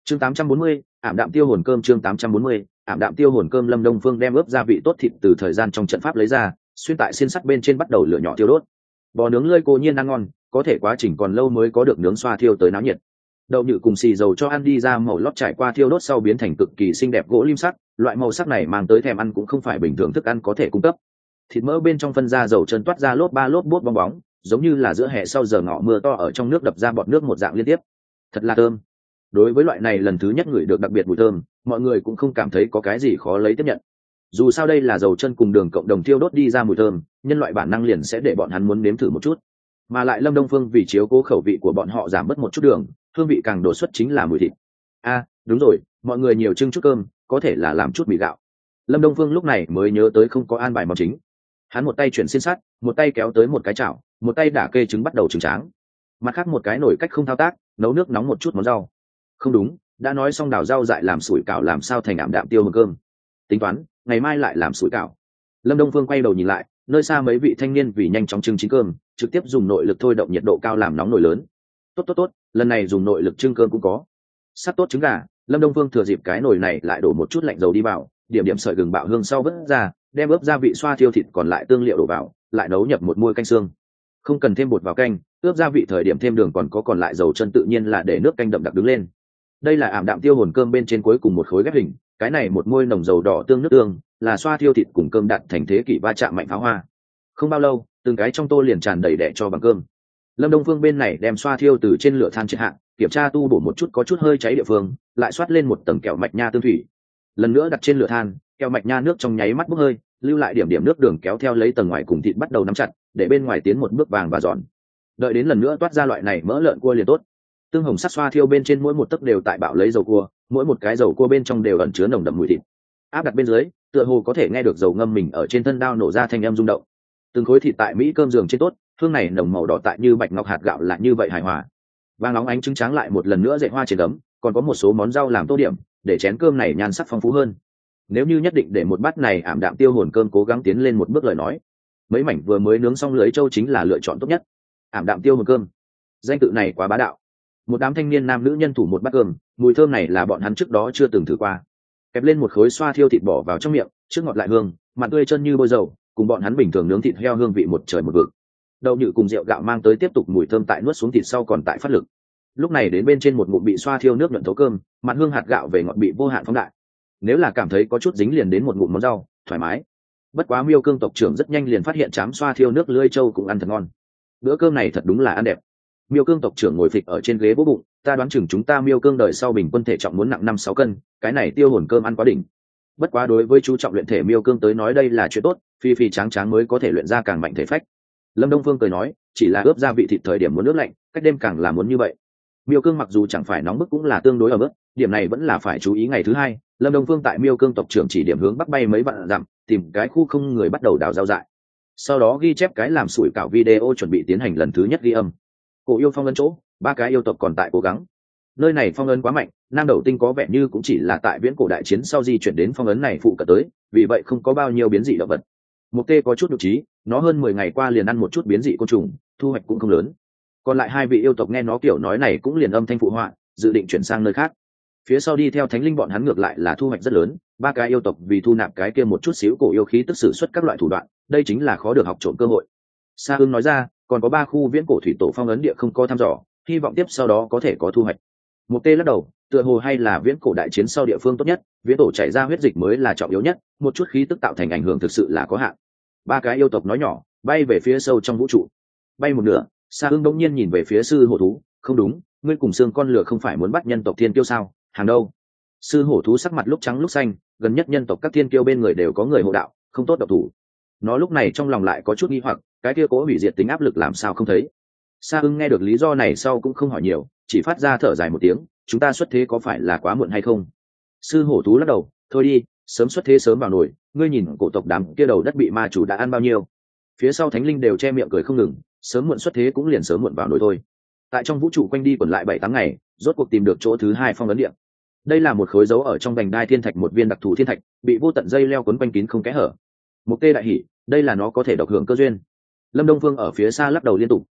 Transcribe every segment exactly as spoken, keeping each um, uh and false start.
chương tám trăm bốn mươi, ảm đạm tiêu hồn cơm. Chương tám trăm bốn mươi, ảm đạm tiêu hồn cơm. Lâm Đông Phương đem ướp gia vị tốt thịt từ thời gian trong trận pháp lấy ra, xuyên tại xiên sắt bên trên bắt đầu lửa nhỏ thiêu đốt. Bò nướng lơi cô nhiên ăn ngon, có thể quá trình còn lâu mới có được nướng xoa thiêu tới náo nhiệt. Đậu nhự cùng xì dầu cho ăn đi ra màu lót trải qua thiêu đốt sau biến thành cực kỳ xinh đẹp gỗ lim sắc, loại màu sắc này mang tới thèm ăn cũng không phải bình thường thức ăn có thể cung cấp. Thịt mỡ bên trong phân ra dầu chân toát ra lốp ba lốp bút bong bóng, giống như là giữa hè sau giờ ngọ mưa to ở trong nước đập ra bọt nước một dạng liên tiếp. Thật là thơm. Đối với loại này lần thứ nhất ngửi được đặc biệt mùi thơm, mọi người cũng không cảm thấy có cái gì khó lấy tiếp nhận. Dù sao đây là dầu chân cùng đường cộng đồng thiêu đốt đi ra mùi thơm, nhân loại bản năng liền sẽ để bọn hắn muốn nếm thử một chút. Mà lại Lâm Đông Phương vì chiếu cố khẩu vị của bọn họ giảm bớt một chút đường, hương vị càng đột xuất chính là mùi thịt. A, à, đúng rồi, mọi người nhiều trưng chút cơm, có thể là làm chút mì gạo. Lâm Đông Phương lúc này mới nhớ tới không có an bài món chính. Hắn một tay chuyển xiên sắt, một tay kéo tới một cái chảo, một tay đả kê trứng bắt đầu trứng tráng. Mặt khác một cái nồi cách không thao tác, nấu nước nóng một chút món rau. Không đúng, đã nói xong đào rau dại làm sủi cảo làm sao thành ảm đạm tiêu hồn cơm. Tính toán, ngày mai lại làm sủi cảo. Lâm Đông Phương quay đầu nhìn lại, nơi xa mấy vị thanh niên vì nhanh chóng trưng chín cơm, trực tiếp dùng nội lực thôi động nhiệt độ cao làm nóng nồi lớn. Tốt tốt tốt, lần này dùng nội lực trưng cơm cũng có. Sắp tốt trứng gà, Lâm Đông Phương thừa dịp cái nồi này lại đổ một chút lạnh dầu đi vào, điểm điểm sợi gừng bạo hương sau vớt ra, đem ướp gia vị xoa thiêu thịt còn lại tương liệu đổ vào, lại nấu nhập một muôi canh xương. Không cần thêm bột vào canh, ướp gia vị thời điểm thêm đường còn có còn lại dầu chân tự nhiên là để nước canh đậm đặc đứng lên. Đây là ảm đạm tiêu hồn cơm bên trên cuối cùng một khối ghép hình, cái này một muôi nồng dầu đỏ tương nước tương, là xoa thiêu thịt cùng cơm đặn thành thế kỷ va chạm mạnh pháo hoa. Không bao lâu, từng cái trong tô liền tràn đầy đẻ cho bằng cơm. Lâm Đông Phương bên này đem xoa thiêu từ trên lửa than triệt hạ, kiểm tra tu bổ một chút có chút hơi cháy địa phương, lại xoát lên một tầng kẹo mạch nha tương thủy. Lần nữa đặt trên lửa than, kẹo mạch nha nước trong nháy mắt bốc hơi, lưu lại điểm điểm nước đường kéo theo lấy tầng ngoài cùng thịt bắt đầu nắm chặt, để bên ngoài tiến một bước vàng và giòn. Đợi đến lần nữa toát ra loại này mỡ lợn cua liền tốt. Tương hồng sắc xoa thiêu bên trên mỗi một tấc đều tại bạo lấy dầu cua, mỗi một cái dầu cua bên trong đều ẩn chứa nồng đậm mùi thịt. Áp đặt bên dưới, tựa hồ có thể nghe được dầu ngâm mình ở trên thân đao nổ ra thanh âm rung động. Từng khối thịt tại mỹ cơm giường trên tốt, hương này nồng màu đỏ tại như bạch ngọc hạt gạo là như vậy hài hòa. Vàng nóng ánh trứng tráng lại một lần nữa dậy hoa trên ấm, còn có một số món rau làm tô điểm, để chén cơm này nhan sắc phong phú hơn. Nếu như nhất định để một bát này ảm đạm tiêu hồn cơm cố gắng tiến lên một bước lời nói, mấy mảnh vừa mới nướng xong lưới châu chính là lựa chọn tốt nhất. Ảm đạm tiêu hồn cơm, danh tự này quá bá đạo. Một đám thanh niên nam nữ nhân thủ một bát cơm, mùi thơm này là bọn hắn trước đó chưa từng thử qua. Kẹp lên một khối xoa thiêu thịt bỏ vào trong miệng, trước ngọt lại hương, mặn tươi chân như bôi dầu, cùng bọn hắn bình thường nướng thịt heo hương vị một trời một vực. Đậu nhự cùng rượu gạo mang tới tiếp tục mùi thơm tại nuốt xuống thịt sau còn tại phát lực. Lúc này đến bên trên một ngụm bị xoa thiêu nước nhuận thấu cơm, mặn hương hạt gạo về ngọt bị vô hạn phóng đại. Nếu là cảm thấy có chút dính liền đến một ngụm món rau, thoải mái. Bất quá Miêu Cương tộc trưởng rất nhanh liền phát hiện chám xoa thiêu nước lưỡi trâu cũng ăn thật ngon. Bữa cơm này thật đúng là ăn đẹp. Miêu Cương tộc trưởng ngồi phịch ở trên ghế vỗ bụng, ta đoán chừng chúng ta Miêu Cương đời sau bình quân thể trọng muốn nặng năm sáu cân, cái này tiêu hồn cơm ăn quá đỉnh. Bất quá đối với chú trọng luyện thể Miêu Cương tới nói đây là chuyện tốt, phi phi tráng tráng mới có thể luyện ra càng mạnh thể phách. Lâm Đông Phương cười nói, chỉ là ướp gia vị thịt thời điểm muốn nước lạnh, cách đêm càng là muốn như vậy. Miêu Cương mặc dù chẳng phải nóng bức cũng là tương đối ở mức, điểm này vẫn là phải chú ý. Ngày thứ hai, Lâm Đông Phương tại Miêu Cương tộc trưởng chỉ điểm hướng bắc bay mấy vạn dặm, tìm cái khu không người bắt đầu đào rau dại. Sau đó ghi chép cái làm sủi cảo video chuẩn bị tiến hành lần thứ nhất ghi âm. Cổ yêu phong ấn chỗ, ba cái yêu tộc còn tại cố gắng. Nơi này phong ấn quá mạnh, Nam Đầu Tinh có vẻ như cũng chỉ là tại viễn cổ đại chiến sau di chuyển đến phong ấn này phụ cận tới, vì vậy không có bao nhiêu biến dị động vật. Mục Tê có chút nhục trí, nó hơn mười ngày qua liền ăn một chút biến dị côn trùng, thu hoạch cũng không lớn. Còn lại hai vị yêu tộc nghe nó kiểu nói này cũng liền âm thanh phụ họa, dự định chuyển sang nơi khác. Phía sau đi theo thánh linh bọn hắn ngược lại là thu hoạch rất lớn, ba cái yêu tộc vì thu nạp cái kia một chút xíu cổ yêu khí tức sử xuất các loại thủ đoạn, đây chính là khó được học trộm cơ hội. Sa Ưng nói ra, còn có ba khu viễn cổ thủy tổ phong ấn địa không có thăm dò, hy vọng tiếp sau đó có thể có thu hoạch. Mục Tê lắc đầu, tựa hồ hay là viễn cổ đại chiến sau địa phương tốt nhất, viễn tổ chảy ra huyết dịch mới là trọng yếu nhất, một chút khí tức tạo thành ảnh hưởng thực sự là có hạn. Ba cái yêu tộc nói nhỏ, bay về phía sâu trong vũ trụ. Bay một nửa, Sa Ưng đống nhiên nhìn về phía sư hổ thú, không đúng, ngươi cùng xương con lửa không phải muốn bắt nhân tộc thiên kiêu sao? Hàng đâu? Sư hổ thú sắc mặt lúc trắng lúc xanh, gần nhất nhân tộc các thiên kiêu bên người đều có người hộ đạo, không tốt độc thủ. Nó lúc này trong lòng lại có chút nghi hoặc, cái kia cố hủy diệt tính áp lực làm sao không thấy? Sa Ưng nghe được lý do này sau cũng không hỏi nhiều, chỉ phát ra thở dài một tiếng, chúng ta xuất thế có phải là quá muộn hay không? Sư hổ thú lắc đầu, thôi đi, sớm xuất thế sớm vào nổi, ngươi nhìn cổ tộc đám kia đầu đất bị ma chủ đã ăn bao nhiêu? Phía sau thánh linh đều che miệng cười không ngừng, sớm muộn xuất thế cũng liền sớm muộn vào nổi thôi. Tại trong vũ trụ quanh đi quẩn lại bảy tám ngày, rốt cuộc tìm được chỗ thứ hai phong ấn địa. Đây là một khối dấu ở trong vành đai thiên thạch, một viên đặc thù thiên thạch, bị vô tận dây leo quấn quanh kín không kẽ hở. Mục Tê đại hỉ, đây là nó có thể độc hưởng cơ duyên. Lâm Đông Phương ở phía xa lắc đầu liên tục,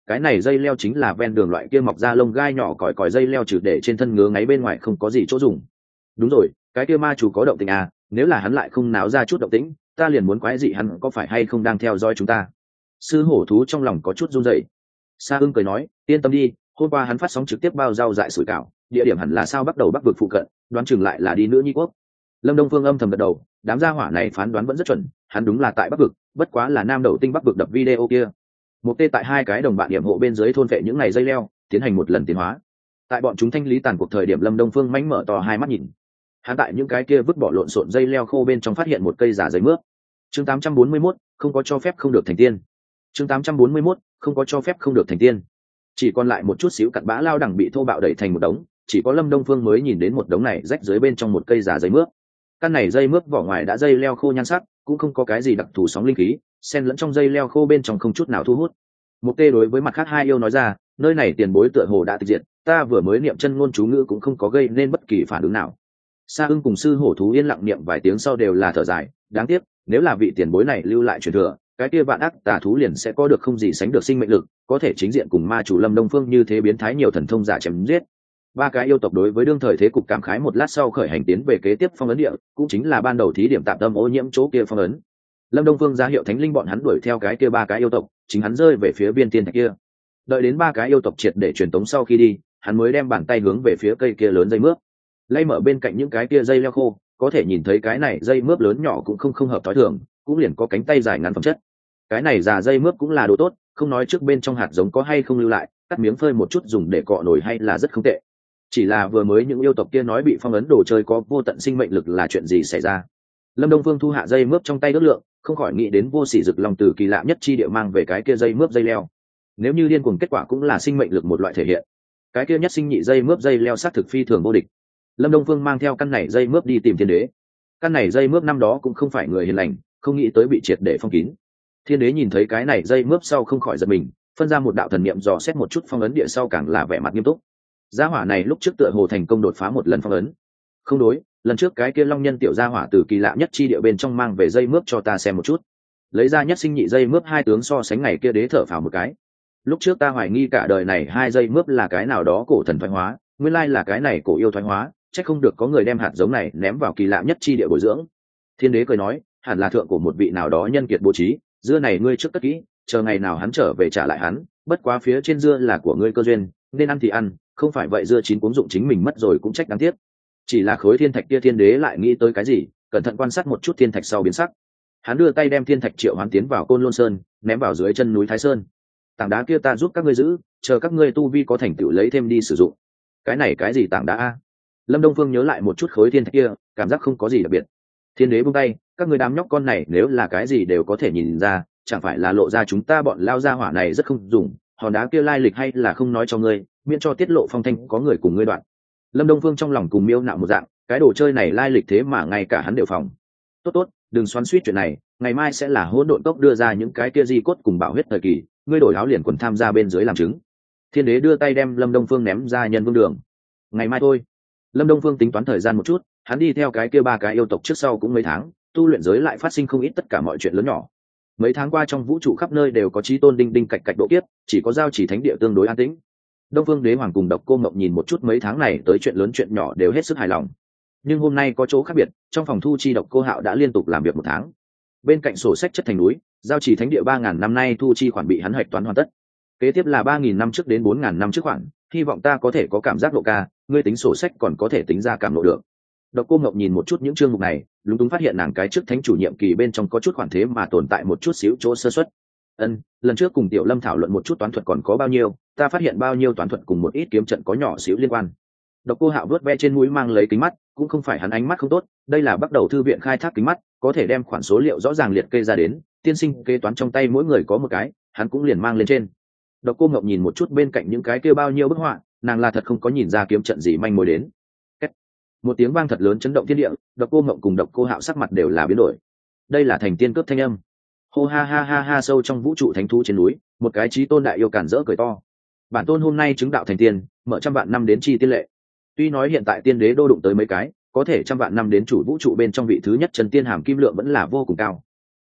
cái này dây leo chính là ven đường loại kia mọc ra lông gai nhỏ còi còi dây leo trừ để trên thân ngứa ngáy bên ngoài không có gì chỗ dùng. Đúng rồi, cái kia ma chủ có động tĩnh à, nếu là hắn lại không náo ra chút động tĩnh, ta liền muốn quái dị hắn có phải hay không đang theo dõi chúng ta. Sư hổ thú trong lòng có chút run rẩy. Sa ưng cười nói, yên tâm đi, hôm qua hắn phát sóng trực tiếp bao rau dại sủi cảo, địa điểm hẳn là sao bắt đầu bắc vực phụ cận, đoán chừng lại là đi nữa nhi quốc. Lâm Đông Phương âm thầm gật đầu, đám gia hỏa này phán đoán vẫn rất chuẩn, hắn đúng là tại bắc vực, bất quá là nam đầu tinh bắc vực đập video kia. Một tê tại hai cái đồng bạn điểm hộ bên dưới thôn vệ những ngày dây leo, tiến hành một lần tiến hóa. Tại bọn chúng thanh lý tàn cuộc thời điểm, Lâm Đông Phương mánh mở to hai mắt nhìn. Hắn tại những cái kia vứt bỏ lộn xộn dây leo khô bên trong phát hiện một cây giả giấy mướp. Chương tám trăm bốn mươi mốt, không có cho phép không được thành tiên. Chương tám trăm bốn mươi mốt, không có cho phép không được thành tiên. Chỉ còn lại một chút xíu cặn bã lao đẳng bị thô bạo đẩy thành một đống, chỉ có Lâm Đông Phương mới nhìn đến một đống này rách dưới bên trong một cây giả giấy mướp. Căn này dây mướp vỏ ngoài đã dây leo khô nhan sắc, cũng không có cái gì đặc thù sóng linh khí, xen lẫn trong dây leo khô bên trong không chút nào thu hút. Một tê đối với mặt khác hai yêu nói ra, nơi này tiền bối tựa hồ đã tịch diệt, ta vừa mới niệm chân ngôn chú ngữ cũng không có gây nên bất kỳ phản ứng nào. Sa ưng cùng sư hổ thú yên lặng niệm vài tiếng sau đều là thở dài, đáng tiếc, nếu là vị tiền bối này lưu lại truyền thừa, cái kia vạn ác tà thú liền sẽ có được không gì sánh được sinh mệnh lực, có thể chính diện cùng ma chủ Lâm Đông Phương như thế biến thái nhiều thần thông giả chém giết. Ba cái yêu tộc đối với đương thời thế cục cảm khái một lát sau khởi hành tiến về kế tiếp phong ấn địa, cũng chính là ban đầu thí điểm tạm tâm ô nhiễm chỗ kia phong ấn. Lâm Đông Phương ra hiệu thánh linh bọn hắn đuổi theo cái kia ba cái yêu tộc, chính hắn rơi về phía biên tiên thạch kia. Đợi đến ba cái yêu tộc triệt để truyền tống sau khi đi, hắn mới đem bàn tay hướng về phía cây kia lớn dây mướp. Lay mở bên cạnh những cái kia dây leo khô, có thể nhìn thấy cái này dây mướp lớn nhỏ cũng không không hợp tối thường, cũng liền có cánh tay dài ngắn phẩm chất. Cái này già dây mướp cũng là đồ tốt, không nói trước bên trong hạt giống có hay không lưu lại, cắt miếng phơi một chút dùng để cọ nổi hay là rất không tệ. Chỉ là vừa mới những yêu tộc kia nói bị phong ấn đồ chơi có vô tận sinh mệnh lực là chuyện gì xảy ra. Lâm Đông Phương thu hạ dây mướp trong tay ước lượng, không khỏi nghĩ đến vô sỉ rực lòng từ kỳ lạ nhất chi địa mang về cái kia dây mướp dây leo. Nếu như điên cuồng kết quả cũng là sinh mệnh lực một loại thể hiện, cái kia nhất sinh nhị dây mướp dây leo sát thực phi thường vô địch. Lâm Đông Phương mang theo căn này dây mướp đi tìm thiên đế. Căn này dây mướp năm đó cũng không phải người hiền lành, không nghĩ tới bị triệt để phong kín. Thiên đế nhìn thấy cái này dây mướp sau không khỏi giật mình, phân ra một đạo thần niệm dò xét một chút phong ấn địa sau càng là vẻ mặt nghiêm túc. Gia hỏa này lúc trước tựa hồ thành công đột phá một lần phong ấn. Không đối, lần trước cái kia long nhân tiểu gia hỏa từ kỳ lạ nhất chi địa bên trong mang về dây mướp cho ta xem một chút. Lấy ra nhất sinh nhị dây mướp hai tướng so sánh ngày kia đế thở phào một cái. Lúc trước ta hoài nghi cả đời này hai dây mướp là cái nào đó cổ thần thoái hóa, nguyên lai là cái này cổ yêu thoái hóa, chắc không được có người đem hạt giống này ném vào kỳ lạ nhất chi địa bồi dưỡng. Thiên đế cười nói, hẳn là thượng của một vị nào đó nhân kiệt bố trí, dưa này ngươi trước cất kỹ, chờ ngày nào hắn trở về trả lại hắn, bất quá phía trên dưa là của ngươi cơ duyên, nên ăn thì ăn, không phải vậy dưa chín cuống dụng chính mình mất rồi cũng trách đáng tiếc. Chỉ là khối thiên thạch kia thiên đế lại nghĩ tới cái gì, cẩn thận quan sát một chút thiên thạch sau biến sắc. Hắn đưa tay đem thiên thạch triệu hoán tiến vào côn lôn sơn, ném vào dưới chân núi Thái Sơn. Tảng đá kia ta giúp các ngươi giữ, chờ các ngươi tu vi có thành tựu lấy thêm đi sử dụng. Cái này cái gì tảng đá a? Lâm Đông Phương nhớ lại một chút khối thiên thạch kia, cảm giác không có gì đặc biệt. Thiên đế buông tay, các ngươi đám nhóc con này nếu là cái gì đều có thể nhìn ra, chẳng phải là lộ ra chúng ta bọn lao gia hỏa này rất không dùng, hòn đá kia lai lịch hay là không nói cho ngươi, miễn cho tiết lộ phong thanh có người cùng ngươi đoạn. Lâm Đông Phương trong lòng cùng miêu nạo một dạng, cái đồ chơi này lai lịch thế mà ngay cả hắn đều phòng. Tốt tốt, đừng xoắn xuýt chuyện này, ngày mai sẽ là hỗn độn cốc đưa ra những cái kia di cốt cùng bảo huyết thời kỳ, ngươi đổi áo liền quần tham gia bên dưới làm chứng. Thiên đế đưa tay đem Lâm Đông Phương ném ra nhân vương đường. Ngày mai thôi. Lâm Đông Phương tính toán thời gian một chút, hắn đi theo cái kia ba cái yêu tộc trước sau cũng mấy tháng, tu luyện giới lại phát sinh không ít tất cả mọi chuyện lớn nhỏ. Mấy tháng qua trong vũ trụ khắp nơi đều có chí tôn đinh đinh cạch cạch độ kiếp, chỉ có giao chỉ thánh địa tương đối an tĩnh. Đông Phương Đế Hoàng cùng Độc Cô Ngọc nhìn một chút mấy tháng này tới chuyện lớn chuyện nhỏ đều hết sức hài lòng. Nhưng hôm nay có chỗ khác biệt, trong phòng thu chi Độc Cô Hạo đã liên tục làm việc một tháng. Bên cạnh sổ sách chất thành núi, giao chỉ thánh địa ba ngàn năm nay thu chi khoản bị hắn hoạch toán hoàn tất. Kế tiếp là ba nghìn năm trước đến bốn ngàn năm trước khoản, hy vọng ta có thể có cảm giác độ ca, ngươi tính sổ sách còn có thể tính ra cảm lộ được. Độc Cô Ngọc nhìn một chút những chương mục này, lúng túng phát hiện nàng cái trước thánh chủ nhiệm kỳ bên trong có chút khoản thế mà tồn tại một chút xíu chỗ sơ suất. Ân, lần trước cùng Tiểu Lâm thảo luận một chút toán thuật còn có bao nhiêu, ta phát hiện bao nhiêu toán thuật cùng một ít kiếm trận có nhỏ xíu liên quan. Độc Cô Hạo vớt ve trên mũi mang lấy kính mắt, cũng không phải hắn ánh mắt không tốt, đây là bắt đầu thư viện khai thác kính mắt, có thể đem khoản số liệu rõ ràng liệt kê ra đến, tiên sinh kế toán trong tay mỗi người có một cái, hắn cũng liền mang lên trên. Độc Cô Ngọc nhìn một chút bên cạnh những cái kia bao nhiêu bức họa, nàng là thật không có nhìn ra kiếm trận gì manh mối đến. Kết. Một tiếng vang thật lớn chấn động thiên địa, Độc Cô Ngọc cùng Độc Cô Hạo sắc mặt đều là biến đổi. Đây là thành tiên cướp thanh âm. Hô ha ha ha ha, sâu trong vũ trụ thánh thú trên núi, một cái chí tôn đại yêu cản rỡ cười to. Bản tôn hôm nay chứng đạo thành tiên, mở trăm vạn năm đến chi tiên lệ. Tuy nói hiện tại tiên đế đô đụng tới mấy cái, có thể trăm vạn năm đến chủ vũ trụ bên trong vị thứ nhất chân tiên hàm kim lượng vẫn là vô cùng cao.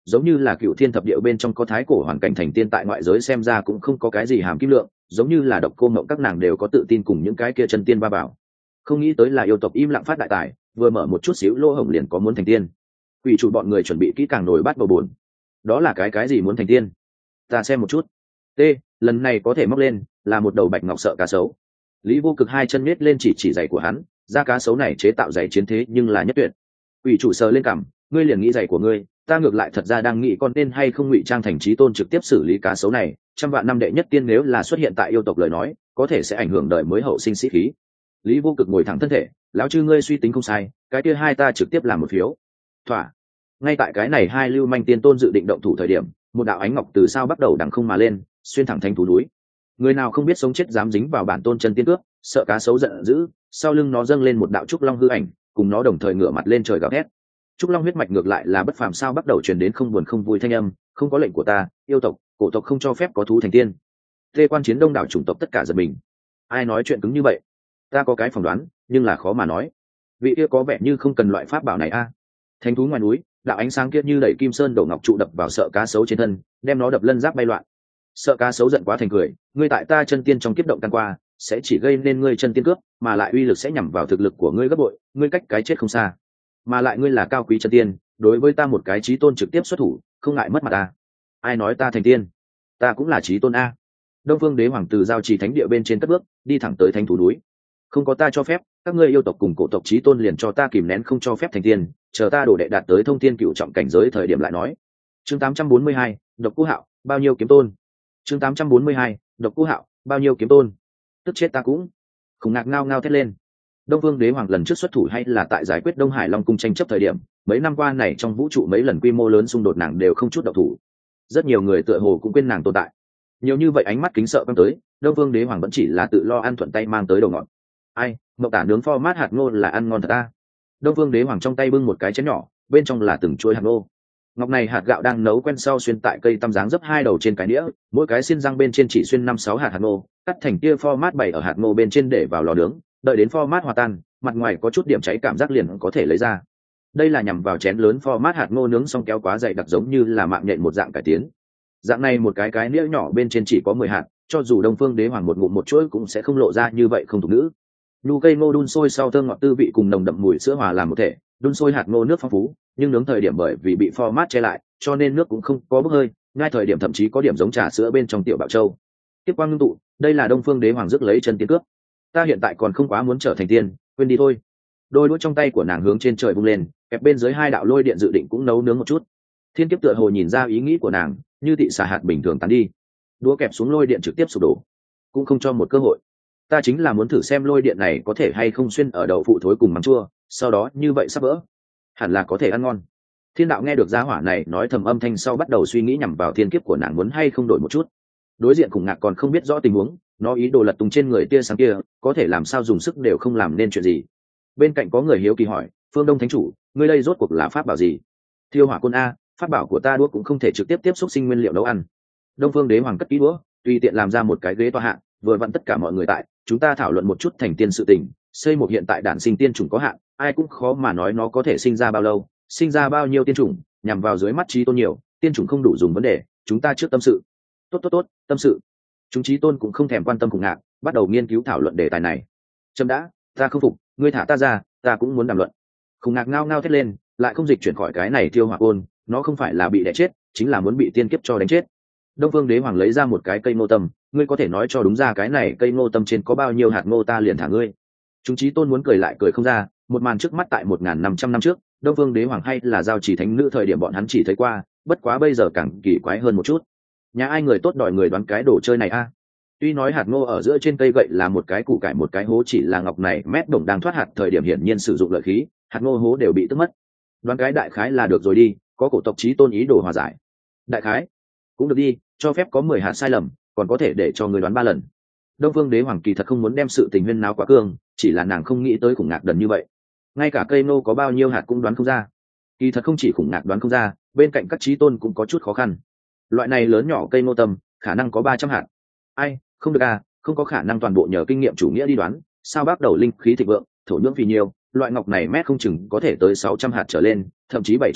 giống như là cựu thiên thập địa bên trong có thái cổ hoàn cảnh thành tiên, tại ngoại giới xem ra cũng không có cái gì hàm kim lượng, giống như là độc cô mộng các nàng đều có tự tin cùng những cái kia chân tiên ba bảo. Không nghĩ tới là yêu tộc im lặng phát đại tài, vừa mở một chút xíu lỗ hổng liền có muốn thành tiên. Quỷ chủ bọn người chuẩn bị kỹ càng nổi bát bầu bồn. Đó là cái cái gì muốn thành tiên? Ta xem một chút. T, lần này có thể móc lên, là một đầu bạch ngọc sợ cá sấu. Lý Vô Cực hai chân nhếch lên chỉ chỉ giày của hắn, da cá sấu này chế tạo giày chiến thế nhưng là nhất tuyệt. Quỷ chủ sờ lên cằm, ngươi liền nghĩ giày của ngươi, ta ngược lại thật ra đang nghĩ con nên hay không ngụy trang thành chí tôn trực tiếp xử lý cá sấu này, trăm vạn năm đệ nhất tiên nếu là xuất hiện tại yêu tộc lời nói, có thể sẽ ảnh hưởng đời mới hậu sinh sĩ khí. Lý Vô Cực ngồi thẳng thân thể, lão chư ngươi suy tính không sai, cái kia hai ta trực tiếp làm một phiếu. Thỏa. Ngay tại cái này hai lưu manh tiên tôn dự định động thủ thời điểm, một đạo ánh ngọc từ sao bắt đầu đằng không mà lên, xuyên thẳng thành thú núi. Người nào không biết sống chết dám dính vào bản tôn chân tiên cướp, sợ cá sấu giận dữ, sau lưng nó dâng lên một đạo trúc long hư ảnh, cùng nó đồng thời ngửa mặt lên trời gào thét. Trúc long huyết mạch ngược lại là bất phàm sao bắt đầu truyền đến không buồn không vui thanh âm, không có lệnh của ta, yêu tộc, cổ tộc không cho phép có thú thành tiên. Tê quan chiến đông đảo chủng tộc tất cả giật mình. Ai nói chuyện cứng như vậy? Ta có cái phỏng đoán, nhưng là khó mà nói. Vị kia có vẻ như không cần loại pháp bảo này a. À. Thánh thú ngoài núi, đạo ánh sáng kia như đẩy kim sơn đổ ngọc trụ đập vào sợ cá sấu trên thân, đem nó đập lân giáp bay loạn. Sợ cá sấu giận quá thành cười, ngươi tại ta chân tiên trong kiếp động tan qua, sẽ chỉ gây nên ngươi chân tiên cướp, mà lại uy lực sẽ nhằm vào thực lực của ngươi gấp bội, ngươi cách cái chết không xa. Mà lại ngươi là cao quý chân tiên, đối với ta một cái chí tôn trực tiếp xuất thủ, không ngại mất mặt ta. Ai nói ta thành tiên? Ta cũng là chí tôn a. Đông Phương Đế Hoàng từ giao trì thánh địa bên trên cất bước, đi thẳng tới thánh thú núi. Không có ta cho phép, các ngươi yêu tộc cùng cổ tộc chí tôn liền cho ta kìm nén không cho phép thành tiên, chờ ta đổ đệ đạt tới thông thiên cựu trọng cảnh giới thời điểm lại nói. Chương tám trăm bốn mươi hai, Độc Cô Hạo, bao nhiêu kiếm tôn? Chương tám trăm bốn mươi hai, Độc Cô Hạo, bao nhiêu kiếm tôn? Tức chết ta cũng. Khủng ngạc ngao ngao thét lên. Đông Vương Đế Hoàng lần trước xuất thủ hay là tại giải quyết Đông Hải Long cung tranh chấp thời điểm, mấy năm qua này trong vũ trụ mấy lần quy mô lớn xung đột nàng đều không chút động thủ. Rất nhiều người tựa hồ cũng quên nàng tồn tại. Nhiều như vậy ánh mắt kính sợ căng tới, Đông Vương Đế Hoàng vẫn chỉ là tự lo ăn thuận tay mang tới đầu ngọn. Ai, mộng tả nướng format hạt ngô là ăn ngon thật ta. Đông Vương Đế Hoàng trong tay bưng một cái chén nhỏ, bên trong là từng chuỗi hạt ngô. Ngọc này hạt gạo đang nấu quen sau xuyên tại cây tăm dáng dấp hai đầu trên cái đĩa, mỗi cái xiên răng bên trên chỉ xuyên năm sáu hạt hạt ngô, cắt thành kia format bày ở hạt ngô bên trên để vào lò nướng, đợi đến format hòa tan, mặt ngoài có chút điểm cháy cảm giác liền có thể lấy ra. Đây là nhằm vào chén lớn format hạt ngô nướng xong kéo quá dày đặc giống như là mạng nhện một dạng cải tiến. Dạng này một cái cái nĩa nhỏ bên trên chỉ có mười hạt, cho dù Đông Phương Đế Hoàng một ngụm một chuỗi cũng sẽ không lộ ra như vậy không thuộc nữ. Nhu cây ngô đun sôi sau thơm ngọt tư vị cùng nồng đậm mùi sữa hòa làm một thể, đun sôi hạt ngô nước phong phú, nhưng nướng thời điểm bởi vì bị format che lại, cho nên nước cũng không có bốc hơi, ngay thời điểm thậm chí có điểm giống trà sữa bên trong tiểu bảo châu. Tiếp quang ngưng tụ, đây là Đông Phương Đế Hoàng rước lấy chân tiên cướp. Ta hiện tại còn không quá muốn trở thành tiên, quên đi thôi. Đôi đũa trong tay của nàng hướng trên trời vung lên, kẹp bên dưới hai đạo lôi điện dự định cũng nấu nướng một chút. Thiên kiếp tựa hồ nhìn ra ý nghĩ của nàng, như thị xà hạt bình thường tán đi. Đũa kẹp xuống lôi điện trực tiếp sụp đổ, cũng không cho một cơ hội. Ta chính là muốn thử xem lôi điện này có thể hay không xuyên ở đậu phụ thối cùng mắm chua, sau đó như vậy sắp vỡ, hẳn là có thể ăn ngon. Thiên đạo nghe được gia hỏa này nói thầm âm thanh sau bắt đầu suy nghĩ nhằm vào thiên kiếp của nàng muốn hay không đổi một chút. Đối diện Khủng Ngạc còn không biết rõ tình huống, nó ý đồ lật tung trên người tia sáng kia, có thể làm sao dùng sức đều không làm nên chuyện gì. Bên cạnh có người hiếu kỳ hỏi, Phương Đông Thánh chủ, ngươi đây rốt cuộc là pháp bảo gì? Thiêu Hỏa Côn a, pháp bảo của ta đũa cũng không thể trực tiếp tiếp xúc sinh nguyên liệu nấu ăn. Đông Phương Đế Hoàng cất kỹ đũa, tùy tiện làm ra một cái ghế tọa hạ, vừa vặn tất cả mọi người tại, chúng ta thảo luận một chút thành tiên sự tình. Xây một hiện tại đản sinh tiên chủng có hạn, ai cũng khó mà nói nó có thể sinh ra bao lâu, sinh ra bao nhiêu tiên chủng, nhằm vào dưới mắt trí tôn nhiều, tiên chủng không đủ dùng vấn đề, chúng ta trước tâm sự. Tốt tốt tốt, tâm sự. Chúng trí tôn cũng không thèm quan tâm Khủng Ngạc, bắt đầu nghiên cứu thảo luận đề tài này. Trâm đã, ta không phục, ngươi thả ta ra, ta cũng muốn đàm luận. Khủng Ngạc ngao ngao thét lên, lại không dịch chuyển khỏi cái này Thiêu Hỏa Côn, nó không phải là bị đẻ chết, chính là muốn bị tiên kiếp cho đánh chết. Đông Phương Đế Hoàng lấy ra một cái cây ngô tâm, ngươi có thể nói cho đúng ra cái này cây ngô tâm trên có bao nhiêu hạt ngô ta liền thả ngươi. Chúng trí tôn muốn cười lại cười không ra, một màn trước mắt tại một nghìn năm trăm năm trước, Đông Phương Đế Hoàng hay là giao chỉ thánh nữ thời điểm bọn hắn chỉ thấy qua, bất quá bây giờ càng kỳ quái hơn một chút. Nhà ai người tốt đòi người đoán cái đồ chơi này a? Tuy nói hạt ngô ở giữa trên cây gậy là một cái củ cải một cái hố chỉ là ngọc này mét đồng đang thoát hạt thời điểm hiển nhiên sử dụng lợi khí, hạt ngô hố đều bị tức mất. Đoán cái đại khái là được rồi đi, có cổ tộc chí tôn ý đồ hòa giải. Đại khái cũng được đi, cho phép có mười hạt sai lầm, còn có thể để cho người đoán ba lần. Đông Phương Đế Hoàng kỳ thật không muốn đem sự tình huyên náo quá cương, chỉ là nàng không nghĩ tới Khủng Ngạc đần như vậy. Ngay cả cây nô có bao nhiêu hạt cũng đoán không ra. Kỳ thật không chỉ Khủng Ngạc đoán không ra, bên cạnh các chí tôn cũng có chút khó khăn. Loại này lớn nhỏ cây nô tâm, khả năng có ba trăm hạt. Ai, không được à, không có khả năng toàn bộ nhờ kinh nghiệm chủ nghĩa đi đoán, sao bắt đầu linh khí thịnh vượng, thổ nhưỡng phì nhiều, loại ngọc này mét không chừng có thể tới sáu trăm hạt trở lên, thậm chí bảy trăm hạt,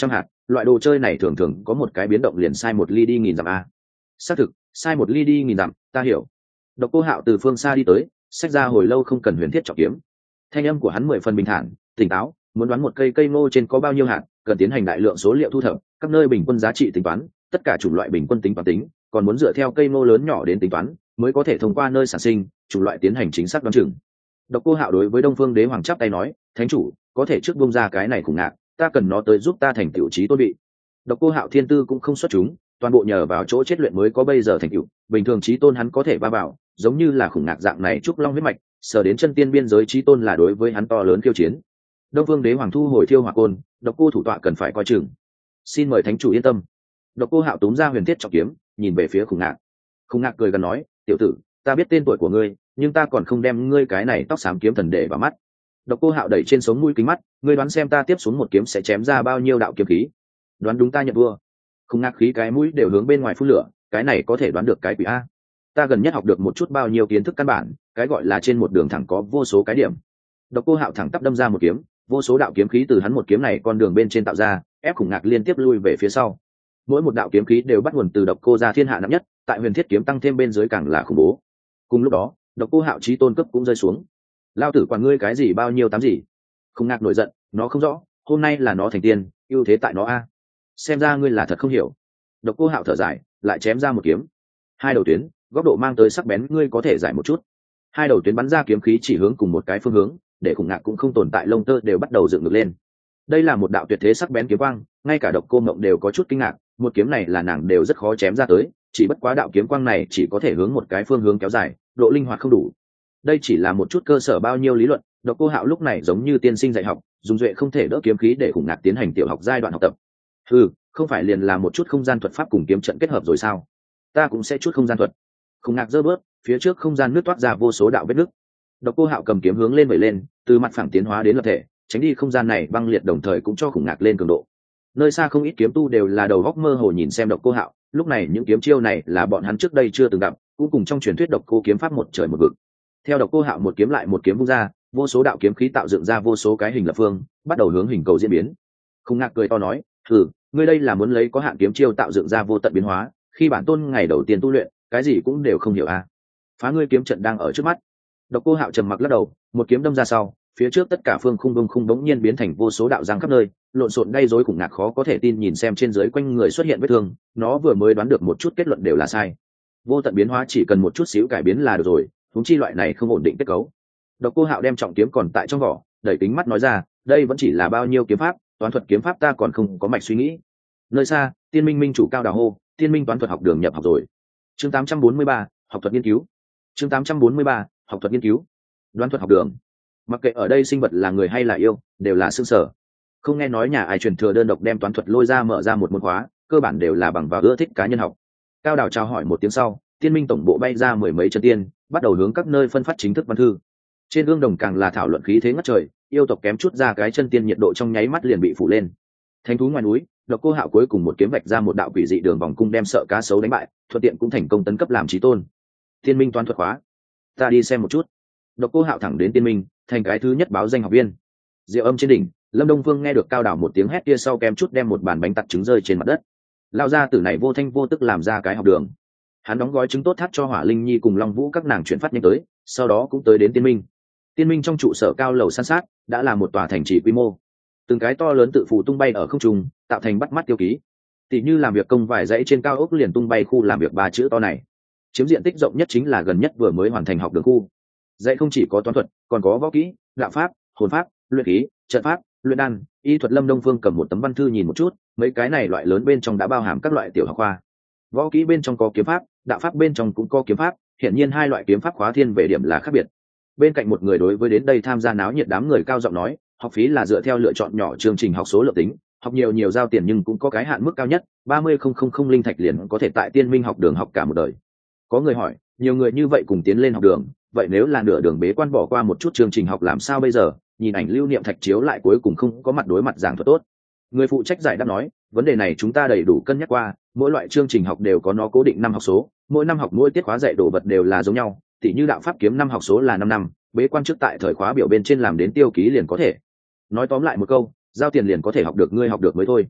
loại đồ chơi này thường thường có một cái biến động liền sai một ly đi nghìn dặm a. Xác thực, sai một ly đi nghìn dặm, ta hiểu. Độc Cô Hạo từ phương xa đi tới, xách ra hồi lâu không cần huyền thiết trọng kiếm. Thanh âm của hắn mười phần bình thản, tỉnh táo, muốn đoán một cây cây ngô trên có bao nhiêu hạt, cần tiến hành đại lượng số liệu thu thập, các nơi bình quân giá trị tính toán, tất cả chủng loại bình quân tính toán tính, còn muốn dựa theo cây ngô lớn nhỏ đến tính toán, mới có thể thông qua nơi sản sinh, chủng loại tiến hành chính xác đoán chừng. Độc Cô Hạo đối với Đông Phương Đế Hoàng chắp tay nói, thánh chủ, có thể trước bung ra cái này khủng ngạc, ta cần nó tới giúp ta thành tựu chí tôn vị. Độc Cô Hạo thiên tư cũng không xuất chúng, toàn bộ nhờ vào chỗ chết luyện mới có bây giờ thành tựu, bình thường chí tôn hắn có thể ba bảo, giống như là khủng ngạc dạng này trúc long huyết mạch, sở đến chân tiên biên giới chí tôn là đối với hắn to lớn khiêu chiến. Đông Phương Đế Hoàng thu hồi Thiêu Hỏa Côn, Độc Cô thủ tọa cần phải coi chừng. Xin mời thánh chủ yên tâm. Độc Cô Hạo túm ra huyền thiết trọng kiếm, nhìn về phía khủng ngạc. Khủng ngạc cười gần nói, tiểu tử, ta biết tên tuổi của ngươi, nhưng ta còn không đem ngươi cái này tóc xám kiếm thần để vào mắt. Độc Cô Hạo đẩy trên sống mũi kính mắt, ngươi đoán xem ta tiếp xuống một kiếm sẽ chém ra bao nhiêu đạo kiếm khí? Đoán đúng ta nhận vua. Khủng ngạc khí cái mũi đều hướng bên ngoài phun lửa, cái này có thể đoán được cái quỷ a. Ta gần nhất học được một chút bao nhiêu kiến thức căn bản, cái gọi là trên một đường thẳng có vô số cái điểm. Độc Cô Hạo thẳng tắp đâm ra một kiếm, vô số đạo kiếm khí từ hắn một kiếm này con đường bên trên tạo ra, ép khủng ngạc liên tiếp lui về phía sau. Mỗi một đạo kiếm khí đều bắt nguồn từ Độc Cô gia thiên hạ nặng nhất, tại huyền thiết kiếm tăng thêm bên dưới càng là khủng bố. Cùng lúc đó, Độc Cô Hạo chí tôn cấp cũng rơi xuống. Lao tử quản ngươi cái gì bao nhiêu tám gì? Khủng ngạc nổi giận, nó không rõ, hôm nay là nó thành tiên, ưu thế tại nó a. Xem ra ngươi là thật không hiểu. Độc Cô Hạo thở dài, lại chém ra một kiếm. Hai đầu tuyến, góc độ mang tới sắc bén, ngươi có thể giải một chút. Hai đầu tuyến bắn ra kiếm khí chỉ hướng cùng một cái phương hướng, để khủng ngạc cũng không tồn tại lông tơ đều bắt đầu dựng ngược lên. Đây là một đạo tuyệt thế sắc bén kiếm quang, ngay cả Độc Cô Mộng đều có chút kinh ngạc, một kiếm này là nàng đều rất khó chém ra tới, chỉ bất quá đạo kiếm quang này chỉ có thể hướng một cái phương hướng kéo dài, độ linh hoạt không đủ. Đây chỉ là một chút cơ sở bao nhiêu lý luận, Độc Cô Hạo lúc này giống như tiên sinh dạy học, dùng duệ không thể đỡ kiếm khí để khủng ngạc tiến hành tiểu học giai đoạn học tập. Ừ, không phải liền là một chút không gian thuật pháp cùng kiếm trận kết hợp rồi sao? Ta cũng sẽ chút không gian thuật. Khủng ngạc giơ bước, phía trước không gian nước toát ra vô số đạo vết nứt. Độc Cô Hạo cầm kiếm hướng lên vẩy lên, từ mặt phẳng tiến hóa đến lập thể, tránh đi không gian này băng liệt, đồng thời cũng cho khủng ngạc lên cường độ. Nơi xa không ít kiếm tu đều là đầu góc mơ hồ nhìn xem Độc Cô Hạo, lúc này những kiếm chiêu này là bọn hắn trước đây chưa từng gặp, cũng cùng trong truyền thuyết Độc Cô kiếm pháp một trời một vực. Theo Độc Cô Hạo một kiếm lại một kiếm vung ra, vô số đạo kiếm khí tạo dựng ra vô số cái hình lập phương, bắt đầu hướng hình cầu diễn biến. Khủng ngạc cười to nói, "Hừ, ngươi đây là muốn lấy có hạn kiếm chiêu tạo dựng ra vô tận biến hóa, khi bản tôn ngày đầu tiên tu luyện, cái gì cũng đều không hiểu à? Phá ngươi kiếm trận đang ở trước mắt." Độc Cô Hạo trầm mặc lắc đầu, một kiếm đâm ra sau, phía trước tất cả phương khung bông khung đống nhiên biến thành vô số đạo giang khắp nơi, lộn xộn gây rối, khủng ngạc khó có thể tin nhìn xem trên dưới quanh người xuất hiện vết thương, nó vừa mới đoán được một chút kết luận đều là sai. Vô tận biến hóa chỉ cần một chút xíu cải biến là được rồi, huống chi loại này không ổn định kết cấu. Độc Cô Hạo đem trọng kiếm còn tại trong vỏ, đẩy kính mắt nói ra, đây vẫn chỉ là bao nhiêu kiếm pháp, toán thuật kiếm pháp ta còn không có mạch suy nghĩ. Nơi xa, Tiên Minh minh chủ Cao Đào hô, Tiên Minh toán thuật học đường nhập học rồi. Chương tám trăm bốn mươi ba, học thuật nghiên cứu. Chương tám trăm bốn mươi ba, học thuật nghiên cứu. Đoán thuật học đường. Mặc kệ ở đây sinh vật là người hay là yêu, đều là xương sở. Không nghe nói nhà ai truyền thừa đơn độc đem toán thuật lôi ra mở ra một môn khóa, cơ bản đều là bằng vào ưa thích cá nhân học. Cao Đào chào hỏi một tiếng sau, Tiên Minh tổng bộ bay ra mười mấy chân tiên, bắt đầu hướng các nơi phân phát chính thức văn thư. Trên gương đồng càng là thảo luận khí thế ngất trời, yêu tộc kém chút ra cái chân tiên nhiệt độ trong nháy mắt liền bị phủ lên. Thánh thú ngoài núi, Độc Cô Hạo cuối cùng một kiếm vạch ra một đạo quỷ dị đường vòng cung đem sợ cá sấu đánh bại, thuận tiện cũng thành công tấn cấp làm chí tôn. Tiên Minh toán thuật khóa, ta đi xem một chút. Độc Cô Hạo thẳng đến Tiên Minh, thành cái thứ nhất báo danh học viên. Diệu Âm trên đỉnh, Lâm Đông Vương nghe được Cao Đảo một tiếng hét kia sau kém chút đem một bàn bánh tặt trứng rơi trên mặt đất. Lao ra tử này vô thanh vô tức làm ra cái học đường. Hắn đóng gói trứng tốt thắt cho Hỏa Linh Nhi cùng Long Vũ các nàng chuyển phát nhanh tới, sau đó cũng tới đến Tiên Minh. Tiên Minh trong trụ sở cao lầu san sát, đã là một tòa thành trì quy mô. Từng cái to lớn tự phủ tung bay ở không trung, tạo thành bắt mắt tiêu ký. Tỷ như làm việc công vài dãy trên cao ốc liền tung bay khu làm việc ba chữ to này. Chiếm diện tích rộng nhất chính là gần nhất vừa mới hoàn thành học đường khu. Dãy không chỉ có toán thuật, còn có võ kỹ, đạo pháp, hồn pháp, luyện khí, trận pháp, luyện đan, y thuật. Lâm Đông Phương cầm một tấm văn thư nhìn một chút, mấy cái này loại lớn bên trong đã bao hàm các loại tiểu học khoa. Võ kỹ bên trong có kiếm pháp, đạo pháp bên trong cũng có kiếm pháp, hiển nhiên hai loại kiếm pháp khóa thiên về điểm là khác biệt. Bên cạnh một người đối với đến đây tham gia náo nhiệt đám người cao giọng nói, học phí là dựa theo lựa chọn nhỏ chương trình học số lượng tính, học nhiều nhiều giao tiền nhưng cũng có cái hạn mức cao nhất, ba mươi nghìn linh thạch liền có thể tại Tiên Minh học đường học cả một đời. Có người hỏi, nhiều người như vậy cùng tiến lên học đường, vậy nếu là nửa đường bế quan bỏ qua một chút chương trình học làm sao bây giờ? Nhìn ảnh lưu niệm thạch chiếu lại cuối cùng không có mặt đối mặt giảng thuật tốt. Người phụ trách giải đáp nói, vấn đề này chúng ta đầy đủ cân nhắc qua, mỗi loại chương trình học đều có nó cố định năm học số, mỗi năm học mỗi tiết khóa dạy đồ vật đều là giống nhau, tỉ như đạo pháp kiếm năm học số là năm năm, bế quan trước tại thời khóa biểu bên trên làm đến tiêu ký liền có thể. Nói tóm lại một câu, giao tiền liền có thể học được, ngươi học được mới thôi.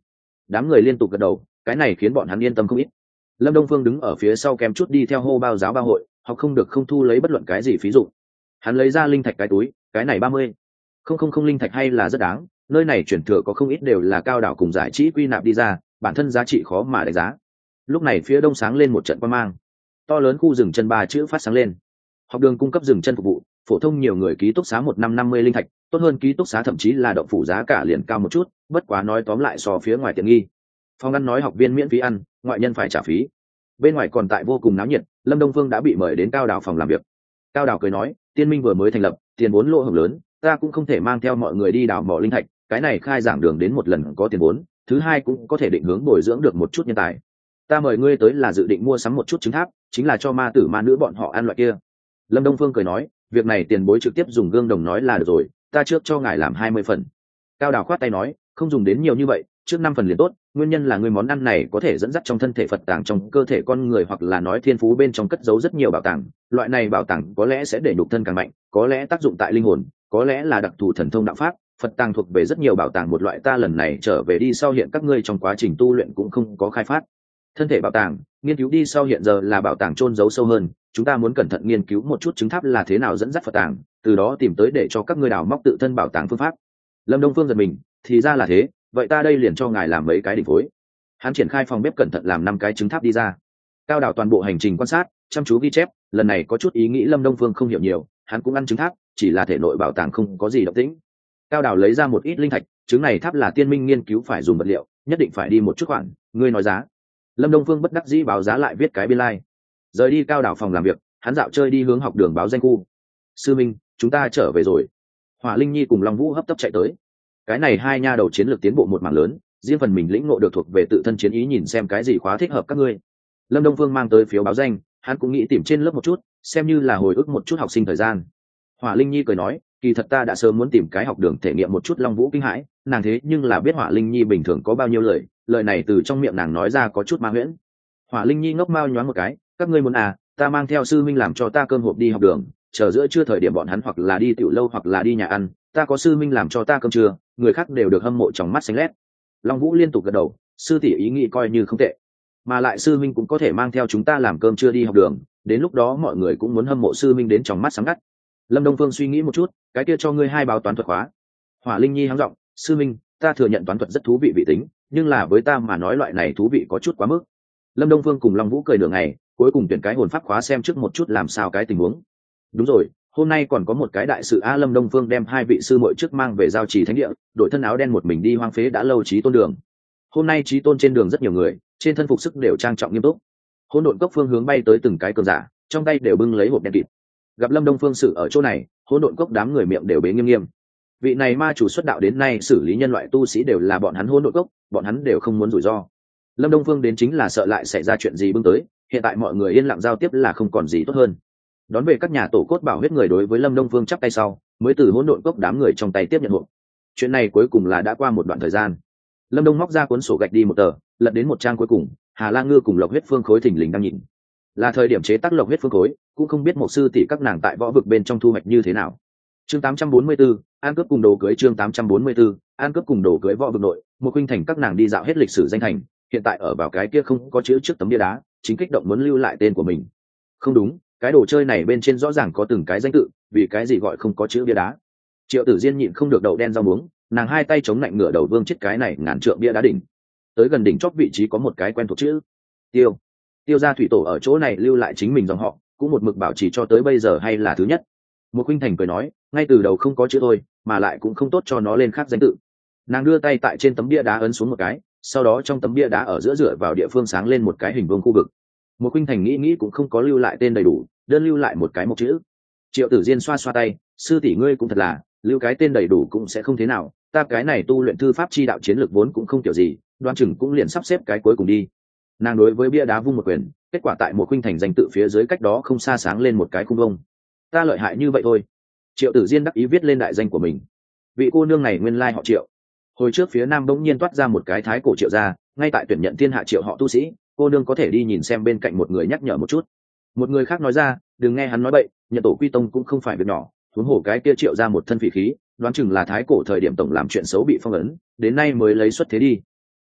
Đám người liên tục gật đầu, cái này khiến bọn hắn yên tâm không ít. Lâm Đông Phương đứng ở phía sau kém chút đi theo hô bao giáo ba hội, học không được không thu lấy bất luận cái gì phí dụ. Hắn lấy ra linh thạch cái túi, cái này ba mươi không không không linh thạch hay là rất đáng, nơi này chuyển thừa có không ít đều là cao đảo cùng giải trí quy nạp đi ra, bản thân giá trị khó mà đánh giá. Lúc này phía đông sáng lên một trận quang mang, to lớn khu rừng chân ba chữ phát sáng lên. Học đường cung cấp rừng chân phục vụ, phổ thông nhiều người ký túc xá một năm năm mươi linh thạch, tốt hơn ký túc xá thậm chí là động phủ giá cả liền cao một chút, bất quá nói tóm lại so phía ngoài tiện nghi. Phong ăn nói học viên miễn phí ăn, ngoại nhân phải trả phí. Bên ngoài còn tại vô cùng náo nhiệt, Lâm Đông Phương đã bị mời đến cao đảo phòng làm việc. Cao đảo cười nói, tiên minh vừa mới thành lập, tiền vốn lỗ hổng lớn, ta cũng không thể mang theo mọi người đi đào mỏ linh thạch, cái này khai giảng đường đến một lần có tiền vốn, thứ hai cũng có thể định hướng bồi dưỡng được một chút nhân tài. Ta mời ngươi tới là dự định mua sắm một chút trứng tháp, chính là cho ma tử ma nữ bọn họ ăn loại kia. Lâm Đông Phương cười nói, việc này tiền bối trực tiếp dùng gương đồng nói là được rồi, ta trước cho ngài làm hai mươi phần. Cao đảo khoát tay nói, không dùng đến nhiều như vậy, trước năm phần liền tốt, nguyên nhân là người món ăn này có thể dẫn dắt trong thân thể Phật tàng trong cơ thể con người, hoặc là nói thiên phú bên trong cất giấu rất nhiều bảo tàng, loại này bảo tàng có lẽ sẽ để nhục thân càng mạnh, có lẽ tác dụng tại linh hồn, có lẽ là đặc thù thần thông đạo pháp. Phật tàng thuộc về rất nhiều bảo tàng một loại, ta lần này trở về đi sau hiện các ngươi trong quá trình tu luyện cũng không có khai phát thân thể bảo tàng, nghiên cứu đi sau hiện giờ là bảo tàng chôn giấu sâu hơn, chúng ta muốn cẩn thận nghiên cứu một chút chứng tháp là thế nào dẫn dắt Phật tàng, từ đó tìm tới để cho các ngươi đào móc tự thân bảo tàng phương pháp. Lâm Đông Phương giật mình, thì ra là thế, vậy ta đây liền cho ngài làm mấy cái đỉnh phối. Hắn triển khai phòng bếp cẩn thận làm năm cái trứng tháp đi ra. Cao đảo toàn bộ hành trình quan sát, chăm chú ghi chép, lần này có chút ý nghĩ Lâm Đông Phương không hiểu nhiều, hắn cũng ăn trứng tháp, chỉ là thể nội bảo tàng không có gì động tĩnh. Cao đảo lấy ra một ít linh thạch, trứng này tháp là tiên minh nghiên cứu phải dùng vật liệu, nhất định phải đi một chút khoản, ngươi nói giá. Lâm Đông Phương bất đắc dĩ báo giá lại viết cái biên lai. Rời đi cao đảo phòng làm việc, hắn dạo chơi đi hướng học đường báo danh khu. Sư minh, chúng ta trở về rồi. Hỏa Linh Nhi cùng Long Vũ hấp tấp chạy tới. Cái này hai nha đầu chiến lược tiến bộ một mảng lớn, riêng phần mình lĩnh ngộ được thuộc về tự thân chiến ý, nhìn xem cái gì khóa thích hợp các ngươi. Lâm Đông Phương mang tới phiếu báo danh, hắn cũng nghĩ tìm trên lớp một chút, xem như là hồi ức một chút học sinh thời gian. Hỏa Linh Nhi cười nói, kỳ thật ta đã sớm muốn tìm cái học đường thể nghiệm một chút Long Vũ kinh hãi, nàng thế nhưng là biết Hỏa Linh Nhi bình thường có bao nhiêu lời, lời này từ trong miệng nàng nói ra có chút ma huyễn. Hỏa Linh Nhi ngốc mao nhoáng một cái, các ngươi muốn à, ta mang theo sư minh làm cho ta cơm hộp đi học đường, chờ giữa trưa thời điểm bọn hắn hoặc là đi tiểu lâu hoặc là đi nhà ăn, ta có sư minh làm cho ta cơm trưa, người khác đều được hâm mộ trong mắt xanh lét. Long Vũ liên tục gật đầu, sư tỷ ý nghĩ coi như không tệ, mà lại sư minh cũng có thể mang theo chúng ta làm cơm trưa đi học đường, đến lúc đó mọi người cũng muốn hâm mộ sư minh đến trong mắt sáng ngắt. Lâm Đông Phương suy nghĩ một chút, cái kia cho ngươi hai báo toán thuật khóa. Hỏa Linh Nhi hắng giọng, sư minh, ta thừa nhận toán thuật rất thú vị vị tính, nhưng là với ta mà nói loại này thú vị có chút quá mức. Lâm Đông Phương cùng Long Vũ cười nửa ngày, cuối cùng tuyển cái hồn pháp khóa xem trước một chút làm sao cái tình huống. Đúng rồi, hôm nay còn có một cái đại sự a. Lâm Đông Phương đem hai vị sư muội trước mang về giao trì thánh địa, đội thân áo đen một mình đi hoang phế đã lâu Chí Tôn đường. Hôm nay Chí Tôn trên đường rất nhiều người, trên thân phục sức đều trang trọng nghiêm túc. Hỗn độn cốc phương hướng bay tới từng cái cường giả, trong tay đều bưng lấy hộp đen kịt. Gặp Lâm Đông Phương sự ở chỗ này, hỗn độn cốc đám người miệng đều bế nghiêm nghiêm. Vị này ma chủ xuất đạo đến nay xử lý nhân loại tu sĩ đều là bọn hắn hỗn độn cốc, bọn hắn đều không muốn rủi ro. Lâm Đông Phương đến chính là sợ lại xảy ra chuyện gì bưng tới, hiện tại mọi người yên lặng giao tiếp là không còn gì tốt hơn. Đón về các nhà tổ cốt bảo huyết người đối với Lâm Đông Phương chắp tay sau, mới từ hỗn độn cốc đám người trong tay tiếp nhận hộp. Chuyện này cuối cùng là đã qua một đoạn thời gian. Lâm Đông móc ra cuốn sổ gạch đi một tờ, lật đến một trang cuối cùng, Hà La Ngư cùng Lộc Huyết Phương Khối thỉnh lình đang nhìn. Là thời điểm chế tác Lộc Huyết Phương Khối, cũng không biết một sư tỷ các nàng tại võ vực bên trong thu hoạch như thế nào. Chương tám trăm bốn mươi tư, an cướp cùng đồ cưới. Chương tám trăm bốn mươi tư, an cướp cùng đồ cưới. Võ vực nội, một huynh thành các nàng đi dạo hết lịch sử danh thành, hiện tại ở vào cái kia không có chữ trước tấm bia đá, chính kích động muốn lưu lại tên của mình. Không đúng, cái đồ chơi này bên trên rõ ràng có từng cái danh tự, vì cái gì gọi không có chữ bia đá? Triệu Tử Diên nhịn không được đậu đen rau muống, nàng hai tay chống lạnh ngửa đầu vương chết cái này ngàn trượng bia đá đỉnh. Tới gần đỉnh chót vị trí có một cái quen thuộc chữ Tiêu. Tiêu gia thủy tổ ở chỗ này lưu lại chính mình dòng họ, cũng một mực bảo trì cho tới bây giờ hay là thứ nhất. Một huynh thành cười nói, ngay từ đầu không có chữ thôi, mà lại cũng không tốt cho nó lên khác danh tự. Nàng đưa tay tại trên tấm bia đá ấn xuống một cái, sau đó trong tấm bia đá ở giữa dựa vào địa phương sáng lên một cái hình vuông khu vực. Một huynh thành nghĩ nghĩ cũng không có lưu lại tên đầy đủ, đơn lưu lại một cái một chữ. Triệu Tử Diên xoa xoa tay, sư tỷ ngươi cũng thật là, lưu cái tên đầy đủ cũng sẽ không thế nào, ta cái này tu luyện thư pháp chi đạo chiến lược vốn cũng không kiểu gì, đoan chừng cũng liền sắp xếp cái cuối cùng đi. Nàng đối với bia đá vung một quyền, kết quả tại một huynh thành danh tự phía dưới cách đó không xa sáng lên một cái khung vông. Ta lợi hại như vậy thôi. Triệu Tử Diên đắc ý viết lên đại danh của mình. Vị cô nương này nguyên lai họ Triệu. Hồi trước phía nam bỗng nhiên toát ra một cái thái cổ Triệu gia, ngay tại tuyển nhận thiên hạ Triệu họ tu sĩ, cô nương có thể đi nhìn xem bên cạnh một người nhắc nhở một chút. Một người khác nói ra, đừng nghe hắn nói bậy, nhận tổ quy tông cũng không phải việc nhỏ, huống hồ cái kia Triệu ra một thân phỉ khí, đoán chừng là thái cổ thời điểm tổng làm chuyện xấu bị phong ấn, đến nay mới lấy xuất thế đi.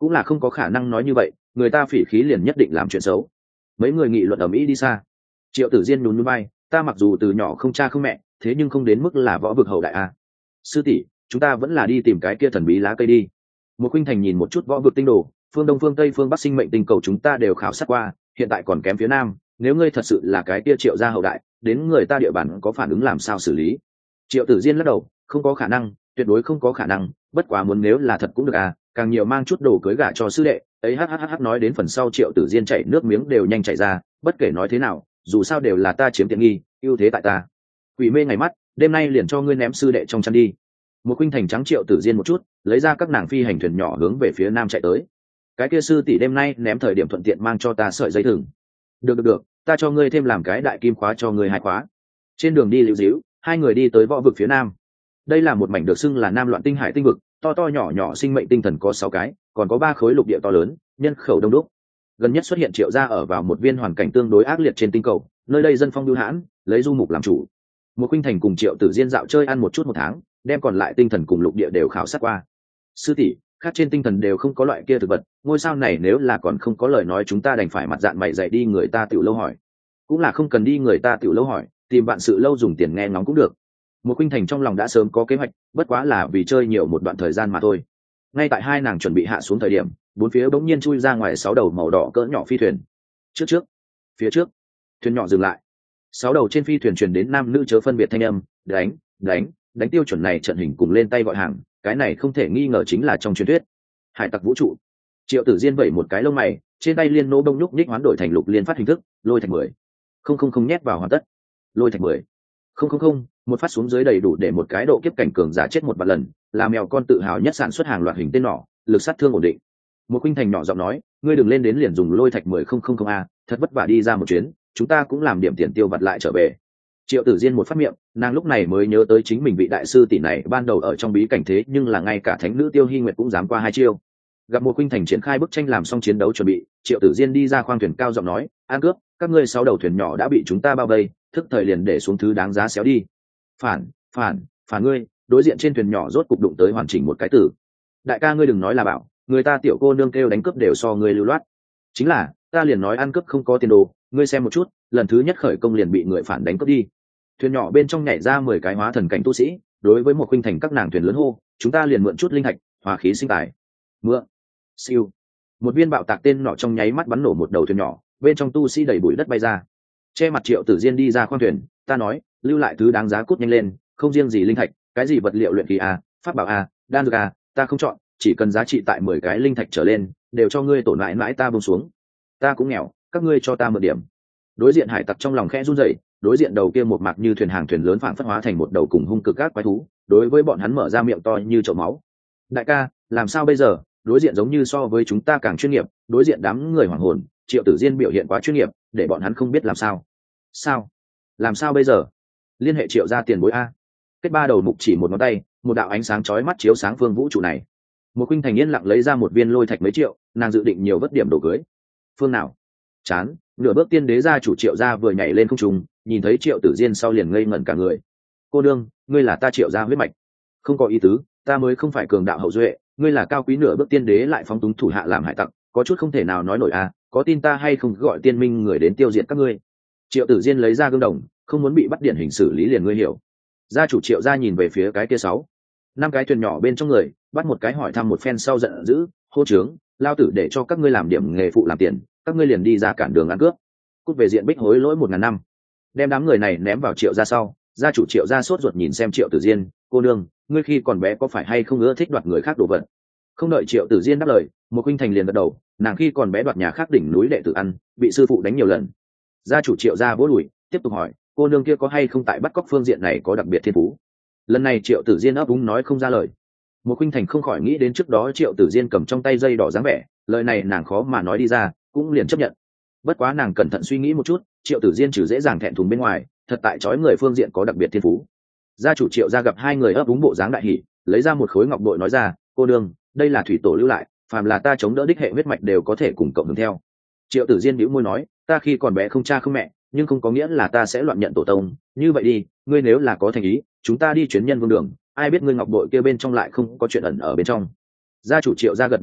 cũng là không có khả năng nói như vậy, người ta phỉ khí liền nhất định làm chuyện xấu. Mấy người nghị luận ầm ĩ đi xa. Triệu Tử Diên nhún nhún vai, ta mặc dù từ nhỏ không cha không mẹ, thế nhưng không đến mức là võ vực hậu đại a. Sư tỷ, chúng ta vẫn là đi tìm cái kia thần bí lá cây đi. Một Khuynh Thành nhìn một chút võ vực tinh đồ, phương đông phương tây phương bắc sinh mệnh tinh cầu chúng ta đều khảo sát qua, hiện tại còn kém phía nam, nếu ngươi thật sự là cái kia Triệu gia hậu đại, đến người ta địa bàn có phản ứng làm sao xử lý? Triệu Tử Diên lắc đầu, không có khả năng, tuyệt đối không có khả năng, bất quá muốn nếu là thật cũng được à, càng nhiều mang chút đồ cưới gả cho sư đệ ấy. Hhh nói đến phần sau Triệu Tử Diên chảy nước miếng đều nhanh chảy ra, bất kể nói thế nào, dù sao đều là ta chiếm tiện nghi, ưu thế tại ta. Quỷ mê ngày mắt, đêm nay liền cho ngươi ném sư đệ trong chăn đi. Một Khuynh Thành trắng Triệu Tử Diên một chút, lấy ra các nàng phi hành thuyền nhỏ hướng về phía nam chạy tới. Cái kia sư tỷ đêm nay ném thời điểm thuận tiện mang cho ta sợi dây thừng. Được được được, ta cho ngươi thêm làm cái đại kim khóa cho ngươi hai khóa. Trên đường đi liễu díu, hai người đi tới võ vực phía nam. Đây là một mảnh được xưng là Nam Loạn Tinh Hải tinh vực, to to nhỏ nhỏ sinh mệnh tinh thần có sáu cái, còn có ba khối lục địa to lớn, nhân khẩu đông đúc. Gần nhất xuất hiện Triệu gia ở vào một viên hoàn cảnh tương đối ác liệt trên tinh cầu, nơi đây dân phong bưu hãn, lấy du mục làm chủ. Một Khuynh Thành cùng Triệu Tử Diên dạo chơi ăn một chút một tháng, đem còn lại tinh thần cùng lục địa đều khảo sát qua. Sư tỷ, khác trên tinh thần đều không có loại kia thực vật, ngôi sao này nếu là còn không có lời nói chúng ta đành phải mặt dạn mày dạy đi người ta tiểu lâu hỏi. Cũng là không cần đi người ta tiểu lâu hỏi, tìm bạn sự lâu dùng tiền nghe ngóng cũng được. Một Khuynh Thành trong lòng đã sớm có kế hoạch, bất quá là vì chơi nhiều một đoạn thời gian mà thôi. Ngay tại hai nàng chuẩn bị hạ xuống thời điểm, bốn phía bỗng nhiên chui ra ngoài sáu đầu màu đỏ cỡ nhỏ phi thuyền. Trước trước, phía trước, thuyền nhỏ dừng lại. Sáu đầu trên phi thuyền truyền đến nam nữ chớ phân biệt thanh âm, đánh, đánh, đánh tiêu chuẩn này trận hình cùng lên tay gọi hàng, cái này không thể nghi ngờ chính là trong truyền thuyết hải tặc vũ trụ. Triệu Tử Diên vẩy một cái lông mày, trên tay liên nô bông nhúc nhích hoán đổi thành lục liên phát hình thức, lôi thạch mười, không không không nhét vào hoàn tất, lôi thạch mười, không không không, một phát xuống dưới đầy đủ để một cái độ kiếp cảnh cường giả chết một vạn lần, là mèo con tự hào nhất sản xuất hàng loạt hình tên nỏ, lực sát thương ổn định. Một Khuynh Thành nhỏ giọng nói, ngươi đừng lên đến liền dùng lôi thạch mười không không không a, thật vất vả đi ra một chuyến, chúng ta cũng làm điểm tiền tiêu vặt lại trở về. Triệu Tử Diên một phát miệng, nàng lúc này mới nhớ tới chính mình vị đại sư tỷ này ban đầu ở trong bí cảnh thế nhưng là ngay cả thánh nữ Tiêu Hi Nguyệt cũng dám qua hai chiêu. Gặp Một Khuynh Thành triển khai bức tranh làm xong chiến đấu chuẩn bị, Triệu Tử Diên đi ra khoang thuyền cao giọng nói, an cướp, các ngươi sáu đầu thuyền nhỏ đã bị chúng ta bao vây, thức thời liền để xuống thứ đáng giá xéo đi. Phản, phản, phản ngươi! Đối diện trên thuyền nhỏ rốt cục đụng tới hoàn chỉnh một cái tử. Đại ca ngươi đừng nói là bảo, người ta tiểu cô nương kêu đánh cướp đều so ngươi lưu loát. Chính là, ta liền nói ăn cướp không có tiền đồ, ngươi xem một chút, lần thứ nhất khởi công liền bị người phản đánh cướp đi. Thuyền nhỏ bên trong nhảy ra mười cái hóa thần cảnh tu sĩ, đối với Một Khuynh Thành các nàng thuyền lớn hô, chúng ta liền mượn chút linh hạch, hòa khí sinh tài. Mượn. Siêu. Một viên bạo tạc tên nọ trong nháy mắt bắn nổ một đầu thuyền nhỏ, bên trong tu sĩ đầy bụi đất bay ra. Che mặt Triệu Tử Diên đi ra khoang thuyền, ta nói, lưu lại thứ đáng giá cút nhanh lên, không riêng gì linh thạch, cái gì vật liệu luyện khí a, pháp bảo a, đan dược a, ta không chọn, chỉ cần giá trị tại mười cái linh thạch trở lên, đều cho ngươi tổn mãi mãi ta buông xuống. Ta cũng nghèo, các ngươi cho ta mượn điểm. Đối diện hải tặc trong lòng khẽ run rẩy, đối diện đầu kia một mặt như thuyền hàng thuyền lớn phản phất hóa thành một đầu cùng hung cực các quái thú, đối với bọn hắn mở ra miệng to như chậu máu. Đại ca, làm sao bây giờ? Đối diện giống như so với chúng ta càng chuyên nghiệp, đối diện đám người hoảng hồn, Triệu Tử Diên biểu hiện quá chuyên nghiệp, để bọn hắn không biết làm sao. Sao? Làm sao bây giờ? Liên hệ Triệu gia tiền bối a. Kết ba đầu mục chỉ một ngón tay, một đạo ánh sáng chói mắt chiếu sáng phương vũ trụ này. Một Khuynh Thành yên lặng lấy ra một viên lôi thạch mấy triệu, nàng dự định nhiều vất điểm đồ cưới. Phương nào? Chán, nửa bước tiên đế gia chủ Triệu gia vừa nhảy lên không trung, nhìn thấy Triệu Tử Diên sau liền ngây ngẩn cả người. Cô đương, ngươi là ta Triệu gia huyết mạch. Không có ý tứ, ta mới không phải cường đạo hậu duệ, ngươi là cao quý nửa bước tiên đế lại phóng túng thủ hạ làm hải tặc, có chút không thể nào nói nổi à, có tin ta hay không gọi tiên minh người đến tiêu diệt các ngươi. Triệu Tử Diên lấy ra gương đồng, không muốn bị bắt điển hình xử lý liền ngươi hiểu. Gia chủ Triệu gia nhìn về phía cái kia sáu, năm cái thuyền nhỏ bên trong người, bắt một cái hỏi thăm một phen sau giận dữ, hô trướng, lao tử để cho các ngươi làm điểm nghề phụ làm tiền, các ngươi liền đi ra cản đường ăn cướp, cút về diện bích hối lỗi một ngàn năm. Đem đám người này ném vào Triệu gia sau, gia chủ Triệu gia sốt ruột nhìn xem Triệu Tử Diên, cô nương, ngươi khi còn bé có phải hay không ưa thích đoạt người khác đồ vật? Không đợi Triệu Tử Diên đáp lời, Một Khuynh Thành liền gật đầu, nàng khi còn bé đoạt nhà khác đỉnh núi đệ tử ăn, bị sư phụ đánh nhiều lần. Gia chủ Triệu gia vỗ đùi, tiếp tục hỏi, cô nương kia có hay không tại bắt cóc phương diện này có đặc biệt thiên phú? Lần này Triệu Tử Diên ấp úng nói không ra lời. Một Khuynh Thành không khỏi nghĩ đến trước đó Triệu Tử Diên cầm trong tay dây đỏ dáng vẻ, lời này nàng khó mà nói đi ra, cũng liền chấp nhận. Bất quá nàng cẩn thận suy nghĩ một chút, Triệu Tử Diên trừ dễ dàng thẹn thùng bên ngoài, thật tại chói người phương diện có đặc biệt thiên phú. Gia chủ Triệu gia gặp hai người ấp úng bộ dáng đại hỉ, lấy ra một khối ngọc bội nói ra, cô đương, đây là thủy tổ lưu lại, phàm là ta chống đỡ đích hệ huyết mạch đều có thể cùng cộng hưởng theo. Triệu Tử Diên bĩu môi nói, ta khi còn bé không cha không mẹ, nhưng không có nghĩa là ta sẽ loạn nhận tổ tông, như vậy đi, ngươi nếu là có thành ý, chúng ta đi chuyến nhân vương đường, ai biết ngươi ngọc bội kia bên trong lại không có chuyện ẩn ở bên trong. Gia chủ Triệu gia gật đầu nói,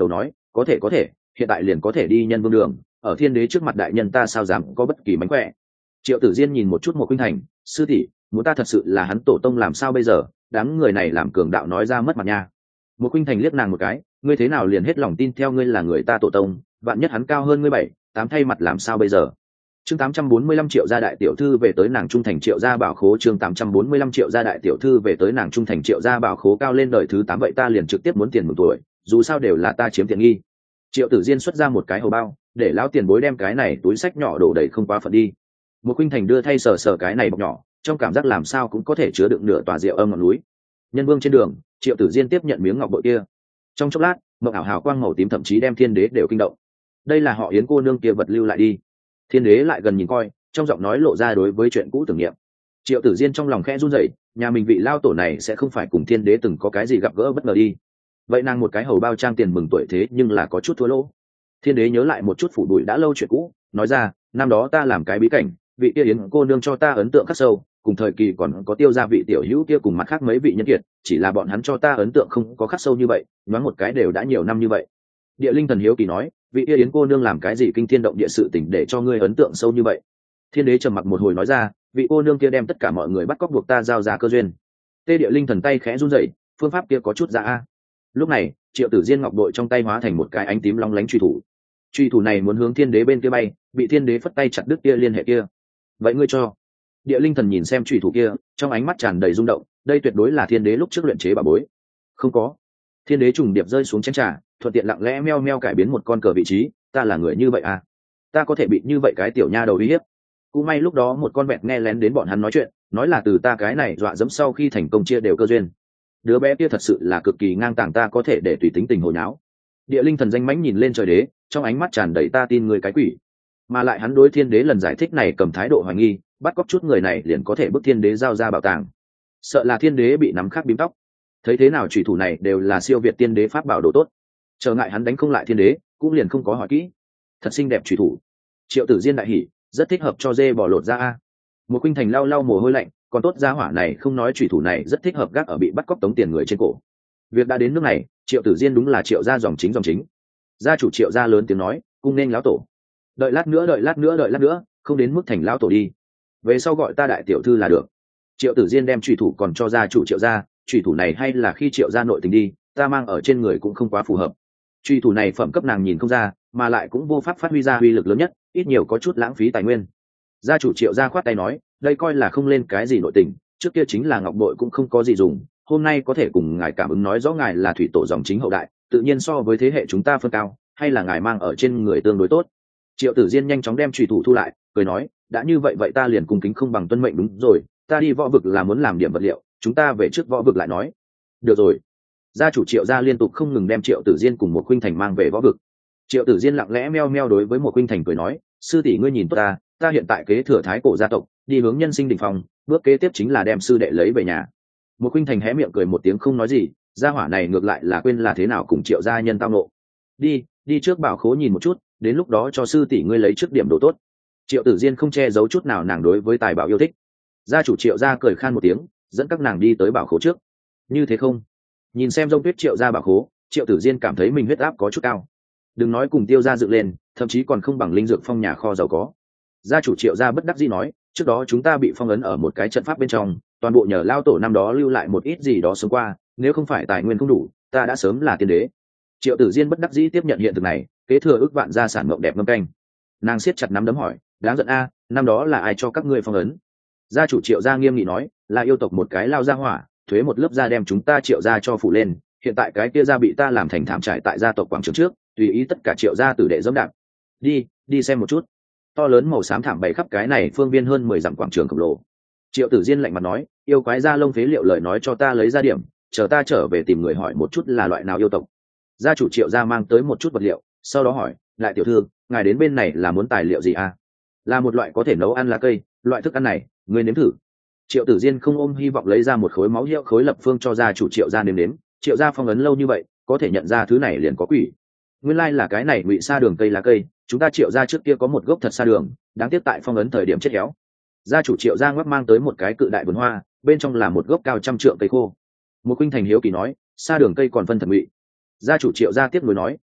có thể có thể hiện tại liền có thể đi nhân vương đường, ở thiên đế trước mặt đại nhân ta sao dám có bất kỳ mánh khỏe. Triệu tử diên nhìn một chút một khuynh thành, sư tỷ muốn ta thật sự là hắn tổ tông làm sao bây giờ, đám người này làm cường đạo nói ra mất mặt nha. Một khuynh thành liếc nàng một cái, ngươi thế nào liền hết lòng tin theo ngươi là người ta tổ tông, vạn nhất hắn cao hơn ngươi bảy tám thay mặt làm sao bây giờ. Chương tám trăm bốn mươi lăm triệu gia đại tiểu thư về tới nàng trung thành triệu gia bảo khố. Chương tám trăm bốn mươi lăm triệu gia đại tiểu thư về tới nàng trung thành triệu gia bảo khố cao lên đời thứ tám, vậy ta liền trực tiếp muốn tiền mừng tuổi, dù sao đều là ta chiếm tiện nghi. Triệu tử diên xuất ra một cái hầu bao, để lão tiền bối đem cái này túi sách nhỏ đổ đầy không quá phận đi. Một khuynh thành đưa thay sờ sờ cái này bọc nhỏ, trong cảm giác làm sao cũng có thể chứa đựng nửa tòa rượu âm ngọn núi. Nhân vương trên đường, triệu tử diên tiếp nhận miếng ngọc bội kia, trong chốc lát mộng ảo hào quang màu tím thậm chí đem thiên đế đều kinh động. Đây là họ Yến cô nương kia vật lưu lại đi. Thiên đế lại gần nhìn coi, trong giọng nói lộ ra đối với chuyện cũ tưởng niệm. Triệu tử diên trong lòng khẽ run rẩy, nhà mình vị lao tổ này sẽ không phải cùng thiên đế từng có cái gì gặp gỡ bất ngờ đi. Vậy nàng một cái hầu bao trang tiền mừng tuổi thế nhưng là có chút thua lỗ. Thiên đế nhớ lại một chút phủ bụi đã lâu chuyện cũ, nói ra, năm đó ta làm cái bí cảnh, vị kia Yến cô nương cho ta ấn tượng khắc sâu, cùng thời kỳ còn có tiêu gia vị tiểu hữu kia cùng mặt khác mấy vị nhân kiệt, chỉ là bọn hắn cho ta ấn tượng không có khắc sâu như vậy, nói một cái đều đã nhiều năm như vậy. Địa linh thần hiếu kỳ nói, vị kia Yến cô nương làm cái gì kinh thiên động địa sự tình để cho ngươi ấn tượng sâu như vậy. Thiên đế trầm mặc một hồi nói ra, vị cô nương kia đem tất cả mọi người bắt cóc buộc ta giao ra cơ duyên. Tê địa linh thần tay khẽ run rẩy, phương pháp kia có chút dạ a. Lúc này triệu tử diên ngọc bội trong tay hóa thành một cái ánh tím long lánh truy thủ, truy thủ này muốn hướng thiên đế bên kia bay, bị thiên đế phất tay chặt đứt kia liên hệ kia. Vậy ngươi cho. Địa linh thần nhìn xem truy thủ kia, trong ánh mắt tràn đầy rung động, đây tuyệt đối là thiên đế lúc trước luyện chế bảo bối. Không có. Thiên đế trùng điệp rơi xuống chén trà, thuận tiện lặng lẽ meo meo cải biến một con cờ vị trí, ta là người như vậy à, ta có thể bị như vậy cái tiểu nha đầu uy hiếp. Cũng may lúc đó một con vẹt nghe lén đến bọn hắn nói chuyện, nói là từ ta cái này dọa dẫm sau khi thành công chia đều cơ duyên. Đứa bé kia thật sự là cực kỳ ngang tàng, ta có thể để tùy tính tình hồi nháo. Địa linh thần danh mãnh nhìn lên trời đế, trong ánh mắt tràn đầy ta tin người cái quỷ. Mà lại hắn đối thiên đế lần giải thích này cầm thái độ hoài nghi, bắt cóc chút người này liền có thể bức thiên đế giao ra bảo tàng, sợ là thiên đế bị nắm khác bím tóc. Thấy thế nào chủy thủ này đều là siêu việt tiên đế pháp bảo đồ tốt, trở ngại hắn đánh không lại thiên đế cũng liền không có hỏi kỹ. Thật xinh đẹp chủy thủ. Triệu tử diên đại hỉ, rất thích hợp cho dê bò lột ra a. Một khuynh thành lau lau mồ hôi lạnh, còn tốt gia hỏa này không nói chủy thủ này rất thích hợp gác ở bị bắt cóc tống tiền người trên cổ. Việc đã đến nước này, triệu tử diên đúng là triệu gia dòng chính dòng chính. Gia chủ triệu gia lớn tiếng nói, cung nên lão tổ. Đợi lát nữa đợi lát nữa đợi lát nữa, không đến mức thành lão tổ đi, về sau gọi ta đại tiểu thư là được. Triệu tử diên đem chủy thủ còn cho gia chủ triệu gia, chủy thủ này hay là khi triệu gia nội tình đi, ta mang ở trên người cũng không quá phù hợp. Chủy thủ này phẩm cấp nàng nhìn không ra, mà lại cũng vô pháp phát huy ra uy lực lớn nhất, ít nhiều có chút lãng phí tài nguyên. Gia chủ triệu gia khoát tay nói, đây coi là không lên cái gì nội tình, trước kia chính là ngọc bội cũng không có gì dùng, hôm nay có thể cùng ngài cảm ứng nói rõ ngài là thủy tổ dòng chính hậu đại, tự nhiên so với thế hệ chúng ta phân cao, hay là ngài mang ở trên người tương đối tốt. Triệu tử diên nhanh chóng đem chủy thủ thu lại, cười nói, đã như vậy vậy ta liền cung kính không bằng tuân mệnh. Đúng rồi, ta đi võ vực là muốn làm điểm vật liệu, chúng ta về trước võ vực lại nói. Được rồi. Gia chủ triệu gia liên tục không ngừng đem triệu tử diên cùng một khuynh thành mang về võ vực. Triệu tử diên lặng lẽ meo meo đối với một khuynh thành cười nói, sư tỷ ngươi nhìn tốt ta, ta hiện tại kế thừa thái cổ gia tộc, đi hướng nhân sinh đỉnh phong, bước kế tiếp chính là đem sư đệ lấy về nhà. Một khuynh thành hé miệng cười một tiếng không nói gì, gia hỏa này ngược lại là quên là thế nào cùng triệu gia nhân tao nộ. Đi, đi trước bảo khố nhìn một chút, đến lúc đó cho sư tỷ ngươi lấy trước điểm đồ tốt. Triệu tử diên không che giấu chút nào nàng đối với tài bảo yêu thích. Gia chủ triệu gia cười khan một tiếng, dẫn các nàng đi tới bảo khố trước. Như thế không? Nhìn xem Dông Tuyết triệu gia bảo khố, triệu tử diên cảm thấy mình huyết áp có chút cao. Đừng nói cùng tiêu gia dựng lên, thậm chí còn không bằng linh dược phong nhà kho giàu có. Gia chủ triệu gia bất đắc dĩ nói, trước đó chúng ta bị phong ấn ở một cái trận pháp bên trong, toàn bộ nhờ lao tổ năm đó lưu lại một ít gì đó sống qua, nếu không phải tài nguyên không đủ, ta đã sớm là tiên đế. Triệu tử diên bất đắc dĩ tiếp nhận hiện thực này, kế thừa ước vạn gia sản mộng đẹp ngâm canh. Nàng siết chặt nắm đấm hỏi, đáng giận a, năm đó là ai cho các ngươi phong ấn? Gia chủ triệu gia nghiêm nghị nói, là yêu tộc một cái lao gia hỏa, thuế một lớp da đem chúng ta triệu gia cho phủ lên, hiện tại cái kia gia bị ta làm thành thảm trải tại gia tộc quảng trường trước, tùy ý tất cả triệu gia tử đệ dẫm đạp. Đi, đi xem một chút. To lớn màu xám thảm bày khắp cái này phương viên hơn mười dặm quảng trường khổng lồ. Triệu tử diên lạnh mặt nói, yêu quái da lông phế liệu lời nói cho ta lấy ra điểm, chờ ta trở về tìm người hỏi một chút là loại nào yêu tộc. Gia chủ triệu gia mang tới một chút vật liệu, sau đó hỏi, lại tiểu thư, ngài đến bên này là muốn tài liệu gì à? Là một loại có thể nấu ăn lá cây, loại thức ăn này người nếm thử. Triệu tử diên không ôm hy vọng lấy ra một khối máu hiệu khối lập phương cho gia chủ triệu gia nếm nếm. Triệu gia phong ấn lâu như vậy, có thể nhận ra thứ này liền có quỷ. Nguyên lai là cái này ngụy sa đường cây lá cây, chúng ta triệu gia trước kia có một gốc thật sa đường, đáng tiếc tại phong ấn thời điểm chết héo. Gia chủ triệu gia ngoắc mang tới một cái cự đại vườn hoa, bên trong là một gốc cao trăm trượng cây khô. Một khuynh thành hiếu kỳ nói, sa đường cây còn phân thật ngụy. Gia chủ triệu gia tiếp nối nói, ân,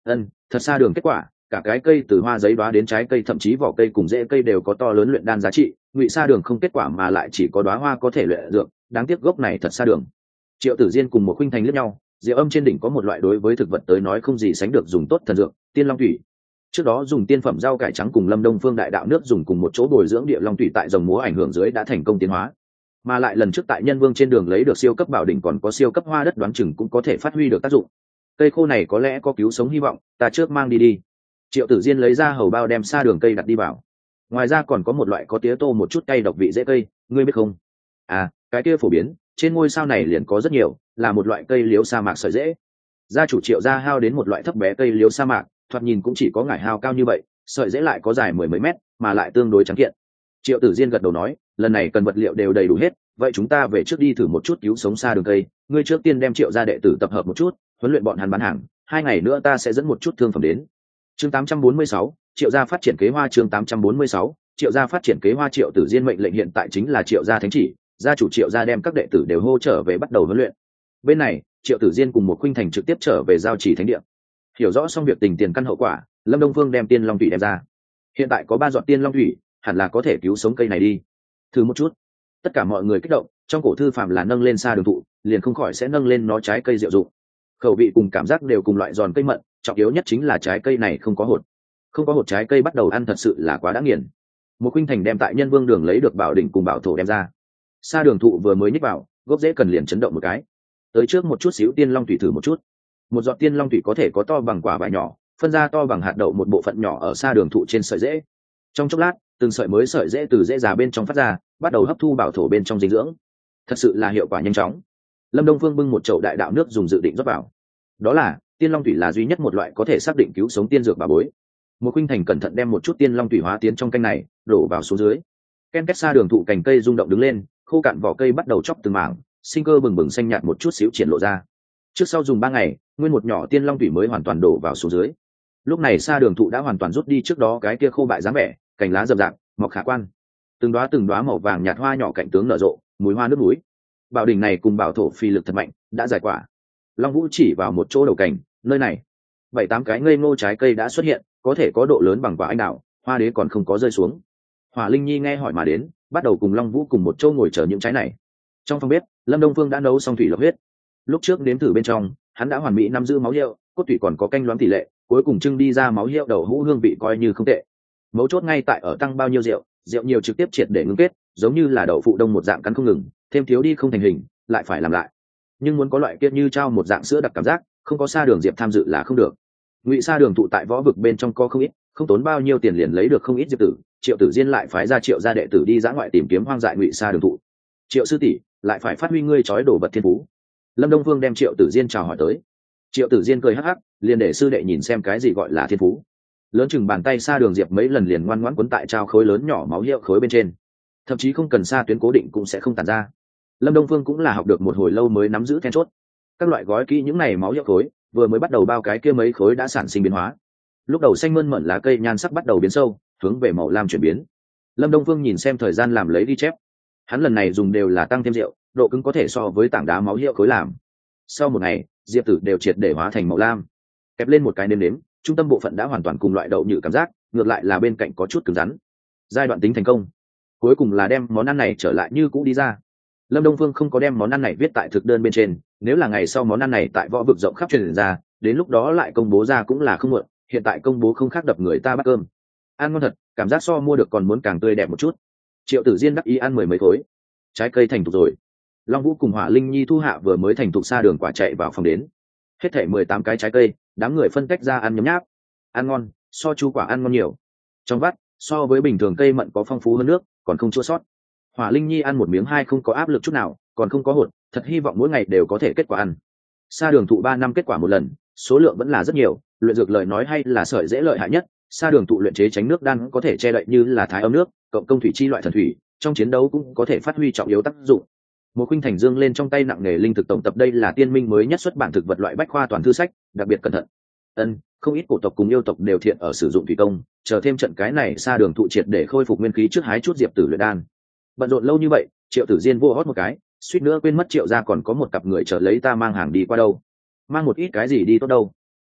thật xa đường kết quả, cả cái cây từ hoa giấy đóa đến trái cây thậm chí vỏ cây cùng rễ cây đều có to lớn luyện đan giá trị. Ngụy sa đường không kết quả mà lại chỉ có đóa hoa có thể luyện dược, đáng tiếc gốc này thật xa đường. Triệu Tử Diên cùng một khuynh thành liếc nhau, Diệu Âm trên đỉnh có một loại đối với thực vật tới nói không gì sánh được dùng tốt thần dược, Tiên Long Thủy. Trước đó dùng tiên phẩm rau cải trắng cùng Lâm Đông Phương đại đạo nước dùng cùng một chỗ bồi dưỡng địa long thủy tại dòng múa ảnh hưởng dưới đã thành công tiến hóa. Mà lại lần trước tại Nhân Vương trên đường lấy được siêu cấp bảo đỉnh còn có siêu cấp hoa đất đoán chừng cũng có thể phát huy được tác dụng. Cây khô này có lẽ có cứu sống hy vọng, ta trước mang đi đi. Triệu Tử Diên lấy ra hầu bao đem sa đường cây đặt đi vào. Ngoài ra còn có một loại có tía tô một chút cay độc vị dễ cây, ngươi biết không? À, cái kia phổ biến, trên ngôi sao này liền có rất nhiều, là một loại cây liễu sa mạc sợi dễ. Gia chủ Triệu gia hao đến một loại thấp bé cây liễu sa mạc, thoạt nhìn cũng chỉ có ngải hao cao như vậy, sợi dễ lại có dài mười mấy mét, mà lại tương đối trắng kiện. Triệu Tử Diên gật đầu nói, lần này cần vật liệu đều đầy đủ hết, vậy chúng ta về trước đi thử một chút cứu sống sa đường cây. Ngươi trước tiên đem Triệu gia đệ tử tập hợp một chút, huấn luyện bọn hắn bán hàng, hai ngày nữa ta sẽ dẫn một chút thương phẩm đến. Chương tám trăm bốn mươi sáu, Triệu gia phát triển kế hoa. Chương tám trăm bốn mươi sáu, Triệu gia phát triển kế hoa. Triệu Tử Diên mệnh lệnh hiện tại chính là Triệu gia thánh chỉ, gia chủ Triệu gia đem các đệ tử đều hô trở về bắt đầu huấn luyện. Bên này, Triệu Tử Diên cùng một khuynh thành trực tiếp trở về giao chỉ thánh địa. Hiểu rõ xong việc tình tiền căn hậu quả, Lâm Đông Phương đem tiên long thủy đem ra. Hiện tại có ba giọt tiên long thủy, hẳn là có thể cứu sống cây này đi. Thử một chút. Tất cả mọi người kích động, trong cổ thư phạm là nâng lên sa đường thụ, liền không khỏi sẽ nâng lên nó trái cây diệu dụng. Khẩu vị cùng cảm giác đều cùng loại giòn cây mận, trọng yếu nhất chính là trái cây này không có hột. Không có hột trái cây bắt đầu ăn thật sự là quá đã nghiền. Một khuynh thành đem tại Nhân Vương đường lấy được bảo đỉnh cùng bảo thổ đem ra. Sa đường thụ vừa mới nhích vào, gốc rễ cần liền chấn động một cái. Tới trước một chút xíu tiên long thủy thử một chút. Một giọt tiên long thủy có thể có to bằng quả vải nhỏ, phân ra to bằng hạt đậu một bộ phận nhỏ ở sa đường thụ trên sợi rễ. Trong chốc lát, từng sợi mới sợi rễ từ rễ già bên trong phát ra, bắt đầu hấp thu bảo thổ bên trong dinh dưỡng. Thật sự là hiệu quả nhanh chóng. Lâm Đông Phương bưng một chậu đại đạo nước dùng dự định rót vào. Đó là tiên long thủy là duy nhất một loại có thể xác định cứu sống tiên dược bà bối. Một khuynh thành cẩn thận đem một chút tiên long thủy hóa tiến trong canh này, đổ vào xuống dưới. Ken két sa đường thụ cành cây rung động đứng lên, khô cạn vỏ cây bắt đầu chóc từng mảng, sinh cơ bừng bừng xanh nhạt một chút xíu triển lộ ra. Trước sau dùng ba ngày, nguyên một nhỏ tiên long thủy mới hoàn toàn đổ vào xuống dưới. Lúc này sa đường thụ đã hoàn toàn rút đi trước đó cái kia khô bại dáng vẻ, cành lá rậm rạp, mọc khả quan. Từng đóa từng đóa màu vàng nhạt hoa nhỏ cạnh tướng nở rộ, mùi hoa nước núi. Bảo đỉnh này cùng bảo thổ phi lực thật mạnh, đã giải quả. Long Vũ chỉ vào một chỗ đầu cành, nơi này, bảy tám cái ngây ngô trái cây đã xuất hiện, có thể có độ lớn bằng quả anh đào, hoa đế còn không có rơi xuống. Hỏa Linh Nhi nghe hỏi mà đến, bắt đầu cùng Long Vũ cùng một chỗ ngồi chờ những trái này. Trong phòng bếp, Lâm Đông Phương đã nấu xong thủy lộc huyết. Lúc trước nếm thử bên trong, hắn đã hoàn mỹ nắm giữ máu hiệu, cốt thủy còn có canh loãng tỷ lệ, cuối cùng trưng đi ra máu hiệu đậu hũ hương vị coi như không tệ. Mấu chốt ngay tại ở tăng bao nhiêu rượu, rượu nhiều trực tiếp triệt để ngưng kết, giống như là đậu phụ đông một dạng cắn không ngừng, thêm thiếu đi không thành hình, lại phải làm lại. Nhưng muốn có loại kiết như trao một dạng sữa đặc cảm giác, không có sa đường diệp tham dự là không được. Ngụy sa đường thụ tại võ vực bên trong có không ít, không tốn bao nhiêu tiền liền lấy được không ít diệp tử. Triệu Tử Diên lại phái ra Triệu gia đệ tử đi dã ngoại tìm kiếm hoang dại ngụy sa đường thụ. Triệu sư tỷ lại phải phát huy ngươi chói đổ vật thiên phú. Lâm Đông Phương đem Triệu Tử Diên chào hỏi tới. Triệu Tử Diên cười hắc hắc, liền để sư đệ nhìn xem cái gì gọi là thiên phú. Lớn chừng bàn tay sa đường diệp mấy lần liền ngoan ngoãn quấn tại trao khối lớn nhỏ máu hiệu khối bên trên, thậm chí không cần sa tuyến cố định cũng sẽ không tàn ra. Lâm Đông Phương cũng là học được một hồi lâu mới nắm giữ then chốt. Các loại gói kỹ những này máu hiệu khối, vừa mới bắt đầu bao cái kia mấy khối đã sản sinh biến hóa. Lúc đầu xanh mơn mởn lá cây nhan sắc bắt đầu biến sâu, hướng về màu lam chuyển biến. Lâm Đông Phương nhìn xem thời gian làm lấy ghi chép. Hắn lần này dùng đều là tăng thêm rượu, độ cứng có thể so với tảng đá máu hiệu khối làm. Sau một ngày, diệp tử đều triệt để hóa thành màu lam. Kẹp lên một cái nêm nếm, trung tâm bộ phận đã hoàn toàn cùng loại đậu nhự cảm giác, ngược lại là bên cạnh có chút cứng rắn. Giai đoạn tính thành công. Cuối cùng là đem món ăn này trở lại như cũ đi ra. Lâm Đông Phương không có đem món ăn này viết tại thực đơn bên trên, nếu là ngày sau món ăn này tại võ vực rộng khắp truyền ra, đến lúc đó lại công bố ra cũng là không muộn, hiện tại công bố không khác đập người ta bắt cơm. Ăn ngon thật, cảm giác so mua được còn muốn càng tươi đẹp một chút. Triệu Tử Diên đắc ý ăn mười mấy khối. Trái cây thành thục rồi. Long Vũ cùng Hỏa Linh Nhi thu hạ vừa mới thành thục xa đường quả chạy vào phòng đến. Hết thảy mười tám cái trái cây, đám người phân tách ra ăn nhấm nháp. Ăn ngon, so chu quả ăn ngon nhiều. Trong vắt, so với bình thường cây mận có phong phú hơn nước, còn không chua sót. Hỏa Linh Nhi ăn một miếng hai không có áp lực chút nào, còn không có hột, thật hy vọng mỗi ngày đều có thể kết quả ăn. Sa đường thụ ba năm kết quả một lần, số lượng vẫn là rất nhiều, luyện dược lời nói hay là sợi dễ lợi hại nhất. Sa đường thụ luyện chế tránh nước đan có thể che đậy như là thái âm nước, cộng công thủy chi loại thần thủy, trong chiến đấu cũng có thể phát huy trọng yếu tác dụng. Một khuynh thành dương lên trong tay nặng nghề linh thực tổng tập, đây là tiên minh mới nhất xuất bản thực vật loại bách khoa toàn thư sách, đặc biệt cẩn thận. Ân, không ít cổ tộc cùng yêu tộc đều thiện ở sử dụng thủy công, chờ thêm trận cái này sa đường thụ triệt để khôi phục nguyên khí trước hái chút diệp tử luyện đan. Bận rộn lâu như vậy, Triệu Tử Diên vô hót một cái, suýt nữa quên mất Triệu gia còn có một cặp người chờ lấy ta mang hàng đi qua đâu. Mang một ít cái gì đi tốt đâu?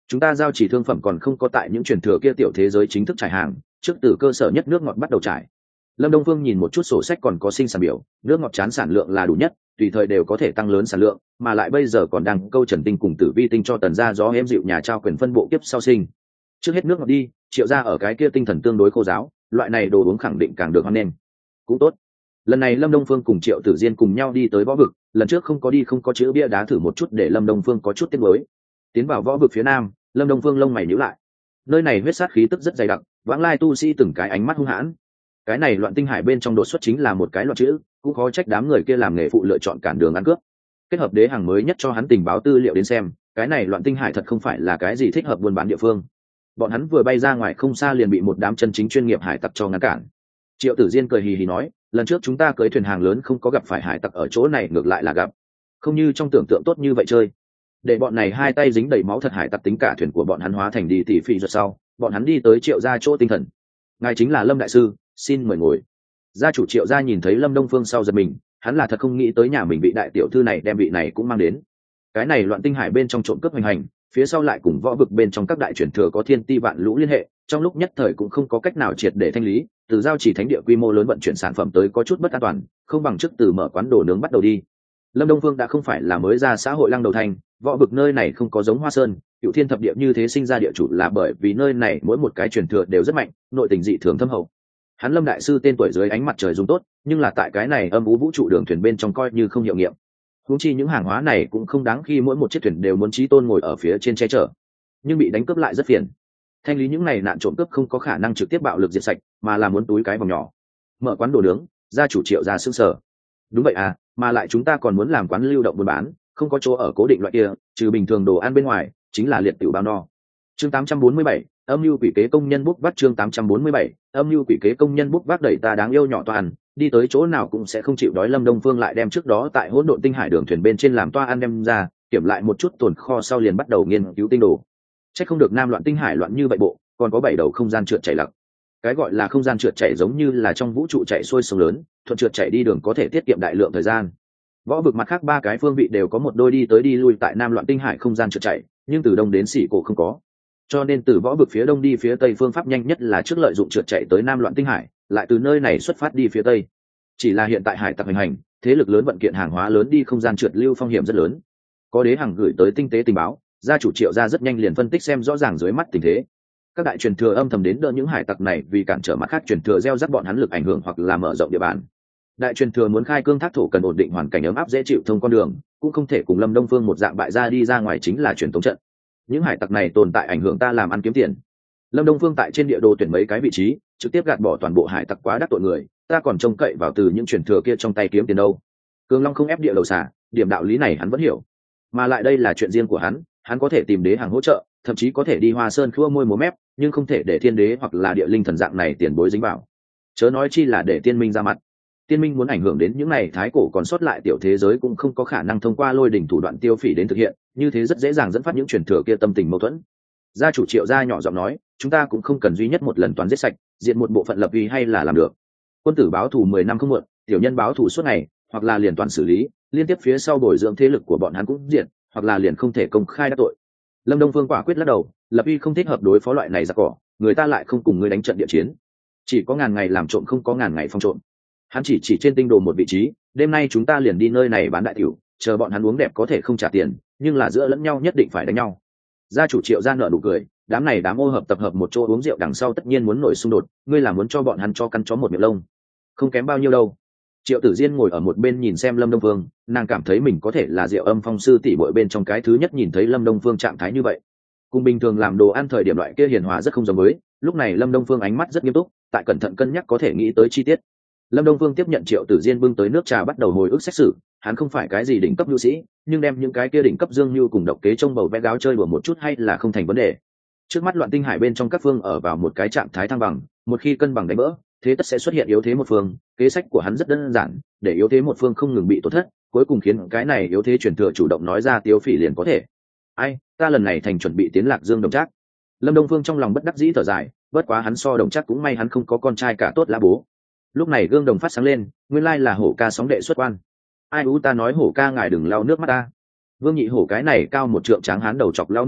chúng ta giao chỉ thương phẩm còn không có tại những truyền thừa kia tiểu thế giới chính thức trải hàng, trước từ cơ sở nhất nước ngọt bắt đầu trải. Lâm Đông Phương nhìn một chút sổ sách còn có sinh sản biểu, nước ngọt chán sản lượng là đủ nhất, tùy thời đều có thể tăng lớn sản lượng, mà lại bây giờ còn đang câu Trần Tinh cùng Tử Vi Tinh cho Tần gia gió êm dịu nhà trao quyền phân bộ kiếp sau sinh. Trước hết nước ngọt đi, Triệu gia ở cái kia tinh thần tương đối khô giáo, loại này đồ uống khẳng định càng được hoan nghênh. Cũng tốt. Lần này Lâm Đông Phương cùng Triệu Tử Diên cùng nhau đi tới võ vực, lần trước không có đi không có chữ bia đá thử một chút để Lâm Đông Phương có chút tiếc nuối. Tiến vào võ vực phía nam, Lâm Đông Phương lông mày nhíu lại. Nơi này huyết sát khí tức rất dày đặc, vãng lai tu sĩ từng cái ánh mắt hung hãn. Cái này loạn tinh hải bên trong đột xuất chính là một cái loạn chữ, cũng khó trách đám người kia làm nghề phụ lựa chọn cản đường ăn cướp. Kết hợp đế hàng mới nhất cho hắn tình báo tư liệu đến xem, cái này loạn tinh hải thật không phải là cái gì thích hợp buôn bán địa phương. Bọn hắn vừa bay ra ngoài không xa liền bị một đám chân chính chuyên nghiệp hải tặc cho ngăn cản. Triệu Tử Diên cười hì hì nói, lần trước chúng ta cưới thuyền hàng lớn không có gặp phải hải tặc ở chỗ này, ngược lại là gặp, không như trong tưởng tượng tốt như vậy chơi. Để bọn này hai tay dính đầy máu thật hải tặc tính cả thuyền của bọn hắn hóa thành đi tỷ phỉ ruột sau, bọn hắn đi tới Triệu gia chỗ tinh thần. Ngài chính là Lâm đại sư, xin mời ngồi. Gia chủ Triệu gia nhìn thấy Lâm Đông Phương sau giật mình, hắn là thật không nghĩ tới nhà mình bị đại tiểu thư này đem vị này cũng mang đến. Cái này loạn tinh hải bên trong trộm cướp hoành hành, phía sau lại cùng võ vực bên trong các đại truyền thừa có thiên ti vạn lũ liên hệ, trong lúc nhất thời cũng không có cách nào triệt để thanh lý, từ giao chỉ thánh địa quy mô lớn vận chuyển sản phẩm tới có chút bất an toàn, không bằng trước từ mở quán đồ nướng bắt đầu đi. Lâm Đông Phương đã không phải là mới ra xã hội lăng đầu thành, võ vực nơi này không có giống Hoa Sơn, Cựu Thiên thập địa như thế sinh ra địa chủ là bởi vì nơi này mỗi một cái truyền thừa đều rất mạnh, nội tình dị thường thâm hậu. Hắn Lâm đại sư tên tuổi dưới ánh mặt trời dùng tốt, nhưng là tại cái này âm u vũ trụ đường thuyền bên trong coi như không hiệu nghiệm. Huống chi những hàng hóa này cũng không đáng khi mỗi một chiếc thuyền đều muốn chí tôn ngồi ở phía trên che chở, nhưng bị đánh cướp lại rất phiền. Thanh lý những này nạn trộm cướp không có khả năng trực tiếp bạo lực diệt sạch, mà là muốn túi cái vòng nhỏ. Mở quán đồ nướng, gia chủ Triệu gia sững sờ. Đúng vậy à, mà lại chúng ta còn muốn làm quán lưu động buôn bán, không có chỗ ở cố định loại kia, trừ bình thường đồ ăn bên ngoài, chính là liệt tiểu bao no. Chương tám trăm bốn mươi bảy, âm mưu quỷ kế công nhân bút vác. Chương tám trăm bốn mươi bảy, âm mưu quỷ kế công nhân bút vác đẩy ta đáng yêu nhỏ toàn, đi tới chỗ nào cũng sẽ không chịu đói. Lâm Đông Phương lại đem trước đó tại hỗn độn tinh hải đường thuyền bên trên làm toa ăn đem ra, kiểm lại một chút tồn kho sau liền bắt đầu nghiên cứu tinh đồ. Chắc không được nam loạn tinh hải loạn như vậy bộ, còn có bảy đầu không gian trượt chảy lặc. Cái gọi là không gian trượt chảy giống như là trong vũ trụ chạy xuôi sông lớn, thuận trượt chảy đi đường có thể tiết kiệm đại lượng thời gian. Võ vực mặt khác ba cái phương vị đều có một đôi đi tới đi lui tại nam loạn tinh hải không gian trượt chảy, nhưng từ đông đến xỉ cổ không có. Cho nên từ võ vực phía đông đi phía tây phương pháp nhanh nhất là trước lợi dụng trượt chạy tới nam loạn tinh hải, lại từ nơi này xuất phát đi phía tây. Chỉ là hiện tại hải tặc hành hành, thế lực lớn vận kiện hàng hóa lớn đi không gian trượt lưu phong hiểm rất lớn. Có đế hàng gửi tới tinh tế tình báo, gia chủ Triệu gia rất nhanh liền phân tích xem rõ ràng dưới mắt tình thế. Các đại truyền thừa âm thầm đến đỡ những hải tặc này vì cản trở mặt khác truyền thừa gieo rắc bọn hắn lực ảnh hưởng hoặc là mở rộng địa bàn. Đại truyền thừa muốn khai cương thác thổ cần ổn định hoàn cảnh ấm áp dễ chịu thông con đường, cũng không thể cùng Lâm Đông Phương một dạng bại ra đi ra ngoài chính là truyền thống trận. Những hải tặc này tồn tại ảnh hưởng ta làm ăn kiếm tiền. Lâm Đông Phương tại trên địa đồ tuyển mấy cái vị trí, trực tiếp gạt bỏ toàn bộ hải tặc quá đắc tội người, ta còn trông cậy vào từ những truyền thừa kia trong tay kiếm tiền đâu. Cường Long không ép địa đầu xả, điểm đạo lý này hắn vẫn hiểu, mà lại đây là chuyện riêng của hắn, hắn có thể tìm đế hàng hỗ trợ, thậm chí có thể đi Hoa Sơn khua môi múa mép, nhưng không thể để thiên đế hoặc là địa linh thần dạng này tiền bối dính vào. Chớ nói chi là để tiên minh ra mặt. Tiên minh muốn ảnh hưởng đến những này thái cổ còn sót lại tiểu thế giới cũng không có khả năng thông qua lôi đỉnh thủ đoạn tiêu phỉ đến thực hiện, như thế rất dễ dàng dẫn phát những truyền thừa kia tâm tình mâu thuẫn. Gia chủ Triệu gia nhỏ giọng nói, chúng ta cũng không cần duy nhất một lần toàn giết sạch, diệt một bộ phận lập uy hay là làm được. Quân tử báo thù mười năm không muộn, tiểu nhân báo thù suốt ngày, hoặc là liền toàn xử lý, liên tiếp phía sau bồi dưỡng thế lực của bọn hắn cũng diệt, hoặc là liền không thể công khai đắc tội. Lâm Đông Phương quả quyết lắc đầu, lập uy không thích hợp đối phó loại này giặc cỏ, người ta lại không cùng ngươi đánh trận địa chiến, chỉ có ngàn ngày làm trộm không có ngàn ngày phong trộm. Hắn chỉ chỉ trên tinh đồ một vị trí, đêm nay chúng ta liền đi nơi này bán đại tiểu, chờ bọn hắn uống đẹp có thể không trả tiền, nhưng là giữa lẫn nhau nhất định phải đánh nhau. Gia chủ Triệu gia nở nụ cười, đám này đám ô hợp tập hợp một chỗ uống rượu đằng sau tất nhiên muốn nổi xung đột, ngươi là muốn cho bọn hắn cho căn chó một miệng lông, không kém bao nhiêu đâu. Triệu Tử Diên ngồi ở một bên nhìn xem Lâm Đông Phương, nàng cảm thấy mình có thể là Diệu Âm Phong sư tỷ muội bên trong cái thứ nhất nhìn thấy Lâm Đông Phương trạng thái như vậy. Cùng bình thường làm đồ ăn thời điểm loại kia hiền hòa rất không giống với, lúc này Lâm Đông Phương ánh mắt rất nghiêm túc, tại cẩn thận cân nhắc có thể nghĩ tới chi tiết. Lâm Đông Phương tiếp nhận Triệu Tử Diên bưng tới nước trà bắt đầu hồi ức xét xử, hắn không phải cái gì đỉnh cấp nhu sĩ, nhưng đem những cái kia đỉnh cấp dương nhu cùng độc kế trong bầu vẽ gáo chơi đùa một chút hay là không thành vấn đề. Trước mắt loạn tinh hải bên trong các phương ở vào một cái trạng thái thăng bằng, một khi cân bằng đánh vỡ, thế tất sẽ xuất hiện yếu thế một phương. Kế sách của hắn rất đơn giản, để yếu thế một phương không ngừng bị tổn thất, cuối cùng khiến cái này yếu thế truyền thừa chủ động nói ra tiêu phỉ liền có thể. Ai, ta lần này thành chuẩn bị tiến Lạc Dương Đồng Trác. Lâm Đông Phương trong lòng bất đắc dĩ thở dài, bất quá hắn so Đồng Trác cũng may hắn không có con trai cả tốt lá bố. Lúc này gương đồng phát sáng lên, nguyên lai là Hổ ca sóng đệ xuất quan. Ai ú ta nói Hổ ca ngài đừng lau nước mắt ta. Vương Nhị Hổ cái này cao một trượng tráng hán đầu chọc lau nước mắt,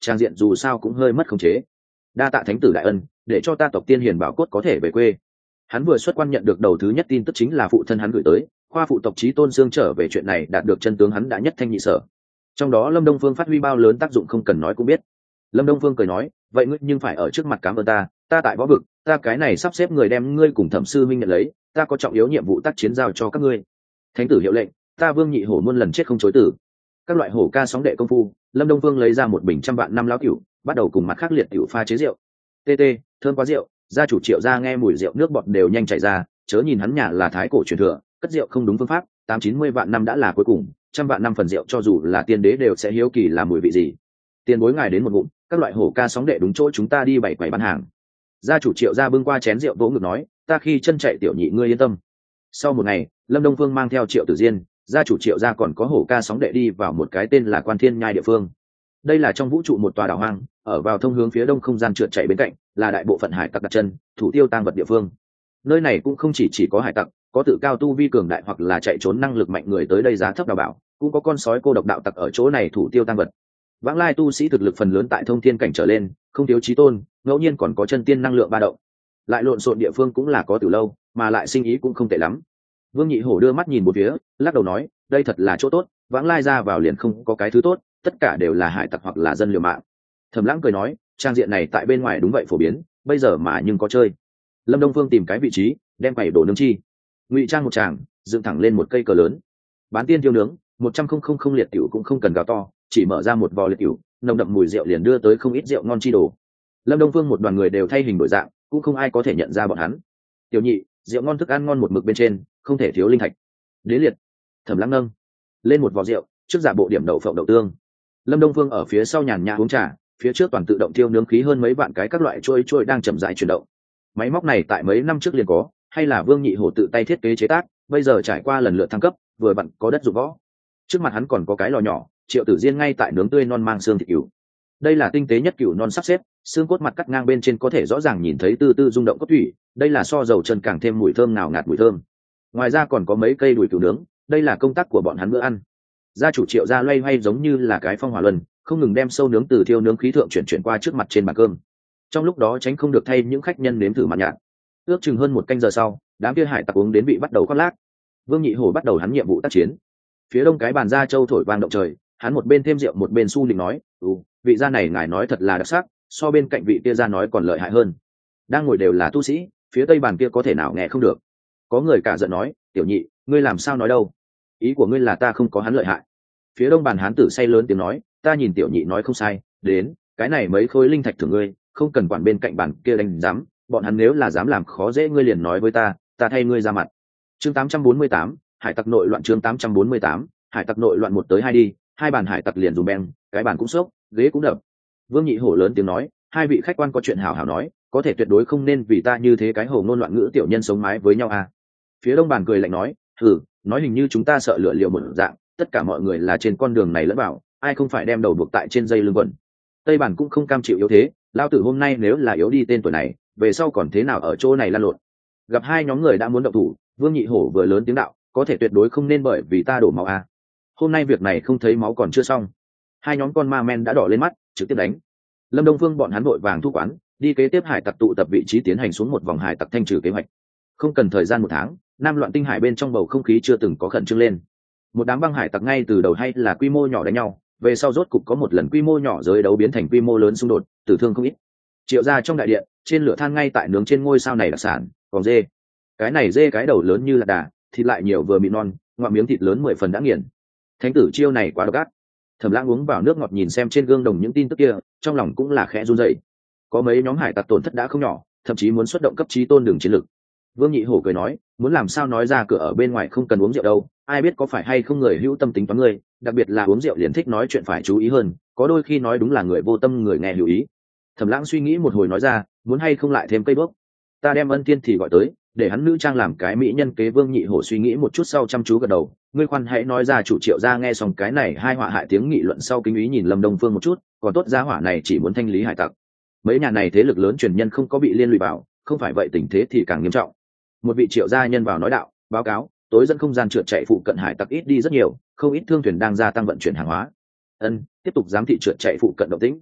trang diện dù sao cũng hơi mất khống chế. Đa tạ thánh tử đại ân, để cho ta tộc tiên hiền bảo cốt có thể về quê. Hắn vừa xuất quan nhận được đầu thứ nhất tin tức chính là phụ thân hắn gửi tới, khoa phụ tộc chí tôn xương trở về chuyện này đạt được chân tướng hắn đã nhất thanh nhị sở. Trong đó Lâm Đông Phương phát huy bao lớn tác dụng không cần nói cũng biết. Lâm Đông Phương cười nói, vậy ngươi nhưng phải ở trước mặt cảm ơn ta, ta tại võ vực, ta cái này sắp xếp người đem ngươi cùng Thẩm sư minh nhận lấy, ta có trọng yếu nhiệm vụ tác chiến giao cho các ngươi. Thánh tử hiệu lệnh, ta Vương Nhị Hổ muôn lần chết không chối từ. Các loại hổ ca sóng đệ công phu, Lâm Đông Phương lấy ra một bình trăm vạn năm lão cửu, bắt đầu cùng mặt khác liệt tiểu pha chế rượu. Tê tê, thơm quá rượu, gia chủ Triệu gia nghe mùi rượu nước bọt đều nhanh chảy ra, chớ nhìn hắn nhà là thái cổ truyền thừa, cất rượu không đúng phương pháp, tám chín mươi vạn năm đã là cuối cùng, trăm vạn năm phần rượu cho dù là tiên đế đều sẽ hiếu kỳ là mùi vị gì. Tiền bối ngài đến một ngụm, các loại hổ ca sóng đệ đúng chỗ chúng ta đi bảy quầy bán hàng. Gia chủ Triệu gia bưng qua chén rượu vỗ ngực nói, ta khi chân chạy tiểu nhị ngươi yên tâm. Sau một ngày, Lâm Đông Phương mang theo Triệu Tử Diên, gia chủ Triệu gia còn có hổ ca sóng đệ đi vào một cái tên là Quan Thiên Nhai địa phương. Đây là trong vũ trụ một tòa đảo hoang, ở vào thông hướng phía đông không gian trượt chạy bên cạnh, là đại bộ phận hải tặc đặt chân, thủ tiêu tang vật địa phương. Nơi này cũng không chỉ chỉ có hải tặc, có tự cao tu vi cường đại hoặc là chạy trốn năng lực mạnh người tới đây giá thấp đào bảo, cũng có con sói cô độc đạo tặc ở chỗ này thủ tiêu tang vật. Vãng lai tu sĩ thực lực phần lớn tại thông thiên cảnh trở lên, không thiếu chí tôn, ngẫu nhiên còn có chân tiên năng lượng ba động. Lại lộn xộn địa phương cũng là có từ lâu, mà lại sinh ý cũng không tệ lắm. Vương Nhị Hổ đưa mắt nhìn một phía, lắc đầu nói, đây thật là chỗ tốt, vãng lai ra vào liền không có cái thứ tốt, tất cả đều là hải tặc hoặc là dân liều mạng. Thẩm Lãng cười nói, trang diện này tại bên ngoài đúng vậy phổ biến, bây giờ mà nhưng có chơi. Lâm Đông Phương tìm cái vị trí, đem quầy đồ nướng chi, ngụy trang một tràng, dựng thẳng lên một cây cờ lớn. Bán tiên tiêu nướng, một trăm không không không liệt tiểu cũng không cần gào to, chỉ mở ra một vò liệt tiểu, nồng đậm mùi rượu liền đưa tới không ít rượu ngon chi đồ. Lâm Đông Phương một đoàn người đều thay hình đổi dạng, cũng không ai có thể nhận ra bọn hắn. Tiểu nhị, rượu ngon thức ăn ngon một mực bên trên, không thể thiếu linh thạch. Đến liệt. Thẩm Lãng nâng lên một vò rượu, trước giả bộ điểm đậu phộng đậu tương. Lâm Đông Phương ở phía sau nhàn nhã uống trà, phía trước toàn tự động tiêu nướng khí hơn mấy vạn cái các loại trôi trôi đang chậm rãi chuyển động. Máy móc này tại mấy năm trước liền có, hay là Vương Nhị Hổ tự tay thiết kế chế tác, bây giờ trải qua lần lượt thăng cấp, vừa vặn có đất dụng võ. Trước mặt hắn còn có cái lò nhỏ, Triệu Tử Diên ngay tại nướng tươi non mang xương thịt cừu. Đây là tinh tế nhất cừu non sắp xếp, xương cốt mặt cắt ngang bên trên có thể rõ ràng nhìn thấy tư tư rung động cốt thủy, đây là so dầu chân càng thêm mùi thơm nào ngạt mùi thơm. Ngoài ra còn có mấy cây đùi cừu nướng, đây là công tác của bọn hắn bữa ăn. Gia chủ Triệu gia loay hoay giống như là cái phong hỏa luân, không ngừng đem sâu nướng từ thiêu nướng khí thượng chuyển chuyển qua trước mặt trên bàn cơm. Trong lúc đó tránh không được thay những khách nhân nếm thử mặn nhạt. Ước chừng hơn một canh giờ sau, đám kia hải tặc uống đến bị bắt đầu khoác lác. Vương Nhị Hổ bắt đầu hắn nhiệm vụ tác chiến. Phía đông cái bàn gia châu thổi vang động trời, hắn một bên thêm rượu một bên su định nói, "Ừ, vị gia này ngài nói thật là đặc sắc, so bên cạnh vị kia gia nói còn lợi hại hơn." Đang ngồi đều là tu sĩ, phía tây bàn kia có thể nào nghe không được. Có người cả giận nói, "Tiểu nhị, ngươi làm sao nói đâu? Ý của ngươi là ta không có hắn lợi hại." Phía đông bàn hán tử say lớn tiếng nói, "Ta nhìn tiểu nhị nói không sai, đến, cái này mấy khối linh thạch thưởng ngươi, không cần quản bên cạnh bàn kia đánh dám, bọn hắn nếu là dám làm khó dễ ngươi liền nói với ta, ta thay ngươi ra mặt." Chương tám trăm bốn mươi tám, hải tặc nội loạn. Chương tám trăm bốn mươi tám, hải tặc nội loạn. Một tới hai đi, hai bàn hải tặc liền dùng beng, cái bàn cũng sốc, ghế cũng đập. Vương Nhị Hổ lớn tiếng nói, "Hai vị khách quan có chuyện hảo hảo nói, có thể tuyệt đối không nên vì ta như thế cái hồ ngôn loạn ngữ tiểu nhân sống mái với nhau à." Phía đông bàn cười lạnh nói, "Hừ, nói hình như chúng ta sợ lựa liệu một dạng, tất cả mọi người là trên con đường này lẫn vào, ai không phải đem đầu buộc tại trên dây lưng quần." Tây bản cũng không cam chịu yếu thế, lao tử hôm nay nếu là yếu đi tên tuổi này, về sau còn thế nào ở chỗ này lăn lộn. Gặp hai nhóm người đã muốn động thủ, Vương Nhị Hổ vừa lớn tiếng đạo, "Có thể tuyệt đối không nên bởi vì ta đổ máu à. Hôm nay việc này không thấy máu còn chưa xong." Hai nhóm con ma men đã đỏ lên mắt, trực tiếp đánh. Lâm Đông Phương bọn hắn vội vàng thu quán, đi kế tiếp hải tặc tụ tập vị trí tiến hành xuống một vòng hải tặc thanh trừ kế hoạch. Không cần thời gian một tháng, Nam Loạn Tinh Hải bên trong bầu không khí chưa từng có khẩn trương lên. Một đám băng hải tặc ngay từ đầu hay là quy mô nhỏ đánh nhau, về sau rốt cục có một lần quy mô nhỏ giới đấu biến thành quy mô lớn xung đột, tử thương không ít. Triệu gia trong đại điện, trên lửa than ngay tại nướng trên ngôi sao này đặc sản, còn dê. Cái này dê cái đầu lớn như là đà, thịt lại nhiều vừa mịn non, ngoạm miếng thịt lớn mười phần đã nghiền. Thánh tử chiêu này quá độc ác. Thẩm Lãng uống vào nước ngọt nhìn xem trên gương đồng những tin tức kia, trong lòng cũng là khẽ run rẩy. Có mấy nhóm hải tặc tổn thất đã không nhỏ, thậm chí muốn xuất động cấp chí tôn đường chiến lực. Vương Nhị Hổ cười nói, muốn làm sao nói ra cửa ở bên ngoài không cần uống rượu đâu, ai biết có phải hay không người hữu tâm tính toán ngươi, đặc biệt là uống rượu liền thích nói chuyện phải chú ý hơn, có đôi khi nói đúng là người vô tâm người nghe hữu ý. Thẩm Lãng suy nghĩ một hồi nói ra, muốn hay không lại thêm cây bước, ta đem Ân Tiên thì gọi tới, để hắn nữ trang làm cái mỹ nhân kế. Vương Nhị Hổ suy nghĩ một chút sau chăm chú gật đầu, ngươi khoan hãy nói ra. Chủ Triệu gia nghe xong cái này hai họa hại tiếng nghị luận sau kinh ý nhìn Lâm Đông Phương một chút, còn tốt gia hỏa này chỉ muốn thanh lý hải tặc, mấy nhà này thế lực lớn truyền nhân không có bị liên lụy vào, không phải vậy tình thế thì càng nghiêm trọng. Một vị Triệu gia nhân vào nói đạo, báo cáo tối dẫn không gian trượt chạy phụ cận hải tặc ít đi rất nhiều, không ít thương thuyền đang gia tăng vận chuyển hàng hóa. Ân, tiếp tục giám thị trượt chạy phụ cận động tĩnh.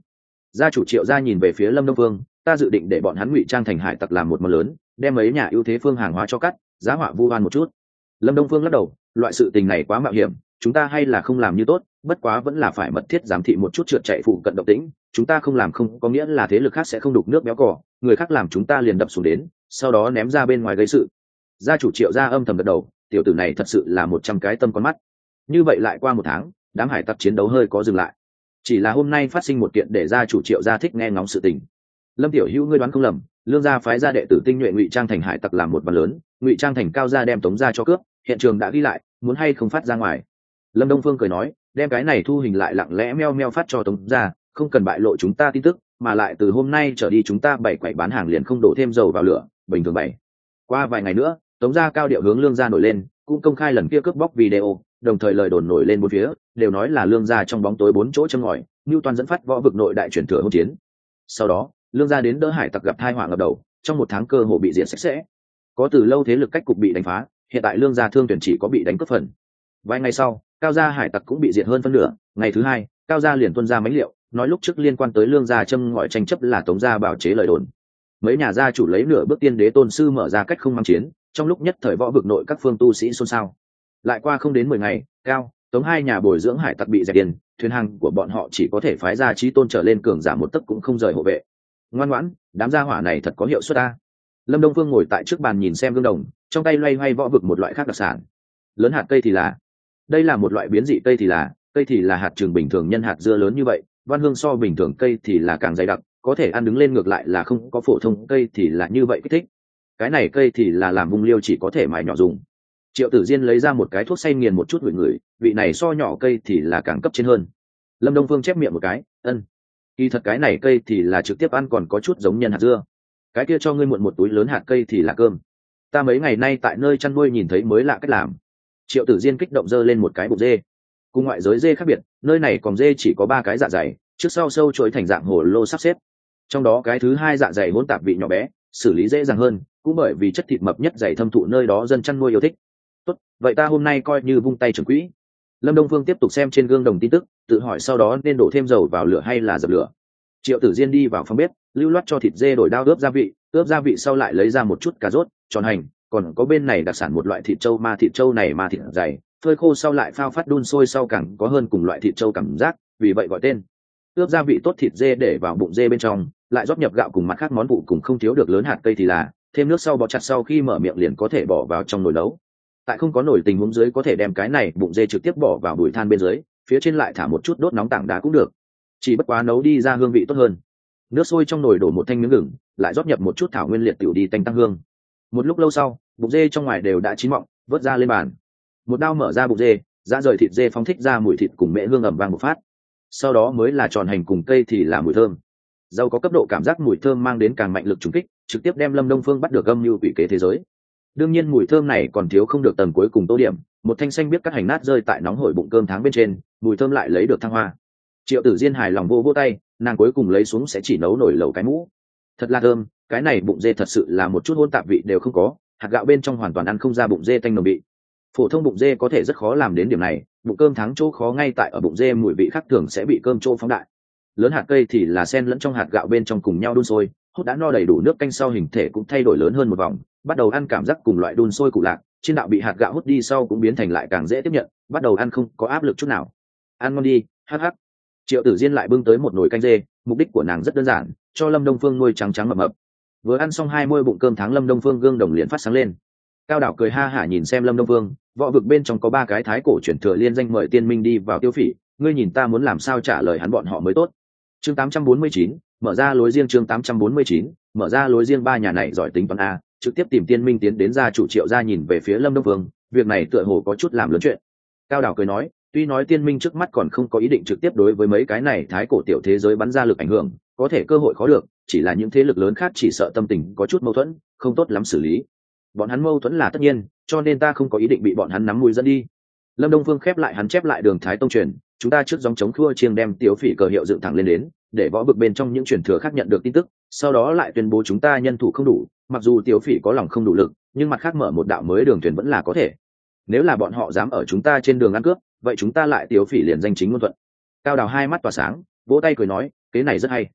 Gia chủ Triệu gia nhìn về phía Lâm Đông Phương, ta dự định để bọn hắn ngụy trang thành hải tặc làm một món lớn, đem mấy nhà ưu thế phương hàng hóa cho cắt, giá họa vu oan một chút. Lâm Đông Phương lắc đầu, loại sự tình này quá mạo hiểm, chúng ta hay là không làm như tốt, bất quá vẫn là phải mật thiết giám thị một chút trượt chạy phụ cận động tĩnh, chúng ta không làm không có nghĩa là thế lực khác sẽ không đục nước béo cỏ, người khác làm chúng ta liền đập xuống đến, sau đó ném ra bên ngoài gây sự. Gia chủ Triệu gia âm thầm gật đầu, tiểu tử này thật sự là một trăm cái tâm con mắt. Như vậy lại qua một tháng, đám hải tặc chiến đấu hơi có dừng lại. Chỉ là hôm nay phát sinh một kiện để gia chủ Triệu gia thích nghe ngóng sự tình. Lâm tiểu hữu ngươi đoán không lầm, lương gia phái gia đệ tử tinh nhuệ ngụy trang thành hải tặc làm một bàn lớn, ngụy trang thành cao gia đem tống gia cho cướp, hiện trường đã ghi lại, muốn hay không phát ra ngoài. Lâm Đông Phương cười nói, đem cái này thu hình lại lặng lẽ meo meo phát cho tống gia, không cần bại lộ chúng ta tin tức, mà lại từ hôm nay trở đi chúng ta bảy quậy bán hàng liền không đổ thêm dầu vào lửa, bình thường bảy. Qua vài ngày nữa, tống gia cao điệu hướng lương gia nổi lên, cũng công khai lần kia cướp bóc video, đồng thời lời đồn nổi lên bốn phía, đều nói là lương gia trong bóng tối bốn chỗ châm ngòi, Nưu Toàn dẫn phát võ vực nội đại chuyển thừa hỗn chiến. Sau đó, lương gia đến đỡ hải tặc gặp tai họa ngập đầu, trong một tháng cơ hồ bị diệt sạch sẽ. Có từ lâu thế lực cách cục bị đánh phá, hiện tại lương gia thương tuyển chỉ có bị đánh cướp phần. Vài ngày sau, cao gia hải tặc cũng bị diệt hơn phân nửa, ngày thứ hai, cao gia liền tuân ra mấy liệu, nói lúc trước liên quan tới lương gia châm ngòi tranh chấp là tống gia bảo chế lời đồn. Mấy nhà gia chủ lấy nửa bước tiên đế tôn sư mở ra cách không mang chiến, trong lúc nhất thời võ vực nội các phương tu sĩ xôn xao. Lại qua không đến mười ngày, cao, tống hai nhà bồi dưỡng hải tặc bị dẹp tiền, thuyền hàng của bọn họ chỉ có thể phái ra chí tôn trở lên cường giả một tấc cũng không rời hộ vệ. Ngoan ngoãn, đám gia hỏa này thật có hiệu suất ta. Lâm Đông Phương ngồi tại trước bàn nhìn xem gương đồng, trong tay loay hoay võ vực một loại khác đặc sản. Lớn hạt cây thì là, đây là một loại biến dị cây thì là, cây thì là hạt trường bình thường nhân hạt dưa lớn như vậy, văn hương so bình thường cây thì là càng dày đặc, có thể ăn đứng lên ngược lại là không có phổ thông cây thì là như vậy kích thích. Cái này cây thì là làm vung liêu chỉ có thể mài nhỏ dùng. Triệu Tử Diên lấy ra một cái thuốc xay nghiền một chút ngửi ngửi, vị này so nhỏ cây thì là càng cấp trên hơn. Lâm Đông Phương chép miệng một cái, ân. Kỳ thật cái này cây thì là trực tiếp ăn còn có chút giống nhân hạt dưa. Cái kia cho ngươi muộn một túi lớn hạt cây thì là cơm. Ta mấy ngày nay tại nơi chăn nuôi nhìn thấy mới lạ cách làm. Triệu Tử Diên kích động giơ lên một cái bụng dê. Cùng ngoại giới dê khác biệt, nơi này còn dê chỉ có ba cái dạ dày, trước sau sâu chối thành dạng hồ lô sắp xếp. Trong đó cái thứ hai dạ dày hỗn tạp vị nhỏ bé, xử lý dễ dàng hơn, cũng bởi vì chất thịt mập nhất dày thâm thụ nơi đó dân chăn nuôi yêu thích. Tốt, vậy ta hôm nay coi như vung tay trưởng quỹ. Lâm Đông Phương tiếp tục xem trên gương đồng tin tức, tự hỏi sau đó nên đổ thêm dầu vào lửa hay là dập lửa. Triệu Tử Diên đi vào phòng bếp, lưu loát cho thịt dê đổi đao ướp gia vị, ướp gia vị sau lại lấy ra một chút cà rốt, tròn hành, còn có bên này đặc sản một loại thịt trâu ma thịt trâu này ma thịt dày, phơi khô sau lại phao phát đun sôi sau càng có hơn cùng loại thịt trâu cảm giác, vì vậy gọi tên. Ướp gia vị tốt thịt dê để vào bụng dê bên trong, lại rót nhập gạo cùng mặt khác món vụ cùng không thiếu được lớn hạt cây thì là, thêm nước sau bó chặt sau khi mở miệng liền có thể bỏ vào trong nồi nấu. Tại không có nồi tình huống dưới có thể đem cái này bụng dê trực tiếp bỏ vào bùi than bên dưới, phía trên lại thả một chút đốt nóng tảng đá cũng được, chỉ bất quá nấu đi ra hương vị tốt hơn. Nước sôi trong nồi đổ một thanh miếng gừng, lại rót nhập một chút thảo nguyên liệt tiểu đi tanh tăng hương. Một lúc lâu sau, bụng dê trong ngoài đều đã chín mọng, vớt ra lên bàn. Một đao mở ra bụng dê, ra rời thịt dê phóng thích ra mùi thịt cùng mễ hương ẩm vang một phát. Sau đó mới là tròn hành cùng cây thì là mùi thơm. Dầu có cấp độ cảm giác mùi thơm mang đến càng mạnh lực trùng kích, trực tiếp đem Lâm Đông Phương bắt được âm mưu quỷ kế thế giới. Đương nhiên mùi thơm này còn thiếu không được tầng cuối cùng tô điểm, một thanh xanh biết cắt hành nát rơi tại nóng hổi bụng cơm tháng bên trên, mùi thơm lại lấy được thăng hoa. Triệu Tử Diên hài lòng vô vô tay, nàng cuối cùng lấy xuống sẽ chỉ nấu nổi lẩu cái mũ. Thật là thơm, cái này bụng dê thật sự là một chút hỗn tạp vị đều không có, hạt gạo bên trong hoàn toàn ăn không ra bụng dê tanh nồng vị. Phổ thông bụng dê có thể rất khó làm đến điểm này, bụng cơm tháng chỗ khó ngay tại ở bụng dê mùi vị khác thường sẽ bị cơm chỗ phóng đại. Lớn hạt cây thì là xen lẫn trong hạt gạo bên trong cùng nhau đun sôi, hút đã no đầy đủ nước canh sau hình thể cũng thay đổi lớn hơn một vòng, bắt đầu ăn cảm giác cùng loại đun sôi cụ lạc, trên đạo bị hạt gạo hút đi sau cũng biến thành lại càng dễ tiếp nhận, bắt đầu ăn không có áp lực chút nào. Ăn ngon đi, hắc hắc. Triệu Tử Diên lại bưng tới một nồi canh dê, mục đích của nàng rất đơn giản, cho Lâm Đông Phương nuôi trắng trắng mập mập. Vừa ăn xong hai môi bụng cơm tháng Lâm Đông Phương gương đồng liền phát sáng lên. Cao Đảo cười ha hả nhìn xem Lâm Đông Phương, võ vực bên trong có ba cái thái cổ truyền thừa liên danh mời tiên minh đi vào tiêu phỉ, ngươi nhìn ta muốn làm sao trả lời hắn bọn họ mới tốt. Chương tám trăm bốn mươi chín, mở ra lối riêng chương tám trăm bốn mươi chín, mở ra lối riêng ba nhà này giỏi tính toán a, trực tiếp tìm tiên minh tiến đến gia chủ Triệu gia nhìn về phía Lâm Đông Phương, việc này tựa hồ có chút làm lớn chuyện. Cao Đảo cười nói, tuy nói tiên minh trước mắt còn không có ý định trực tiếp đối với mấy cái này thái cổ tiểu thế giới bắn ra lực ảnh hưởng, có thể cơ hội khó được, chỉ là những thế lực lớn khác chỉ sợ tâm tình có chút mâu thuẫn, không tốt lắm xử lý. Bọn hắn mâu thuẫn là tất nhiên, cho nên ta không có ý định bị bọn hắn nắm mũi dẫn đi. Lâm Đông Phương khép lại hắn chép lại đường Thái Tông truyền, chúng ta trước dòng chống khua chiêng đem tiểu phỉ cờ hiệu dựng thẳng lên đến, để võ vực bên trong những truyền thừa khác nhận được tin tức, sau đó lại tuyên bố chúng ta nhân thủ không đủ, mặc dù tiểu phỉ có lòng không đủ lực, nhưng mặt khác mở một đạo mới đường thuyền vẫn là có thể. Nếu là bọn họ dám ở chúng ta trên đường ăn cướp, vậy chúng ta lại tiểu phỉ liền danh chính ngôn thuận. Cao Đào hai mắt tỏa sáng, vỗ tay cười nói, kế này rất hay.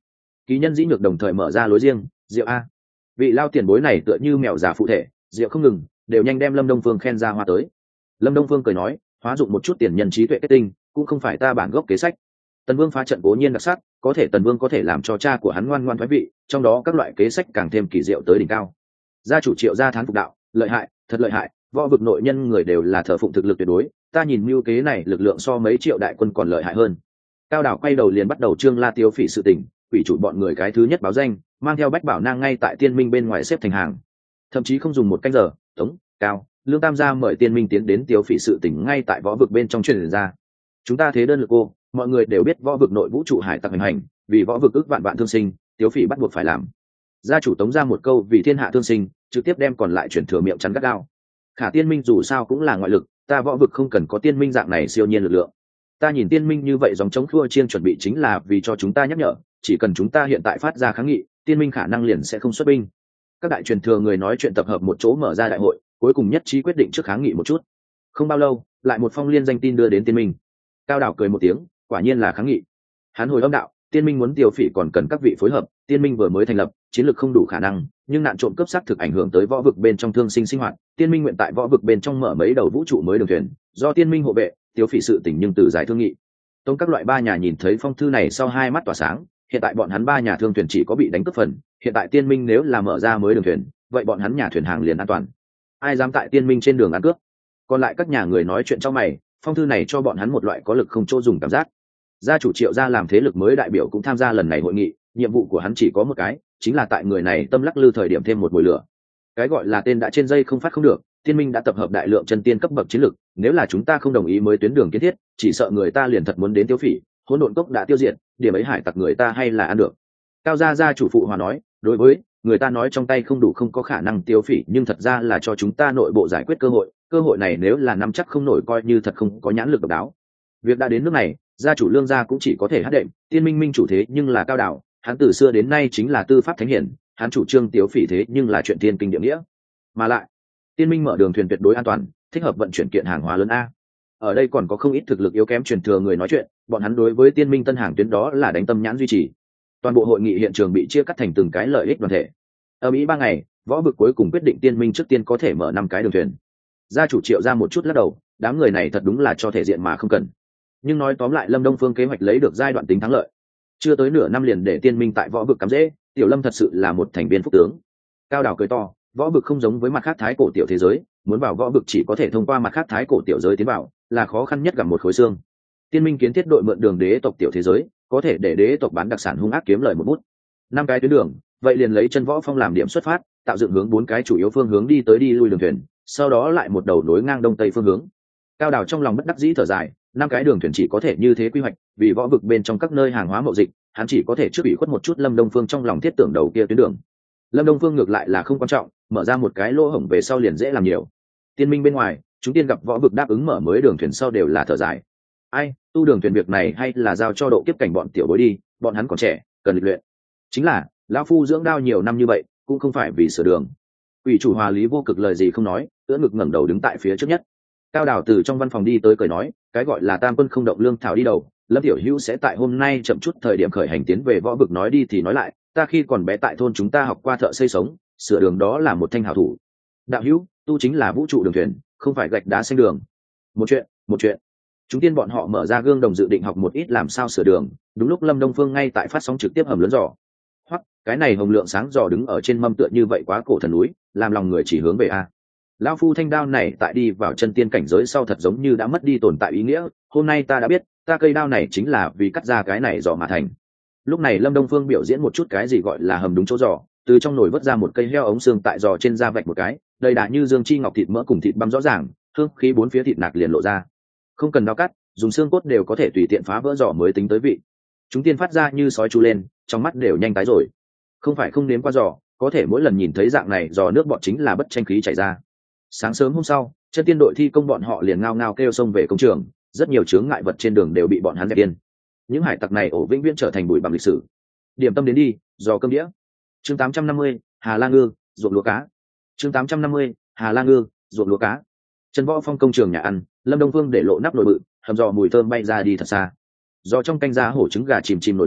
Ký nhân dĩ nhược đồng thời mở ra lối riêng. Rượu a, vị lao tiền bối này tựa như mèo già phụ thể, rượu không ngừng, đều nhanh đem Lâm Đông Phương khen ra hoa tới. Lâm Đông Phương cười nói, hóa dụng một chút tiền nhân trí tuệ kết tinh, cũng không phải ta bản gốc kế sách. Tần Vương phá trận cố nhiên đặc sắc, có thể Tần Vương có thể làm cho cha của hắn ngoan ngoan thoái vị, trong đó các loại kế sách càng thêm kỳ diệu tới đỉnh cao. Gia chủ Triệu gia thán phục đạo, lợi hại, thật lợi hại, võ vực nội nhân người đều là thờ phụng thực lực tuyệt đối, ta nhìn mưu kế này lực lượng so mấy triệu đại quân còn lợi hại hơn. Cao Đảo quay đầu liền bắt đầu trương la tiêu phỉ sự tình, quỷ chủ bọn người cái thứ nhất báo danh, mang theo bách bảo nang ngay tại tiên minh bên ngoài xếp thành hàng, thậm chí không dùng một canh giờ, tống cao lương tam gia mời tiên minh tiến đến tiêu phỉ sự tình ngay tại võ vực bên trong truyền ra. Chúng ta thế đơn lực cô, mọi người đều biết võ vực nội vũ trụ hải tặc hành hành, vì võ vực ước vạn vạn thương sinh, tiêu phỉ bắt buộc phải làm. Gia chủ tống ra một câu vì thiên hạ thương sinh, trực tiếp đem còn lại chuyển thừa miệng chắn gắt gao. Khả tiên minh dù sao cũng là ngoại lực, ta võ vực không cần có tiên minh dạng này siêu nhiên lực lượng. Ta nhìn tiên minh như vậy dòng chống khua chiên chuẩn bị chính là vì cho chúng ta nhắc nhở, chỉ cần chúng ta hiện tại phát ra kháng nghị, tiên minh khả năng liền sẽ không xuất binh. Các đại truyền thừa người nói chuyện tập hợp một chỗ mở ra đại hội, cuối cùng nhất trí quyết định trước kháng nghị một chút. Không bao lâu, lại một phong liên danh tin đưa đến tiên minh. Cao Đảo cười một tiếng, quả nhiên là kháng nghị. Hắn hồi âm đạo, tiên minh muốn tiêu phỉ còn cần các vị phối hợp, tiên minh vừa mới thành lập, chiến lược không đủ khả năng, nhưng nạn trộm cướp xác thực ảnh hưởng tới võ vực bên trong thương sinh sinh hoạt, tiên minh nguyện tại võ vực bên trong mở mấy đầu vũ trụ mới đường thuyền, do tiên minh hộ vệ, tiêu phỉ sự tình nhưng từ giải thương nghị. Tông các loại ba nhà nhìn thấy phong thư này sau hai mắt tỏa sáng, hiện tại bọn hắn ba nhà thương thuyền chỉ có bị đánh cướp phần, hiện tại tiên minh nếu là mở ra mới đường thuyền, vậy bọn hắn nhà thuyền hàng liền an toàn. Ai dám tại tiên minh trên đường ăn cướp? Còn lại các nhà người nói chuyện trong mày, phong thư này cho bọn hắn một loại có lực không chỗ dùng cảm giác. Gia chủ Triệu gia làm thế lực mới đại biểu cũng tham gia lần này hội nghị, nhiệm vụ của hắn chỉ có một cái, chính là tại người này tâm lắc lư thời điểm thêm một mùi lửa. Cái gọi là tên đã trên dây không phát không được, tiên minh đã tập hợp đại lượng chân tiên cấp bậc chiến lực, nếu là chúng ta không đồng ý mới tuyến đường kiến thiết, chỉ sợ người ta liền thật muốn đến tiêu phỉ, hỗn độn cốc đã tiêu diệt, điểm ấy hải tặc người ta hay là ăn được. Cao gia gia chủ phụ hòa nói, đối với người ta nói trong tay không đủ không có khả năng tiêu phỉ, nhưng thật ra là cho chúng ta nội bộ giải quyết cơ hội, cơ hội này nếu là nắm chắc không nổi coi như thật không có nhãn lực độc đáo. Việc đã đến nước này, gia chủ Lương gia cũng chỉ có thể hát đệm, tiên minh minh chủ thế nhưng là Cao Đảo, hắn từ xưa đến nay chính là tư pháp thánh hiển, hắn chủ trương tiêu phỉ thế nhưng là chuyện thiên kinh địa nghĩa. Mà lại, tiên minh mở đường thuyền tuyệt đối an toàn, thích hợp vận chuyển kiện hàng hóa lớn a. Ở đây còn có không ít thực lực yếu kém truyền thừa người nói chuyện, bọn hắn đối với tiên minh tân hàng tuyến đó là đánh tâm nhãn duy trì. Toàn bộ hội nghị hiện trường bị chia cắt thành từng cái lợi ích đoàn thể. Ở Mỹ ba ngày, võ vực cuối cùng quyết định tiên minh trước tiên có thể mở năm cái đường thuyền. Gia chủ Triệu ra một chút lắc đầu, đám người này thật đúng là cho thể diện mà không cần. Nhưng nói tóm lại, Lâm Đông Phương kế hoạch lấy được giai đoạn tính thắng lợi. Chưa tới nửa năm liền để tiên minh tại võ vực cắm rễ, Tiểu Lâm thật sự là một thành viên phúc tướng. Cao Đảo cười to, võ vực không giống với mặt khác thái cổ tiểu thế giới, muốn vào võ vực chỉ có thể thông qua mặt khác thái cổ tiểu giới tiến vào, là khó khăn nhất gặp một khối xương. Tiên minh kiến thiết đội mượn đường đế tộc tiểu thế giới, có thể để đế tộc bán đặc sản hung ác kiếm lời một bút. Năm cái tuyến đường, vậy liền lấy chân võ phong làm điểm xuất phát, tạo dựng hướng bốn cái chủ yếu phương hướng đi tới đi lui đường thuyền, sau đó lại một đầu nối ngang đông tây phương hướng. Cao Đảo trong lòng bất đắc dĩ thở dài, năm cái đường thuyền chỉ có thể như thế quy hoạch, vì võ vực bên trong các nơi hàng hóa mậu dịch, hắn chỉ có thể trước ủy khuất một chút Lâm Đông Phương trong lòng thiết tưởng đầu kia tuyến đường. Lâm Đông Phương ngược lại là không quan trọng, mở ra một cái lỗ hổng về sau liền dễ làm nhiều. Tiên minh bên ngoài, chúng tiên gặp võ vực đáp ứng mở mới đường thuyền sau đều là thở dài. Ai, tu đường thuyền việc này hay là giao cho độ kiếp cảnh bọn tiểu bối đi, bọn hắn còn trẻ, cần luyện. Chính là, lão phu dưỡng đao nhiều năm như vậy, cũng không phải vì sửa đường. Ủy chủ Hòa Lý Vô Cực lời gì không nói, ưỡn ngực ngẩng đầu đứng tại phía trước nhất. Cao Đảo từ trong văn phòng đi tới cười nói, cái gọi là tam quân không động lương thảo đi đầu, Lâm tiểu hữu sẽ tại hôm nay chậm chút thời điểm khởi hành tiến về võ vực. Nói đi thì nói lại, ta khi còn bé tại thôn chúng ta học qua thợ xây sống, sửa đường đó là một thanh hảo thủ. Đạo hữu, tu chính là vũ trụ đường thuyền, không phải gạch đá xanh đường. Một chuyện, một chuyện. Chúng tiên bọn họ mở ra gương đồng dự định học một ít làm sao sửa đường, đúng lúc Lâm Đông Phương ngay tại phát sóng trực tiếp hầm lớn giò. Hoặc, cái này hồng lượng sáng giò đứng ở trên mâm tựa như vậy quá cổ thần núi, làm lòng người chỉ hướng về a. Lão phu thanh đao này tại đi vào chân tiên cảnh giới sau thật giống như đã mất đi tồn tại ý nghĩa, hôm nay ta đã biết, ta cây đao này chính là vì cắt ra cái này giò mà thành. Lúc này Lâm Đông Phương biểu diễn một chút cái gì gọi là hầm đúng chỗ giò, từ trong nồi vớt ra một cây heo ống xương tại giò trên da vạch một cái, đầy đà như dương chi ngọc thịt mỡ cùng thịt băm rõ ràng, hương khí bốn phía thịt nạc liền lộ ra. Không cần đao cắt, dùng xương cốt đều có thể tùy tiện phá vỡ giò mới tính tới vị. Chúng tiên phát ra như sói chu lên, trong mắt đều nhanh tái rồi. Không phải không nếm qua giò, có thể mỗi lần nhìn thấy dạng này giò nước bọt chính là bất tranh khí chảy ra. Sáng sớm hôm sau, chân tiên đội thi công bọn họ liền ngao ngao kêu xông về công trường, rất nhiều chướng ngại vật trên đường đều bị bọn hắn dẹp yên. Những hải tặc này ổ vĩnh viễn trở thành bụi bặm lịch sử. Điểm tâm đến đi, giò cơm đĩa. Chương tám trăm năm mươi, Hà La Ngư, ruộng lúa cá. Chương tám trăm năm mươi, Hà La Ngư, ruộng lúa cá. Chân võ phong công trường nhà ăn, Lâm Đông Phương để lộ nắp nồi bự, hầm giò mùi thơm bay ra đi thật xa. Giò trong canh giá hổ trứng gà chìm chìm nổi nổi,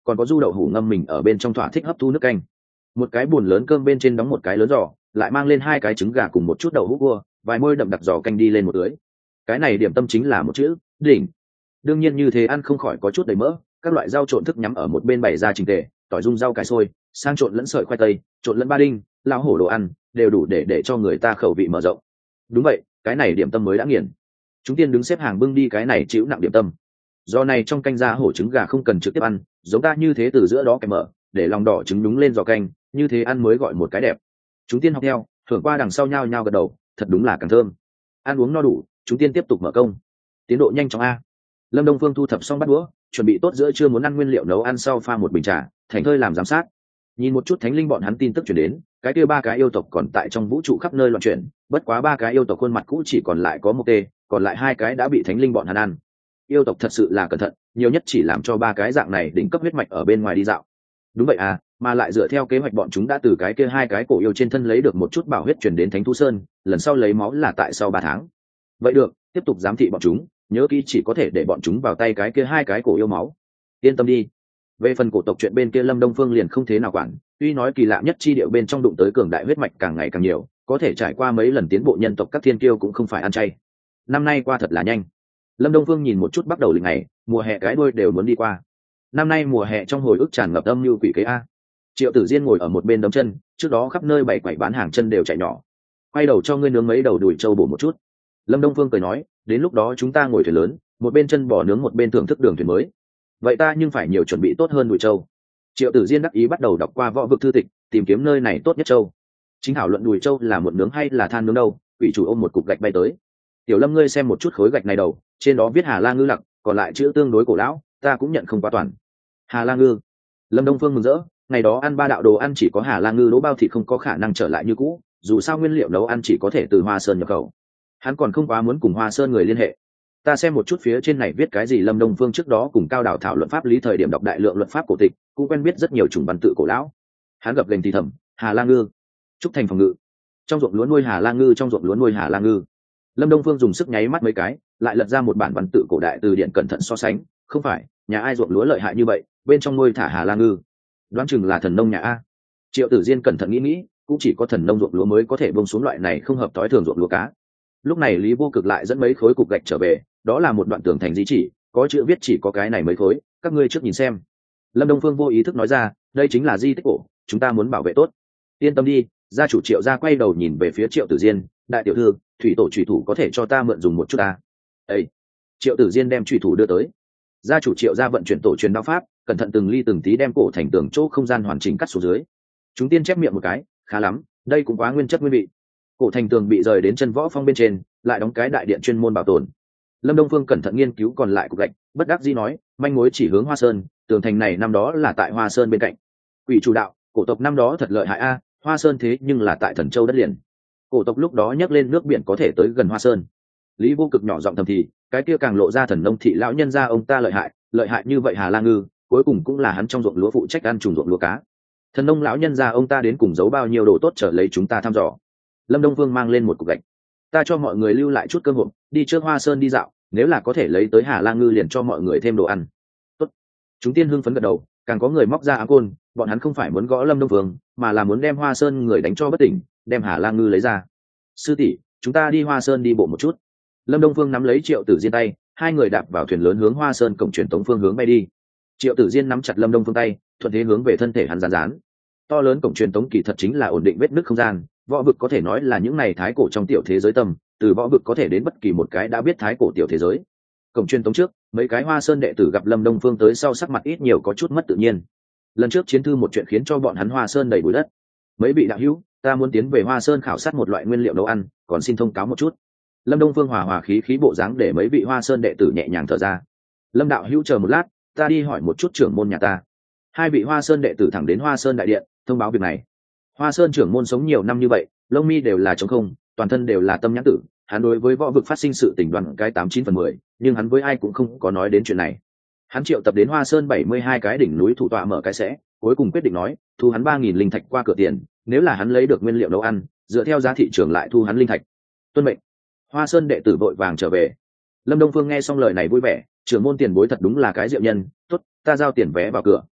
còn có du đậu hủ ngâm mình ở bên trong thỏa thích hấp thu nước canh. Một cái bùn lớn cơm bên trên đóng một cái lớn giò, lại mang lên hai cái trứng gà cùng một chút đậu hũ cua, vài môi đậm đặc giò canh đi lên một lưới. Cái này điểm tâm chính là một chữ đỉnh. Đương nhiên như thế ăn không khỏi có chút đầy mỡ, các loại rau trộn thức nhắm ở một bên bày ra trình tề, tỏi dung rau cải xôi, sang trộn lẫn sợi khoai tây, trộn lẫn ba đinh, lao hổ đồ ăn, đều đủ để để cho người ta khẩu vị mở rộng. Đúng vậy, cái này điểm tâm mới đã nghiền. Chúng tiên đứng xếp hàng bưng đi cái này chịu nặng điểm tâm. Do này trong canh da hổ trứng gà không cần trực tiếp ăn, giống ta như thế từ giữa đó kèm mở, để lòng đỏ trứng đúng lên giò canh, như thế ăn mới gọi một cái đẹp. Chúng tiên học theo, thưởng qua đằng sau nhau nhau gật đầu, thật đúng là càng thơm. Ăn uống no đủ, chúng tiên tiếp tục mở công. Tiến độ nhanh chóng a. Lâm Đông Phương thu thập xong bát đũa, chuẩn bị tốt giữa trưa muốn ăn nguyên liệu nấu ăn sau pha một bình trà, thành thơi làm giám sát. Nhìn một chút thánh linh bọn hắn tin tức truyền đến, cái kia ba cái yêu tộc còn tại trong vũ trụ khắp nơi loạn chuyển, bất quá ba cái yêu tộc khuôn mặt cũ chỉ còn lại có một tê, còn lại hai cái đã bị thánh linh bọn hắn ăn. Yêu tộc thật sự là cẩn thận, nhiều nhất chỉ làm cho ba cái dạng này đỉnh cấp huyết mạch ở bên ngoài đi dạo. Đúng vậy à, mà lại dựa theo kế hoạch bọn chúng đã từ cái kia hai cái cổ yêu trên thân lấy được một chút bảo huyết truyền đến Thánh Thú Sơn, lần sau lấy máu là tại sau ba tháng. Vậy được, tiếp tục giám thị bọn chúng, nhớ kỹ chỉ có thể để bọn chúng vào tay cái kia hai cái cổ yêu máu. Yên tâm đi. Về phần cổ tộc chuyện bên kia Lâm Đông Phương liền không thế nào quản, tuy nói kỳ lạ nhất chi điệu bên trong đụng tới cường đại huyết mạch càng ngày càng nhiều, có thể trải qua mấy lần tiến bộ nhân tộc các thiên kiêu cũng không phải ăn chay. Năm nay qua thật là nhanh. Lâm Đông Phương nhìn một chút bắt đầu lịch ngày, mùa hè cái đuôi đều muốn đi qua. Năm nay mùa hè trong hồi ức tràn ngập âm như quỷ kế a. Triệu Tử Diên ngồi ở một bên đấm chân, trước đó khắp nơi bày quẩy bán hàng chân đều chạy nhỏ. Quay đầu cho ngươi nướng mấy đầu đùi trâu bổ một chút. Lâm Đông Phương cười nói, đến lúc đó chúng ta ngồi thuyền lớn, một bên chân bò nướng một bên thưởng thức đường thuyền mới. Vậy ta nhưng phải nhiều chuẩn bị tốt hơn đùi trâu. Triệu Tử Diên đắc ý bắt đầu đọc qua võ vực thư tịch, tìm kiếm nơi này tốt nhất trâu. Chính thảo luận đùi trâu là một nướng hay là than nướng đâu, quỷ chủ ôm một cục gạch bay tới. Tiểu Lâm ngươi xem một chút khối gạch này đầu, trên đó viết Hà La Ngư lặc, còn lại chữ tương đối cổ lão, ta cũng nhận không quá toàn. Hà La Ngư. Lâm Đông Phương mừng rỡ, ngày đó ăn ba đạo đồ ăn chỉ có Hà La Ngư đỗ bao thịt không có khả năng trở lại như cũ, dù sao nguyên liệu nấu ăn chỉ có thể từ Hoa Sơn nhập khẩu. Hắn còn không quá muốn cùng Hoa Sơn người liên hệ. Ta xem một chút phía trên này viết cái gì. Lâm Đông Phương trước đó cùng Cao Đảo thảo luận pháp lý thời điểm đọc đại lượng luật pháp cổ tịch, cũng quen biết rất nhiều chủng văn tự cổ lão. Hắn gập gềnh thì thầm, Hà La Ngư, trúc thành phòng ngự. Trong ruộng lúa nuôi Hà La Ngư, trong ruộng lúa nuôi Hà La Ngư. Lâm Đông Phương dùng sức nháy mắt mấy cái, lại lật ra một bản văn tự cổ đại từ điển cẩn thận so sánh, không phải, nhà ai ruộng lúa lợi hại như vậy, bên trong nuôi thả Hà La Ngư. Đoán chừng là thần nông nhà a. Triệu Tử Diên cẩn thận nghĩ nghĩ, cũng chỉ có thần nông ruộng lúa mới có thể bông xuống loại này không hợp tối thường ruộng lúa cá. Lúc này Lý Vô Cực lại dẫn mấy khối cục gạch trở về, đó là một đoạn tường thành di chỉ, có chữ viết chỉ có cái này mấy khối, các ngươi trước nhìn xem. Lâm Đông Phương vô ý thức nói ra, đây chính là di tích cổ, chúng ta muốn bảo vệ tốt. Yên tâm đi. Gia chủ Triệu gia quay đầu nhìn về phía Triệu Tử Diên, đại tiểu thư, thủy tổ chủy thủ có thể cho ta mượn dùng một chút ta. Ê! Triệu Tử Diên đem chủy thủ đưa tới. Gia chủ Triệu gia vận chuyển tổ truyền đao pháp, cẩn thận từng ly từng tí đem cổ thành tường chỗ không gian hoàn chỉnh cắt xuống dưới. Chúng tiên chép miệng một cái, khá lắm, đây cũng quá nguyên chất nguyên vị. Cổ thành tường bị rời đến chân võ phong bên trên, lại đóng cái đại điện chuyên môn bảo tồn. Lâm Đông Phương cẩn thận nghiên cứu còn lại cục gạch, bất đắc dĩ nói, manh mối chỉ hướng Hoa Sơn, tường thành này năm đó là tại Hoa Sơn bên cạnh. Quỷ chủ đạo, cổ tộc năm đó thật lợi hại a, Hoa Sơn thế nhưng là tại Thần Châu đất liền. Cổ tộc lúc đó nhắc lên nước biển có thể tới gần Hoa Sơn. Lý Vô Cực nhỏ giọng thầm thì, cái kia càng lộ ra thần nông thị lão nhân gia ông ta lợi hại, lợi hại như vậy Hà La Ngư, cuối cùng cũng là hắn trong ruộng lúa phụ trách ăn trùng ruộng lúa cá. Thần nông lão nhân gia ông ta đến cùng giấu bao nhiêu đồ tốt trở lấy chúng ta thăm dò. Lâm Đông Vương mang lên một cục gạch, ta cho mọi người lưu lại chút cơ hội, đi trước Hoa Sơn đi dạo, nếu là có thể lấy tới Hà La Ngư liền cho mọi người thêm đồ ăn. Tốt. Chúng tiên hưng phấn gật đầu, càng có người móc ra ám côn, bọn hắn không phải muốn gõ Lâm Đông Vương, mà là muốn đem Hoa Sơn người đánh cho bất tỉnh, đem Hà La Ngư lấy ra. Sư tỷ, chúng ta đi Hoa Sơn đi bộ một chút. Lâm Đông Phương nắm lấy Triệu Tử Diên tay, hai người đạp vào thuyền lớn hướng Hoa Sơn cổng truyền tống phương hướng bay đi. Triệu Tử Diên nắm chặt Lâm Đông Phương tay, thuận thế hướng về thân thể hắn rán rán. To lớn cổng truyền tống kỳ thật chính là ổn định vết nứt không gian, võ vực có thể nói là những này thái cổ trong tiểu thế giới tâm, từ võ vực có thể đến bất kỳ một cái đã biết thái cổ tiểu thế giới. Cổng truyền tống trước, mấy cái Hoa Sơn đệ tử gặp Lâm Đông Phương tới sau sắc mặt ít nhiều có chút mất tự nhiên. Lần trước chiến thư một chuyện khiến cho bọn hắn Hoa Sơn đầy bụi đất. Mấy vị đạo hữu, ta muốn tiến về Hoa Sơn khảo sát một loại nguyên liệu nấu ăn, còn xin thông cáo một chút. Lâm Đông Phương hòa hòa khí khí bộ dáng để mấy vị Hoa Sơn đệ tử nhẹ nhàng thở ra. Lâm đạo hữu chờ một lát, ta đi hỏi một chút trưởng môn nhà ta. Hai vị Hoa Sơn đệ tử thẳng đến Hoa Sơn đại điện, thông báo việc này. Hoa Sơn trưởng môn sống nhiều năm như vậy, lông mi đều là trống không, toàn thân đều là tâm nhãn tử, hắn đối với võ vực phát sinh sự tình đoàn cái tám chín phần mười, nhưng hắn với ai cũng không có nói đến chuyện này. Hắn triệu tập đến Hoa Sơn bảy mươi hai cái đỉnh núi thủ tọa mở cái sẽ, cuối cùng quyết định nói, thu hắn ba nghìn linh thạch qua cửa tiền, nếu là hắn lấy được nguyên liệu nấu ăn, dựa theo giá thị trường lại thu hắn linh thạch. Tuân mệnh. Hoa Sơn đệ tử vội vàng trở về. Lâm Đông Phương nghe xong lời này vui vẻ, trưởng môn tiền bối thật đúng là cái diệu nhân, tốt, ta giao tiền vé vào cửa.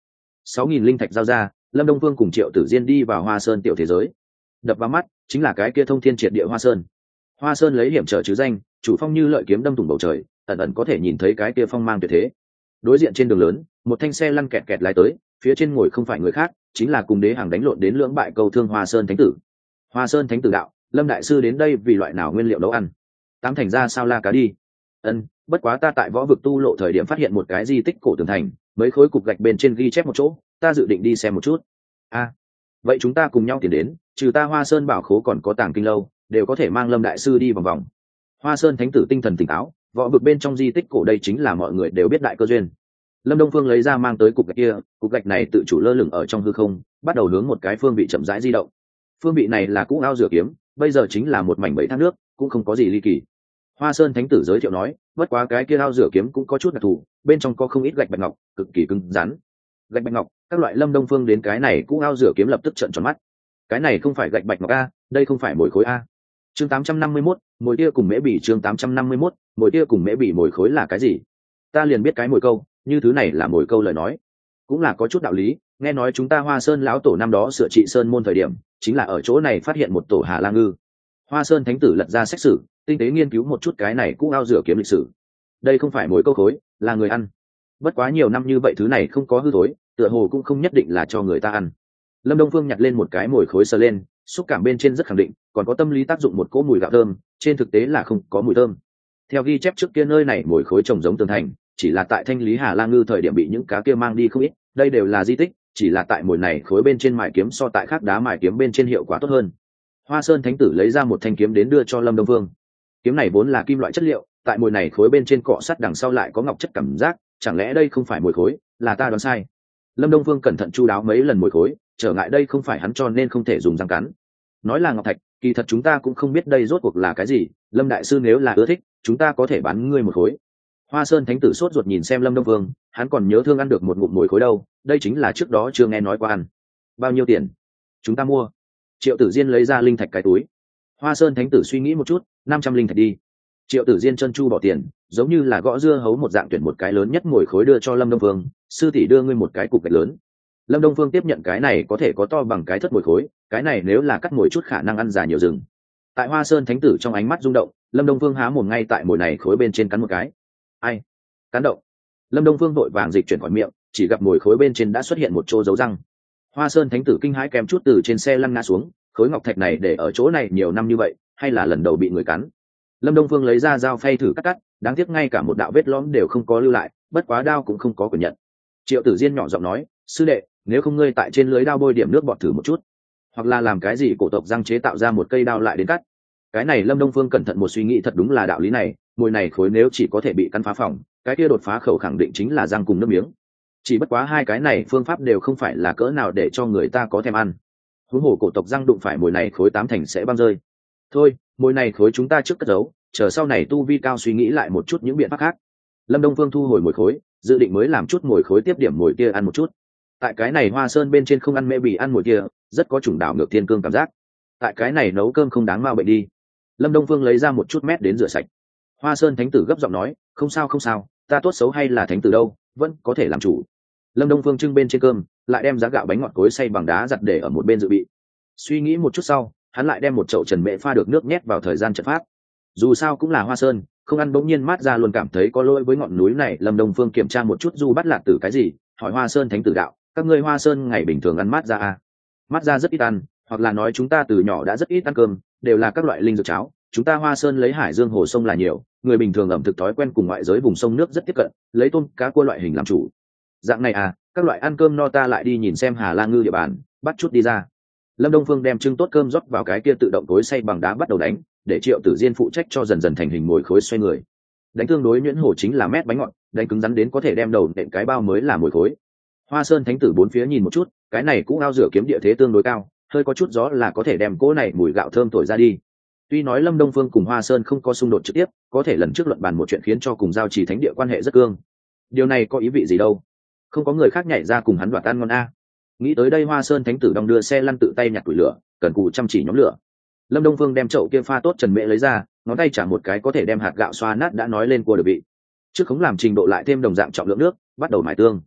sáu nghìn linh thạch giao ra, Lâm Đông Phương cùng Triệu Tử Diên đi vào Hoa Sơn tiểu thế giới. Đập vào mắt chính là cái kia thông thiên triệt địa Hoa Sơn. Hoa Sơn lấy hiểm trở chứ danh, chủ phong như lợi kiếm đâm thủng bầu trời, ẩn ẩn có thể nhìn thấy cái kia phong mang tuyệt thế. Đối diện trên đường lớn, một thanh xe lăn kẹt kẹt lái tới, phía trên ngồi không phải người khác, chính là cùng đế hàng đánh lộn đến lưỡng bại câu thương Hoa Sơn thánh tử. Hoa Sơn thánh tử đạo, Lâm đại sư đến đây vì loại nào nguyên liệu nấu ăn? Tám thành ra sao la cá đi. Ân, bất quá ta tại võ vực tu lộ thời điểm phát hiện một cái di tích cổ tường thành, mấy khối cục gạch bên trên ghi chép một chỗ, ta dự định đi xem một chút. A, vậy chúng ta cùng nhau tiến đến, trừ ta Hoa Sơn bảo khố còn có tàng kinh lâu, đều có thể mang Lâm đại sư đi vòng vòng. Hoa Sơn thánh tử tinh thần tỉnh táo, võ vực bên trong di tích cổ đây chính là mọi người đều biết đại cơ duyên. Lâm Đông Phương lấy ra mang tới cục gạch kia, cục gạch này tự chủ lơ lửng ở trong hư không, bắt đầu hướng một cái phương vị chậm rãi di động. Phương vị này là cũ ao rửa kiếm, bây giờ chính là một mảnh bẫy thác nước, cũng không có gì ly kỳ. Hoa Sơn thánh tử giới thiệu nói, bất quá cái kia ao rửa kiếm cũng có chút đặc thù, bên trong có không ít gạch bạch ngọc, cực kỳ cứng rắn. Gạch bạch ngọc, các loại Lâm Đông Phương đến cái này cũ ao rửa kiếm lập tức trợn tròn mắt. Cái này không phải gạch bạch ngọc a, đây không phải mồi khối a. Chương tám trăm năm mươi mốt, mồi tia cùng mễ bỉ chương tám trăm năm mươi mốt, mồi tia cùng mễ bỉ mồi khối là cái gì? Ta liền biết cái mồi câu, như thứ này là mồi câu lời nói, cũng là có chút đạo lý. Nghe nói chúng ta Hoa Sơn lão tổ năm đó sửa trị sơn môn thời điểm, chính là ở chỗ này phát hiện một tổ Hà La ngư. Hoa Sơn thánh tử lật ra sách sử, tinh tế nghiên cứu một chút cái này cũng ao rửa kiếm lịch sử. Đây không phải mồi câu khối, là người ăn. Bất quá nhiều năm như vậy thứ này không có hư thối, tựa hồ cũng không nhất định là cho người ta ăn. Lâm Đông Phương nhặt lên một cái mồi khối sờ lên, xúc cảm bên trên rất khẳng định, còn có tâm lý tác dụng một cỗ mùi gạo thơm, trên thực tế là không có mùi thơm. Theo ghi chép trước kia nơi này mồi khối trồng giống tường thành, chỉ là tại thanh lý Hà La ngư thời điểm bị những cá kia mang đi không ít, đây đều là di tích, chỉ là tại mồi này khối bên trên mài kiếm so tại khác đá mài kiếm bên trên hiệu quả tốt hơn. Hoa Sơn thánh tử lấy ra một thanh kiếm đến đưa cho Lâm Đông Phương. Kiếm này vốn là kim loại chất liệu, tại mồi này khối bên trên cọ sắt đằng sau lại có ngọc chất cảm giác, chẳng lẽ đây không phải mồi khối, là ta đoán sai. Lâm Đông Phương cẩn thận chu đáo mấy lần mồi khối, trở ngại đây không phải hắn cho nên không thể dùng răng cắn. Nói là ngọc thạch, kỳ thật chúng ta cũng không biết đây rốt cuộc là cái gì, Lâm đại sư nếu là ưa thích, chúng ta có thể bán ngươi một khối. Hoa Sơn thánh tử sốt ruột nhìn xem Lâm Đông Phương, hắn còn nhớ thương ăn được một ngụm mồi khối đâu, đây chính là trước đó chưa nghe nói qua ăn. Bao nhiêu tiền? Chúng ta mua. Triệu Tử Diên lấy ra linh thạch cái túi. Hoa Sơn thánh tử suy nghĩ một chút, năm trăm linh thạch đi. Triệu Tử Diên chân chu bỏ tiền, giống như là gõ dưa hấu một dạng, tuyển một cái lớn nhất mồi khối đưa cho Lâm Đông Phương, sư tỷ đưa ngươi một cái cục gạch lớn. Lâm Đông Phương tiếp nhận cái này có thể có to bằng cái thất mồi khối, cái này nếu là cắt mồi chút khả năng ăn già nhiều rừng. Tại Hoa Sơn thánh tử trong ánh mắt rung động, Lâm Đông Phương há mồm ngay tại mồi này khối bên trên cắn một cái. Ai? Cắn động. Lâm Đông Phương vội vàng dịch chuyển khỏi miệng, chỉ gặp mồi khối bên trên đã xuất hiện một chỗ dấu răng. Hoa Sơn thánh tử kinh hãi kém chút từ trên xe lăn ngã xuống, khối ngọc thạch này để ở chỗ này nhiều năm như vậy, hay là lần đầu bị người cắn. Lâm Đông Phương lấy ra dao phay thử cắt cắt, đáng tiếc ngay cả một đạo vết lõm đều không có lưu lại, bất quá đao cũng không có quyền nhận. Triệu Tử Diên nhỏ giọng nói, sư đệ, nếu không ngươi tại trên lưới đao bôi điểm nước bọt thử một chút, hoặc là làm cái gì cổ tộc răng chế tạo ra một cây đao lại đến cắt. Cái này Lâm Đông Phương cẩn thận một suy nghĩ, thật đúng là đạo lý này, mồi này khối nếu chỉ có thể bị cắn phá phòng, cái kia đột phá khẩu khẳng định chính là răng cùng nước miếng. Chỉ bất quá hai cái này phương pháp đều không phải là cỡ nào để cho người ta có thèm ăn. Huống hồ cổ tộc răng đụng phải mồi này khối tám thành sẽ băng rơi. Thôi, mồi này khối chúng ta trước cất giấu, chờ sau này tu vi cao suy nghĩ lại một chút những biện pháp khác. Lâm Đông Phương thu hồi mồi khối, dự định mới làm chút mồi khối tiếp điểm mồi kia ăn một chút. Tại cái này Hoa Sơn bên trên không ăn mê bì ăn mồi kia, rất có chủng đảo ngược thiên cương cảm giác. Tại cái này nấu cơm không đáng mau bệnh đi. Lâm Đông Phương lấy ra một chút mét đến rửa sạch. Hoa Sơn thánh tử gấp giọng nói, không sao không sao, ta tốt xấu hay là thánh tử đâu, vẫn có thể làm chủ. Lâm Đông Phương trưng bên trên cơm, lại đem giá gạo bánh ngọt cối xay bằng đá giặt để ở một bên dự bị. Suy nghĩ một chút sau, hắn lại đem một chậu trần mễ pha được nước nhét vào thời gian trận pháp. Dù sao cũng là Hoa Sơn, không ăn bỗng nhiên mát ra luôn cảm thấy có lỗi với ngọn núi này. Lâm Đông Phương kiểm tra một chút du bắt lạc tử cái gì, hỏi Hoa Sơn thánh tử đạo, các ngươi Hoa Sơn ngày bình thường ăn mát ra à? Mát ra rất ít ăn, hoặc là nói chúng ta từ nhỏ đã rất ít ăn cơm, đều là các loại linh dược cháo. Chúng ta Hoa Sơn lấy hải dương hồ sông là nhiều, người bình thường ẩm thực thói quen cùng ngoại giới vùng sông nước rất tiếp cận, lấy tôm cá cua loại hình làm chủ. Dạng này à, các loại ăn cơm no ta lại đi nhìn xem Hà La ngư địa bàn, bắt chút đi ra. Lâm Đông Phương đem trưng tốt cơm rót vào cái kia tự động cối xay bằng đá bắt đầu đánh, để Triệu Tử Diên phụ trách cho dần dần thành hình mồi khối xoay người. Đánh tương đối nhuyễn hổ chính là mét bánh ngọt, đánh cứng rắn đến có thể đem đầu nện cái bao mới là mồi khối. Hoa Sơn thánh tử bốn phía nhìn một chút, cái này cũng ao rửa kiếm địa thế tương đối cao, hơi có chút gió là có thể đem cỗ này mùi gạo thơm thổi ra đi. Tuy nói Lâm Đông Phương cùng Hoa Sơn không có xung đột trực tiếp, có thể lần trước luận bàn một chuyện khiến cho cùng giao trì thánh địa quan hệ rất cương. Điều này có ý vị gì đâu? Không có người khác nhảy ra cùng hắn đoạt ăn ngon a. Nghĩ tới đây Hoa Sơn thánh tử đong đưa xe lăn tự tay nhặt củi lửa, cần cù chăm chỉ nhóm lửa. Lâm Đông Phương đem chậu kia pha tốt trần mễ lấy ra, ngón tay trả một cái có thể đem hạt gạo xoa nát đã nói lên cua được vị. Trước không làm trình độ lại thêm đồng dạng trọng lượng nước, bắt đầu mài tương.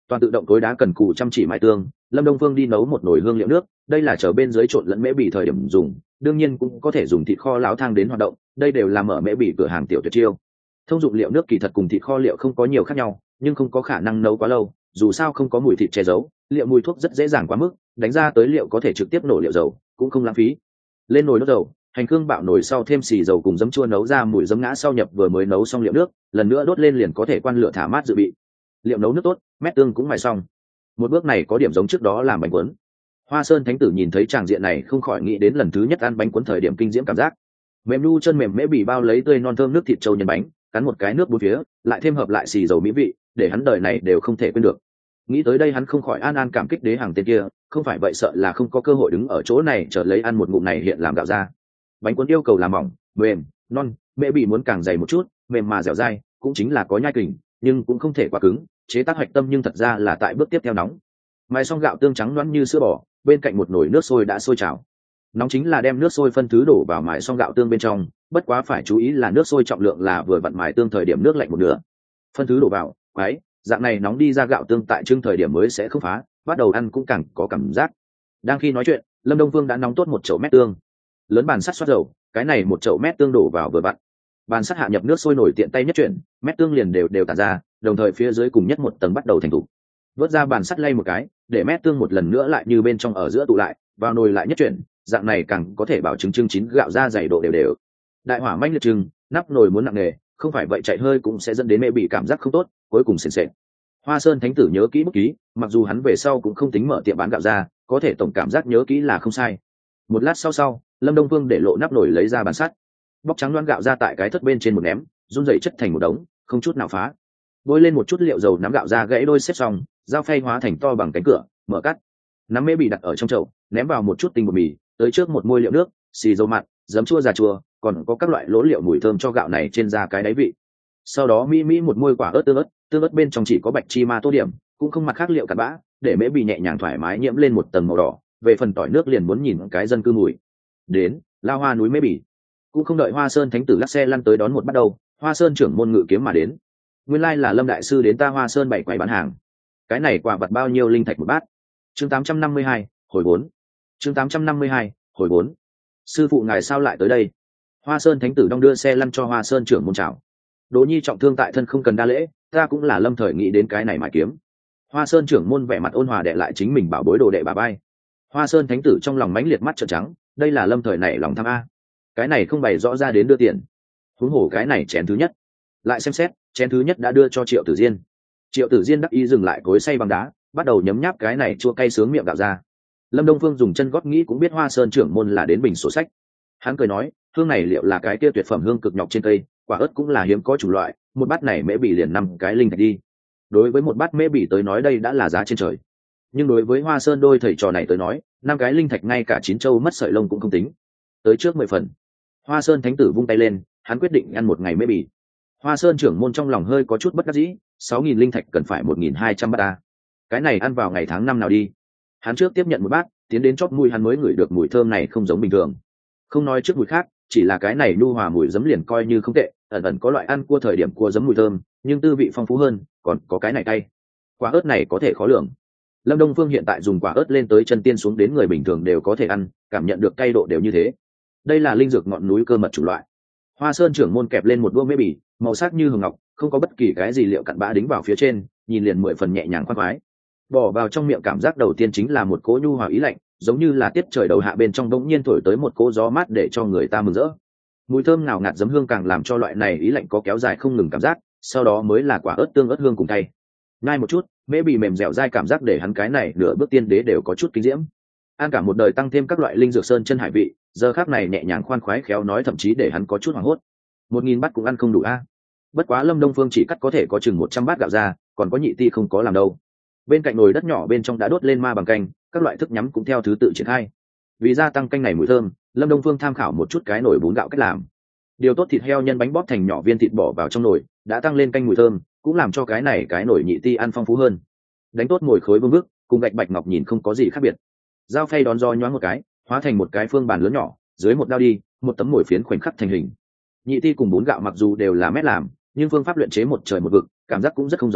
Toàn tự động cối đá cần cù chăm chỉ mài tương, Lâm Đông Phương đi nấu một nồi hương liệu nước, đây là chờ bên dưới trộn lẫn mễ bì thời điểm dùng, đương nhiên cũng có thể dùng thịt kho láo thang đến hoạt động, đây đều là mở mễ bì cửa hàng tiểu tuyệt chiêu. Thông dụng liệu nước kỳ thật cùng thịt kho liệu không có nhiều khác nhau, nhưng không có khả năng nấu quá lâu, dù sao không có mùi thịt che giấu, liệu mùi thuốc rất dễ dàng quá mức, đánh ra tới liệu có thể trực tiếp nổ liệu dầu, cũng không lãng phí. Lên nồi đốt dầu, hành hương bạo nồi sau thêm xì dầu cùng giấm chua nấu ra mùi giấm ngã sau nhập vừa mới nấu xong liệu nước, lần nữa đốt lên liền có thể quan lửa thả mát dự bị. Liệu nấu nước tốt, mét tương cũng mài xong. Một bước này có điểm giống trước đó làm bánh cuốn. Hoa Sơn Thánh Tử nhìn thấy tràng diện này không khỏi nghĩ đến lần thứ nhất ăn bánh cuốn thời điểm kinh diễm cảm giác. Mềm nu chân mềm mễ bì bao lấy tươi non thơm nước thịt trâu nhân bánh, cắn một cái nước bốn phía, lại thêm hợp lại xì dầu mỹ vị, để hắn đời này đều không thể quên được. Nghĩ tới đây hắn không khỏi an an cảm kích đế hàng tên kia, không phải vậy sợ là không có cơ hội đứng ở chỗ này chờ lấy ăn một ngụm này hiện làm gạo ra. Bánh cuốn yêu cầu làm mỏng, mềm, non, mễ bì muốn càng dày một chút, mềm mà dẻo dai, cũng chính là có nhai kình, nhưng cũng không thể quá cứng, chế tác hoạch tâm nhưng thật ra là tại bước tiếp theo nóng. Mài xong gạo tương trắng loãng như sữa bò, bên cạnh một nồi nước sôi đã sôi trào. Nóng chính là đem nước sôi phân thứ đổ vào mài xong gạo tương bên trong, bất quá phải chú ý là nước sôi trọng lượng là vừa vặn mài tương thời điểm nước lạnh một nửa. Phân thứ đổ vào, quái, dạng này nóng đi ra gạo tương tại trưng thời điểm mới sẽ không phá, bắt đầu ăn cũng càng có cảm giác. Đang khi nói chuyện, Lâm Đông Phương đã nóng tốt một chậu mét tương. Lớn bàn sắt xoát dầu, cái này một chậu mét tương đổ vào vừa vặn. Bàn sắt hạ nhập nước sôi nổi tiện tay nhất chuyển, mét tương liền đều đều tản ra, đồng thời phía dưới cùng nhất một tầng bắt đầu thành thủ. Vớt ra bàn sắt lay một cái, để mét tương một lần nữa lại như bên trong ở giữa tụ lại, vào nồi lại nhất chuyển, dạng này càng có thể bảo chứng trưng chín gạo ra dày độ đều đều. Đại hỏa manh liệt trưng, nắp nồi muốn nặng nề, không phải vậy chạy hơi cũng sẽ dẫn đến mẹ bị cảm giác không tốt, cuối cùng sền sệt. Hoa Sơn Thánh Tử nhớ kỹ bút ký, mặc dù hắn về sau cũng không tính mở tiệm bán gạo ra, có thể tổng cảm giác nhớ kỹ là không sai. Một lát sau sau, Lâm Đông Phương để lộ nắp nồi lấy ra bàn sắt, bóc trắng loãng gạo ra tại cái thất bên trên một ném, run rẩy chất thành một đống, không chút nào phá. Bôi lên một chút liệu dầu nắm gạo ra gãy đôi xếp xong, dao phay hóa thành to bằng cánh cửa, mở cắt. Nắm mễ bị đặt ở trong chậu, ném vào một chút tinh bột mì, tới trước một muôi liệu nước, xì dầu mặn, giấm chua già chua, còn có các loại lỗ liệu mùi thơm cho gạo này trên da cái đáy vị. Sau đó mi mi một muôi quả ớt tương ớt, tương ớt bên trong chỉ có bạch chi ma tô điểm, cũng không mặt khác liệu cặn bã, để mễ bị nhẹ nhàng thoải mái nhiễm lên một tầng màu đỏ. Về phần tỏi nước liền muốn nhìn cái dân cư mùi. Đến, lao hoa núi mễ bỉ. Cũng không đợi Hoa Sơn Thánh Tử lắc xe lăn tới đón một bắt đầu, Hoa Sơn trưởng môn ngự kiếm mà đến. Nguyên lai là Lâm đại sư đến ta Hoa Sơn bảy quầy bán hàng. Cái này quả vật bao nhiêu linh thạch một bát? Chương tám trăm năm mươi hai, hồi bốn. Chương tám trăm năm mươi hai, hồi bốn. Sư phụ ngài sao lại tới đây? Hoa Sơn Thánh Tử đong đưa xe lăn cho Hoa Sơn trưởng môn chào. Đỗ Nhi trọng thương tại thân không cần đa lễ, ta cũng là lâm thời nghĩ đến cái này mà kiếm. Hoa Sơn trưởng môn vẻ mặt ôn hòa đệ lại chính mình bảo bối đồ đệ bà bay. Hoa Sơn Thánh Tử trong lòng mãnh liệt mắt trợn trắng, đây là lâm thời này lòng tham a. Cái này không bày rõ ra đến đưa tiền. Huống hồ cái này chén thứ nhất. Lại xem xét, chén thứ nhất đã đưa cho Triệu Tử Diên. Triệu Tử Diên đắc ý dừng lại cối xay bằng đá, bắt đầu nhấm nháp cái này chua cay sướng miệng gạo ra. Lâm Đông Phương dùng chân gót nghĩ cũng biết Hoa Sơn trưởng môn là đến bình sổ sách. Hắn cười nói, hương này liệu là cái kia tuyệt phẩm hương cực nhọc trên cây, quả ớt cũng là hiếm có chủng loại, một bát này mễ bỉ liền năm cái linh thạch đi. Đối với một bát mễ bỉ tới nói đây đã là giá trên trời. Nhưng đối với Hoa Sơn đôi thầy trò này tới nói, năm cái linh thạch ngay cả chín châu mất sợi lông cũng không tính. Tới trước mười phần. Hoa Sơn Thánh Tử vung tay lên, hắn quyết định ăn một ngày mễ bỉ. Hoa Sơn trưởng môn trong lòng hơi có chút bất đắc dĩ, sáu nghìn linh thạch cần phải một nghìn hai trăm bát ta. Cái này ăn vào ngày tháng năm nào đi. Hắn trước tiếp nhận một bát, tiến đến chóp mũi hắn mới ngửi được mùi thơm này không giống bình thường. Không nói trước mùi khác, chỉ là cái này nhu hòa mùi giấm liền coi như không tệ, ẩn ẩn có loại ăn cua thời điểm cua giấm mùi thơm, nhưng tư vị phong phú hơn, còn có cái này cay. Quả ớt này có thể khó lường. Lâm Đông Phương hiện tại dùng quả ớt lên tới chân tiên xuống đến người bình thường đều có thể ăn, cảm nhận được cay độ đều như thế. Đây là linh dược ngọn núi cơ mật chủ loại. Hoa Sơn trưởng môn kẹp lên một đũa mễ bỉ, màu sắc như hồng ngọc, không có bất kỳ cái gì liệu cặn bã đính vào phía trên, nhìn liền mười phần nhẹ nhàng khoan khoái. Bỏ vào trong miệng cảm giác đầu tiên chính là một cỗ nhu hòa ý lạnh, giống như là tiết trời đầu hạ bên trong bỗng nhiên thổi tới một cỗ gió mát để cho người ta mừng rỡ. Mùi thơm ngào ngạt giấm hương càng làm cho loại này ý lạnh có kéo dài không ngừng cảm giác, sau đó mới là quả ớt tương ớt hương cùng tay. Ngay một chút, mễ bì mềm dẻo dai cảm giác để hắn cái này nửa bước tiên đế đều có chút kinh diễm. Ăn cả một đời tăng thêm các loại linh dược sơn chân hải vị, giờ khác này nhẹ nhàng khoan khoái khéo nói thậm chí để hắn có chút hoảng hốt. Một nghìn bát cũng ăn không đủ a. Bất quá Lâm Đông Phương chỉ cắt có thể có chừng một trăm bát gạo ra, còn có nhị ti không có làm đâu. Bên cạnh nồi đất nhỏ bên trong đã đốt lên ma bằng canh, các loại thức nhắm cũng theo thứ tự triển khai. Vì gia tăng canh này mùi thơm, Lâm Đông Phương tham khảo một chút cái nồi bún gạo cách làm. Điều tốt thịt heo nhân bánh bóp thành nhỏ viên thịt bỏ vào trong nồi, đã tăng lên canh mùi thơm, cũng làm cho cái này cái nồi nhị ti ăn phong phú hơn. Đánh tốt mồi khối vương vức, cùng gạch bạch ngọc nhìn không có gì khác biệt. Dao phay đón gió nhoáng một cái, hóa thành một cái phương bàn lớn nhỏ, dưới một đao đi, một tấm mồi phiến khoảnh khắc thành hình. Nhị ti cùng bún gạo mặc dù đều là mét làm, nhưng phương pháp luyện chế một trời một vực, cảm giác cũng rất không giống với,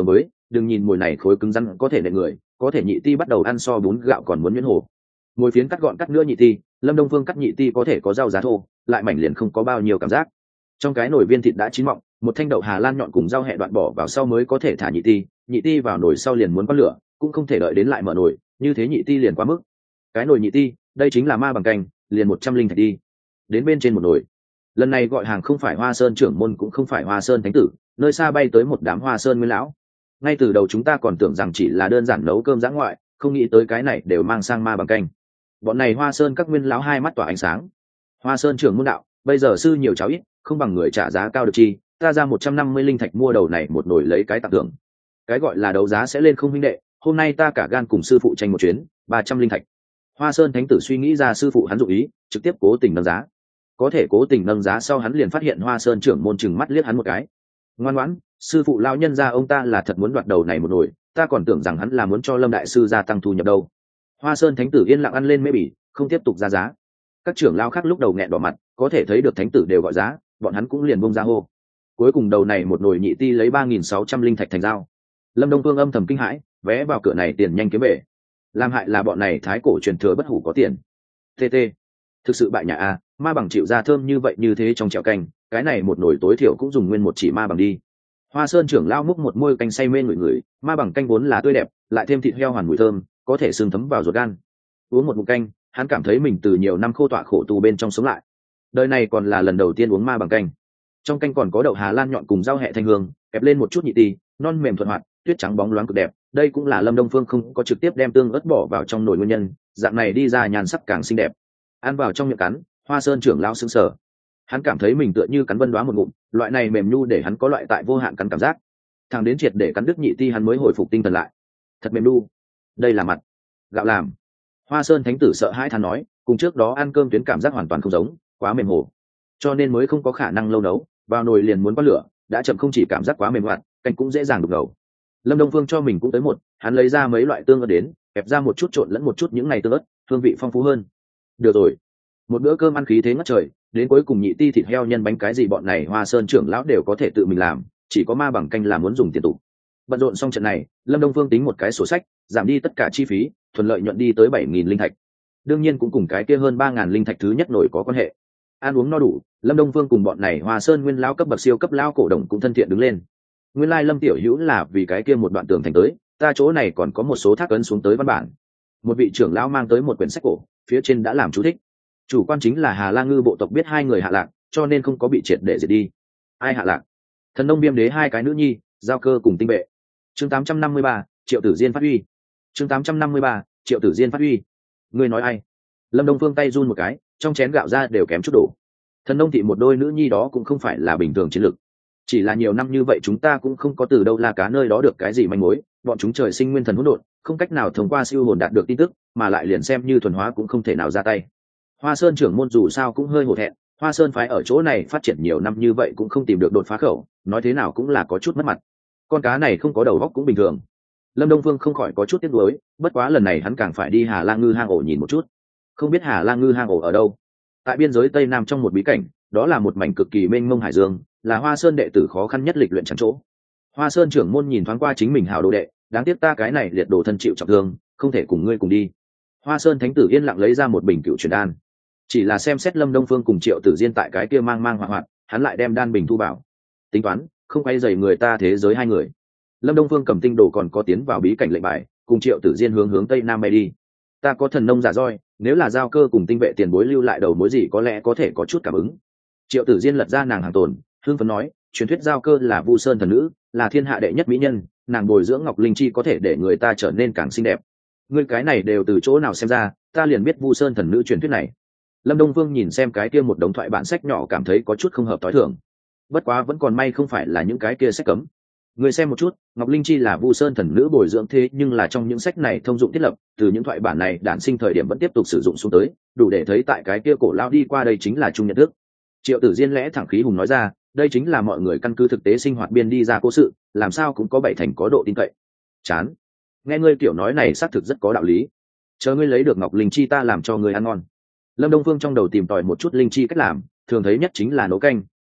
đừng nhìn mùi này khối cứng rắn có thể nệ người, có thể nhị ti bắt đầu ăn so bún gạo còn muốn nhuyễn hồ. Mùi phiến cắt gọn cắt nữa nhị ti, Lâm Đông Phương cắt nhị ti có thể có rau giá thô, lại mảnh liền không có bao nhiêu cảm giác. Trong cái nồi viên thịt đã chín mọng, một thanh đậu Hà Lan nhọn cùng rau hẹ đoạn bỏ vào sau mới có thể thả nhị ti, nhị ti vào nồi sau liền muốn có lửa, cũng không thể đợi đến lại mở nồi, như thế nhị ti liền quá mức. Cái nồi nhị ti, đây chính là ma bằng canh, liền một trăm linh thạch đi. Đến bên trên một nồi. Lần này gọi hàng không phải Hoa Sơn trưởng môn cũng không phải Hoa Sơn thánh tử, nơi xa bay tới một đám Hoa Sơn nguyên lão. Ngay từ đầu chúng ta còn tưởng rằng chỉ là đơn giản nấu cơm dã ngoại, không nghĩ tới cái này đều mang sang ma bằng canh. Bọn này Hoa Sơn các nguyên lão hai mắt tỏa ánh sáng. Hoa Sơn trưởng môn đạo, bây giờ sư nhiều cháu ít, không bằng người trả giá cao được chi, ta ra một trăm năm mươi linh thạch mua đầu này một nồi lấy cái tặng thưởng. Cái gọi là đấu giá sẽ lên không huynh đệ, hôm nay ta cả gan cùng sư phụ tranh một chuyến, ba trăm linh thạch. Hoa Sơn thánh tử suy nghĩ ra sư phụ hắn dụng ý, trực tiếp cố tình nâng giá. Có thể cố tình nâng giá sau hắn liền phát hiện Hoa Sơn trưởng môn chừng mắt liếc hắn một cái. Ngoan ngoãn, sư phụ lão nhân gia ông ta là thật muốn đoạt đầu này một nồi, ta còn tưởng rằng hắn là muốn cho Lâm đại sư gia tăng thu nhập đâu. Hoa Sơn thánh tử yên lặng ăn lên mê bỉ, không tiếp tục ra giá. Các trưởng lão khác lúc đầu nghẹn đỏ mặt, có thể thấy được thánh tử đều gọi giá, bọn hắn cũng liền bung ra hô. Cuối cùng đầu này một nồi nhị ti lấy ba nghìn sáu trăm linh thạch thành giao. Lâm Đông Phương âm thầm kinh hãi, vé vào cửa này tiền nhanh kiếm về. Làm hại là bọn này thái cổ truyền thừa bất hủ có tiền. tê tê, thực sự bại nhà a, ma bằng chịu ra thơm như vậy như thế trong chèo canh, cái này một nồi tối thiểu cũng dùng nguyên một chỉ ma bằng đi. Hoa Sơn trưởng lão múc một muôi canh say mê người người, ma bằng canh vốn là tươi đẹp, lại thêm thịt heo hoàn mùi thơm, có thể xương thấm vào ruột gan. Uống một ngụm canh, hắn cảm thấy mình từ nhiều năm khô tọa khổ tù bên trong sống lại. Đời này còn là lần đầu tiên uống ma bằng canh. Trong canh còn có đậu Hà Lan nhọn cùng rau hẹ thanh hương, kẹp lên một chút nhị ti, non mềm thuận hoạt, tuyết trắng bóng loáng cực đẹp. Đây cũng là Lâm Đông Phương không có trực tiếp đem tương ớt bỏ vào trong nồi nguyên nhân, dạng này đi ra nhàn sắc càng xinh đẹp. Ăn vào trong miệng cắn, Hoa Sơn trưởng lão sững sờ. Hắn cảm thấy mình tựa như cắn vân đoá một ngụm, loại này mềm nhu để hắn có loại tại vô hạn cắn cảm giác. Thằng đến triệt để cắn đứt nhị ti hắn mới hồi phục tinh thần lại. Thật mềm nhu. Đây là mặt gạo làm. Hoa Sơn thánh tử sợ hãi than nói, cùng trước đó ăn cơm tuyến cảm giác hoàn toàn không giống, quá mềm hồ, cho nên mới không có khả năng lâu nấu, vào nồi liền muốn bắt lửa, đã chậm không chỉ cảm giác quá mềm hoạt, canh cũng dễ dàng đục ngầu. Lâm Đông Phương cho mình cũng tới một, hắn lấy ra mấy loại tương ớt đến, kẹp ra một chút trộn lẫn một chút những này tương ớt, hương vị phong phú hơn. Được rồi, một bữa cơm ăn khí thế ngất trời, đến cuối cùng nhị ti thịt heo nhân bánh cái gì bọn này Hoa Sơn trưởng lão đều có thể tự mình làm, chỉ có ma bằng canh là muốn dùng tiền tụ. Bận rộn xong trận này, Lâm Đông Phương tính một cái sổ sách, giảm đi tất cả chi phí, thuận lợi nhuận đi tới bảy nghìn linh thạch. Đương nhiên cũng cùng cái kia hơn ba ngàn linh thạch thứ nhất nổi có quan hệ. Ăn uống no đủ, Lâm Đông Phương cùng bọn này Hoa Sơn nguyên lão cấp bậc siêu cấp lão cổ đồng cũng thân thiện đứng lên. Nguyên lai Lâm tiểu hữu là vì cái kia một đoạn tường thành tới, ta chỗ này còn có một số thác ấn xuống tới văn bản. Một vị trưởng lão mang tới một quyển sách cổ, phía trên đã làm chú thích. Chủ quan chính là Hà La Ngư bộ tộc biết hai người hạ lạc, cho nên không có bị triệt để diệt đi. Ai hạ lạc? Thần nông biêm đế hai cái nữ nhi, giao cơ cùng tinh vệ. Chương tám trăm năm mươi ba, Triệu Tử Diên phát huy. Chương tám trăm năm mươi ba, Triệu Tử Diên phát huy. Ngươi nói ai? Lâm Đông Phương tay run một cái, trong chén gạo ra đều kém chút đổ. Thần nông thị một đôi nữ nhi đó cũng không phải là bình thường chiến lược, chỉ là nhiều năm như vậy chúng ta cũng không có từ đâu La Cá nơi đó được cái gì manh mối, bọn chúng trời sinh nguyên thần hỗn độn, không cách nào thông qua siêu hồn đạt được tin tức, mà lại liền xem như thuần hóa cũng không thể nào ra tay. Hoa Sơn trưởng môn dù sao cũng hơi hổ thẹn, Hoa Sơn phái ở chỗ này phát triển nhiều năm như vậy cũng không tìm được đột phá khẩu, nói thế nào cũng là có chút mất mặt. Con cá này không có đầu óc cũng bình thường. Lâm Đông Phương không khỏi có chút tiếc nuối, bất quá lần này hắn càng phải đi Hà La Ngư hang ổ nhìn một chút. Không biết Hà La Ngư hang ổ ở đâu? Tại biên giới Tây Nam trong một bí cảnh, đó là một mảnh cực kỳ mênh mông hải dương, là Hoa Sơn đệ tử khó khăn nhất lịch luyện chẳng chỗ. Hoa Sơn trưởng môn nhìn thoáng qua chính mình hảo đồ đệ, đáng tiếc ta cái này liệt đồ thân chịu trọng thương, không thể cùng ngươi cùng đi. Hoa Sơn thánh tử yên lặng lấy ra một bình cựu truyền đan, chỉ là xem xét Lâm Đông Phương cùng Triệu Tử Diên tại cái kia mang mang hoạt hoạt, hắn lại đem đan bình thu vào. Tính toán, không quay dày người ta thế giới hai người. Lâm Đông Phương cầm tinh đồ còn có tiến vào bí cảnh lệnh bài, cùng Triệu Tử Diên hướng hướng Tây Nam bay đi. Ta có thần nông giả roi, nếu là giao cơ cùng tinh vệ tiền bối lưu lại đầu mối gì có lẽ có thể có chút cảm ứng. Triệu Tử Diên lật ra nàng hàng tồn, hương phấn nói, truyền thuyết giao cơ là Vu Sơn thần nữ, là thiên hạ đệ nhất mỹ nhân, nàng bồi dưỡng ngọc linh chi có thể để người ta trở nên càng xinh đẹp. Ngươi cái này đều từ chỗ nào xem ra, ta liền biết Vu Sơn thần nữ truyền thuyết này. Lâm Đông Phương nhìn xem cái kia một đống thoại bản sách nhỏ cảm thấy có chút không hợp tối thường. Bất quá vẫn còn may không phải là những cái kia sách cấm. Ngươi xem một chút, Ngọc Linh Chi là Vu Sơn thần nữ bồi dưỡng thế nhưng là trong những sách này thông dụng thiết lập, từ những thoại bản này đản sinh thời điểm vẫn tiếp tục sử dụng xuống tới, đủ để thấy tại cái kia cổ lao đi qua đây chính là trung nhận thức. Triệu Tử Diên lẽ thẳng khí hùng nói ra, đây chính là mọi người căn cứ thực tế sinh hoạt biên đi ra cố sự, làm sao cũng có bảy thành có độ tin cậy. Chán. Nghe ngươi kiểu nói này xác thực rất có đạo lý. Chờ ngươi lấy được Ngọc Linh Chi ta làm cho ngươi ăn ngon. Lâm Đông Phương trong đầu tìm tòi một chút linh chi cách làm, thường thấy nhất chính là nấu canh,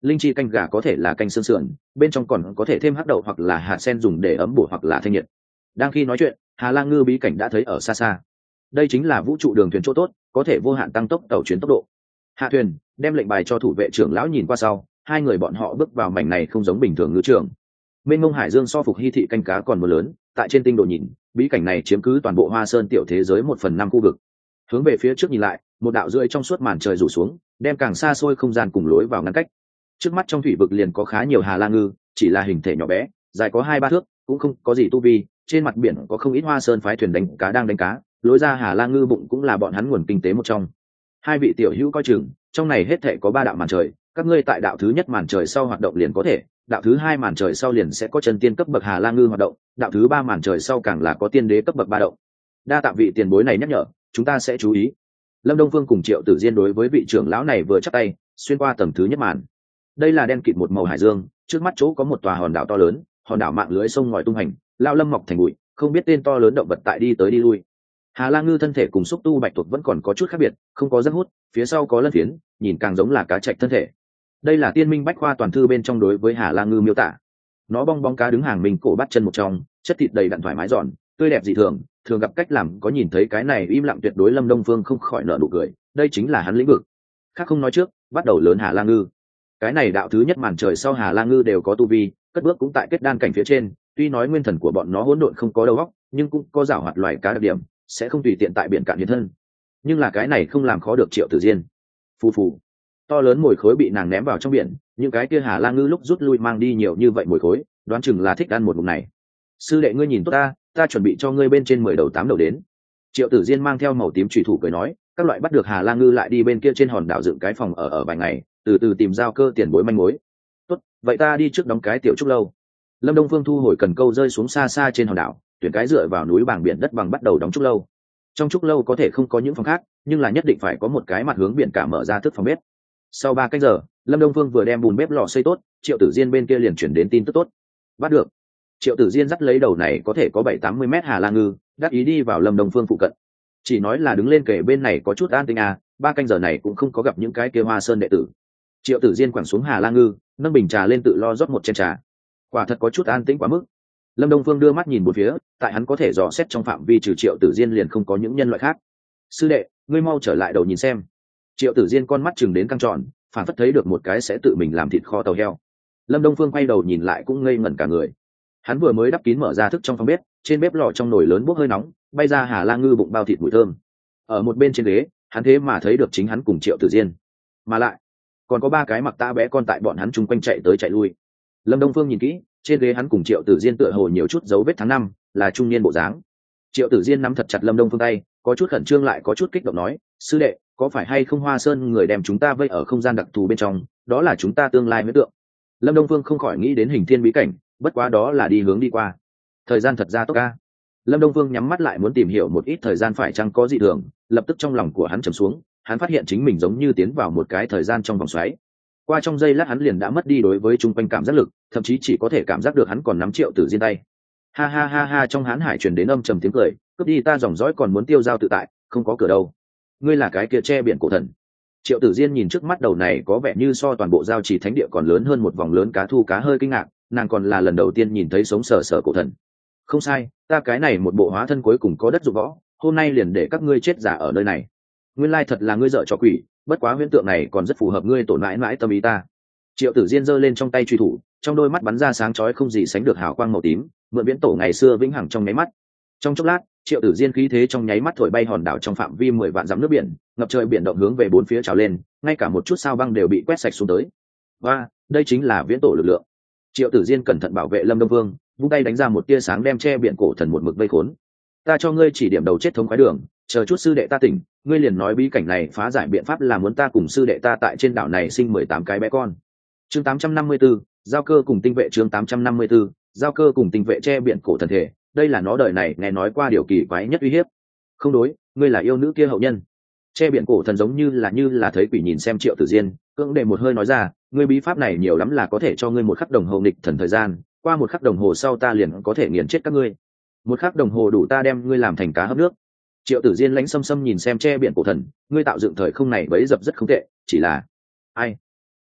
linh chi canh gà có thể là canh xương sườn, bên trong còn có thể thêm hắc đậu hoặc là hạt sen dùng để ấm bổ hoặc là thanh nhiệt. Đang khi nói chuyện, Hà Lang Ngư bí cảnh đã thấy ở xa xa. Đây chính là vũ trụ đường thuyền chỗ tốt, có thể vô hạn tăng tốc tàu chuyến tốc độ. Hạ thuyền, đem lệnh bài cho thủ vệ trưởng lão nhìn qua sau, hai người bọn họ bước vào mảnh này không giống bình thường ngư trường. Mênh mông hải dương so phục hy thị canh cá còn mưa lớn, tại trên tinh độ nhìn, bí cảnh này chiếm cứ toàn bộ Hoa Sơn tiểu thế giới một phần năm khu vực. Hướng về phía trước nhìn lại, một đạo rưỡi trong suốt màn trời rủ xuống, đem càng xa xôi không gian cùng lối vào ngăn cách. Trước mắt trong thủy vực liền có khá nhiều Hà Lang Ngư, chỉ là hình thể nhỏ bé, dài có hai ba thước, cũng không có gì tu vi. Trên mặt biển có không ít Hoa Sơn phái thuyền đánh cá đang đánh cá, lối ra Hà Lang Ngư bụng cũng là bọn hắn nguồn kinh tế một trong. Hai vị tiểu hữu coi chừng, trong này hết thảy có ba đạo màn trời, các ngươi tại đạo thứ nhất màn trời sau hoạt động liền có thể, đạo thứ hai màn trời sau liền sẽ có chân tiên cấp bậc Hà Lang Ngư hoạt động, đạo thứ ba màn trời sau càng là có tiên đế cấp bậc ba động. Đa tạ vị tiền bối này nhắc nhở, chúng ta sẽ chú ý. Lâm Đông Phương cùng Triệu Tử Diên đối với vị trưởng lão này vừa chắp tay, xuyên qua tầng thứ nhất màn. Đây là đen kịt một màu hải dương, trước mắt chỗ có một tòa hòn đảo to lớn, hòn đảo mạng lưới sông ngòi tung hành, lao lâm mọc thành bụi, không biết tên to lớn động vật tại đi tới đi lui. Hà Lang Ngư thân thể cùng xúc tu bạch tuộc vẫn còn có chút khác biệt, không có rất hút, phía sau có lân phiến, nhìn càng giống là cá trạch thân thể. Đây là Tiên Minh Bách Khoa toàn thư bên trong đối với Hà Lang Ngư miêu tả. Nó bong bóng cá đứng hàng mình cổ bắt chân một trong, chất thịt đầy đặn thoải mái giòn, tươi đẹp dị thường, thường gặp cách làm có nhìn thấy cái này im lặng tuyệt đối Lâm Đông Phương không khỏi nở nụ cười, đây chính là hắn lĩnh vực. Khác không nói trước, bắt đầu lớn Hà Lang Ngư. Cái này đạo thứ nhất màn trời sau Hà Lang Ngư đều có tu vi, cất bước cũng tại kết đan cảnh phía trên, tuy nói nguyên thần của bọn nó hỗn độn không có đầu óc, nhưng cũng có giảo hoạt loài cá đặc điểm, sẽ không tùy tiện tại biển cạn hiện thân. Nhưng là cái này không làm khó được Triệu Tử Diên. Phù phù, to lớn mồi khối bị nàng ném vào trong biển, những cái kia Hà Lang Ngư lúc rút lui mang đi nhiều như vậy mồi khối, đoán chừng là thích ăn một ngụm này. Sư đệ ngươi nhìn tốt ta, ta chuẩn bị cho ngươi bên trên mười đầu tám đầu đến. Triệu Tử Diên mang theo màu tím chủy thủ cười nói, các loại bắt được Hà Lang Ngư lại đi bên kia trên hòn đảo dựng cái phòng ở ở vài ngày, từ từ tìm giao cơ tiền bối manh mối. Tốt, vậy ta đi trước đóng cái tiểu trúc lâu. Lâm Đông Phương thu hồi cần câu rơi xuống xa xa trên hòn đảo, tuyển cái dựa vào núi bảng biển đất bằng bắt đầu đóng trúc lâu. Trong trúc lâu có thể không có những phòng khác, nhưng là nhất định phải có một cái mặt hướng biển cả mở ra thức phòng bếp. Sau ba canh giờ, Lâm Đông Phương vừa đem bùn bếp lò xây tốt, Triệu Tử Diên bên kia liền chuyển đến tin tức tốt. Bắt được. Triệu Tử Diên dắt lấy đầu này có thể có bảy tám mươi mét Hà Lang Ngư, đắc ý đi vào Lâm Đông Phương phụ cận. Chỉ nói là đứng lên kể bên này có chút an tinh à, ba canh giờ này cũng không có gặp những cái kia Hoa Sơn đệ tử. Triệu Tử Diên quẳng xuống Hà Lang Ngư, nâng bình trà lên tự lo rót một chén trà. Quả thật có chút an tĩnh quá mức. Lâm Đông Phương đưa mắt nhìn một phía, tại hắn có thể dò xét trong phạm vi trừ Triệu Tử Diên liền không có những nhân loại khác. Sư đệ, ngươi mau trở lại đầu nhìn xem. Triệu Tử Diên con mắt chừng đến căng tròn, phản phất thấy được một cái sẽ tự mình làm thịt kho tàu heo. Lâm Đông Phương quay đầu nhìn lại cũng ngây ngẩn cả người. Hắn vừa mới đắp kín mở ra thức trong phòng bếp, trên bếp lò trong nồi lớn bốc hơi nóng, bay ra Hà Lang Ngư bụng bao thịt mùi thơm. Ở một bên trên ghế, hắn thế mà thấy được chính hắn cùng Triệu Tử Diên, mà lại còn có ba cái mặc tã bé con tại bọn hắn chung quanh chạy tới chạy lui. Lâm Đông Phương nhìn kỹ, trên ghế hắn cùng Triệu Tử Diên tựa hồ nhiều chút dấu vết tháng năm, là trung niên bộ dáng. Triệu Tử Diên nắm thật chặt Lâm Đông Phương tay, có chút khẩn trương lại có chút kích động nói, sư đệ, có phải hay không Hoa Sơn người đem chúng ta vây ở không gian đặc thù bên trong, đó là chúng ta tương lai huyễn tượng. Lâm Đông Phương không khỏi nghĩ đến hình thiên bí cảnh, bất quá đó là đi hướng đi qua. Thời gian thật ra tốt ca. Lâm Đông Phương nhắm mắt lại muốn tìm hiểu một ít thời gian phải chăng có dị thường, lập tức trong lòng của hắn trầm xuống, hắn phát hiện chính mình giống như tiến vào một cái thời gian trong vòng xoáy. Qua trong giây lát hắn liền đã mất đi đối với chung quanh cảm giác lực, thậm chí chỉ có thể cảm giác được hắn còn nắm Triệu Tử Diên tay. Ha ha ha ha, trong hán hải truyền đến âm trầm tiếng cười, cướp đi ta dòng dõi còn muốn tiêu dao tự tại, không có cửa đâu. Ngươi là cái kia che biển cổ thần. Triệu Tử Diên nhìn trước mắt đầu này có vẻ như so toàn bộ giao trì thánh địa còn lớn hơn một vòng lớn cá thu cá hơi kinh ngạc, nàng còn là lần đầu tiên nhìn thấy sống sờ sờ cổ thần. Không sai, ta cái này một bộ hóa thân cuối cùng có đất dụng võ, hôm nay liền để các ngươi chết giả ở nơi này. Nguyên lai thật là ngươi dợ trò quỷ, bất quá huyễn tượng này còn rất phù hợp ngươi tổn mãi mãi tâm ý ta. Triệu Tử Diên giơ lên trong tay truy thủ, trong đôi mắt bắn ra sáng chói không gì sánh được hào quang màu tím, mượn viễn tổ ngày xưa vĩnh hằng trong nháy mắt. Trong chốc lát, Triệu Tử Diên khí thế trong nháy mắt thổi bay hòn đảo trong phạm vi mười vạn dặm nước biển, ngập trời biển động hướng về bốn phía trào lên, ngay cả một chút sao băng đều bị quét sạch xuống tới. Và, đây chính là viễn tổ lực lượng. Triệu Tử Diên cẩn thận bảo vệ Lâm Đông Vương, vung tay đánh ra một tia sáng đem che biển cổ thần một mực vây khốn. Ta cho ngươi chỉ điểm đầu chết thống khoái đường, chờ chút sư đệ ta tỉnh, ngươi liền nói bí cảnh này phá giải biện pháp là muốn ta cùng sư đệ ta tại trên đảo này sinh mười tám cái bé con. Chương tám trăm năm mươi 854, giao cơ cùng tinh vệ chương tám trăm năm mươi 854, giao cơ cùng tinh vệ che biển cổ thần thể, đây là nó đời này nghe nói qua điều kỳ quái nhất uy hiếp. Không đối, ngươi là yêu nữ kia hậu nhân. Che biển cổ thần giống như là như là thấy quỷ nhìn xem Triệu Tử Diên, cưỡng để một hơi nói ra, ngươi bí pháp này nhiều lắm là có thể cho ngươi một khắc đồng hồ nghịch thần thời gian, qua một khắc đồng hồ sau ta liền có thể nghiền chết các ngươi. Một khắc đồng hồ đủ ta đem ngươi làm thành cá hấp nước. Triệu Tử Diên lãnh xâm xâm nhìn xem che biển cổ thần, ngươi tạo dựng thời không này bấy dập rất không tệ, chỉ là ai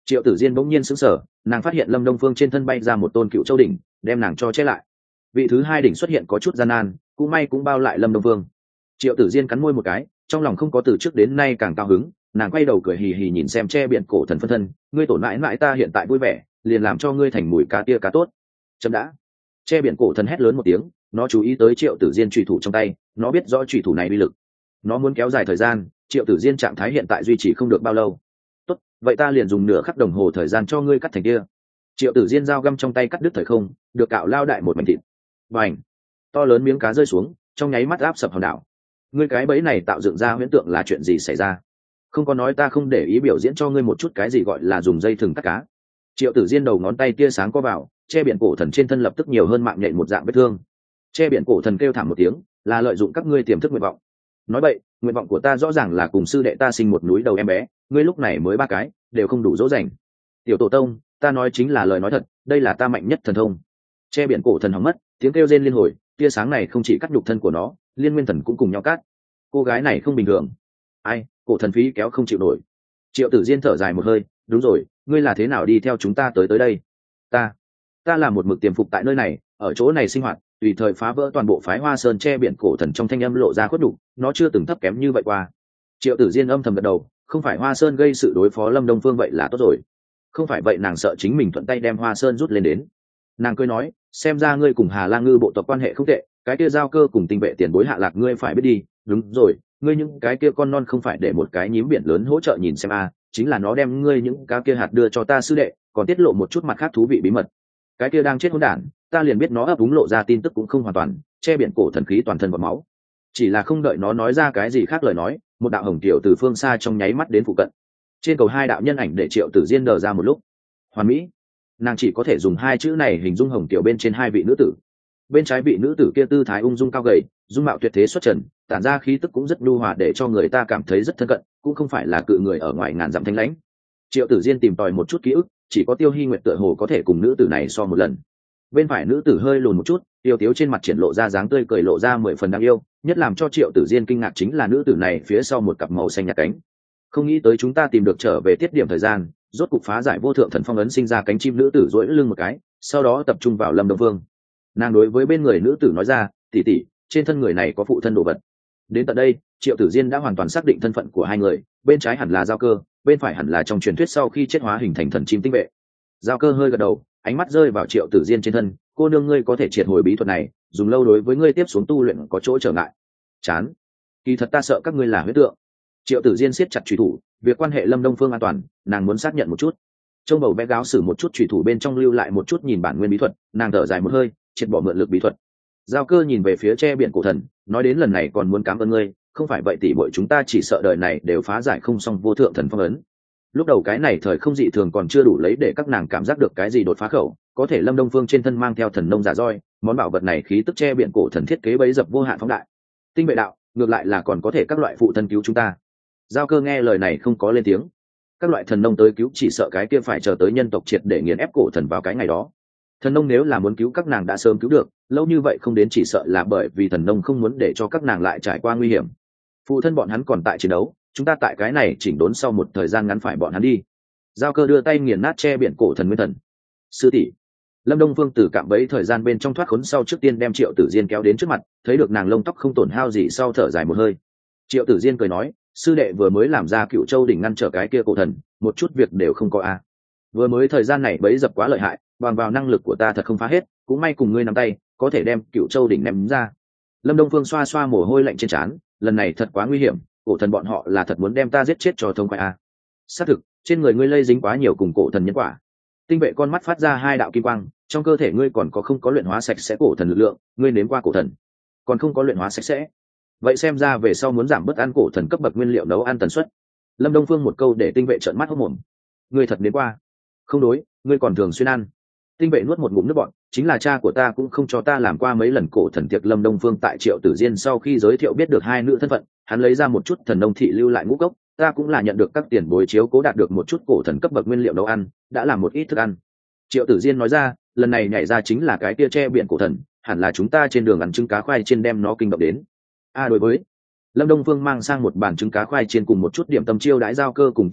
Triệu tử diên bỗng nhiên sững sờ, nàng phát hiện lâm đông phương trên thân bay ra một tôn cựu châu đỉnh, đem nàng cho che lại. Vị thứ hai đỉnh xuất hiện có chút gian nan, cũng may cũng bao lại lâm đông phương. Triệu tử diên cắn môi một cái, trong lòng không có từ trước đến nay càng cao hứng, nàng quay đầu cười hì hì nhìn xem che biển cổ thần phân thân, ngươi tổn mãi mãi ta hiện tại vui vẻ, liền làm cho ngươi thành mùi cá tia cá tốt. Chấm đã. Che biển cổ thần hét lớn một tiếng, nó chú ý tới triệu tử diên trùy thủ trong tay, nó biết rõ trùy thủ này uy lực, nó muốn kéo dài thời gian. Triệu tử diên trạng thái hiện tại duy trì không được bao lâu. Tốt, vậy ta liền dùng nửa khắc đồng hồ thời gian cho ngươi cắt thành kia. Triệu tử diên dao găm trong tay cắt đứt thời không, được cạo lao đại một mảnh thịt. Bành, to lớn miếng cá rơi xuống, trong nháy mắt áp sập hòn đảo. Ngươi cái bẫy này tạo dựng ra huyễn tượng là chuyện gì xảy ra? Không có nói ta không để ý biểu diễn cho ngươi một chút cái gì gọi là dùng dây thừng cắt cá. Triệu tử diên đầu ngón tay tia sáng có vào, che biển cổ thần trên thân lập tức nhiều hơn mạng nhện một dạng vết thương. Che biển cổ thần kêu thảm một tiếng, là lợi dụng các ngươi tiềm thức nguyện vọng. Nói vậy, nguyện vọng của ta rõ ràng là cùng sư đệ ta sinh một núi đầu em bé, ngươi lúc này mới ba cái, đều không đủ dỗ dành. Tiểu tổ tông, ta nói chính là lời nói thật, đây là ta mạnh nhất thần thông. Che biển cổ thần hỏng mất, tiếng kêu rên liên hồi, tia sáng này không chỉ cắt nhục thân của nó, liên nguyên thần cũng cùng nhau cắt. Cô gái này không bình thường. Ai, cổ thần phí kéo không chịu nổi. Triệu tử diên thở dài một hơi, đúng rồi, ngươi là thế nào đi theo chúng ta tới tới đây? Ta, ta là một mực tiềm phục tại nơi này, ở chỗ này sinh hoạt, tùy thời phá vỡ toàn bộ phái Hoa Sơn che biển cổ thần trong thanh âm lộ ra khuất đủ, nó chưa từng thấp kém như vậy qua. Triệu tử diên âm thầm gật đầu, không phải Hoa Sơn gây sự đối phó Lâm Đông Phương vậy là tốt rồi. Không phải vậy nàng sợ chính mình thuận tay đem Hoa Sơn rút lên đến. Nàng cười nói, xem ra ngươi cùng Hà La Ngư bộ tộc quan hệ không tệ, cái kia giao cơ cùng tinh vệ tiền bối hạ lạc ngươi phải biết đi. Đúng rồi, ngươi những cái kia con non không phải để một cái nhím biển lớn hỗ trợ nhìn xem a, chính là nó đem ngươi những cá kia hạt đưa cho ta sư đệ, còn tiết lộ một chút mặt khác thú vị bí mật. Cái kia đang chết hỗn đản, ta liền biết nó ấp úng lộ ra tin tức cũng không hoàn toàn, che biển cổ thần khí toàn thân vào máu. Chỉ là không đợi nó nói ra cái gì khác lời nói, một đạo hồng tiểu từ phương xa trong nháy mắt đến phụ cận. Trên cầu hai đạo nhân ảnh để Triệu Tử Diên đờ ra một lúc. Hoàn mỹ. Nàng chỉ có thể dùng hai chữ này hình dung hồng tiểu bên trên hai vị nữ tử. Bên trái vị nữ tử kia tư thái ung dung cao gầy, dung mạo tuyệt thế xuất trần, tản ra khí tức cũng rất nhu hòa để cho người ta cảm thấy rất thân cận, cũng không phải là cự người ở ngoài ngàn dặm thanh lãnh. Triệu Tử Diên tìm tòi một chút ký ức, chỉ có Tiêu Hi Nguyệt tựa hồ có thể cùng nữ tử này so một lần. Bên phải nữ tử hơi lùn một chút, tiêu tiếu trên mặt triển lộ ra dáng tươi cười lộ ra mười phần đáng yêu, nhất làm cho Triệu Tử Diên kinh ngạc chính là nữ tử này phía sau một cặp màu xanh nhạt cánh. Không nghĩ tới chúng ta tìm được trở về tiết điểm thời gian, rốt cục phá giải vô thượng thần phong ấn sinh ra cánh chim nữ tử duỗi lưng một cái, sau đó tập trung vào Lâm Đông Vương. Nàng đối với bên người nữ tử nói ra, tỷ tỷ, trên thân người này có phụ thân đồ vật. Đến tận đây, Triệu Tử Diên đã hoàn toàn xác định thân phận của hai người, bên trái hẳn là Giao Cơ, bên phải hẳn là trong truyền thuyết sau khi chết hóa hình thành thần chim tinh vệ. Giao Cơ hơi gật đầu, ánh mắt rơi vào Triệu Tử Diên trên thân, cô nương ngươi có thể triệt hồi bí thuật này, dùng lâu đối với ngươi tiếp xuống tu luyện có chỗ trở ngại. Chán, kỳ thật ta sợ các ngươi là huyết tượng. Triệu Tử Diên siết chặt chủy thủ, việc quan hệ Lâm Đông Phương an toàn, nàng muốn xác nhận một chút. Trong bầu bé gáo sử một chút chủy thủ bên trong lưu lại một chút nhìn bản nguyên bí thuật, nàng thở dài một hơi, triệt bỏ mượn lực bí thuật. Giao Cơ nhìn về phía che biển cổ thần, nói đến lần này còn muốn cảm ơn ngươi, không phải vậy tỷ muội chúng ta chỉ sợ đời này đều phá giải không xong vô thượng thần phong ấn. Lúc đầu cái này thời không dị thường còn chưa đủ lấy để các nàng cảm giác được cái gì đột phá khẩu, có thể Lâm Đông Phương trên thân mang theo thần nông giả roi, món bảo vật này khí tức che biển cổ thần thiết kế bấy dập vô hạn phóng đại. Tinh vệ đạo, ngược lại là còn có thể các loại phụ thân cứu chúng ta. Giao Cơ nghe lời này không có lên tiếng. Các loại thần nông tới cứu chỉ sợ cái kia phải chờ tới nhân tộc triệt để nghiền ép cổ thần vào cái ngày đó. Thần nông nếu là muốn cứu các nàng đã sớm cứu được, lâu như vậy không đến chỉ sợ là bởi vì thần nông không muốn để cho các nàng lại trải qua nguy hiểm. Phụ thân bọn hắn còn tại chiến đấu, chúng ta tại cái này chỉnh đốn sau một thời gian ngắn phải bọn hắn đi. Giao Cơ đưa tay nghiền nát che biển cổ thần nguyên thần. Sư tỷ. Lâm Đông Phương từ cạm bẫy thời gian bên trong thoát khốn sau trước tiên đem Triệu Tử Diên kéo đến trước mặt, thấy được nàng lông tóc không tổn hao gì sau thở dài một hơi. Triệu Tử Diên cười nói, sư đệ vừa mới làm ra Cựu Châu đỉnh ngăn trở cái kia cổ thần, một chút việc đều không có a. À. Vừa mới thời gian này bẫy dập quá lợi hại, bằng vào năng lực của ta thật không phá hết, cũng may cùng ngươi nắm tay, có thể đem Cựu Châu đỉnh ném ra. Lâm Đông Phương xoa xoa mồ hôi lạnh trên trán, lần này thật quá nguy hiểm, cổ thần bọn họ là thật muốn đem ta giết chết cho thông khoái a. À. Xác thực, trên người ngươi lây dính quá nhiều cùng cổ thần nhân quả. Tinh vệ con mắt phát ra hai đạo kim quang, trong cơ thể ngươi còn có không có luyện hóa sạch sẽ cổ thần lực lượng, ngươi nếm qua cổ thần, còn không có luyện hóa sạch sẽ. Vậy xem ra về sau muốn giảm bớt ăn cổ thần cấp bậc nguyên liệu nấu ăn tần suất. Lâm Đông Phương một câu để tinh vệ trợn mắt hốt mồm. Ngươi thật nếm qua? Không đối, ngươi còn thường xuyên ăn. Tinh vệ nuốt một ngụm nước bọt, chính là cha của ta cũng không cho ta làm qua mấy lần cổ thần tiệc. Lâm Đông Phương tại Triệu Tử Diên sau khi giới thiệu biết được hai nữ thân phận, hắn lấy ra một chút thần nông thị lưu lại ngũ cốc, ta cũng là nhận được các tiền bối chiếu cố đạt được một chút cổ thần cấp bậc nguyên liệu nấu ăn, đã làm một ít thức ăn. Triệu Tử Diên nói ra, lần này nhảy ra chính là cái tia che biển cổ thần, hẳn là chúng ta trên đường ăn trứng cá khoai chiên đem nó kinh động đến. A à, đối với Lâm Đông Phương mang sang một bàn trứng cá khoai chiên cùng một chút điểm tâm chiêu đãi Giao Cơ cùng tinh vệ,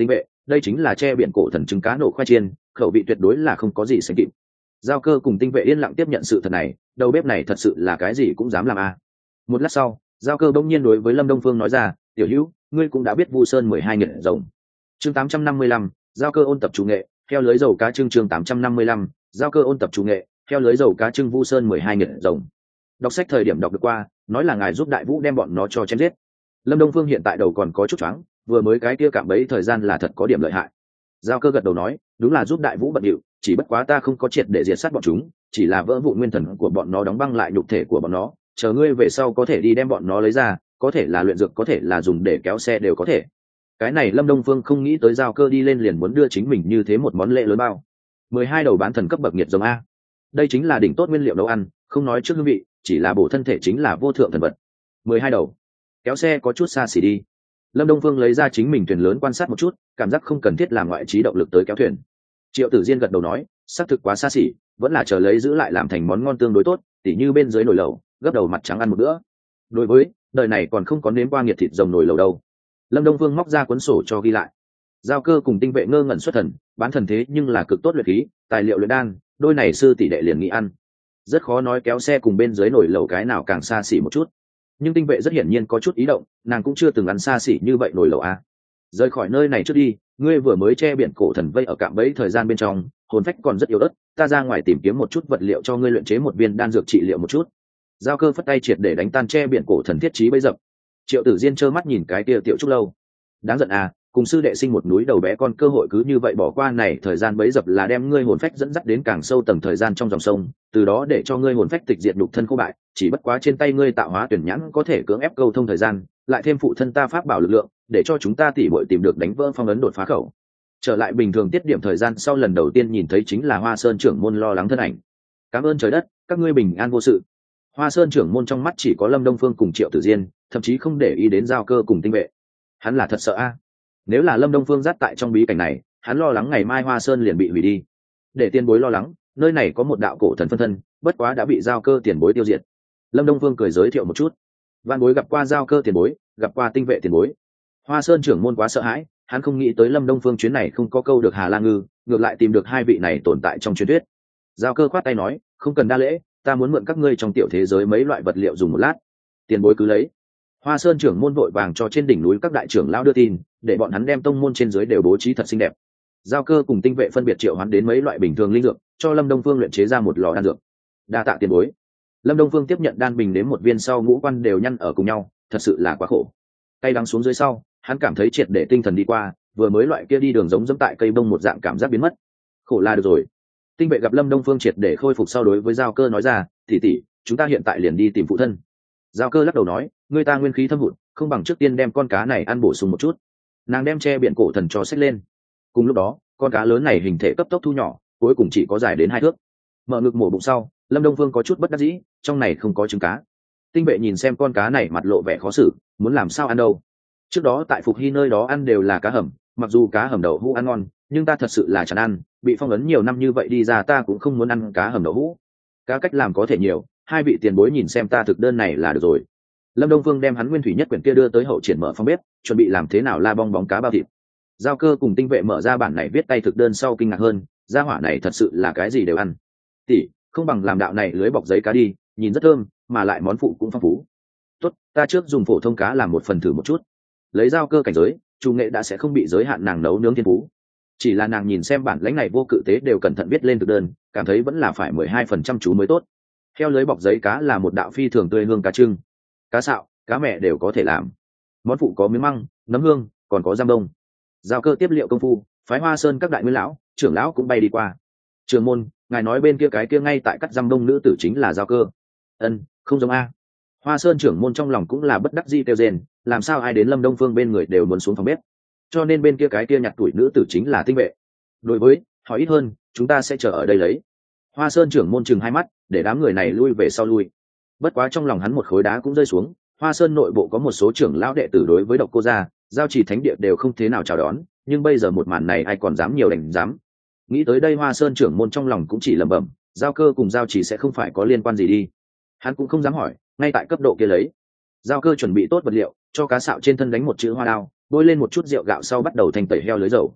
đây chính là tre biển cổ thần trứng cá nổ khoai chiên, khẩu vị tuyệt đối là không có gì sánh kịp. Giao Cơ cùng Tinh Vệ yên lặng tiếp nhận sự thật này, đầu bếp này thật sự là cái gì cũng dám làm a. Một lát sau, Giao Cơ bỗng nhiên đối với Lâm Đông Phương nói ra, tiểu hữu, ngươi cũng đã biết Vu Sơn mười hai nghiệt rồng. Chương tám trăm năm mươi lăm, Giao Cơ ôn tập chủ nghệ, theo lưới dầu cá trưng. Chương tám trăm năm mươi lăm, Giao Cơ ôn tập chủ nghệ, theo lưới dầu cá trưng. Vu Sơn mười hai nghiệt rồng. Đọc sách thời điểm đọc được qua, nói là ngài giúp Đại Vũ đem bọn nó cho chém giết. Lâm Đông Phương hiện tại đầu còn có chút choáng, vừa mới cái kia cạm bẫy thời gian là thật có điểm lợi hại. Giao Cơ gật đầu nói, đúng là giúp Đại Vũ bận điệu, chỉ bất quá ta không có triệt để diệt sát bọn chúng, chỉ là vỡ vụn nguyên thần của bọn nó đóng băng lại nhục thể của bọn nó, chờ ngươi về sau có thể đi đem bọn nó lấy ra, có thể là luyện dược, có thể là dùng để kéo xe đều có thể. Cái này Lâm Đông Phương không nghĩ tới Giao Cơ đi lên liền muốn đưa chính mình như thế một món lễ lớn bao. mười hai đầu bán thần cấp bậc nhiệt rồng a. Đây chính là đỉnh tốt nguyên liệu nấu ăn, không nói trước hương vị, chỉ là bổ thân thể chính là vô thượng thần vật. mười hai đầu. Kéo xe có chút xa xỉ đi. Lâm Đông Phương lấy ra chính mình thuyền lớn quan sát một chút, cảm giác không cần thiết làm ngoại trí động lực tới kéo thuyền. Triệu Tử Diên gật đầu nói, xác thực quá xa xỉ, vẫn là chờ lấy giữ lại làm thành món ngon tương đối tốt, tỉ như bên dưới nồi lẩu, gấp đầu mặt trắng ăn một bữa. Đối với, đời này còn không có nếm qua nghiệt thịt rồng nồi lẩu đâu. Lâm Đông Phương móc ra cuốn sổ cho ghi lại. Giao Cơ cùng Tinh Vệ ngơ ngẩn xuất thần, bán thần thế nhưng là cực tốt luyện khí, tài liệu luyện đan, đôi này sư tỷ đệ liền nghĩ ăn. Rất khó nói kéo xe cùng bên dưới nồi lẩu cái nào càng xa xỉ một chút. Nhưng Tinh Vệ rất hiển nhiên có chút ý động, nàng cũng chưa từng ăn xa xỉ như vậy nồi lẩu a. Rời khỏi nơi này trước đi, ngươi vừa mới che biển cổ thần vây ở cạm bẫy thời gian bên trong, hồn phách còn rất yếu ớt, ta ra ngoài tìm kiếm một chút vật liệu cho ngươi luyện chế một viên đan dược trị liệu một chút. Giao Cơ phất tay triệt để đánh tan che biển cổ thần thiết trí bấy dập. Triệu Tử Diên trơ mắt nhìn cái kia Tiểu Trúc Lâu, đáng giận à, cùng sư đệ sinh một núi đầu bé con, cơ hội cứ như vậy bỏ qua này, thời gian bấy dập là đem ngươi hồn phách dẫn dắt đến càng sâu tầng thời gian trong dòng sông, từ đó để cho ngươi hồn phách tịch diệt nhục thân khô bại, chỉ bất quá trên tay ngươi tạo hóa tuyển nhãn có thể cưỡng ép câu thông thời gian, lại thêm phụ thân ta pháp bảo lực lượng, để cho chúng ta tỉ muội tìm được đánh vỡ phong ấn đột phá khẩu. Trở lại bình thường tiết điểm thời gian sau, lần đầu tiên nhìn thấy chính là Hoa Sơn trưởng môn lo lắng thân ảnh. Cảm ơn trời đất, các ngươi bình an vô sự. Hoa Sơn trưởng môn trong mắt chỉ có Lâm Đông Phương cùng Triệu Tử Diên, thậm chí không để ý đến Giao Cơ cùng Tinh Vệ. Hắn là thật sợ a. Nếu là Lâm Đông Phương dắt tại trong bí cảnh này, hắn lo lắng ngày mai Hoa Sơn liền bị hủy đi. Để tiền bối lo lắng, nơi này có một đạo cổ thần phân thân, bất quá đã bị Giao Cơ tiền bối tiêu diệt. Lâm Đông Phương cười giới thiệu một chút. Vạn bối gặp qua Giao Cơ tiền bối, gặp qua Tinh Vệ tiền bối. Hoa Sơn trưởng môn quá sợ hãi, hắn không nghĩ tới Lâm Đông Phương chuyến này không có câu được Hà La Ngư, ngược lại tìm được hai vị này tồn tại trong truyền thuyết. Giao Cơ khoát tay nói, không cần đa lễ, ta muốn mượn các ngươi trong tiểu thế giới mấy loại vật liệu dùng một lát. Tiền bối cứ lấy. Hoa Sơn trưởng môn vội vàng cho trên đỉnh núi các đại trưởng lão đưa tin, để bọn hắn đem tông môn trên dưới đều bố trí thật xinh đẹp. Giao Cơ cùng Tinh Vệ phân biệt triệu hắn đến mấy loại bình thường linh dược, cho Lâm Đông Phương luyện chế ra một lò đan dược. Đa tạ tiền bối. Lâm Đông Phương tiếp nhận đan bình nếm một viên sau, ngũ quan đều nhăn ở cùng nhau, thật sự là quá khổ. Tay đắng xuống dưới sau, hắn cảm thấy triệt để tinh thần đi qua, vừa mới loại kia đi đường giống dẫm tại cây bông một dạng cảm giác biến mất. Khổ là được rồi. Tinh Vệ gặp Lâm Đông Phương triệt để khôi phục sau, đối với Giao Cơ nói ra, tỷ tỷ, chúng ta hiện tại liền đi tìm phụ thân. Giao Cơ lắc đầu nói, người ta nguyên khí thâm hụt, không bằng trước tiên đem con cá này ăn bổ sung một chút. Nàng đem che biển cổ thần cho xách lên. Cùng lúc đó, con cá lớn này hình thể cấp tốc thu nhỏ, cuối cùng chỉ có dài đến hai thước. Mở ngực mổ bụng sau, Lâm Đông Phương có chút bất đắc dĩ, trong này không có trứng cá. Tinh Vệ nhìn xem con cá này mặt lộ vẻ khó xử, muốn làm sao ăn đâu. Trước đó tại Phục Hy nơi đó ăn đều là cá hầm, mặc dù cá hầm đậu hũ ăn ngon, nhưng ta thật sự là chẳng ăn, bị phong ấn nhiều năm như vậy đi ra, ta cũng không muốn ăn cá hầm đậu hũ. Cá cách làm có thể nhiều, hai vị tiền bối nhìn xem ta thực đơn này là được rồi. Lâm Đông Phương đem hắn nguyên thủy nhất quyển kia đưa tới hậu triển mở phòng bếp, chuẩn bị làm thế nào la bong bóng cá bao thịt. Giao Cơ cùng Tinh Vệ mở ra bản này viết tay thực đơn sau kinh ngạc hơn, gia hỏa này thật sự là cái gì đều ăn. Tỷ, không bằng làm đạo này lưới bọc giấy cá đi, nhìn rất thơm, mà lại món phụ cũng phong phú. Tốt, ta trước dùng phổ thông cá làm một phần thử một chút. Lấy Giao Cơ cảnh giới, chủ nghệ đã sẽ không bị giới hạn nàng nấu nướng thiên phú. Chỉ là nàng nhìn xem bản lãnh này vô cự tế đều cẩn thận viết lên thực đơn, cảm thấy vẫn là phải mười hai phần trăm chú mới tốt. Theo lưới bọc giấy cá là một đạo phi thường tươi hương cá trưng, cá sạo, cá mẹ đều có thể làm. Món phụ có miếng măng, nấm hương, còn có giam đông. Giao Cơ tiếp liệu công phu, phái Hoa Sơn các đại nguyên lão, trưởng lão cũng bay đi qua. Trưởng môn, ngài nói bên kia cái kia ngay tại cắt giam đông nữ tử chính là Giao Cơ? Ân, không giống a. Hoa Sơn trưởng môn trong lòng cũng là bất đắc dĩ kêu rên, làm sao ai đến Lâm Đông Phương bên người đều muốn xuống phòng bếp, cho nên bên kia cái kia nhặt tuổi nữ tử chính là Tinh Vệ. Đối với hỏi ít hơn, chúng ta sẽ chờ ở đây lấy. Hoa Sơn trưởng môn chừng hai mắt, để đám người này lui về sau lui. Bất quá trong lòng hắn một khối đá cũng rơi xuống. Hoa Sơn nội bộ có một số trưởng lão đệ tử đối với Độc Cô gia, Giao Trì thánh địa đều không thế nào chào đón, nhưng bây giờ một màn này ai còn dám nhiều đành dám. Nghĩ tới đây, Hoa Sơn trưởng môn trong lòng cũng chỉ lẩm bẩm, Giao Cơ cùng Giao Trì sẽ không phải có liên quan gì đi. Hắn cũng không dám hỏi, ngay tại cấp độ kia lấy. Giao Cơ chuẩn bị tốt vật liệu, cho cá sạo trên thân đánh một chữ hoa đao, bôi lên một chút rượu gạo sau bắt đầu thành tẩy heo lưới dầu.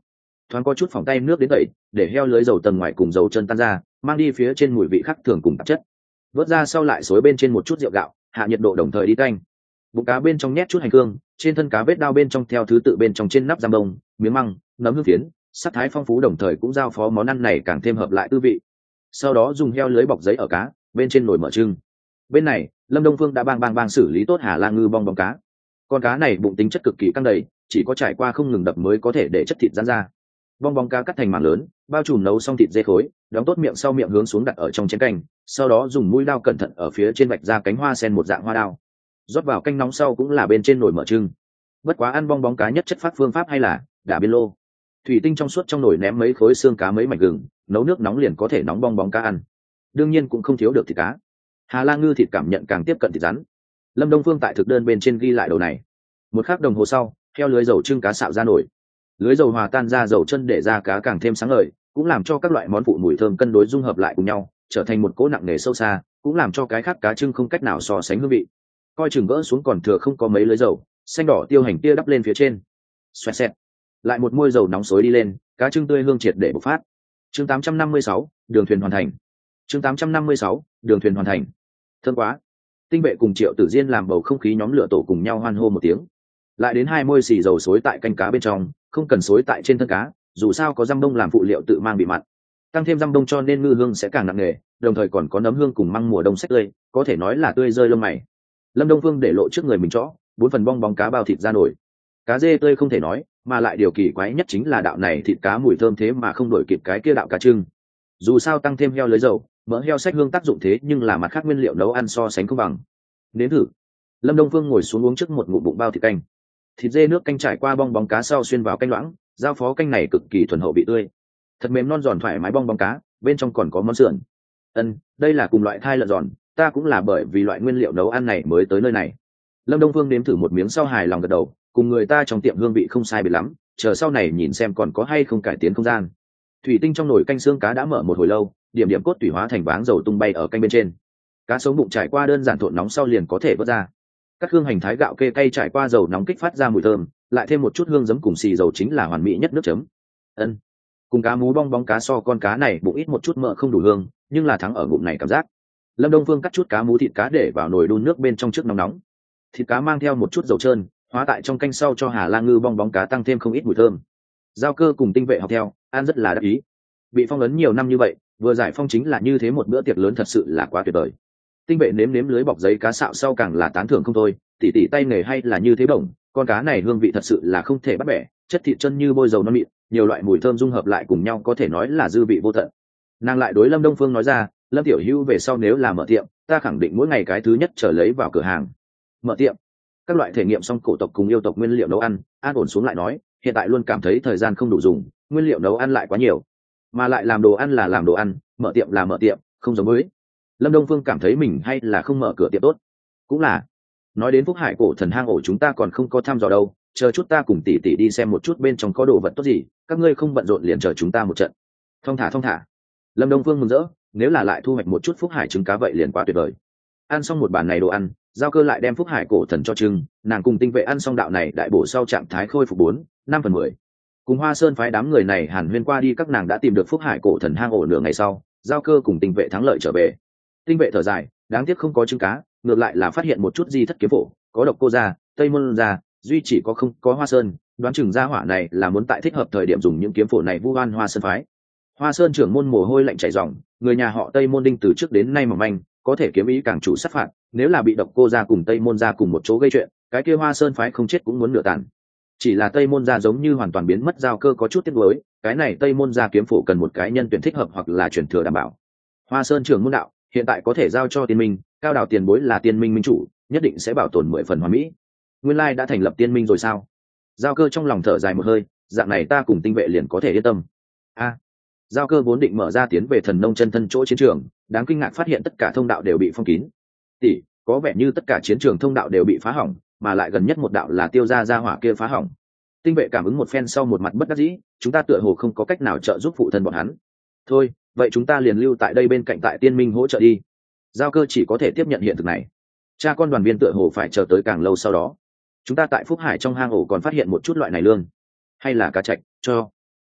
thoáng có chút phòng tay nước đến tẩy để heo lưới dầu tầng ngoài cùng dầu chân tan ra, mang đi phía trên mùi vị khác thường cùng tạp chất. Vớt ra sau lại xối bên trên một chút rượu gạo, hạ nhiệt độ đồng thời đi canh. Bụng cá bên trong nhét chút hành hương, trên thân cá vết đao bên trong theo thứ tự bên trong trên nắp giam đông, miếng măng, nấm hương phiến, sắc thái phong phú đồng thời cũng giao phó món ăn này càng thêm hợp lại tư vị. Sau đó dùng heo lưới bọc giấy ở cá bên trên nồi mở trưng. Bên này Lâm Đông Phương đã bang bang bang xử lý tốt Hà La Ngư bong bóng cá. Con cá này bụng tính chất cực kỳ căng đầy, chỉ có trải qua không ngừng đập mới có thể để chất thịt giãn ra. Bong bóng cá cắt thành mảng lớn, bao trùm nấu xong thịt dê khối, đóng tốt miệng sau miệng hướng xuống đặt ở trong chén canh, sau đó dùng mũi dao cẩn thận ở phía trên vạch ra cánh hoa sen một dạng hoa đao. Rót vào canh nóng sau cũng là bên trên nồi mở trưng. Bất quá ăn bong bóng cá nhất chất phát phương pháp hay là đả biên lô. Thủy tinh trong suốt trong nồi ném mấy khối xương cá mấy mảnh gừng, nấu nước nóng liền có thể nóng bong bóng cá ăn. Đương nhiên cũng không thiếu được thịt cá. Hà La Ngư thịt cảm nhận càng tiếp cận thịt rắn. Lâm Đông Phương tại thực đơn bên trên ghi lại đầu này. Một khắc đồng hồ sau, theo lưới dầu trưng cá xạo ra nổi. Lưới dầu hòa tan ra dầu chân để ra cá càng thêm sáng ngời, cũng làm cho các loại món phụ mùi thơm cân đối dung hợp lại cùng nhau, trở thành một cỗ nặng nề sâu xa, cũng làm cho cái khác cá trưng không cách nào so sánh hương vị. Coi chừng gỡ xuống còn thừa không có mấy lưới dầu, xanh đỏ tiêu hành tia đắp lên phía trên. Xoẹt xẹt. Lại một muôi dầu nóng xối đi lên, cá trưng tươi hương triệt để bộc phát. Chương tám trăm năm mươi sáu, đường thuyền hoàn thành. Chương tám trăm năm mươi sáu, đường thuyền hoàn thành. Thơm quá. Tinh Vệ cùng Triệu Tử Diên làm bầu không khí nhóm lửa tổ cùng nhau hoan hô một tiếng. Lại đến hai môi xì dầu xối tại canh cá bên trong, không cần xối tại trên thân cá, dù sao có răm đông làm phụ liệu tự mang bị mặn. Tăng thêm răm đông cho nên ngư hương sẽ càng nặng nề, đồng thời còn có nấm hương cùng măng mùa đông sách tươi, có thể nói là tươi rơi lông mày. Lâm Đông Phương để lộ trước người mình chõ, bốn phần bong bóng cá bao thịt ra nổi. Cá dê tươi không thể nói, mà lại điều kỳ quái nhất chính là đạo này thịt cá mùi thơm thế mà không đổi kịp cái kia đạo cá trưng. Dù sao tăng thêm heo lưới dầu, mỡ heo sách hương tác dụng thế nhưng là mặt khác nguyên liệu nấu ăn so sánh không bằng. Nếm thử. Lâm Đông Phương ngồi xuống uống trước một ngụm bụng bao thịt canh. Thịt dê nước canh trải qua bong bóng cá sau xuyên vào canh loãng, giao phó canh này cực kỳ thuần hậu vị tươi, thật mềm non giòn thoải mái bong bóng cá, bên trong còn có món sườn. Ân, đây là cùng loại thai lợn giòn, ta cũng là bởi vì loại nguyên liệu nấu ăn này mới tới nơi này. Lâm Đông Phương nếm thử một miếng sau hài lòng gật đầu, cùng người ta trong tiệm hương vị không sai biệt lắm, chờ sau này nhìn xem còn có hay không cải tiến không gian. Thủy tinh trong nồi canh xương cá đã mở một hồi lâu, điểm điểm cốt tủy hóa thành váng dầu tung bay ở canh bên trên. Cá sống bụng trải qua đơn giản trộn nóng sau liền có thể vớt ra. Các hương hành thái gạo kê cay trải qua dầu nóng kích phát ra mùi thơm, lại thêm một chút hương giấm cùng xì dầu chính là hoàn mỹ nhất nước chấm. Ân, cùng cá mú bong bóng cá so con cá này bụng ít một chút mỡ không đủ hương, nhưng là thắng ở bụng này cảm giác. Lâm Đông Phương cắt chút cá mú thịt cá để vào nồi đun nước bên trong trước nóng nóng. Thịt cá mang theo một chút dầu trơn, hóa tại trong canh sau cho Hà La Ngư bong bóng cá tăng thêm không ít mùi thơm. Giao Cơ cùng Tinh Vệ học theo, ăn rất là đắc ý. Bị phong ấn nhiều năm như vậy, vừa giải phong chính là như thế một bữa tiệc lớn thật sự là quá tuyệt vời. Tinh Vệ nếm nếm lưới bọc giấy cá xạo sau càng là tán thưởng không thôi, tỉ tỉ tay nghề hay là như thế bổng, con cá này hương vị thật sự là không thể bắt bẻ, chất thịt chân như bôi dầu non mịn, nhiều loại mùi thơm dung hợp lại cùng nhau có thể nói là dư vị vô tận. Nàng lại đối Lâm Đông Phương nói ra, Lâm tiểu hữu về sau nếu là mở tiệm, ta khẳng định mỗi ngày cái thứ nhất trở lấy vào cửa hàng. Mở tiệm. Các loại thể nghiệm xong cổ tộc cùng yêu tộc nguyên liệu nấu ăn, an ổn xuống lại nói, hiện tại luôn cảm thấy thời gian không đủ dùng, nguyên liệu nấu ăn lại quá nhiều, mà lại làm đồ ăn là làm đồ ăn, mở tiệm là mở tiệm, không giống với. Lâm Đông Phương cảm thấy mình hay là không mở cửa tiệm tốt. Cũng là, nói đến Phúc Hải cổ thần hang ổ chúng ta còn không có thăm dò đâu, chờ chút ta cùng tỷ tỷ đi xem một chút bên trong có đồ vật tốt gì, các ngươi không bận rộn liền chờ chúng ta một trận. Thong thả thong thả. Lâm Đông Phương mừng rỡ, nếu là lại thu hoạch một chút Phúc Hải trứng cá vậy liền quá tuyệt vời. Ăn xong một bàn này đồ ăn, Giao Cơ lại đem Phúc Hải cổ thần cho trưng, nàng cùng Tinh Vệ ăn xong đạo này đại bổ sau trạng thái khôi phục bốn, năm phần mười. Cùng Hoa Sơn phái đám người này hàn huyên qua đi, các nàng đã tìm được Phúc Hải cổ thần hang ổ nửa ngày sau, Giao Cơ cùng Tinh Vệ thắng lợi trở về. Tinh Vệ thở dài, đáng tiếc không có trứng cá, ngược lại là phát hiện một chút di thất kiếm phổ, có Độc Cô gia, Tây Môn gia, duy chỉ có không có Hoa Sơn, đoán chừng gia hỏa này là muốn tại thích hợp thời điểm dùng những kiếm phổ này vu oan Hoa Sơn phái. Hoa Sơn trưởng môn mồ hôi lạnh chảy ròng, người nhà họ Tây Môn Đinh từ trước đến nay mỏng manh, có thể kiếm ý càng chủ sát phạt, nếu là bị Độc Cô gia cùng Tây Môn gia cùng một chỗ gây chuyện, cái kia Hoa Sơn phái không chết cũng muốn nửa tàn. Chỉ là Tây Môn gia giống như hoàn toàn biến mất, Giao Cơ có chút tiếc nuối, cái này Tây Môn gia kiếm phổ cần một cái nhân tuyển thích hợp hoặc là truyền thừa đảm bảo. Hoa Sơn trưởng môn đạo, hiện tại có thể giao cho Tiên Minh, Cao Đào tiền bối là Tiên Minh minh chủ, nhất định sẽ bảo tồn mười phần hoàn mỹ. Nguyên lai đã thành lập Tiên Minh rồi sao? Giao Cơ trong lòng thở dài một hơi, dạng này ta cùng Tinh Vệ liền có thể yên tâm. A, Giao Cơ vốn định mở ra tiến về Thần Nông chân thân chỗ chiến trường, đáng kinh ngạc phát hiện tất cả thông đạo đều bị phong kín. Tỷ, có vẻ như tất cả chiến trường thông đạo đều bị phá hỏng, mà lại gần nhất một đạo là Tiêu gia gia hỏa kia phá hỏng. Tinh Vệ cảm ứng một phen sau một mặt bất đắc dĩ, chúng ta tựa hồ không có cách nào trợ giúp phụ thân bọn hắn. Thôi, vậy chúng ta liền lưu tại đây bên cạnh tại Tiên Minh hỗ trợ đi. Giao Cơ chỉ có thể tiếp nhận hiện thực này. Cha con đoàn viên tựa hồ phải chờ tới càng lâu sau đó. Chúng ta tại Phúc Hải trong hang ổ còn phát hiện một chút loại này lương, hay là cá trạch, cho.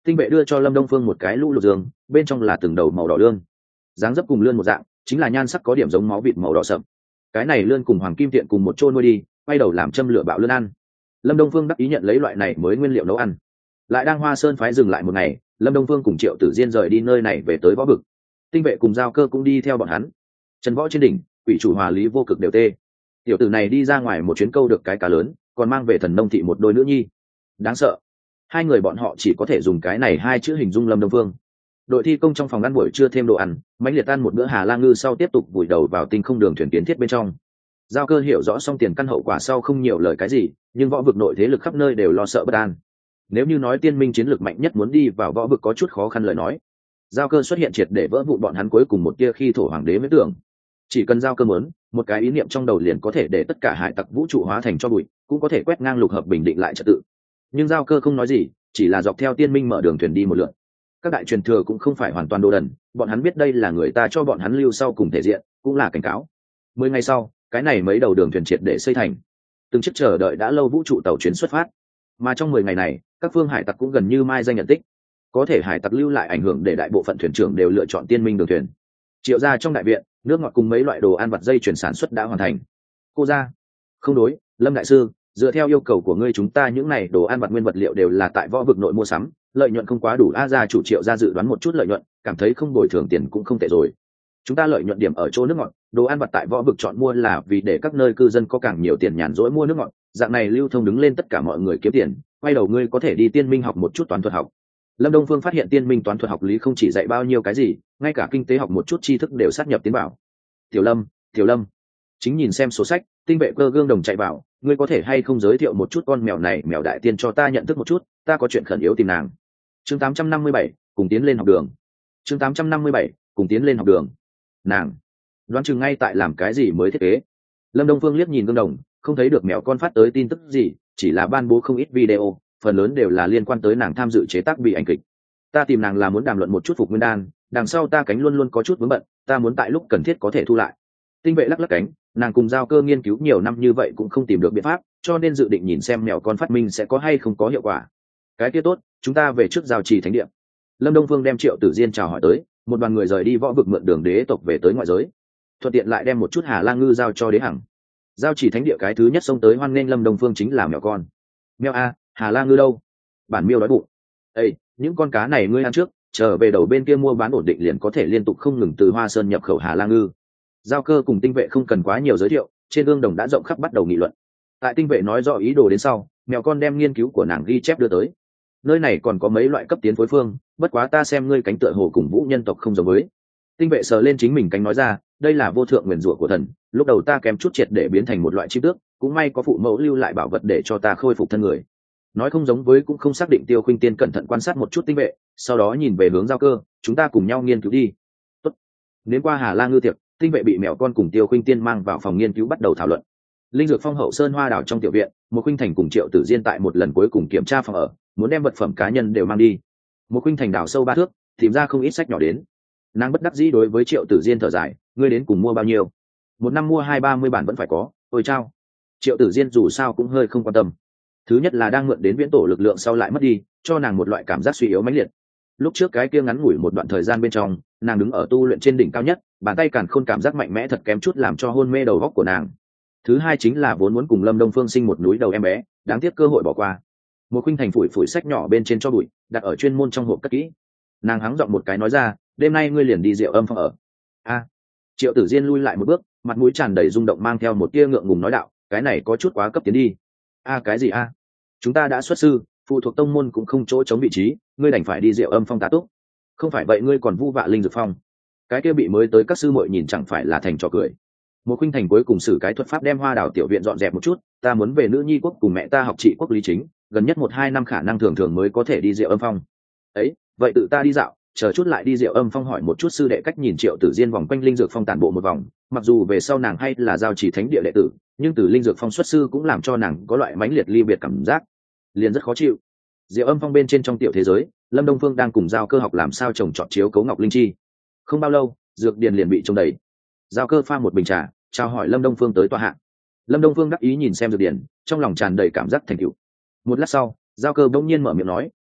Tinh vệ đưa cho Lâm Đông Phương một cái lũ lụt giường, bên trong là từng đầu màu đỏ lươn, dáng dấp cùng lươn một dạng, chính là nhan sắc có điểm giống máu vịt màu đỏ sậm. Cái này lươn cùng hoàng kim tiện cùng một chỗ nuôi đi, quay đầu làm châm lửa bạo lươn ăn. Lâm Đông Phương đắc ý nhận lấy loại này mới nguyên liệu nấu ăn. Lại đang Hoa Sơn phái dừng lại một ngày, Lâm Đông Phương cùng Triệu Tử Diên rời đi nơi này về tới võ vực. Tinh vệ cùng Giao Cơ cũng đi theo bọn hắn. Trần võ trên đỉnh, quỷ chủ Hòa Lý vô cực đều tê. Tiểu tử này đi ra ngoài một chuyến câu được cái cá lớn, còn mang về thần nông thị một đôi nữ nhi. Đáng sợ. Hai người bọn họ chỉ có thể dùng cái này hai chữ hình dung Lâm Đông Phương. Đội thi công trong phòng ăn buổi trưa thêm đồ ăn, mãnh liệt ăn một bữa Hà La ngư sau tiếp tục vùi đầu vào tinh không đường thuyền kiến thiết bên trong. Giao Cơ hiểu rõ xong tiền căn hậu quả sau không nhiều lời cái gì, nhưng võ vực nội thế lực khắp nơi đều lo sợ bất an. Nếu như nói tiên minh chiến lược mạnh nhất muốn đi vào võ vực có chút khó khăn lời nói, Giao Cơ xuất hiện triệt để vỡ vụn bọn hắn cuối cùng một tia khi thổ hoàng đế mới tưởng. Chỉ cần Giao Cơ muốn, một cái ý niệm trong đầu liền có thể để tất cả hải tặc vũ trụ hóa thành cho bụi, cũng có thể quét ngang lục hợp bình định lại trật tự. Nhưng Giao Cơ không nói gì, chỉ là dọc theo tiên minh mở đường thuyền đi một lượt. Các đại truyền thừa cũng không phải hoàn toàn đồ đần, bọn hắn biết đây là người ta cho bọn hắn lưu sau cùng thể diện, cũng là cảnh cáo. Mười ngày sau, cái này mấy đầu đường thuyền triệt để xây thành. Từng chiếc chờ đợi đã lâu vũ trụ tàu chuyến xuất phát. Mà trong mười ngày này, các phương hải tặc cũng gần như mai danh nhận tích. Có thể hải tặc lưu lại ảnh hưởng để đại bộ phận thuyền trưởng đều lựa chọn tiên minh đường thuyền. Triệu gia trong đại viện, nước ngọt cùng mấy loại đồ ăn vặt dây chuyển sản xuất đã hoàn thành. Cô gia, không đối, Lâm đại sư, dựa theo yêu cầu của ngươi chúng ta những này đồ ăn vặt nguyên vật liệu đều là tại võ vực nội mua sắm, lợi nhuận không quá đủ. A gia chủ Triệu gia dự đoán một chút lợi nhuận, cảm thấy không bồi thường tiền cũng không tệ rồi. Chúng ta lợi nhuận điểm ở chỗ nước ngọt, đồ ăn vặt tại võ vực chọn mua là vì để các nơi cư dân có càng nhiều tiền nhàn rỗi mua nước ngọt, dạng này lưu thông đứng lên tất cả mọi người kiếm tiền. Quay đầu ngươi có thể đi tiên minh học một chút toán thuật học. Lâm Đông Phương phát hiện tiên minh toán thuật học lý không chỉ dạy bao nhiêu cái gì, ngay cả kinh tế học một chút tri thức đều sát nhập tiến vào. Tiểu Lâm, Tiểu Lâm, chính nhìn xem sổ sách, tinh vệ cơ gương đồng chạy vào, ngươi có thể hay không giới thiệu một chút con mèo này mèo đại tiên cho ta nhận thức một chút, ta có chuyện khẩn yếu tìm nàng. Chương tám trăm năm mươi bảy, cùng tiến lên học đường. Chương tám trăm năm mươi bảy, cùng tiến lên học đường. Nàng đoán chừng ngay tại làm cái gì mới thiết kế. Lâm Đông Phương liếc nhìn gương đồng, không thấy được mèo con phát tới tin tức gì, chỉ là ban bố không ít video, phần lớn đều là liên quan tới nàng tham dự chế tác bị ảnh kịch. Ta tìm nàng là muốn đàm luận một chút phục nguyên đan, đằng sau ta cánh luôn luôn có chút vướng bận, ta muốn tại lúc cần thiết có thể thu lại. Tinh vệ lắc lắc cánh, nàng cùng Giao Cơ nghiên cứu nhiều năm như vậy cũng không tìm được biện pháp, cho nên dự định nhìn xem mèo con phát minh sẽ có hay không có hiệu quả. Cái kia tốt, chúng ta về trước giao trì thánh địa. Lâm Đông Phương đem Triệu Tử Diên chào hỏi tới, một đoàn người rời đi võ vực mượn đường đế tộc về tới ngoại giới, thuận tiện lại đem một chút Hà La ngư giao cho đế hằng. Giao chỉ thánh địa cái thứ nhất xông tới hoan nghênh Lâm Đông Phương chính là mèo con. Mèo a, Hà La ngư đâu? Bản miêu đói bụng. Ê, những con cá này ngươi ăn trước, trở về đầu bên kia mua bán ổn định liền có thể liên tục không ngừng từ Hoa Sơn nhập khẩu Hà La ngư. Giao Cơ cùng tinh vệ không cần quá nhiều giới thiệu, trên gương đồng đã rộng khắp bắt đầu nghị luận. Tại tinh vệ nói rõ ý đồ đến sau, mèo con đem nghiên cứu của nàng ghi chép đưa tới. Nơi này còn có mấy loại cấp tiến phối phương, bất quá ta xem ngươi cánh tựa hồ cùng vũ nhân tộc không giống với. Tinh vệ sờ lên chính mình cánh nói ra, đây là vô thượng nguyền rủa của thần, lúc đầu ta kém chút triệt để biến thành một loại chim tước, cũng may có phụ mẫu lưu lại bảo vật để cho ta khôi phục thân người. Nói không giống với cũng không xác định. Tiêu Khuynh Tiên cẩn thận quan sát một chút tinh vệ, sau đó nhìn về hướng Giao Cơ, chúng ta cùng nhau nghiên cứu đi. Tốt. Đến qua Hà La ngư tiệc, tinh vệ bị mèo con cùng Tiêu Khuynh Tiên mang vào phòng nghiên cứu bắt đầu thảo luận. Linh dược phong hậu sơn hoa đảo trong tiểu viện, một Khuynh Thành cùng Triệu Tử Diên tại một lần cuối cùng kiểm tra phòng ở, muốn đem vật phẩm cá nhân đều mang đi. Một Khuynh Thành đào sâu ba thước, tìm ra không ít sách nhỏ đến. Nàng bất đắc dĩ đối với Triệu Tử Diên thở dài, ngươi đến cùng mua bao nhiêu? Một năm mua hai ba mươi bản vẫn phải có, ôi chao. Triệu Tử Diên dù sao cũng hơi không quan tâm. Thứ nhất là đang mượn đến viễn tổ lực lượng sau lại mất đi, cho nàng một loại cảm giác suy yếu mãnh liệt. Lúc trước cái kia ngắn ngủi một đoạn thời gian bên trong, nàng đứng ở tu luyện trên đỉnh cao nhất, bàn tay càn khôn cảm giác mạnh mẽ thật kém chút làm cho hôn mê đầu óc của nàng. Thứ hai chính là vốn muốn cùng Lâm Đông Phương sinh một núi đầu em bé, đáng tiếc cơ hội bỏ qua. Một Khuynh Thành phủi phủi sách nhỏ bên trên cho bụi, đặt ở chuyên môn trong hộp cất kỹ. Nàng hắng giọng một cái nói ra, đêm nay ngươi liền đi rượu âm phòng ở. A. Triệu Tử Diên lui lại một bước, mặt mũi tràn đầy rung động mang theo một tia ngượng ngùng nói đạo, cái này có chút quá cấp tiến đi. A cái gì a? Chúng ta đã xuất sư, phụ thuộc tông môn cũng không chỗ chống vị trí, ngươi đành phải đi rượu âm phong tá túc. Không phải vậy ngươi còn vu vạ linh dược phong. Cái kia bị mới tới các sư muội nhìn chẳng phải là thành trò cười. Một Khuynh Thành cuối cùng xử cái thuật pháp đem hoa đào tiểu viện dọn dẹp một chút, ta muốn về nữ nhi quốc cùng mẹ ta học trị quốc lý chính, gần nhất một hai năm khả năng thường thường mới có thể đi rượu âm phong. Ấy, vậy tự ta đi dạo, chờ chút lại đi rượu âm phong hỏi một chút sư đệ cách nhìn. Triệu Tử Diên vòng quanh linh dược phong tản bộ một vòng, mặc dù về sau nàng hay là giao chỉ thánh địa đệ tử, nhưng từ linh dược phong xuất sư cũng làm cho nàng có loại mãnh liệt ly biệt cảm giác, liền rất khó chịu. Rượu âm phong bên trên trong tiểu thế giới, Lâm Đông Phương đang cùng Giao Cơ học làm sao trồng trọt chiếu cấu ngọc linh chi. Không bao lâu, dược điền liền bị trồng đầy. Giao Cơ pha một bình trà, chào hỏi Lâm Đông Phương tới tọa hạ. Lâm Đông Phương đắc ý nhìn xem dược điền, trong lòng tràn đầy cảm giác thành tựu. Một lát sau, Giao Cơ bỗng nhiên mở miệng nói,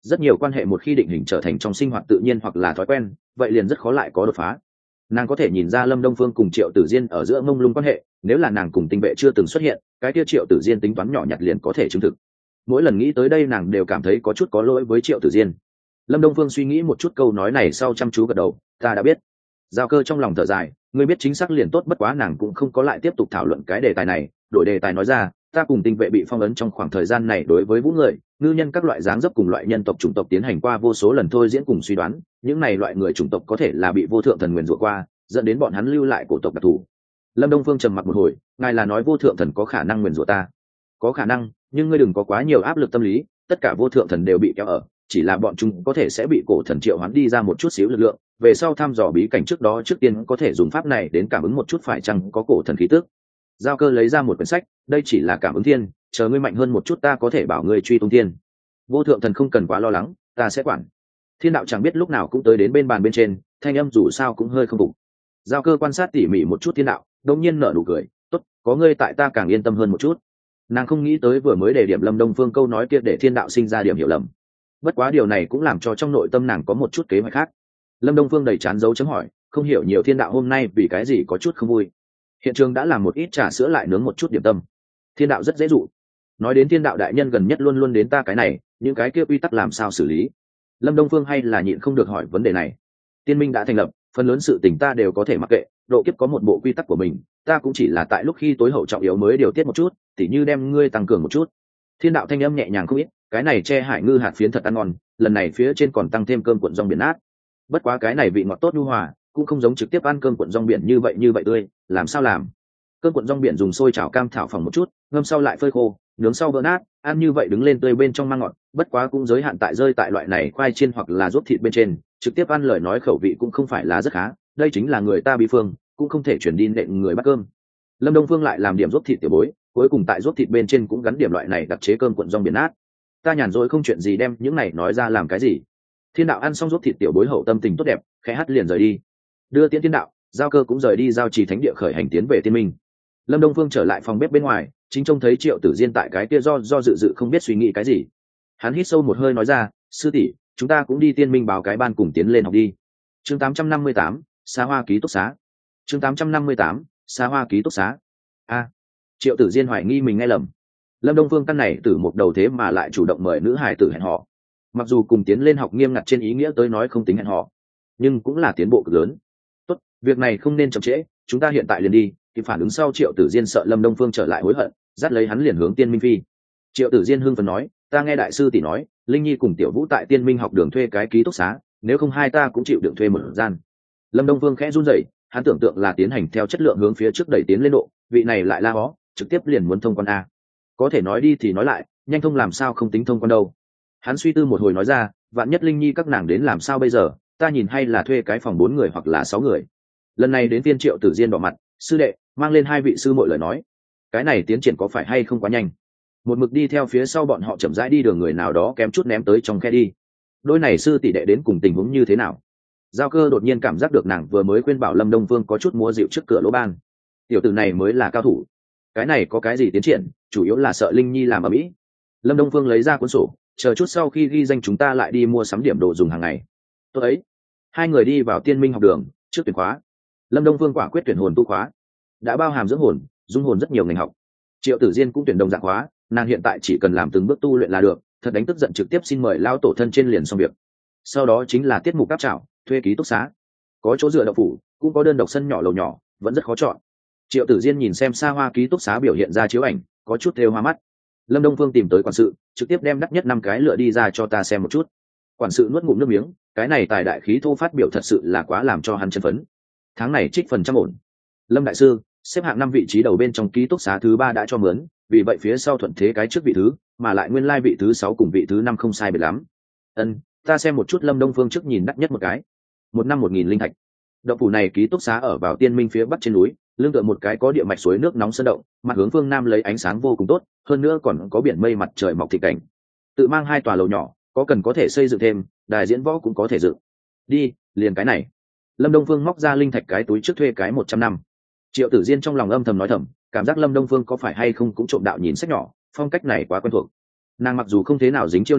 rất nhiều quan hệ một khi định hình trở thành trong sinh hoạt tự nhiên hoặc là thói quen, vậy liền rất khó lại có đột phá. Nàng có thể nhìn ra Lâm Đông Phương cùng Triệu Tử Diên ở giữa mông lung quan hệ, nếu là nàng cùng Tinh Vệ chưa từng xuất hiện, cái kia Triệu Tử Diên tính toán nhỏ nhặt liền có thể chứng thực. Mỗi lần nghĩ tới đây nàng đều cảm thấy có chút có lỗi với Triệu Tử Diên. Lâm Đông Phương suy nghĩ một chút câu nói này sau chăm chú gật đầu, ta đã biết. Giao Cơ trong lòng thở dài, ngươi biết chính xác liền tốt, bất quá nàng cũng không có lại tiếp tục thảo luận cái đề tài này, đổi đề tài nói ra, ta cùng Tinh Vệ bị phong ấn trong khoảng thời gian này, đối với vũ người, ngư nhân các loại dáng dấp cùng loại nhân tộc chủng tộc tiến hành qua vô số lần thôi diễn cùng suy đoán, những này loại người chủng tộc có thể là bị vô thượng thần nguyền rủa qua, dẫn đến bọn hắn lưu lại cổ tộc đặc thù. Lâm Đông Phương trầm mặc một hồi, ngài là nói vô thượng thần có khả năng nguyền rủa ta? Có khả năng, nhưng ngươi đừng có quá nhiều áp lực tâm lý, tất cả vô thượng thần đều bị kéo ở, chỉ là bọn chúng có thể sẽ bị cổ thần triệu hoán đi ra một chút xíu lực lượng, về sau thăm dò bí cảnh trước đó trước tiên có thể dùng pháp này đến cảm ứng một chút phải chăng có cổ thần khí tức. Giao Cơ lấy ra một quyển sách, đây chỉ là cảm ứng thiên, chờ ngươi mạnh hơn một chút ta có thể bảo ngươi truy tung thiên. Vô thượng thần không cần quá lo lắng, ta sẽ quản. Thiên đạo chẳng biết lúc nào cũng tới đến bên bàn bên trên, thanh âm dù sao cũng hơi không phục. Giao Cơ quan sát tỉ mỉ một chút thiên đạo, đột nhiên nở nụ cười, tốt, có ngươi tại ta càng yên tâm hơn một chút. Nàng không nghĩ tới vừa mới đề điểm Lâm Đông Phương câu nói kia để thiên đạo sinh ra điểm hiểu lầm. Bất quá điều này cũng làm cho trong nội tâm nàng có một chút kế hoạch khác. Lâm Đông Phương đầy chán dấu chấm hỏi, không hiểu nhiều thiên đạo hôm nay vì cái gì có chút không vui. Hiện trường đã làm một ít trà sữa lại nướng một chút điểm tâm. Thiên đạo rất dễ dụ. Nói đến thiên đạo đại nhân gần nhất luôn luôn đến ta cái này, những cái kia quy tắc làm sao xử lý? Lâm Đông Phương hay là nhịn không được hỏi vấn đề này. Tiên minh đã thành lập, phần lớn sự tình ta đều có thể mặc kệ, độ kiếp có một bộ quy tắc của mình, ta cũng chỉ là tại lúc khi tối hậu trọng yếu mới điều tiết một chút, tỉ như đem ngươi tăng cường một chút. Thiên đạo thanh âm nhẹ nhàng không ít, cái này che hải ngư hạt phiến thật ăn ngon, lần này phía trên còn tăng thêm cơm cuộn rong biển nát. Bất quá cái này vị ngọt tốt nhu hòa, cũng không giống trực tiếp ăn cơm cuộn rong biển như vậy như vậy tươi, làm sao làm? Cơm cuộn rong biển dùng xôi chảo cam thảo phòng một chút, ngâm sau lại phơi khô, nướng sau vỡ nát, ăn như vậy đứng lên tươi bên trong mang ngọt, bất quá cũng giới hạn tại rơi tại loại này khoai chiên hoặc là ruốc thịt bên trên, trực tiếp ăn lời nói khẩu vị cũng không phải là rất khá, đây chính là người ta bí phương, cũng không thể chuyển đi nện người bắt cơm. Lâm Đông Phương lại làm điểm ruốc thịt tiểu bối, cuối cùng tại ruốc thịt bên trên cũng gắn điểm loại này đặc chế cơm cuộn rong biển nát. Ta nhàn rỗi không chuyện gì đem những này nói ra làm cái gì? Thiên đạo ăn xong ruốc thịt tiểu bối hậu tâm tình tốt đẹp, khẽ hắt liền rời đi. Đưa tiễn thiên đạo, Giao Cơ cũng rời đi giao trì thánh địa khởi hành tiến về tiên minh. Lâm Đông Phương trở lại phòng bếp bên ngoài, chính trông thấy Triệu Tử Diên tại cái kia do do dự dự không biết suy nghĩ cái gì. Hắn hít sâu một hơi nói ra, sư tỷ, chúng ta cũng đi tiên minh báo cái ban cùng tiến lên học đi. Chương tám trăm năm mươi tám, Xa Hoa ký túc xá. Chương tám trăm năm mươi tám, Xa Hoa ký túc xá. A. Triệu Tử Diên hoài nghi mình nghe lầm. Lâm Đông Phương căn này từ một đầu thế mà lại chủ động mời nữ hài tử hẹn họ. Mặc dù cùng tiến lên học nghiêm ngặt trên ý nghĩa tới nói không tính hẹn họ, nhưng cũng là tiến bộ cực lớn. Tốt, việc này không nên chậm trễ, chúng ta hiện tại liền đi. Kịp phản ứng sau Triệu Tử Diên sợ Lâm Đông Phương trở lại hối hận, dắt lấy hắn liền hướng Tiên Minh phi. Triệu Tử Diên hưng phấn nói, ta nghe đại sư tỷ nói, Linh Nhi cùng Tiểu Vũ tại Tiên Minh học đường thuê cái ký túc xá, nếu không hai ta cũng chịu đựng thuê một gian. Lâm Đông Phương khẽ run rẩy, hắn tưởng tượng là tiến hành theo chất lượng hướng phía trước đẩy tiến lên độ, vị này lại la hó, trực tiếp liền muốn thông quan a. Có thể nói đi thì nói lại, nhanh thông làm sao không tính thông quan đâu. Hắn suy tư một hồi nói ra, vạn nhất Linh Nhi các nàng đến làm sao bây giờ, ta nhìn hay là thuê cái phòng bốn người hoặc là sáu người. Lần này đến tiên Triệu Tử Diên đỏ mặt, sư đệ, mang lên hai vị sư muội lời nói, cái này tiến triển có phải hay không quá nhanh? Một mực đi theo phía sau bọn họ chậm rãi đi đường người nào đó kém chút ném tới trong khe đi. Đôi này sư tỷ đệ đến cùng tình huống như thế nào? Giao Cơ đột nhiên cảm giác được nàng vừa mới khuyên bảo Lâm Đông Phương có chút múa dịu trước cửa lỗ ban. Tiểu tử này mới là cao thủ. Cái này có cái gì tiến triển, chủ yếu là sợ Linh Nhi làm ở mỹ. Lâm Đông Phương lấy ra cuốn sổ, chờ chút sau khi ghi danh chúng ta lại đi mua sắm điểm đồ dùng hàng ngày. Tốt ấy. Hai người đi vào Tiên Minh học đường, trước tuyển khóa. Lâm Đông Phương quả quyết tuyển hồn tu khóa, đã bao hàm dưỡng hồn, dung hồn rất nhiều ngành học. Triệu Tử Diên cũng tuyển đồng dạng khóa, nàng hiện tại chỉ cần làm từng bước tu luyện là được, thật đánh tức giận trực tiếp xin mời lao tổ thân trên liền xong việc. Sau đó chính là tiết mục cáp trảo, thuê ký túc xá, có chỗ dựa đậu phủ, cũng có đơn độc sân nhỏ lầu nhỏ, vẫn rất khó chọn. Triệu Tử Diên nhìn xem Xa Hoa ký túc xá biểu hiện ra chiếu ảnh, có chút thêu hoa mắt. Lâm Đông Phương tìm tới quản sự, trực tiếp đem đắt nhất năm cái lựa đi ra cho ta xem một chút. Quản sự nuốt ngụm nước miếng, cái này tài đại khí thô phát biểu thật sự là quá làm cho hắn chấn phấn. Tháng này trích phần trăm ổn. Lâm đại sư, xếp hạng năm vị trí đầu bên trong ký túc xá thứ ba đã cho mướn, vì vậy phía sau thuận thế cái trước vị thứ, mà lại nguyên lai vị thứ sáu cùng vị thứ năm không sai biệt lắm. Ân, ta xem một chút. Lâm Đông Phương trước nhìn đắt nhất một cái, một năm một nghìn linh thạch. Động phủ này ký túc xá ở vào Tiên Minh phía bắc trên núi, lưng tựa một cái có địa mạch suối nước nóng sơn động, mặt hướng phương nam lấy ánh sáng vô cùng tốt, hơn nữa còn có biển mây mặt trời mọc thị cảnh. Tự mang hai tòa lầu nhỏ, có cần có thể xây dựng thêm, đài diễn võ cũng có thể dựng. Đi, liền cái này. Lâm Đông Phương móc ra linh thạch cái túi trước thuê cái một trăm năm. Triệu Tử Diên trong lòng âm thầm nói thầm, cảm giác Lâm Đông Phương có phải hay không cũng trộm đạo nhìn sách nhỏ, phong cách này quá quen thuộc. Nàng mặc dù không thế nào dính chiêu này,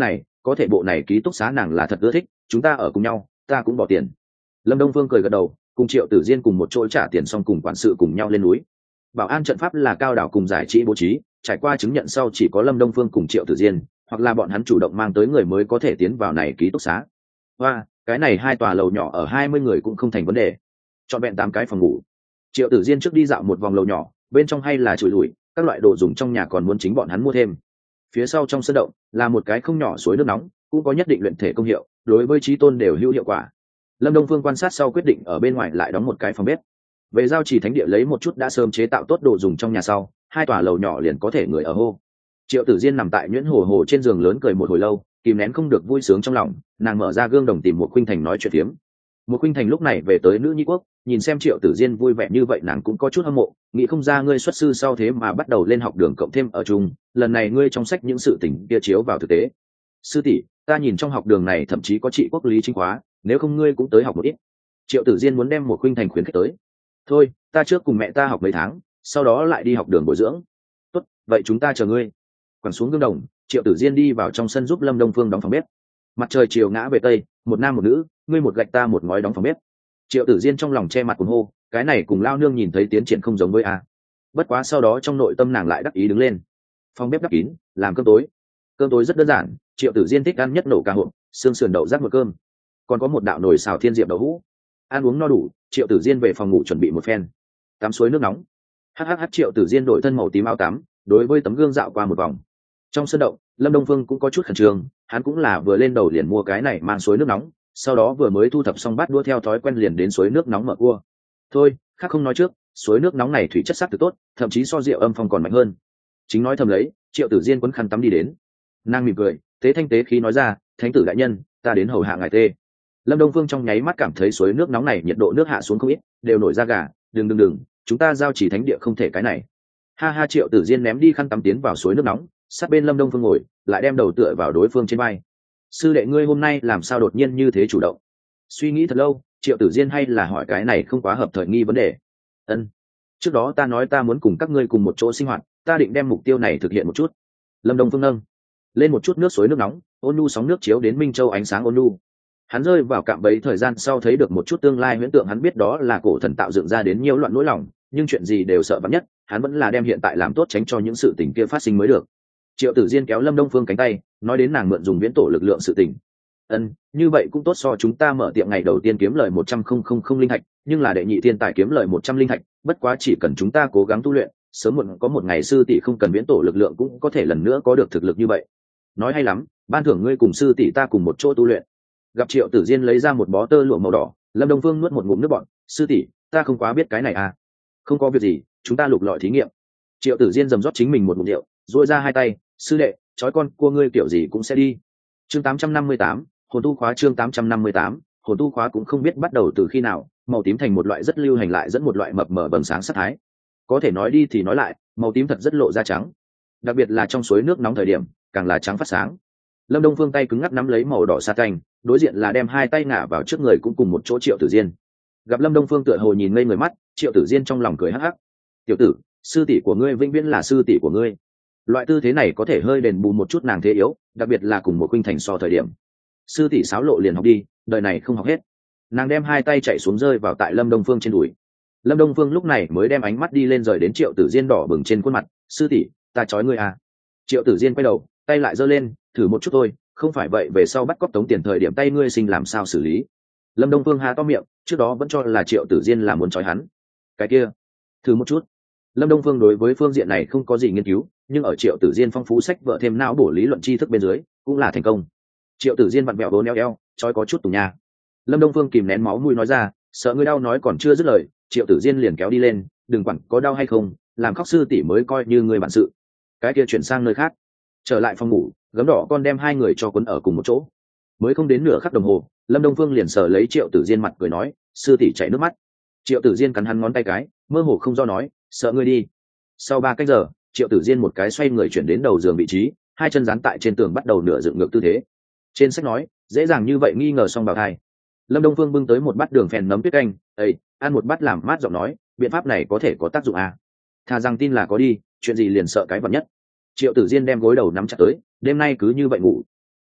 có thể bộ này ký túc xá nàng là thật ưa thích, chúng ta ở cùng nhau, ta cũng bỏ tiền. Lâm Đông Phương cười gật đầu, cùng Triệu Tử Diên cùng một chỗ trả tiền xong cùng quản sự cùng nhau lên núi. Bảo an trận pháp là cao đảo cùng giải trí bố trí, trải qua chứng nhận sau chỉ có Lâm Đông Phương cùng Triệu Tử Diên, hoặc là bọn hắn chủ động mang tới người mới có thể tiến vào này ký túc xá. Và cái này hai tòa lầu nhỏ ở hai mươi người cũng không thành vấn đề. Chọn vẹn tám cái phòng ngủ. Triệu Tử Diên trước đi dạo một vòng lầu nhỏ, bên trong hay là chùi lủi, các loại đồ dùng trong nhà còn muốn chính bọn hắn mua thêm. Phía sau trong sân động là một cái không nhỏ suối nước nóng, cũng có nhất định luyện thể công hiệu, đối với trí tôn đều hữu hiệu quả. Lâm Đông Phương quan sát sau quyết định ở bên ngoài lại đóng một cái phòng bếp. Về giao chỉ thánh địa lấy một chút đã sớm chế tạo tốt đồ dùng trong nhà sau, hai tòa lầu nhỏ liền có thể người ở hô. Triệu Tử Diên nằm tại nhuyễn hồ hồ trên giường lớn cười một hồi lâu, kìm nén không được vui sướng trong lòng, nàng mở ra gương đồng tìm một Khuynh Thành nói chuyện phiếm. Một Khuynh Thành lúc này về tới nữ nhi quốc, nhìn xem Triệu Tử Diên vui vẻ như vậy nàng cũng có chút hâm mộ, nghĩ không ra ngươi xuất sư sau thế mà bắt đầu lên học đường cộng thêm ở chung, lần này ngươi trong sách những sự tình kia chiếu vào thực tế. Sư tỷ, ta nhìn trong học đường này thậm chí có trị quốc lý chính khóa, nếu không ngươi cũng tới học một ít. Triệu Tử Diên muốn đem một Khuynh Thành khuyến khích tới. Thôi, ta trước cùng mẹ ta học mấy tháng, sau đó lại đi học đường bồi dưỡng. Tốt, vậy chúng ta chờ ngươi. Quẳng xuống gương đồng, Triệu Tử Diên đi vào trong sân giúp Lâm Đông Phương đóng phòng bếp. Mặt trời chiều ngã về tây, một nam một nữ, ngươi một gạch ta một ngói đóng phòng bếp. Triệu Tử Diên trong lòng che mặt cuồng hô, cái này cùng lao nương nhìn thấy tiến triển không giống với a. Bất quá sau đó trong nội tâm nàng lại đắc ý đứng lên. Phòng bếp đắp kín, làm cơm tối. Cơm tối rất đơn giản, Triệu Tử Diên thích ăn nhất nổ cà hộp, xương sườn đậu rác một cơm, còn có một đạo nồi xào thiên diệp đậu hũ. Ăn uống no đủ, Triệu Tử Diên về phòng ngủ chuẩn bị một phen. Tắm suối nước nóng. Hắc hắc Triệu Tử Diên đổi thân màu tím áo tắm, đối với tấm gương dạo qua một vòng. Trong sân động, Lâm Đông Phương cũng có chút khẩn trương, hắn cũng là vừa lên đầu liền mua cái này mang suối nước nóng, sau đó vừa mới thu thập xong bát đũa theo thói quen liền đến suối nước nóng mở cua. Thôi, khác không nói trước, suối nước nóng này thủy chất sắc thực tốt, thậm chí so rượu âm phong còn mạnh hơn. Chính nói thầm lấy, Triệu Tử Diên quấn khăn tắm đi đến. Nàng mỉm cười, tế thanh tế khí nói ra, thánh tử đại nhân, ta đến hầu hạ ngài tê. Lâm Đông Phương trong nháy mắt cảm thấy suối nước nóng này nhiệt độ nước hạ xuống không ít, đều nổi da gà, đừng đừng đừng, chúng ta giao chỉ thánh địa không thể cái này. Ha ha Triệu Tử Diên ném đi khăn tắm tiến vào suối nước nóng, sát bên Lâm Đông Phương ngồi, lại đem đầu tựa vào đối phương trên vai. Sư đệ ngươi hôm nay làm sao đột nhiên như thế chủ động? Suy nghĩ thật lâu, Triệu Tử Diên hay là hỏi cái này không quá hợp thời nghi vấn đề. Ân, trước đó ta nói ta muốn cùng các ngươi cùng một chỗ sinh hoạt, ta định đem mục tiêu này thực hiện một chút. Lâm Đông Phương nâng lên một chút nước suối nước nóng, ôn nhu sóng nước chiếu đến Minh Châu ánh sáng ôn nhu. Hắn rơi vào cạm bẫy thời gian sau thấy được một chút tương lai huyễn tượng, hắn biết đó là cổ thần tạo dựng ra đến nhiều loạn nỗi lòng, nhưng chuyện gì đều sợ vắn nhất, hắn vẫn là đem hiện tại làm tốt tránh cho những sự tình kia phát sinh mới được. Triệu Tử Diên kéo Lâm Đông Phương cánh tay, nói đến nàng mượn dùng viễn tổ lực lượng sự tình. Ân, như vậy cũng tốt, so chúng ta mở tiệm ngày đầu tiên kiếm lời một trăm không không không linh thạch, nhưng là đệ nhị thiên tài kiếm lời một trăm linh thạch, bất quá chỉ cần chúng ta cố gắng tu luyện, sớm muộn có một ngày sư tỷ không cần viễn tổ lực lượng cũng có thể lần nữa có được thực lực như vậy. Nói hay lắm, ban thưởng ngươi cùng sư tỷ ta cùng một chỗ tu luyện. Gặp Triệu Tử Diên lấy ra một bó tơ lụa màu đỏ, Lâm Đông Phương nuốt một ngụm nước bọt, sư tỷ, ta không quá biết cái này à. Không có việc gì, chúng ta lục lọi thí nghiệm. Triệu Tử Diên dầm rót chính mình một ngụm rượu, duỗi ra hai tay, sư đệ, chói con cua ngươi kiểu gì cũng sẽ đi. Chương tám trăm năm mươi tám, hồn tu khóa. Chương tám trăm năm mươi tám, hồn tu khóa cũng không biết bắt đầu từ khi nào, màu tím thành một loại rất lưu hành lại dẫn một loại mập mờ bừng sáng sắc thái. Có thể nói đi thì nói lại, màu tím thật rất lộ ra trắng, đặc biệt là trong suối nước nóng thời điểm, càng là trắng phát sáng. Lâm Đông Phương tay cứng ngắc nắm lấy màu đỏ sa canh, đối diện là đem hai tay ngả vào trước người cũng cùng một chỗ Triệu Tử Diên. Gặp Lâm Đông Phương tựa hồ nhìn ngây người mắt, Triệu Tử Diên trong lòng cười hắc hắc. Tiểu tử, sư tỷ của ngươi vĩnh viễn là sư tỷ của ngươi. Loại tư thế này có thể hơi đền bù một chút nàng thế yếu, đặc biệt là cùng một Khuynh Thành so thời điểm. Sư tỷ sáo lộ liền học đi, đời này không học hết. Nàng đem hai tay chạy xuống rơi vào tại Lâm Đông Phương trên đùi. Lâm Đông Phương lúc này mới đem ánh mắt đi lên rời đến Triệu Tử Diên đỏ bừng trên khuôn mặt, sư tỷ, ta chói ngươi à. Triệu Tử Diên quay đầu, tay lại giơ lên, thử một chút thôi, không phải vậy về sau bắt cóc tống tiền thời điểm tay ngươi sinh làm sao xử lý. Lâm Đông Phương há to miệng, trước đó vẫn cho là Triệu Tử Diên là muốn chói hắn. Cái kia, thử một chút. Lâm Đông Phương đối với phương diện này không có gì nghiên cứu, nhưng ở Triệu Tử Diên phong phú sách vợ thêm não bổ lý luận tri thức bên dưới, cũng là thành công. Triệu Tử Diên vặn vẹo vốn eo eo, chói có chút tùng nha. Lâm Đông Phương kìm nén máu mũi nói ra, sợ ngươi đau nói còn chưa dứt lời, Triệu Tử Diên liền kéo đi lên, đừng quản có đau hay không, làm khóc sư tỷ mới coi như người bản sự. Cái kia chuyển sang nơi khác. Trở lại phòng ngủ, gấm đỏ con đem hai người cho quấn ở cùng một chỗ. Mới không đến nửa khắc đồng hồ, Lâm Đông Phương liền sờ lấy Triệu Tử Diên mặt cười nói, sư tỷ chảy nước mắt. Triệu Tử Diên cắn hắn ngón tay cái, mơ hồ không do nói, sợ ngươi đi. Sau ba cách giờ, Triệu Tử Diên một cái xoay người chuyển đến đầu giường vị trí, hai chân dán tại trên tường bắt đầu nửa dựng ngược tư thế. Trên sách nói, dễ dàng như vậy nghi ngờ xong bào thai. Lâm Đông Phương bưng tới một bát đường phèn nấm tuyết canh, ây, ăn một bát làm mát giọng nói, biện pháp này có thể có tác dụng à? Thà rằng tin là có đi, chuyện gì liền sợ cái vật nhất. Triệu Tử Diên đem gối đầu nắm chặt tới, đêm nay cứ như vậy ngủ.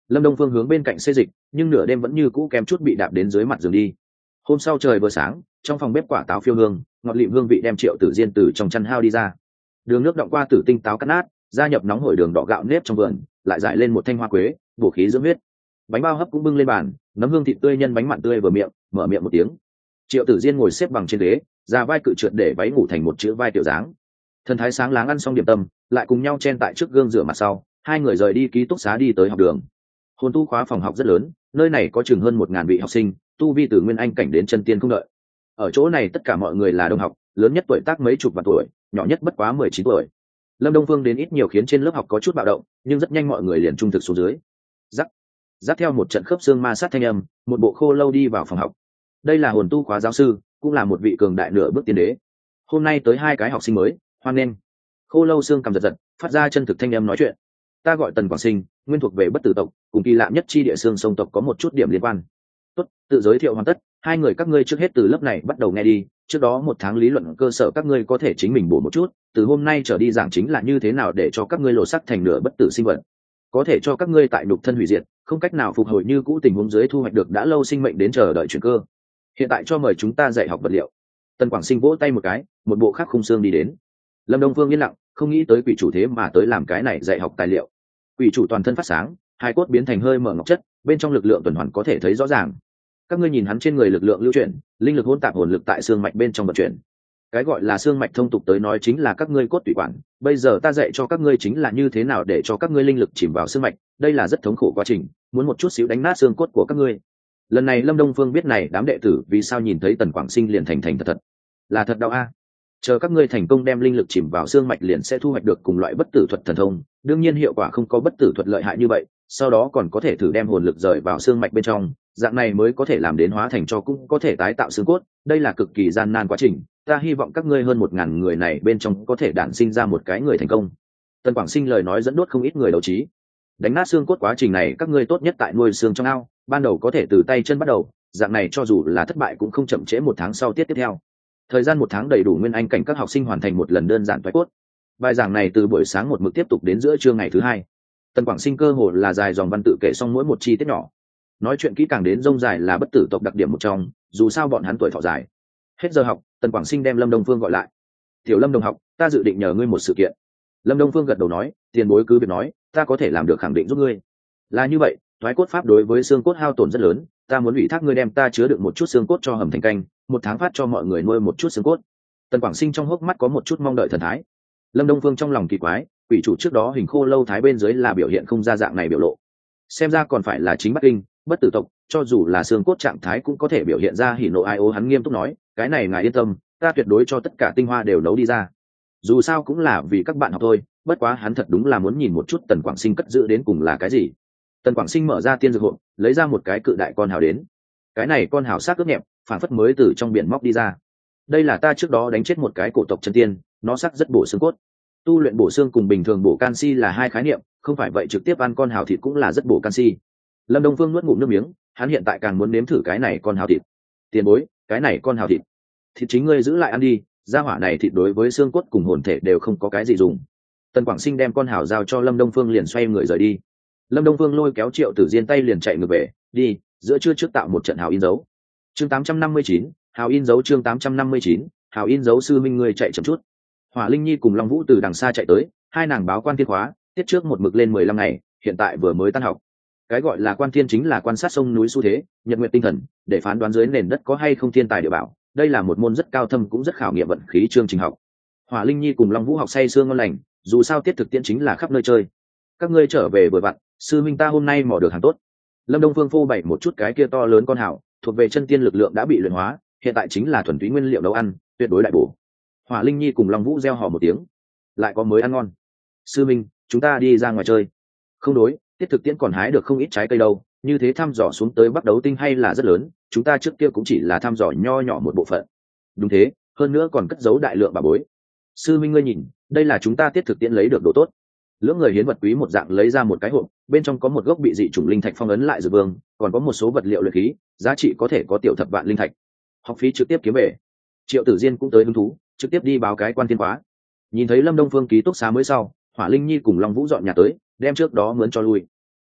Lâm Đông Phương hướng bên cạnh xê dịch, nhưng nửa đêm vẫn như cũ kém chút bị đạp đến dưới mặt giường đi. Hôm sau trời vừa sáng, trong phòng bếp quả táo phiêu hương, ngọt lịm hương vị đem Triệu Tử Diên từ trong chăn hao đi ra. Đường nước đọng qua tử tinh táo cắt nát, gia nhập nóng hổi đường đỏ gạo nếp trong vườn, lại giải lên một thanh hoa quế, bổ khí dưỡng huyết. Bánh bao hấp cũng bưng lên bàn, nấm hương thịt tươi nhân bánh mặn tươi vừa miệng, mở miệng một tiếng. Triệu Tử Diên ngồi xếp bằng trên ghế, da vai cự trượt để váy ngủ thành một chữ vai tiểu dáng. Thần thái sáng láng ăn xong điểm tâm, lại cùng nhau chen tại trước gương rửa mặt sau, hai người rời đi ký túc xá đi tới học đường. Hồn tu khóa phòng học rất lớn, nơi này có chừng hơn một ngàn vị học sinh, tu vi từ nguyên anh cảnh đến chân tiên không đợi. Ở chỗ này tất cả mọi người là đồng học, lớn nhất tuổi tác mấy chục vạn tuổi, nhỏ nhất bất quá mười chín tuổi. Lâm Đông Phương đến ít nhiều khiến trên lớp học có chút bạo động, nhưng rất nhanh mọi người liền trung thực xuống dưới. Rắc, rắc theo một trận khớp xương ma sát thanh âm, một bộ khô lâu đi vào phòng học. Đây là hồn tu khóa giáo sư, cũng là một vị cường đại nửa bước tiên đế. Hôm nay tới hai cái học sinh mới, hoan nghênh. Khô lâu xương cầm giật giật, phát ra chân thực thanh âm nói chuyện. Ta gọi Tần Quảng Sinh, nguyên thuộc về bất tử tộc, cùng kỳ lạ nhất chi địa xương sông tộc có một chút điểm liên quan. Tốt, tự giới thiệu hoàn tất, hai người các ngươi trước hết từ lớp này bắt đầu nghe đi. Trước đó một tháng lý luận cơ sở các ngươi có thể chính mình bổ một chút, từ hôm nay trở đi giảng chính là như thế nào để cho các ngươi lột xác thành nửa bất tử sinh vật, có thể cho các ngươi tại nhục thân hủy diệt, không cách nào phục hồi như cũ tình huống dưới thu hoạch được đã lâu sinh mệnh đến chờ đợi chuyển cơ. Hiện tại cho mời chúng ta dạy học vật liệu. Tần Quảng Sinh vỗ tay một cái, một bộ khác khung xương đi đến. Lâm Đông Phương yên lặng, không nghĩ tới quỷ chủ thế mà tới làm cái này dạy học tài liệu. Quỷ chủ toàn thân phát sáng, hai cốt biến thành hơi mở ngọc chất, bên trong lực lượng tuần hoàn có thể thấy rõ ràng. Các ngươi nhìn hắn trên người lực lượng lưu chuyển, linh lực hỗn tạp hồn lực tại xương mạch bên trong vận chuyển. Cái gọi là xương mạch thông tục tới nói chính là các ngươi cốt tủy quản, bây giờ ta dạy cho các ngươi chính là như thế nào để cho các ngươi linh lực chìm vào xương mạch, đây là rất thống khổ quá trình, muốn một chút xíu đánh nát xương cốt của các ngươi. Lần này Lâm Đông Phương biết này đám đệ tử vì sao nhìn thấy Tần Quảng Sinh liền thành thành thật thật, là thật đau a. Chờ các ngươi thành công đem linh lực chìm vào xương mạch liền sẽ thu hoạch được cùng loại bất tử thuật thần thông, đương nhiên hiệu quả không có bất tử thuật lợi hại như vậy, sau đó còn có thể thử đem hồn lực rời vào xương mạch bên trong, dạng này mới có thể làm đến hóa thành cho cũng có thể tái tạo xương cốt, đây là cực kỳ gian nan quá trình, ta hy vọng các ngươi hơn một ngàn người này bên trong có thể đản sinh ra một cái người thành công. Tần Quảng Sinh lời nói dẫn đốt không ít người đấu trí. Đánh nát xương cốt quá trình này các ngươi tốt nhất tại nuôi xương trong ao, ban đầu có thể từ tay chân bắt đầu, dạng này cho dù là thất bại cũng không chậm trễ một tháng sau tiết tiếp theo. Thời gian một tháng đầy đủ nguyên anh cảnh các học sinh hoàn thành một lần đơn giản toái cốt. Bài giảng này từ buổi sáng một mực tiếp tục đến giữa trưa ngày thứ hai. Tần Quảng Sinh cơ hồ là dài dòng văn tự kể xong mỗi một chi tiết nhỏ. Nói chuyện kỹ càng đến rông dài là bất tử tộc đặc điểm một trong, dù sao bọn hắn tuổi thọ dài. Hết giờ học, Tần Quảng Sinh đem Lâm Đông Phương gọi lại. Tiểu Lâm đồng học, ta dự định nhờ ngươi một sự kiện. Lâm Đông Phương gật đầu nói, tiền bối cứ việc nói, ta có thể làm được khẳng định giúp ngươi. Là như vậy, thoái cốt pháp đối với xương cốt hao tổn rất lớn, ta muốn ủy thác ngươi đem ta chứa đựng một chút xương cốt cho hầm thành canh, một tháng phát cho mọi người nuôi một chút xương cốt. Tần Quảng Sinh trong hốc mắt có một chút mong đợi thần thái. Lâm Đông Phương trong lòng kỳ quái, quỷ chủ trước đó hình khô lâu thái bên dưới là biểu hiện không ra dạng này biểu lộ, xem ra còn phải là chính Bắc Kinh bất tử tộc, cho dù là xương cốt trạng thái cũng có thể biểu hiện ra hỉ nộ ai ố. Hắn nghiêm túc nói, cái này ngài yên tâm, ta tuyệt đối cho tất cả tinh hoa đều nấu đi ra, dù sao cũng là vì các bạn học thôi. Bất quá hắn thật đúng là muốn nhìn một chút Tần Quảng Sinh cất giữ đến cùng là cái gì. Tần Quảng Sinh mở ra tiên dược hộp, lấy ra một cái cự đại con hào đến. Cái này con hào xác ướp nhẹp, phản phất mới từ trong biển móc đi ra. Đây là ta trước đó đánh chết một cái cổ tộc chân tiên, nó sắc rất bổ xương cốt. Tu luyện bổ xương cùng bình thường bổ canxi là hai khái niệm, không phải vậy trực tiếp ăn con hào thịt cũng là rất bổ canxi. Lâm Đông Phương nuốt ngụm nước miếng, hắn hiện tại càng muốn nếm thử cái này con hào thịt. Tiền bối, cái này con hào thịt, thịt chính ngươi giữ lại ăn đi, gia hỏa này thịt đối với xương cốt cùng hồn thể đều không có cái gì dùng. Tần Quảng Sinh đem con hào giao cho Lâm Đông Phương liền xoay người rời đi. Lâm Đông Phương lôi kéo Triệu Tử Diên tay liền chạy ngược về, đi, giữa trưa trước tạo một trận hào in dấu. Chương tám trăm năm mươi chín, hào in dấu. Chương tám trăm năm mươi chín, hào in dấu. Sư minh người chạy chậm chút. Hỏa Linh Nhi cùng Long Vũ từ đằng xa chạy tới, hai nàng báo quan thiên khóa, tiết trước một mực lên mười lăm ngày, hiện tại vừa mới tan học. Cái gọi là quan thiên chính là quan sát sông núi xu thế, nhật nguyệt tinh thần, để phán đoán dưới nền đất có hay không thiên tài địa bảo. Đây là một môn rất cao thâm cũng rất khảo nghiệm vận khí chương trình học. Hỏa Linh Nhi cùng Long Vũ học say sương ngon lành, dù sao tiết thực tiễn chính là khắp nơi chơi. Các ngươi trở về vừa vặn, sư minh ta hôm nay mò được hàng tốt. Lâm Đông Phương phô bày một chút cái kia to lớn con hào, thuộc về chân tiên lực lượng đã bị luyện hóa, hiện tại chính là thuần túy nguyên liệu nấu ăn, tuyệt đối đại bổ. Hỏa Linh Nhi cùng Long Vũ reo hò một tiếng, lại có mới ăn ngon. Sư minh, chúng ta đi ra ngoài chơi. Không đối, tiết thực tiễn còn hái được không ít trái cây đâu, như thế thăm dò xuống tới Bắc Đấu Tinh hay là rất lớn, chúng ta trước kia cũng chỉ là thăm dò nho nhỏ một bộ phận. Đúng thế, hơn nữa còn cất giấu đại lượng bà bối. Sư minh ngươi nhìn, đây là chúng ta tiết thực tiễn lấy được đồ tốt. Lưỡng người hiến vật quý một dạng lấy ra một cái hộp, bên trong có một gốc bị dị chủng linh thạch phong ấn lại dược vương, còn có một số vật liệu luyện khí, giá trị có thể có tiểu thập vạn linh thạch. Học phí trực tiếp kiếm về. Triệu Tử Diên cũng tới hứng thú, trực tiếp đi báo cái quan thiên khóa. Nhìn thấy Lâm Đông Phương ký túc xá mới sau, Hỏa Linh Nhi cùng Long Vũ dọn nhà tới, đem trước đó mướn cho lui.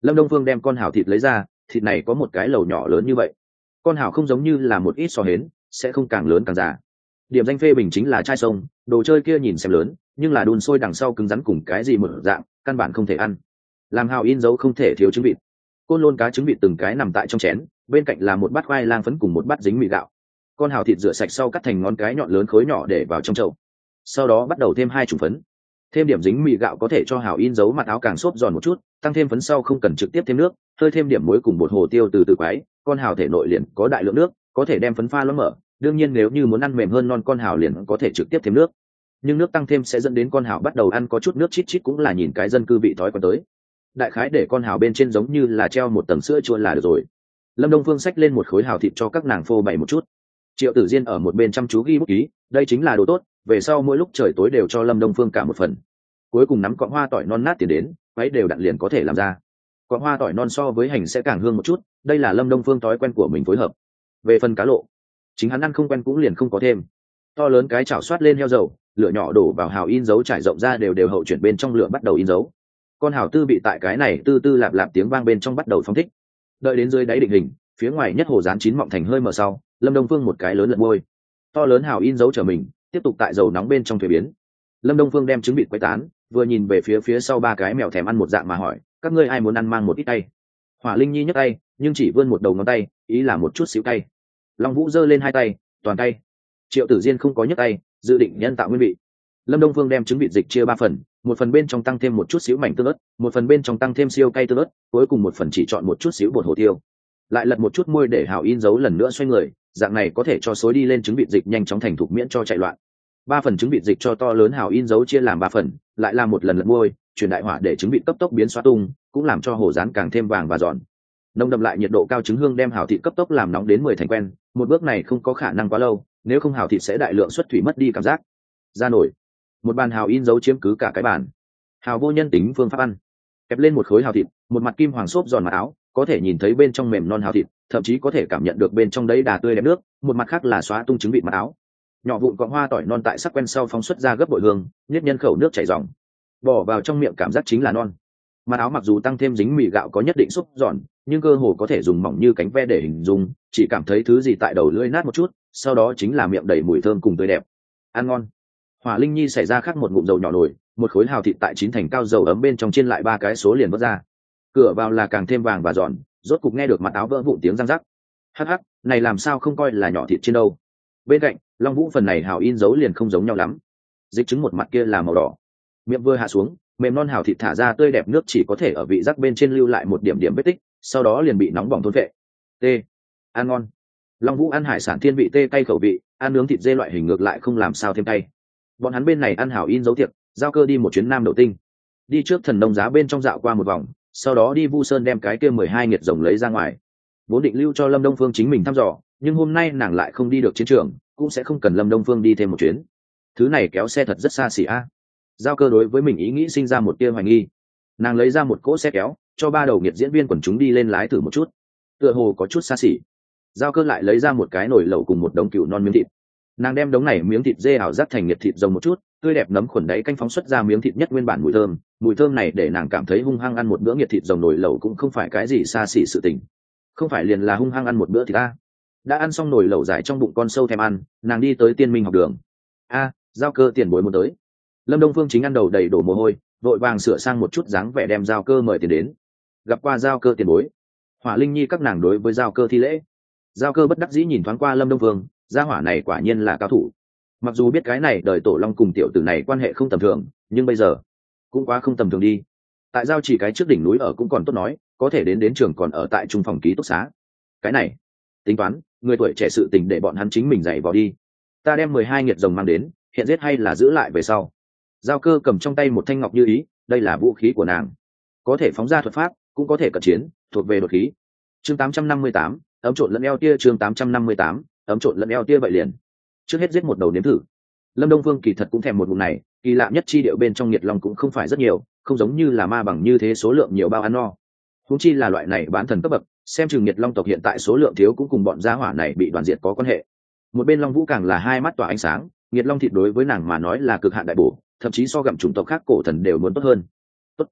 Lâm Đông Phương đem con hào thịt lấy ra, thịt này có một cái lầu nhỏ lớn như vậy. Con hào không giống như là một ít sò hến, sẽ không càng lớn càng già. Điểm danh phê bình chính là chai sông, đồ chơi kia nhìn xem lớn, nhưng là đun sôi đằng sau cứng rắn cùng cái gì một dạng, căn bản không thể ăn. Làm hào in dấu không thể thiếu trứng vịt. Côn lôn cá trứng vịt từng cái nằm tại trong chén, bên cạnh là một bát khoai lang phấn cùng một bát dính mì gạo. Con hào thịt rửa sạch sau cắt thành ngón cái nhọn lớn khối nhỏ để vào trong chậu. Sau đó bắt đầu thêm hai chủng phấn. Thêm điểm dính mì gạo có thể cho hào in dấu mặt áo càng xốp giòn một chút, tăng thêm phấn sau không cần trực tiếp thêm nước, hơi thêm điểm muối cùng bột hồ tiêu từ từ quái, con hào thể nội liền có đại lượng nước, có thể đem phấn pha loãng mở. Đương nhiên nếu như muốn ăn mềm hơn non con hào liền có thể trực tiếp thêm nước, nhưng nước tăng thêm sẽ dẫn đến con hào bắt đầu ăn có chút nước chít chít, cũng là nhìn cái dân cư vị thói quen tới. Đại khái để con hào bên trên giống như là treo một tầng sữa chua là được rồi. Lâm Đông Phương xách lên một khối hào thịt cho các nàng phô bày một chút. Triệu Tử Diên ở một bên chăm chú ghi bút ký, đây chính là đồ tốt, về sau mỗi lúc trời tối đều cho Lâm Đông Phương cả một phần. Cuối cùng nắm cọng hoa tỏi non nát tiền đến, váy đều đặn liền có thể làm ra. Cọng hoa tỏi non so với hành sẽ càng hương một chút, đây là Lâm Đông Phương thói quen của mình phối hợp. Về phần cá lộ, chính hắn ăn không quen cũng liền không có thêm. To lớn cái chảo xoát lên heo dầu, lửa nhỏ đổ vào hào in dấu trải rộng ra đều đều hậu chuyển bên trong lửa bắt đầu in dấu. Con hào tư bị tại cái này tư tư lạp lạp tiếng vang bên trong bắt đầu phóng thích. Đợi đến dưới đáy định hình, phía ngoài nhất hồ dán chín mọng thành hơi mở sau, Lâm Đông Phương một cái lớn lật môi. To lớn hào in dấu trở mình, tiếp tục tại dầu nóng bên trong thuế biến. Lâm Đông Phương đem trứng vịt quay tán, vừa nhìn về phía phía sau ba cái mèo thèm ăn một dạng mà hỏi, các ngươi ai muốn ăn mang một ít tay? Hỏa Linh Nhi nhấc tay, nhưng chỉ vươn một đầu ngón tay, ý là một chút xíu tay. Long Vũ giơ lên hai tay, toàn tay. Triệu Tử Diên không có nhấc tay, dự định nhân tạo nguyên vị. Lâm Đông Phương đem trứng vịt dịch chia ba phần, một phần bên trong tăng thêm một chút xíu mảnh tương ớt, một phần bên trong tăng thêm siêu cay tương ớt, cuối cùng một phần chỉ chọn một chút xíu bột hồ tiêu. Lại lật một chút môi để hào in dấu lần nữa xoay người, dạng này có thể cho xối đi lên trứng vịt dịch nhanh chóng thành thục miễn cho chạy loạn. Ba phần trứng vịt dịch cho to lớn hào in dấu chia làm ba phần, lại làm một lần lật môi, chuyển đại hỏa để trứng vịt cấp tốc biến xóa tung, cũng làm cho hồ rán càng thêm vàng và giòn. Nông đậm lại nhiệt độ cao trứng hương đem hào thịt cấp tốc làm nóng đến mười thành quen, một bước này không có khả năng quá lâu, nếu không hào thịt sẽ đại lượng xuất thủy mất đi cảm giác. Ra nổi, một bàn hào in dấu chiếm cứ cả cái bàn. Hào vô nhân tính phương pháp ăn, kẹp lên một khối hào thịt, một mặt kim hoàng xốp giòn mặt áo, có thể nhìn thấy bên trong mềm non hào thịt, thậm chí có thể cảm nhận được bên trong đấy đà tươi đẹp nước, một mặt khác là xóa tung trứng vịt mặt áo. Nhỏ vụn cọng hoa tỏi non tại sắc quen sau phóng xuất ra gấp bội hương, nhất nhân khẩu nước chảy ròng, bỏ vào trong miệng cảm giác chính là non. Mặt áo mặc dù tăng thêm dính mì gạo có nhất định xúc giòn, nhưng cơ hồ có thể dùng mỏng như cánh ve để hình dung, chỉ cảm thấy thứ gì tại đầu lưỡi nát một chút, sau đó chính là miệng đầy mùi thơm cùng tươi đẹp. Ăn ngon. Hỏa Linh Nhi xảy ra khắc một ngụm dầu nhỏ nổi, một khối hào thịt tại chín thành cao dầu ấm bên trong chiên lại ba cái số liền vớt ra. Cửa vào là càng thêm vàng và giòn, rốt cục nghe được mặt áo vỡ vụn tiếng răng rắc. Hắc hắc, này làm sao không coi là nhỏ thịt trên đâu. Bên cạnh, Long Vũ phần này hào in dấu liền không giống nhau lắm. Dịch trứng một mặt kia là màu đỏ. Miệng vừa hạ xuống, mềm non hào thịt thả ra tươi đẹp nước chỉ có thể ở vị rắc bên trên lưu lại một điểm điểm vết tích, sau đó liền bị nóng bỏng thôn phệ. T. Ăn ngon. Long Vũ ăn hải sản thiên vị tê cay khẩu vị, ăn nướng thịt dê loại hình ngược lại không làm sao thêm cay. Bọn hắn bên này ăn hào in dấu tiệc, giao cơ đi một chuyến Nam Đậu Tinh. Đi trước thần nông giá bên trong dạo qua một vòng, sau đó đi Vu Sơn đem cái kia mười hai nghiệt rồng lấy ra ngoài. Vốn định lưu cho Lâm Đông Phương chính mình thăm dò, nhưng hôm nay nàng lại không đi được chiến trường, cũng sẽ không cần Lâm Đông Phương đi thêm một chuyến. Thứ này kéo xe thật rất xa xỉ a. Giao cơ đối với mình ý nghĩ sinh ra một tia hoài nghi. Nàng lấy ra một cỗ xe kéo, cho ba đầu nghiệt diễn viên quần chúng đi lên lái thử một chút. Tựa hồ có chút xa xỉ. Giao cơ lại lấy ra một cái nồi lẩu cùng một đống cừu non miếng thịt. Nàng đem đống này miếng thịt dê ảo giác thành nghiệt thịt rồng một chút, tươi đẹp nấm khuẩn đáy canh phóng xuất ra miếng thịt nhất nguyên bản mùi thơm, mùi thơm này để nàng cảm thấy hung hăng ăn một bữa nghiệt thịt rồng nồi lẩu cũng không phải cái gì xa xỉ sự tình. Không phải liền là hung hăng ăn một bữa thịt a. Đã ăn xong nồi lẩu dài trong bụng con sâu thèm ăn, nàng đi tới Tiên Minh học đường. A, giao cơ tiền bối muốn tới. Lâm Đông Phương chính ăn đầu đầy đổ mồ hôi, vội vàng sửa sang một chút dáng vẻ đem giao cơ mời tiền đến. Gặp qua giao cơ tiền bối. Hỏa Linh Nhi các nàng đối với giao cơ thi lễ. Giao cơ bất đắc dĩ nhìn thoáng qua Lâm Đông Phương, gia hỏa này quả nhiên là cao thủ. Mặc dù biết cái này đời tổ long cùng tiểu tử này quan hệ không tầm thường, nhưng bây giờ cũng quá không tầm thường đi. Tại giao chỉ cái trước đỉnh núi ở cũng còn tốt nói, có thể đến đến trường còn ở tại trung phòng ký túc xá. Cái này tính toán, người tuổi trẻ sự tình để bọn hắn chính mình dạy vào đi. Ta đem mười hai nghiệt rồng mang đến, hiện giết hay là giữ lại về sau. Giao cơ cầm trong tay một thanh ngọc như ý, đây là vũ khí của nàng, có thể phóng ra thuật pháp, cũng có thể cận chiến, thuộc về đột khí. Chương tám trăm năm mươi tám, ấm trộn lẫn eo tia. Chương tám trăm năm mươi tám, ấm trộn lẫn eo tia. Vậy liền trước hết giết một đầu nếm thử. Lâm Đông Vương kỳ thật cũng thèm một vùng này, kỳ lạ nhất chi điệu bên trong nghiệt long cũng không phải rất nhiều, không giống như là ma bằng như thế số lượng nhiều bao ăn no. Huống chi là loại này bán thần cấp bậc, xem chừng nghiệt long tộc hiện tại số lượng thiếu cũng cùng bọn gia hỏa này bị đoàn diệt có quan hệ. Một bên Long Vũ càng là hai mắt tỏa ánh sáng, nghiệt long thịt đối với nàng mà nói là cực hạn đại bổ, thậm chí so gặm chủng tộc khác cổ thần đều muốn tốt hơn. Tốt.